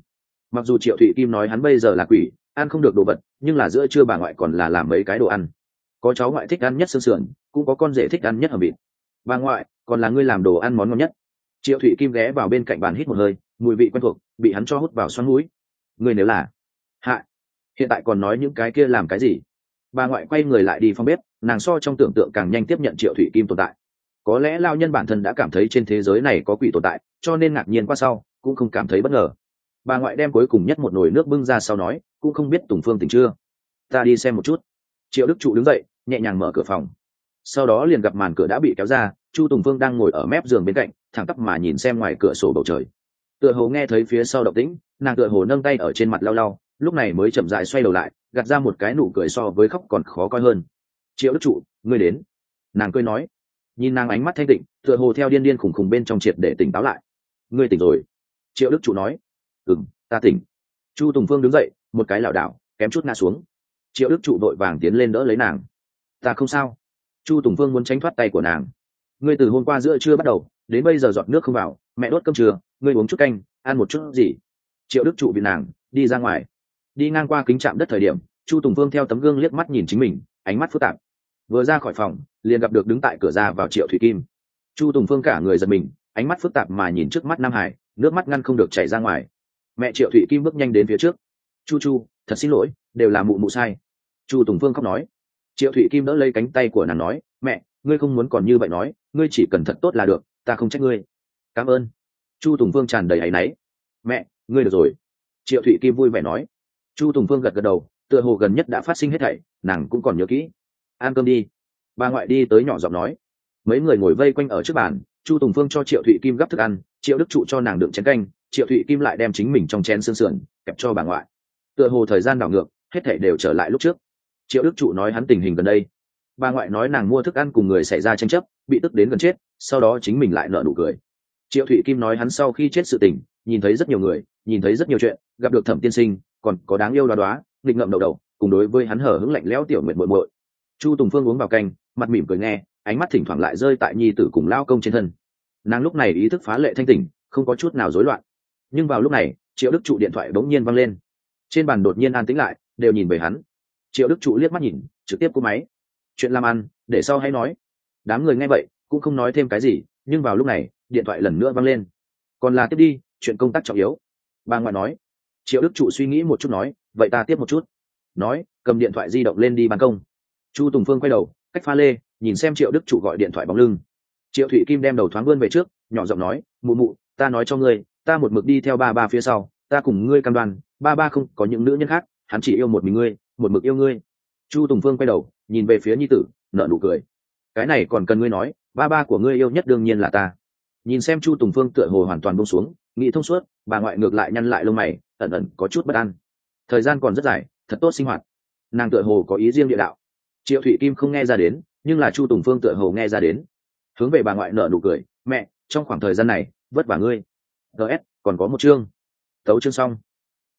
Mặc dù Triệu Thụy Kim nói hắn bây giờ là quỷ, ăn không được đồ vật, nhưng là giữa trưa bà ngoại còn là làm mấy cái đồ ăn. Có cháu ngoại thích ăn nhất xương sườn, cũng có con rể thích ăn nhất hầm vịt. Bà ngoại, còn là ngươi làm đồ ăn món ngon nhất. Triệu Thụy Kim ghé vào bên cạnh bàn hít một hơi, mùi vị quen thuộc, bị hắn cho hút vào xoắn mũi. Ngươi nếu là hạ, hiện tại còn nói những cái kia làm cái gì? Bà ngoại quay người lại đi phòng bếp, nàng so trong tưởng tượng càng nhanh tiếp nhận Triệu Thụy Kim tồn tại. Có lẽ lao nhân bản thân đã cảm thấy trên thế giới này có quỷ tồn tại, cho nên ngạc nhiên qua sau cũng không cảm thấy bất ngờ. Bà ngoại đem cuối cùng nhất một nồi nước bưng ra sau nói, cũng không biết Tùng Phương tỉnh chưa, ta đi xem một chút. Triệu Đức Trụ đứng dậy, nhẹ nhàng mở cửa phòng, sau đó liền gặp màn cửa đã bị kéo ra, Chu Tùng Phương đang ngồi ở mép giường bên cạnh, thẳng tắp mà nhìn xem ngoài cửa sổ bầu trời. Tựa hồ nghe thấy phía sau động tĩnh, nàng tựa hồ nâng tay ở trên mặt lau lau, lúc này mới chậm rãi xoay đầu lại, gạt ra một cái nụ cười so với khóc còn khó coi hơn. Triệu Đức Trụ, ngươi đến. Nàng cười nói, nhìn nàng ánh mắt thanh tịnh, tựa hồ theo điên điên khủng khủng bên trong triệt để tỉnh táo lại. Ngươi tỉnh rồi. Triệu Đức Trụ nói, ừm, ta tỉnh. Chu Tùng Phương đứng dậy, một cái lảo đảo, kém chút ngã xuống. Triệu Đức Trụ đội vàng tiến lên đỡ lấy nàng. Ta không sao. Chu Tùng Phương muốn tránh thoát tay của nàng. Ngươi từ hôm qua giữa trưa bắt đầu đến bây giờ giọt nước không vào, mẹ đốt cơm trưa, ngươi uống chút canh, ăn một chút gì. Triệu Đức Trụ bị nàng đi ra ngoài, đi ngang qua kính chạm đất thời điểm, Chu Tùng Phương theo tấm gương liếc mắt nhìn chính mình, ánh mắt phức tạp. Vừa ra khỏi phòng liền gặp được đứng tại cửa ra vào Triệu Thụy Kim. Chu Tùng Phương cả người giật mình, ánh mắt phức tạp mà nhìn trước mắt Nam Hải, nước mắt ngăn không được chảy ra ngoài. Mẹ Triệu Thụy Kim bước nhanh đến phía trước. Chu Chu, thật xin lỗi, đều là mụ mụ sai. Chu Tùng Phương khóc nói. Triệu Thụy Kim đỡ lấy cánh tay của nàng nói, mẹ, ngươi không muốn còn như vậy nói, ngươi chỉ cần thật tốt là được, ta không trách ngươi. Cảm ơn. Chu Tùng Phương tràn đầy áy náy. Mẹ, ngươi được rồi. Triệu Thụy Kim vui vẻ nói. Chu Tùng Phương gật gật đầu, tựa hồ gần nhất đã phát sinh hết thảy, nàng cũng còn nhớ kỹ. Ăn cơm đi. Bà ngoại đi tới nhỏ giọng nói. Mấy người ngồi vây quanh ở trước bàn, Chu Tùng Phương cho Triệu Thụy Kim gắp thức ăn, Triệu Đức Trụ cho nàng đựng chén canh, Triệu Thụy Kim lại đem chính mình trong chén xương sườn kẹp cho bà ngoại. Tựa hồ thời gian đảo ngược, hết thảy đều trở lại lúc trước. Triệu Đức Trụ nói hắn tình hình gần đây. Bà ngoại nói nàng mua thức ăn cùng người xảy ra tranh chấp, bị tức đến gần chết, sau đó chính mình lại nở nụ cười. Triệu Thụy Kim nói hắn sau khi chết sự tình, nhìn thấy rất nhiều người, nhìn thấy rất nhiều chuyện, gặp được Thẩm tiên sinh, còn có đáng yêu đoá đoá, nghịch ngợm đầu đầu, cùng đối với hắn hở hững lạnh lẽo tiểu nguyện muội muội. Chu Tùng Phương uống vào canh, mặt mỉm cười nghe, ánh mắt thỉnh thoảng lại rơi tại nhi tử cùng lao công trên thân. Nàng lúc này ý thức phá lệ thanh tỉnh, không có chút nào rối loạn. Nhưng vào lúc này, Triệu Đức Trụ điện thoại bỗng nhiên vang lên. Trên bàn đột nhiên an tĩnh lại, đều nhìn về hắn. Triệu Đức Trụ liếc mắt nhìn, trực tiếp cúp máy. Chuyện làm ăn, để sau hãy nói. Đám người nghe vậy, cũng không nói thêm cái gì, nhưng vào lúc này, điện thoại lần nữa vang lên. Còn là tiếp đi, chuyện công tác trọng yếu. Bà ngoại nói. Triệu Đức Trụ suy nghĩ một chút nói, vậy ta tiếp một chút. Nói, cầm điện thoại di động lên đi ban công. Chu Tùng Phương quay đầu, cách pha lê, nhìn xem Triệu Đức Trụ gọi điện thoại bóng lưng. Triệu Thụy Kim đem đầu thoáng vươn về trước, nhỏ giọng nói, mụ mụ, ta nói cho ngươi, ta một mực đi theo ba ba phía sau, ta cùng ngươi cam đoan, ba ba không có những nữ nhân khác, hắn chỉ yêu một mình ngươi, một mực yêu ngươi. Chu Tùng Phương quay đầu, nhìn về phía nhi tử, nở nụ cười. Cái này còn cần ngươi nói, ba ba của ngươi yêu nhất đương nhiên là ta. Nhìn xem Chu Tùng Phương tựa hồ hoàn toàn buông xuống, nghĩ thông suốt, bà ngoại ngược lại nhăn lại lông mày, ẩn ẩn có chút bất an. Thời gian còn rất dài, thật tốt sinh hoạt. Nàng tựa hồ có ý riêng địa đạo. Triệu Thụy Kim không nghe ra đến, nhưng là Chu Tùng Phương tựa hồ nghe ra đến. Hướng về bà ngoại nở nụ cười, mẹ, trong khoảng thời gian này, vất vả ngươi. gs còn có một chương. Tấu chương xong.